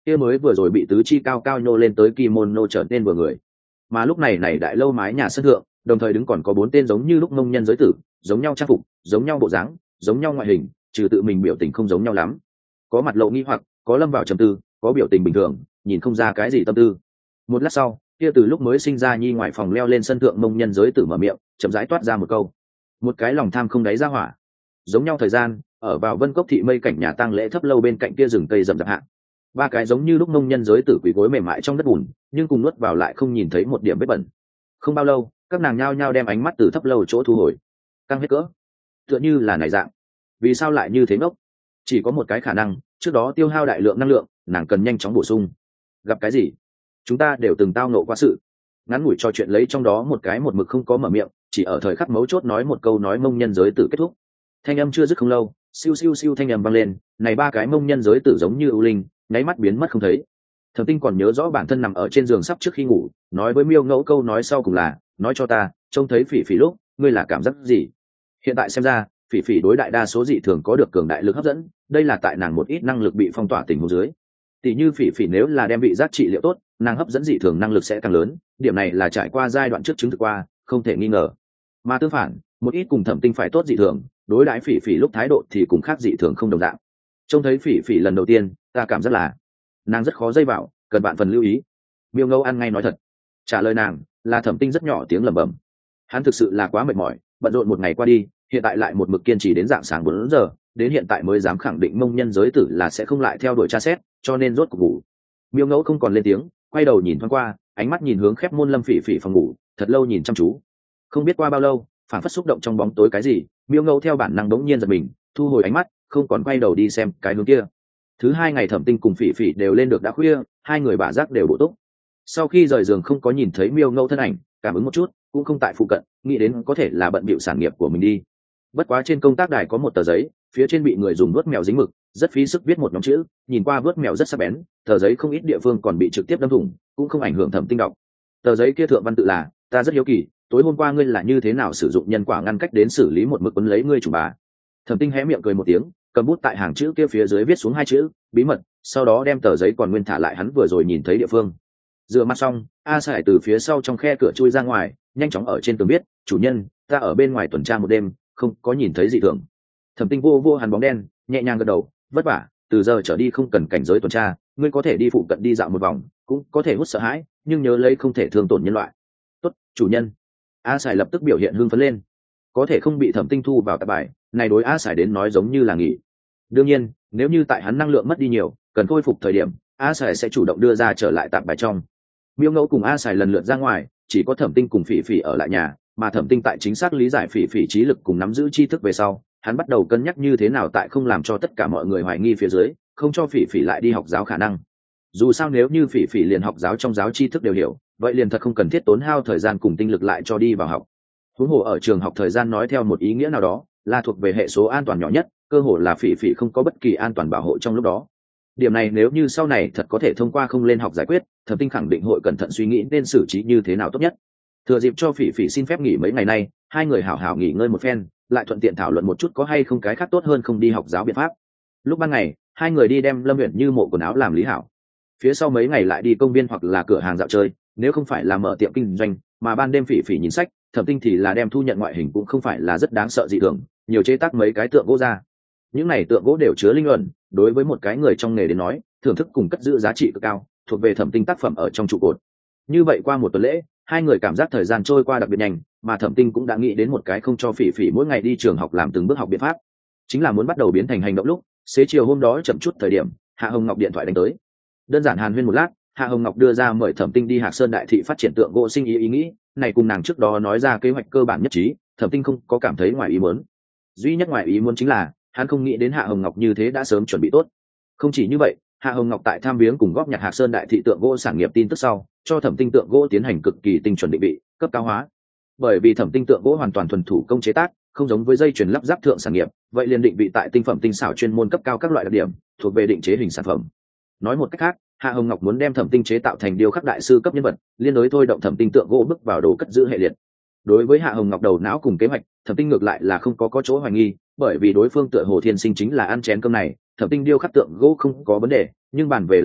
kia mới vừa rồi bị tứ chi cao cao nhô lên tới kimono trở nên vừa người. Mà lúc này này đại lâu mái nhà sân thượng, đồng thời đứng còn có 4 tên giống như lúc mông nhân giới tử, giống nhau trang phục, giống nhau bộ dáng, giống nhau ngoại hình, trừ tự mình biểu tình không giống nhau lắm. Có mặt lộ nghi hoặc, có lâm vào trầm tư, có biểu tình bình thường, nhìn không ra cái gì tâm tư. Một lát sau, kia từ lúc mới sinh ra nhi ngoài phòng leo lên sân thượng mông nhân giới tử mở miệng, chậm rãi toát ra một câu: một cái lòng tham không đáy ra hỏa. Giống nhau thời gian, ở vào Vân Cốc thị mây cảnh nhà tang lễ thấp lâu bên cạnh kia rừng cây rậm rạp hạ, 3 cái giống như lúc mông nhân giới tử quỳ gối mềm mại trong đất bùn, nhưng cùng nuốt vào lại không nhìn thấy một điểm vết bẩn. Không bao lâu, các nàng nhao nhao đem ánh mắt từ thấp lâu chỗ thu hồi, căng hết cỡ, tựa như là này dạng. Vì sao lại như thế ngốc? Chỉ có một cái khả năng, trước đó tiêu hao đại lượng năng lượng, nàng cần nhanh chóng bổ sung. Gặp cái gì? Chúng ta đều từng tao nộ qua sự. Ngắn ngủi trò chuyện lấy trong đó một cái một mực không có mở miệng, chỉ ở thời khắc mấu chốt nói một câu nói mông nhân giới tử kết thúc. Thanh âm chưa dứt không lâu, siêu siêu siêu thanh âm vang lên, này 3 cái mông nhân giới tử giống như ưu linh, nháy mắt biến mất không thấy. Thẩm Tinh còn nhớ rõ bản thân nằm ở trên giường sắp trước khi ngủ, nói với Miêu Ngẫu câu nói sau cùng là: nói cho ta, trông thấy Phỉ Phỉ lúc, ngươi là cảm giác gì? Hiện tại xem ra, Phỉ Phỉ đối đại đa số dị thường có được cường đại lực hấp dẫn, đây là tại nàng một ít năng lực bị phong tỏa tình huống dưới. Tỷ như Phỉ Phỉ nếu là đem bị giác trị liệu tốt, nàng hấp dẫn dị thường năng lực sẽ càng lớn, điểm này là trải qua giai đoạn trước chứng thực qua, không thể nghi ngờ. Mà tương phản, một ít cùng Thẩm Tinh phải tốt dị thường, đối đãi Phỉ Phỉ lúc thái độ thì cùng khác dị thường không đồng dạng. Trông thấy Phỉ Phỉ lần đầu tiên, ta cảm giác là nàng rất khó dây vào, cần bạn phần lưu ý. Miêu Ngâu ăn ngay nói thật, trả lời nàng là Thẩm Tinh rất nhỏ tiếng lẩm bẩm. Hắn thực sự là quá mệt mỏi, bận rộn một ngày qua đi, hiện tại lại một mực kiên trì đến rạng sáng 4 giờ, đến hiện tại mới dám khẳng định mông nhân giới tử là sẽ không lại theo đuổi tra xét, cho nên rốt cuộc ngủ. Miêu Ngẫu không còn lên tiếng, quay đầu nhìn thoáng qua, ánh mắt nhìn hướng khép môn Lâm Phỉ Phỉ phòng ngủ, thật lâu nhìn chăm chú. Không biết qua bao lâu, phản phất xúc động trong bóng tối cái gì, Miêu Ngẫu theo bản năng đống nhiên giật mình, thu hồi ánh mắt, không còn quay đầu đi xem cái hướng kia. Thứ 2 ngày Thẩm Tinh cùng Phỉ Phỉ đều lên được đã khuya, hai người bả giác đều bổ túc. Sau khi rời giường không có nhìn thấy Miêu Ngẫu thân ảnh, cảm ứng một chút, cũng không tại phụ cận, nghĩ đến có thể là bận bịu sản nghiệp của mình đi. Bất quá trên công tác đài có một tờ giấy, phía trên bị người dùng vuốt mèo dính mực, rất phí sức viết một nhóm chữ, nhìn qua vuốt mèo rất sắc bén, tờ giấy không ít địa phương còn bị trực tiếp đâm thủng, cũng không ảnh hưởng Thẩm Tinh đọc. Tờ giấy kia thượng văn tự là: ta rất hiếu kỳ, tối hôm qua ngươi là như thế nào sử dụng nhân quả ngăn cách đến xử lý một mực quấn lấy ngươi chủ bà. Thẩm Tinh hé miệng cười một tiếng, cầm bút tại hàng chữ kia phía dưới viết xuống 2 chữ bí mật, sau đó đem tờ giấy còn nguyên thả lại hắn vừa rồi nhìn thấy địa phương. Rửa mặt xong, A Sải từ phía sau trong khe cửa chui ra ngoài, nhanh chóng ở trên tường viết: chủ nhân, ta ở bên ngoài tuần tra một đêm, không có nhìn thấy gì thường. Thẩm Tinh vô vô hắn bóng đen, nhẹ nhàng gật đầu: vất vả, từ giờ trở đi không cần cảnh giới tuần tra, ngươi có thể đi phụ cận đi dạo một vòng, cũng có thể hút sợ hãi, nhưng nhớ lấy không thể thương tổn nhân loại. Tốt, chủ nhân. A Sải lập tức biểu hiện hưng phấn lên. Có thể không bị Thẩm Tinh thu vào tạp bài, này đối A Sải đến nói giống như là nghỉ. Đương nhiên, nếu như tại hắn năng lượng mất đi nhiều, cần khôi phục thời điểm, A Sải sẽ chủ động đưa ra trở lại tạp bài trong. Miêu Ngẫu cùng A Sải lần lượt ra ngoài, chỉ có Thẩm Tinh cùng Phỉ Phỉ ở lại nhà, mà Thẩm Tinh tại chính xác lý giải Phỉ Phỉ trí lực cùng nắm giữ tri thức về sau, hắn bắt đầu cân nhắc như thế nào tại không làm cho tất cả mọi người hoài nghi phía dưới, không cho Phỉ Phỉ lại đi học giáo khả năng. Dù sao nếu như Phỉ Phỉ liền học giáo trong giáo tri thức đều hiểu, vậy liền thật không cần thiết tốn hao thời gian cùng tinh lực lại cho đi vào học. Huống hồ ở trường học thời gian nói theo một ý nghĩa nào đó, là thuộc về hệ số an toàn nhỏ nhất, cơ hồ là Phỉ Phỉ không có bất kỳ an toàn bảo hộ trong lúc đó. Điểm này nếu như sau này thật có thể thông qua không lên học giải quyết, Thẩm Tinh khẳng định hội cẩn thận suy nghĩ nên xử trí như thế nào tốt nhất. Thừa dịp cho Phỉ Phỉ xin phép nghỉ mấy ngày nay, hai người hảo hảo nghỉ ngơi một phen, lại thuận tiện thảo luận một chút có hay không cái khác tốt hơn không đi học giáo biện pháp. Lúc ban ngày, hai người đi đem Lâm Uyển Như mộ quần áo làm lý hảo. Phía sau mấy ngày lại đi công viên hoặc là cửa hàng dạo chơi, nếu không phải là mở tiệm kinh doanh, mà ban đêm Phỉ Phỉ nhìn sách, Thẩm Tinh thì là đem thu nhận ngoại hình cũng không phải là rất đáng sợ gì thường, nhiều chế tác mấy cái tượng gỗ ra. Những này tượng gỗ đều chứa linh luận, đối với một cái người trong nghề đến nói, thưởng thức cùng cất giữ giá trị cực cao, thuộc về Thẩm Tinh tác phẩm ở trong trụ cột. Như vậy qua một tuần lễ, hai người cảm giác thời gian trôi qua đặc biệt nhanh, mà Thẩm Tinh cũng đã nghĩ đến một cái không cho Phỉ Phỉ mỗi ngày đi trường học làm từng bước học biện pháp, chính là muốn bắt đầu biến thành hành động lúc. Xế chiều hôm đó chậm chút thời điểm, Hạ Hồng Ngọc điện thoại đánh tới. Đơn giản hàn huyên một lát, Hạ Hồng Ngọc đưa ra mời Thẩm Tinh đi Hạc Sơn đại thị phát triển tượng gỗ sinh ý nghĩ, này cùng nàng trước đó nói ra kế hoạch cơ bản nhất trí, Thẩm Tinh không có cảm thấy ngoài ý muốn. Duy nhất ngoài ý muốn chính là, hắn không nghĩ đến Hạ Hồng Ngọc như thế đã sớm chuẩn bị tốt. Không chỉ như vậy, Hạ Hồng Ngọc tại tham viếng cùng góp nhặt Hạc Sơn đại thị tượng gỗ sản nghiệp tin tức sau, cho Thẩm Tinh tượng gỗ tiến hành cực kỳ tinh chuẩn định vị, cấp cao hóa. Bởi vì Thẩm Tinh tượng gỗ hoàn toàn thuần thủ công chế tác, không giống với dây chuyền lắp ráp thượng sản nghiệp, vậy liền định vị tại tinh phẩm tinh xảo chuyên môn cấp cao các loại đặc điểm, thuộc về định chế hình sản phẩm. Nói một cách khác, Hạ Hồng Ngọc muốn đem Thẩm Tinh chế tạo thành điêu khắc đại sư cấp nhân vật, liên đối thôi động Thẩm Tinh tượng gỗ bước vào đồ cất giữ hệ liệt. Đối với Hạ Hồng Ngọc đầu não cùng kế hoạch, Thẩm Tinh ngược lại là không có chỗ hoài nghi, bởi vì đối phương tựa hồ thiên sinh chính là ăn chén cơm này, Thẩm Tinh điêu khắc tượng gỗ không có vấn đề, nhưng bàn về làm ăn,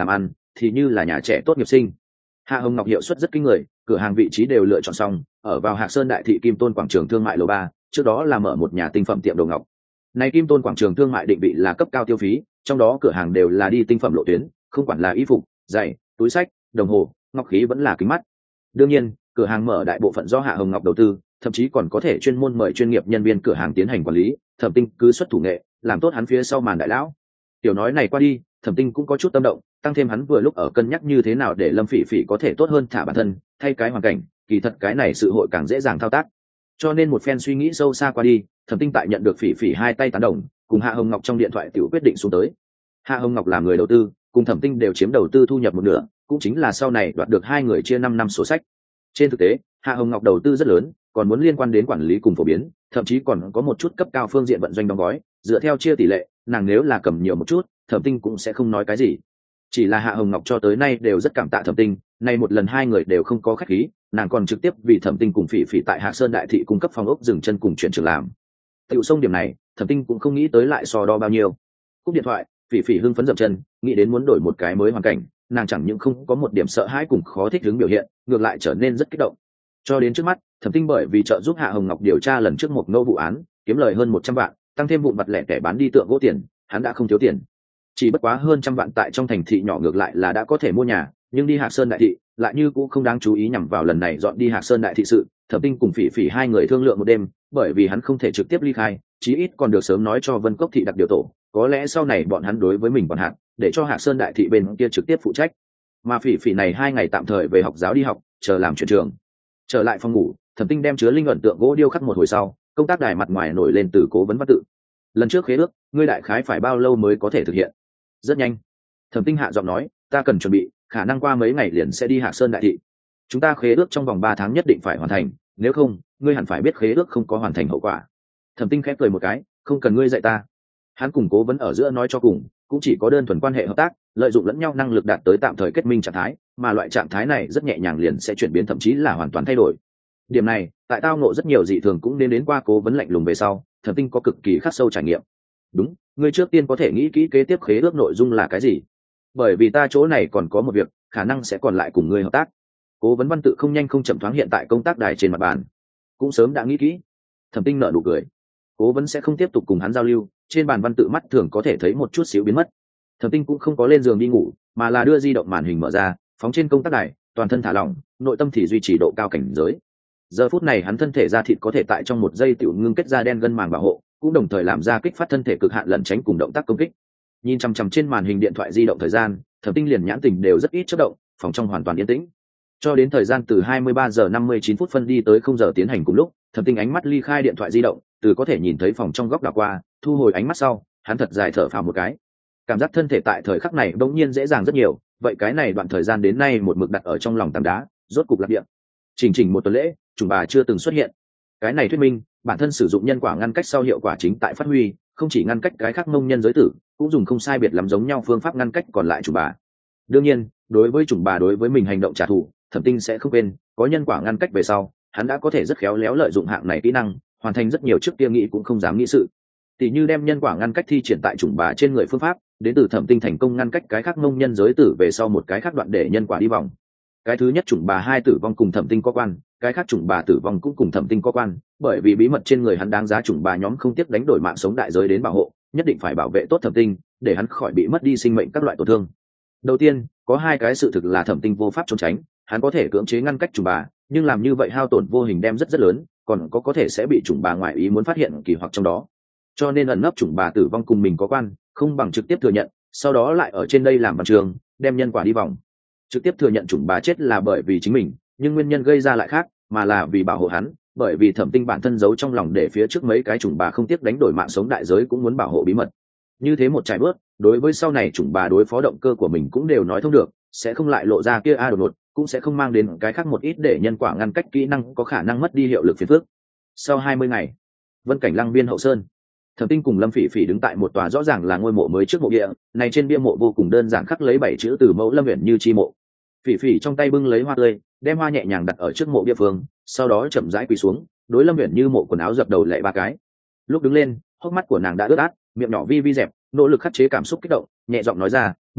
thì như là nhà trẻ tốt nghiệp sinh. Hạ Hồng Ngọc hiệu suất rất kinh người, cửa hàng vị trí đều lựa chọn xong, ở vào Hạc Sơn Đại thị Kim Tôn quảng trường thương mại lầu 3, trước đó là mở một nhà tinh phẩm tiệm đồ ngọc. Này Kim Tôn quảng trường thương mại định vị là cấp cao tiêu phí, trong đó cửa hàng đều là đi tinh phẩm lộ tuyến, không quản là y phục, giày, túi xách, đồng hồ, ngọc khí vẫn là kính mắt. Đương nhiên, cửa hàng mở đại bộ phận do Hạ Hồng Ngọc đầu tư, thậm chí còn có thể chuyên môn mời chuyên nghiệp nhân viên cửa hàng tiến hành quản lý. Thẩm Tinh cứ xuất thủ nghệ, làm tốt hắn phía sau màn đại lão. Tiểu nói này qua đi, Thẩm Tinh cũng có chút tâm động, tăng thêm hắn vừa lúc ở cân nhắc như thế nào để Lâm Phỉ Phỉ có thể tốt hơn thả bản thân, thay cái hoàn cảnh, kỳ thật cái này sự hội càng dễ dàng thao tác. Cho nên một phen suy nghĩ sâu xa qua đi, Thẩm Tinh tại nhận được Phỉ Phỉ hai tay tán đồng, cùng Hạ Hồng Ngọc trong điện thoại tiểu quyết định xuống tới. Hạ Hồng Ngọc là người đầu tư, cùng Thẩm Tinh đều chiếm đầu tư thu nhập một nửa, cũng chính là sau này đoạt được hai người chia 5 năm sổ sách. Trên thực tế, Hạ Hồng Ngọc đầu tư rất lớn, còn muốn liên quan đến quản lý cùng phổ biến, thậm chí còn có một chút cấp cao phương diện vận doanh đóng gói, dựa theo chia tỷ lệ, nàng nếu là cầm nhiều một chút, Thẩm Tinh cũng sẽ không nói cái gì. Chỉ là Hạ Hồng Ngọc cho tới nay đều rất cảm tạ Thẩm Tinh, nay một lần hai người đều không có khách khí, nàng còn trực tiếp vì Thẩm Tinh cùng Phỉ Phỉ tại Hạc Sơn Đại thị cung cấp phòng ốc dừng chân cùng chuyển trường làm. Tiểu sông điểm này, Thẩm Tinh cũng không nghĩ tới lại so đo bao nhiêu. Cúp điện thoại, Phỉ Phỉ hưng phấn dậm chân, nghĩ đến muốn đổi một cái mới hoàn cảnh, nàng chẳng những không có một điểm sợ hãi cùng khó thích ứng biểu hiện, ngược lại trở nên rất kích động. Cho đến trước mắt, Thẩm Tinh bởi vì trợ giúp Hạ Hồng Ngọc điều tra lần trước một ngô vụ án, kiếm lời hơn 100 vạn, tăng thêm vụn vặt lẻ tẻ bán đi tượng gỗ tiền, hắn đã không thiếu tiền. Chỉ bất quá hơn trăm vạn tại trong thành thị nhỏ ngược lại là đã có thể mua nhà, nhưng đi Hạc Sơn Đại thị lại như cũng không đáng chú ý. Nhằm vào lần này dọn đi Hạc Sơn Đại thị sự, Thẩm Tinh cùng Phỉ Phỉ hai người thương lượng một đêm, bởi vì hắn không thể trực tiếp ly khai, chí ít còn được sớm nói cho Vân Cốc thị đặc điều tổ, có lẽ sau này bọn hắn đối với mình còn hạn, để cho Hạc Sơn Đại thị bên kia trực tiếp phụ trách. Mà Phỉ Phỉ này 2 ngày tạm thời về học giáo đi học, chờ làm chuyện trường. Trở lại phòng ngủ, Thẩm Tinh đem chứa linh ẩn tượng gỗ điêu khắc một hồi sau, công tác đài mặt ngoài nổi lên từ Cố Vấn Văn tự. Lần trước khế ước, ngươi đại khái phải bao lâu mới có thể thực hiện? Rất nhanh. Thẩm Tinh hạ giọng nói, ta cần chuẩn bị, khả năng qua mấy ngày liền sẽ đi Hạc Sơn Đại thị. Chúng ta khế ước trong vòng 3 tháng nhất định phải hoàn thành, nếu không, ngươi hẳn phải biết khế ước không có hoàn thành hậu quả. Thẩm Tinh khép cười một cái, không cần ngươi dạy ta. Hắn cùng Cố Vấn ở giữa nói cho cùng, cũng chỉ có đơn thuần quan hệ hợp tác, lợi dụng lẫn nhau năng lực đạt tới tạm thời kết minh trạng thái, mà loại trạng thái này rất nhẹ nhàng liền sẽ chuyển biến, thậm chí là hoàn toàn thay đổi. Điểm này, tại tao ngộ rất nhiều dị thường cũng nên đến qua Cố Vấn lạnh lùng về sau, Thẩm Tinh có cực kỳ khắc sâu trải nghiệm. Đúng, ngươi trước tiên có thể nghĩ kỹ kế tiếp khế ước nội dung là cái gì, bởi vì ta chỗ này còn có một việc khả năng sẽ còn lại cùng ngươi hợp tác. Cố Vấn Văn tự không nhanh không chậm thoáng hiện tại công tác đài trên mặt bàn. Cũng sớm đã nghĩ kỹ. Thẩm Tinh nở nụ cười. Cố Vấn sẽ không tiếp tục cùng hắn giao lưu, trên bàn văn tự mắt thường có thể thấy một chút xíu biến mất. Thẩm Tinh cũng không có lên giường đi ngủ, mà là đưa di động màn hình mở ra, phóng trên công tác đài, toàn thân thả lỏng, nội tâm thì duy trì độ cao cảnh giới. Giờ phút này hắn thân thể da thịt có thể tại trong một giây tiểu ngưng kết ra đen gân màng bảo hộ, cũng đồng thời làm ra kích phát thân thể cực hạn lẩn tránh cùng động tác công kích. Nhìn chằm chằm trên màn hình điện thoại di động thời gian, Thẩm Tinh liền nhãn tình đều rất ít chớp động, phòng trong hoàn toàn yên tĩnh. Cho đến thời gian từ 23 giờ 59 phút phân đi tới 0 giờ tiến hành cùng lúc, Thẩm Tinh ánh mắt ly khai điện thoại di động, từ có thể nhìn thấy phòng trong góc đảo qua, thu hồi ánh mắt sau, hắn thật dài thở phào một cái. Cảm giác thân thể tại thời khắc này đột nhiên dễ dàng rất nhiều, vậy cái này đoạn thời gian đến nay một mực đặt ở trong lòng tảng đá, rốt cục lạc địa. Chỉnh một tuần lễ, trùng bà chưa từng xuất hiện. Cái này thuyết minh, bản thân sử dụng nhân quả ngăn cách sau hiệu quả chính tại phát huy, không chỉ ngăn cách cái khác mông nhân giới tử, cũng dùng không sai biệt lắm giống nhau phương pháp ngăn cách còn lại trùng bà. Đương nhiên, đối với trùng bà đối với mình hành động trả thù, Thẩm Tinh sẽ không quên, có nhân quả ngăn cách về sau, hắn đã có thể rất khéo léo lợi dụng hạng này kỹ năng, hoàn thành rất nhiều trước kia nghĩ cũng không dám nghĩ sự. Tỷ như đem nhân quả ngăn cách thi triển tại trùng bà trên người phương pháp, đến từ Thẩm Tinh thành công ngăn cách cái khác mông nhân giới tử về sau một cái khác đoạn để nhân quả đi vòng. Cái thứ nhất trùng bà hai tử vong cùng Thẩm Tinh có quan, cái khác trùng bà tử vong cũng cùng Thẩm Tinh có quan, bởi vì bí mật trên người hắn đáng giá trùng bà nhóm không tiếc đánh đổi mạng sống đại giới đến bảo hộ, nhất định phải bảo vệ tốt Thẩm Tinh, để hắn khỏi bị mất đi sinh mệnh các loại tổn thương. Đầu tiên, có hai cái sự thực là Thẩm Tinh vô pháp trốn tránh, hắn có thể cưỡng chế ngăn cách trùng bà, nhưng làm như vậy hao tổn vô hình đem rất lớn, còn có thể sẽ bị trùng bà ngoại ý muốn phát hiện kỳ hoặc trong đó. Cho nên ẩn nấp trùng bà tử vong cùng mình có quan, không bằng trực tiếp thừa nhận, sau đó lại ở trên đây làm văn trường, đem nhân quả đi vòng. Trực tiếp thừa nhận trùng bà chết là bởi vì chính mình, nhưng nguyên nhân gây ra lại khác, mà là vì bảo hộ hắn, bởi vì Thẩm Tinh bản thân giấu trong lòng để phía trước mấy cái trùng bà không tiếc đánh đổi mạng sống đại giới cũng muốn bảo hộ bí mật. Như thế một trải bước, đối với sau này trùng bà đối phó động cơ của mình cũng đều nói thông được, sẽ không lại lộ ra kia đột ngột, cũng sẽ không mang đến cái khác một ít để nhân quả ngăn cách kỹ năng có khả năng mất đi hiệu lực phiền phức. Sau 20 ngày, Vân Cảnh Lăng Viên hậu sơn, Thẩm Tinh cùng Lâm Phỉ Phỉ đứng tại một tòa rõ ràng là ngôi mộ mới trước mộ địa, này trên bia mộ vô cùng đơn giản khắc lấy 7 chữ từ mẫu Lâm Uyển Như chi mộ. Phỉ Phỉ trong tay bưng lấy hoa tươi, đem hoa nhẹ nhàng đặt ở trước mộ địa phương, sau đó chậm rãi quỳ xuống, đối Lâm Uyển Như mộ quần áo dập đầu lạy 3 cái. Lúc đứng lên, hốc mắt của nàng đã ướt át, miệng nhỏ vi vi dẹp, nỗ lực khắc chế cảm xúc kích động, nhẹ giọng nói ra, "Mụ mụ,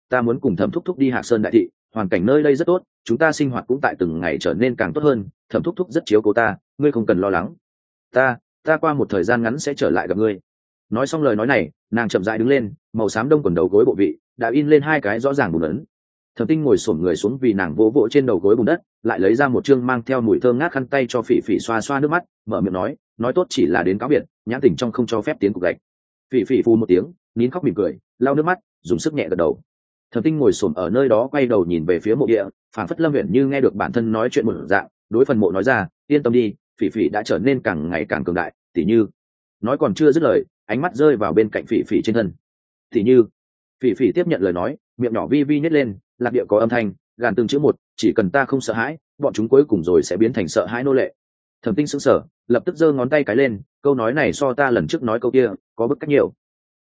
ta muốn cùng Thẩm thúc thúc đi Hạc Sơn đại thị, hoàn cảnh nơi đây rất tốt, chúng ta sinh hoạt cũng tại từng ngày trở nên càng tốt hơn, Thẩm thúc thúc rất chiếu cố ta, ngươi không cần lo lắng. Ta qua một thời gian ngắn sẽ trở lại gặp ngươi. Nói xong lời nói này, nàng chậm rãi đứng lên, màu xám đông quần đầu gối bộ vị đã in lên hai cái rõ ràng bùn ấn. Thẩm Tinh ngồi xổm người xuống vì nàng vỗ vỗ trên đầu gối bùn đất, lại lấy ra một chương mang theo mùi thơm ngát khăn tay cho Phỉ Phỉ xoa xoa nước mắt, mở miệng nói tốt chỉ là đến cáo biệt, nhãn tình trong không cho phép tiến cục gạch. Phỉ Phỉ phun một tiếng, nín khóc mỉm cười, lau nước mắt, dùng sức nhẹ gật đầu. Thẩm Tinh ngồi xổm ở nơi đó quay đầu nhìn về phía mộ địa, phảng phất Lâm Uyển Như nghe được bản thân nói chuyện một dạng, đối phần mộ nói ra, yên tâm đi, Phỉ Phỉ đã trở nên càng ngày càng cường đại, tỉ như. Nói còn chưa dứt lời, ánh mắt rơi vào bên cạnh Phỉ Phỉ trên thân. Tỉ như. Phỉ Phỉ tiếp nhận lời nói, miệng nhỏ vi vi nhếch lên, lạc địa có âm thanh, gàn từng chữ một, chỉ cần ta không sợ hãi, bọn chúng cuối cùng rồi sẽ biến thành sợ hãi nô lệ. Thẩm Tinh sững sờ, lập tức giơ ngón tay cái lên, câu nói này so ta lần trước nói câu kia có bức cách nhiều.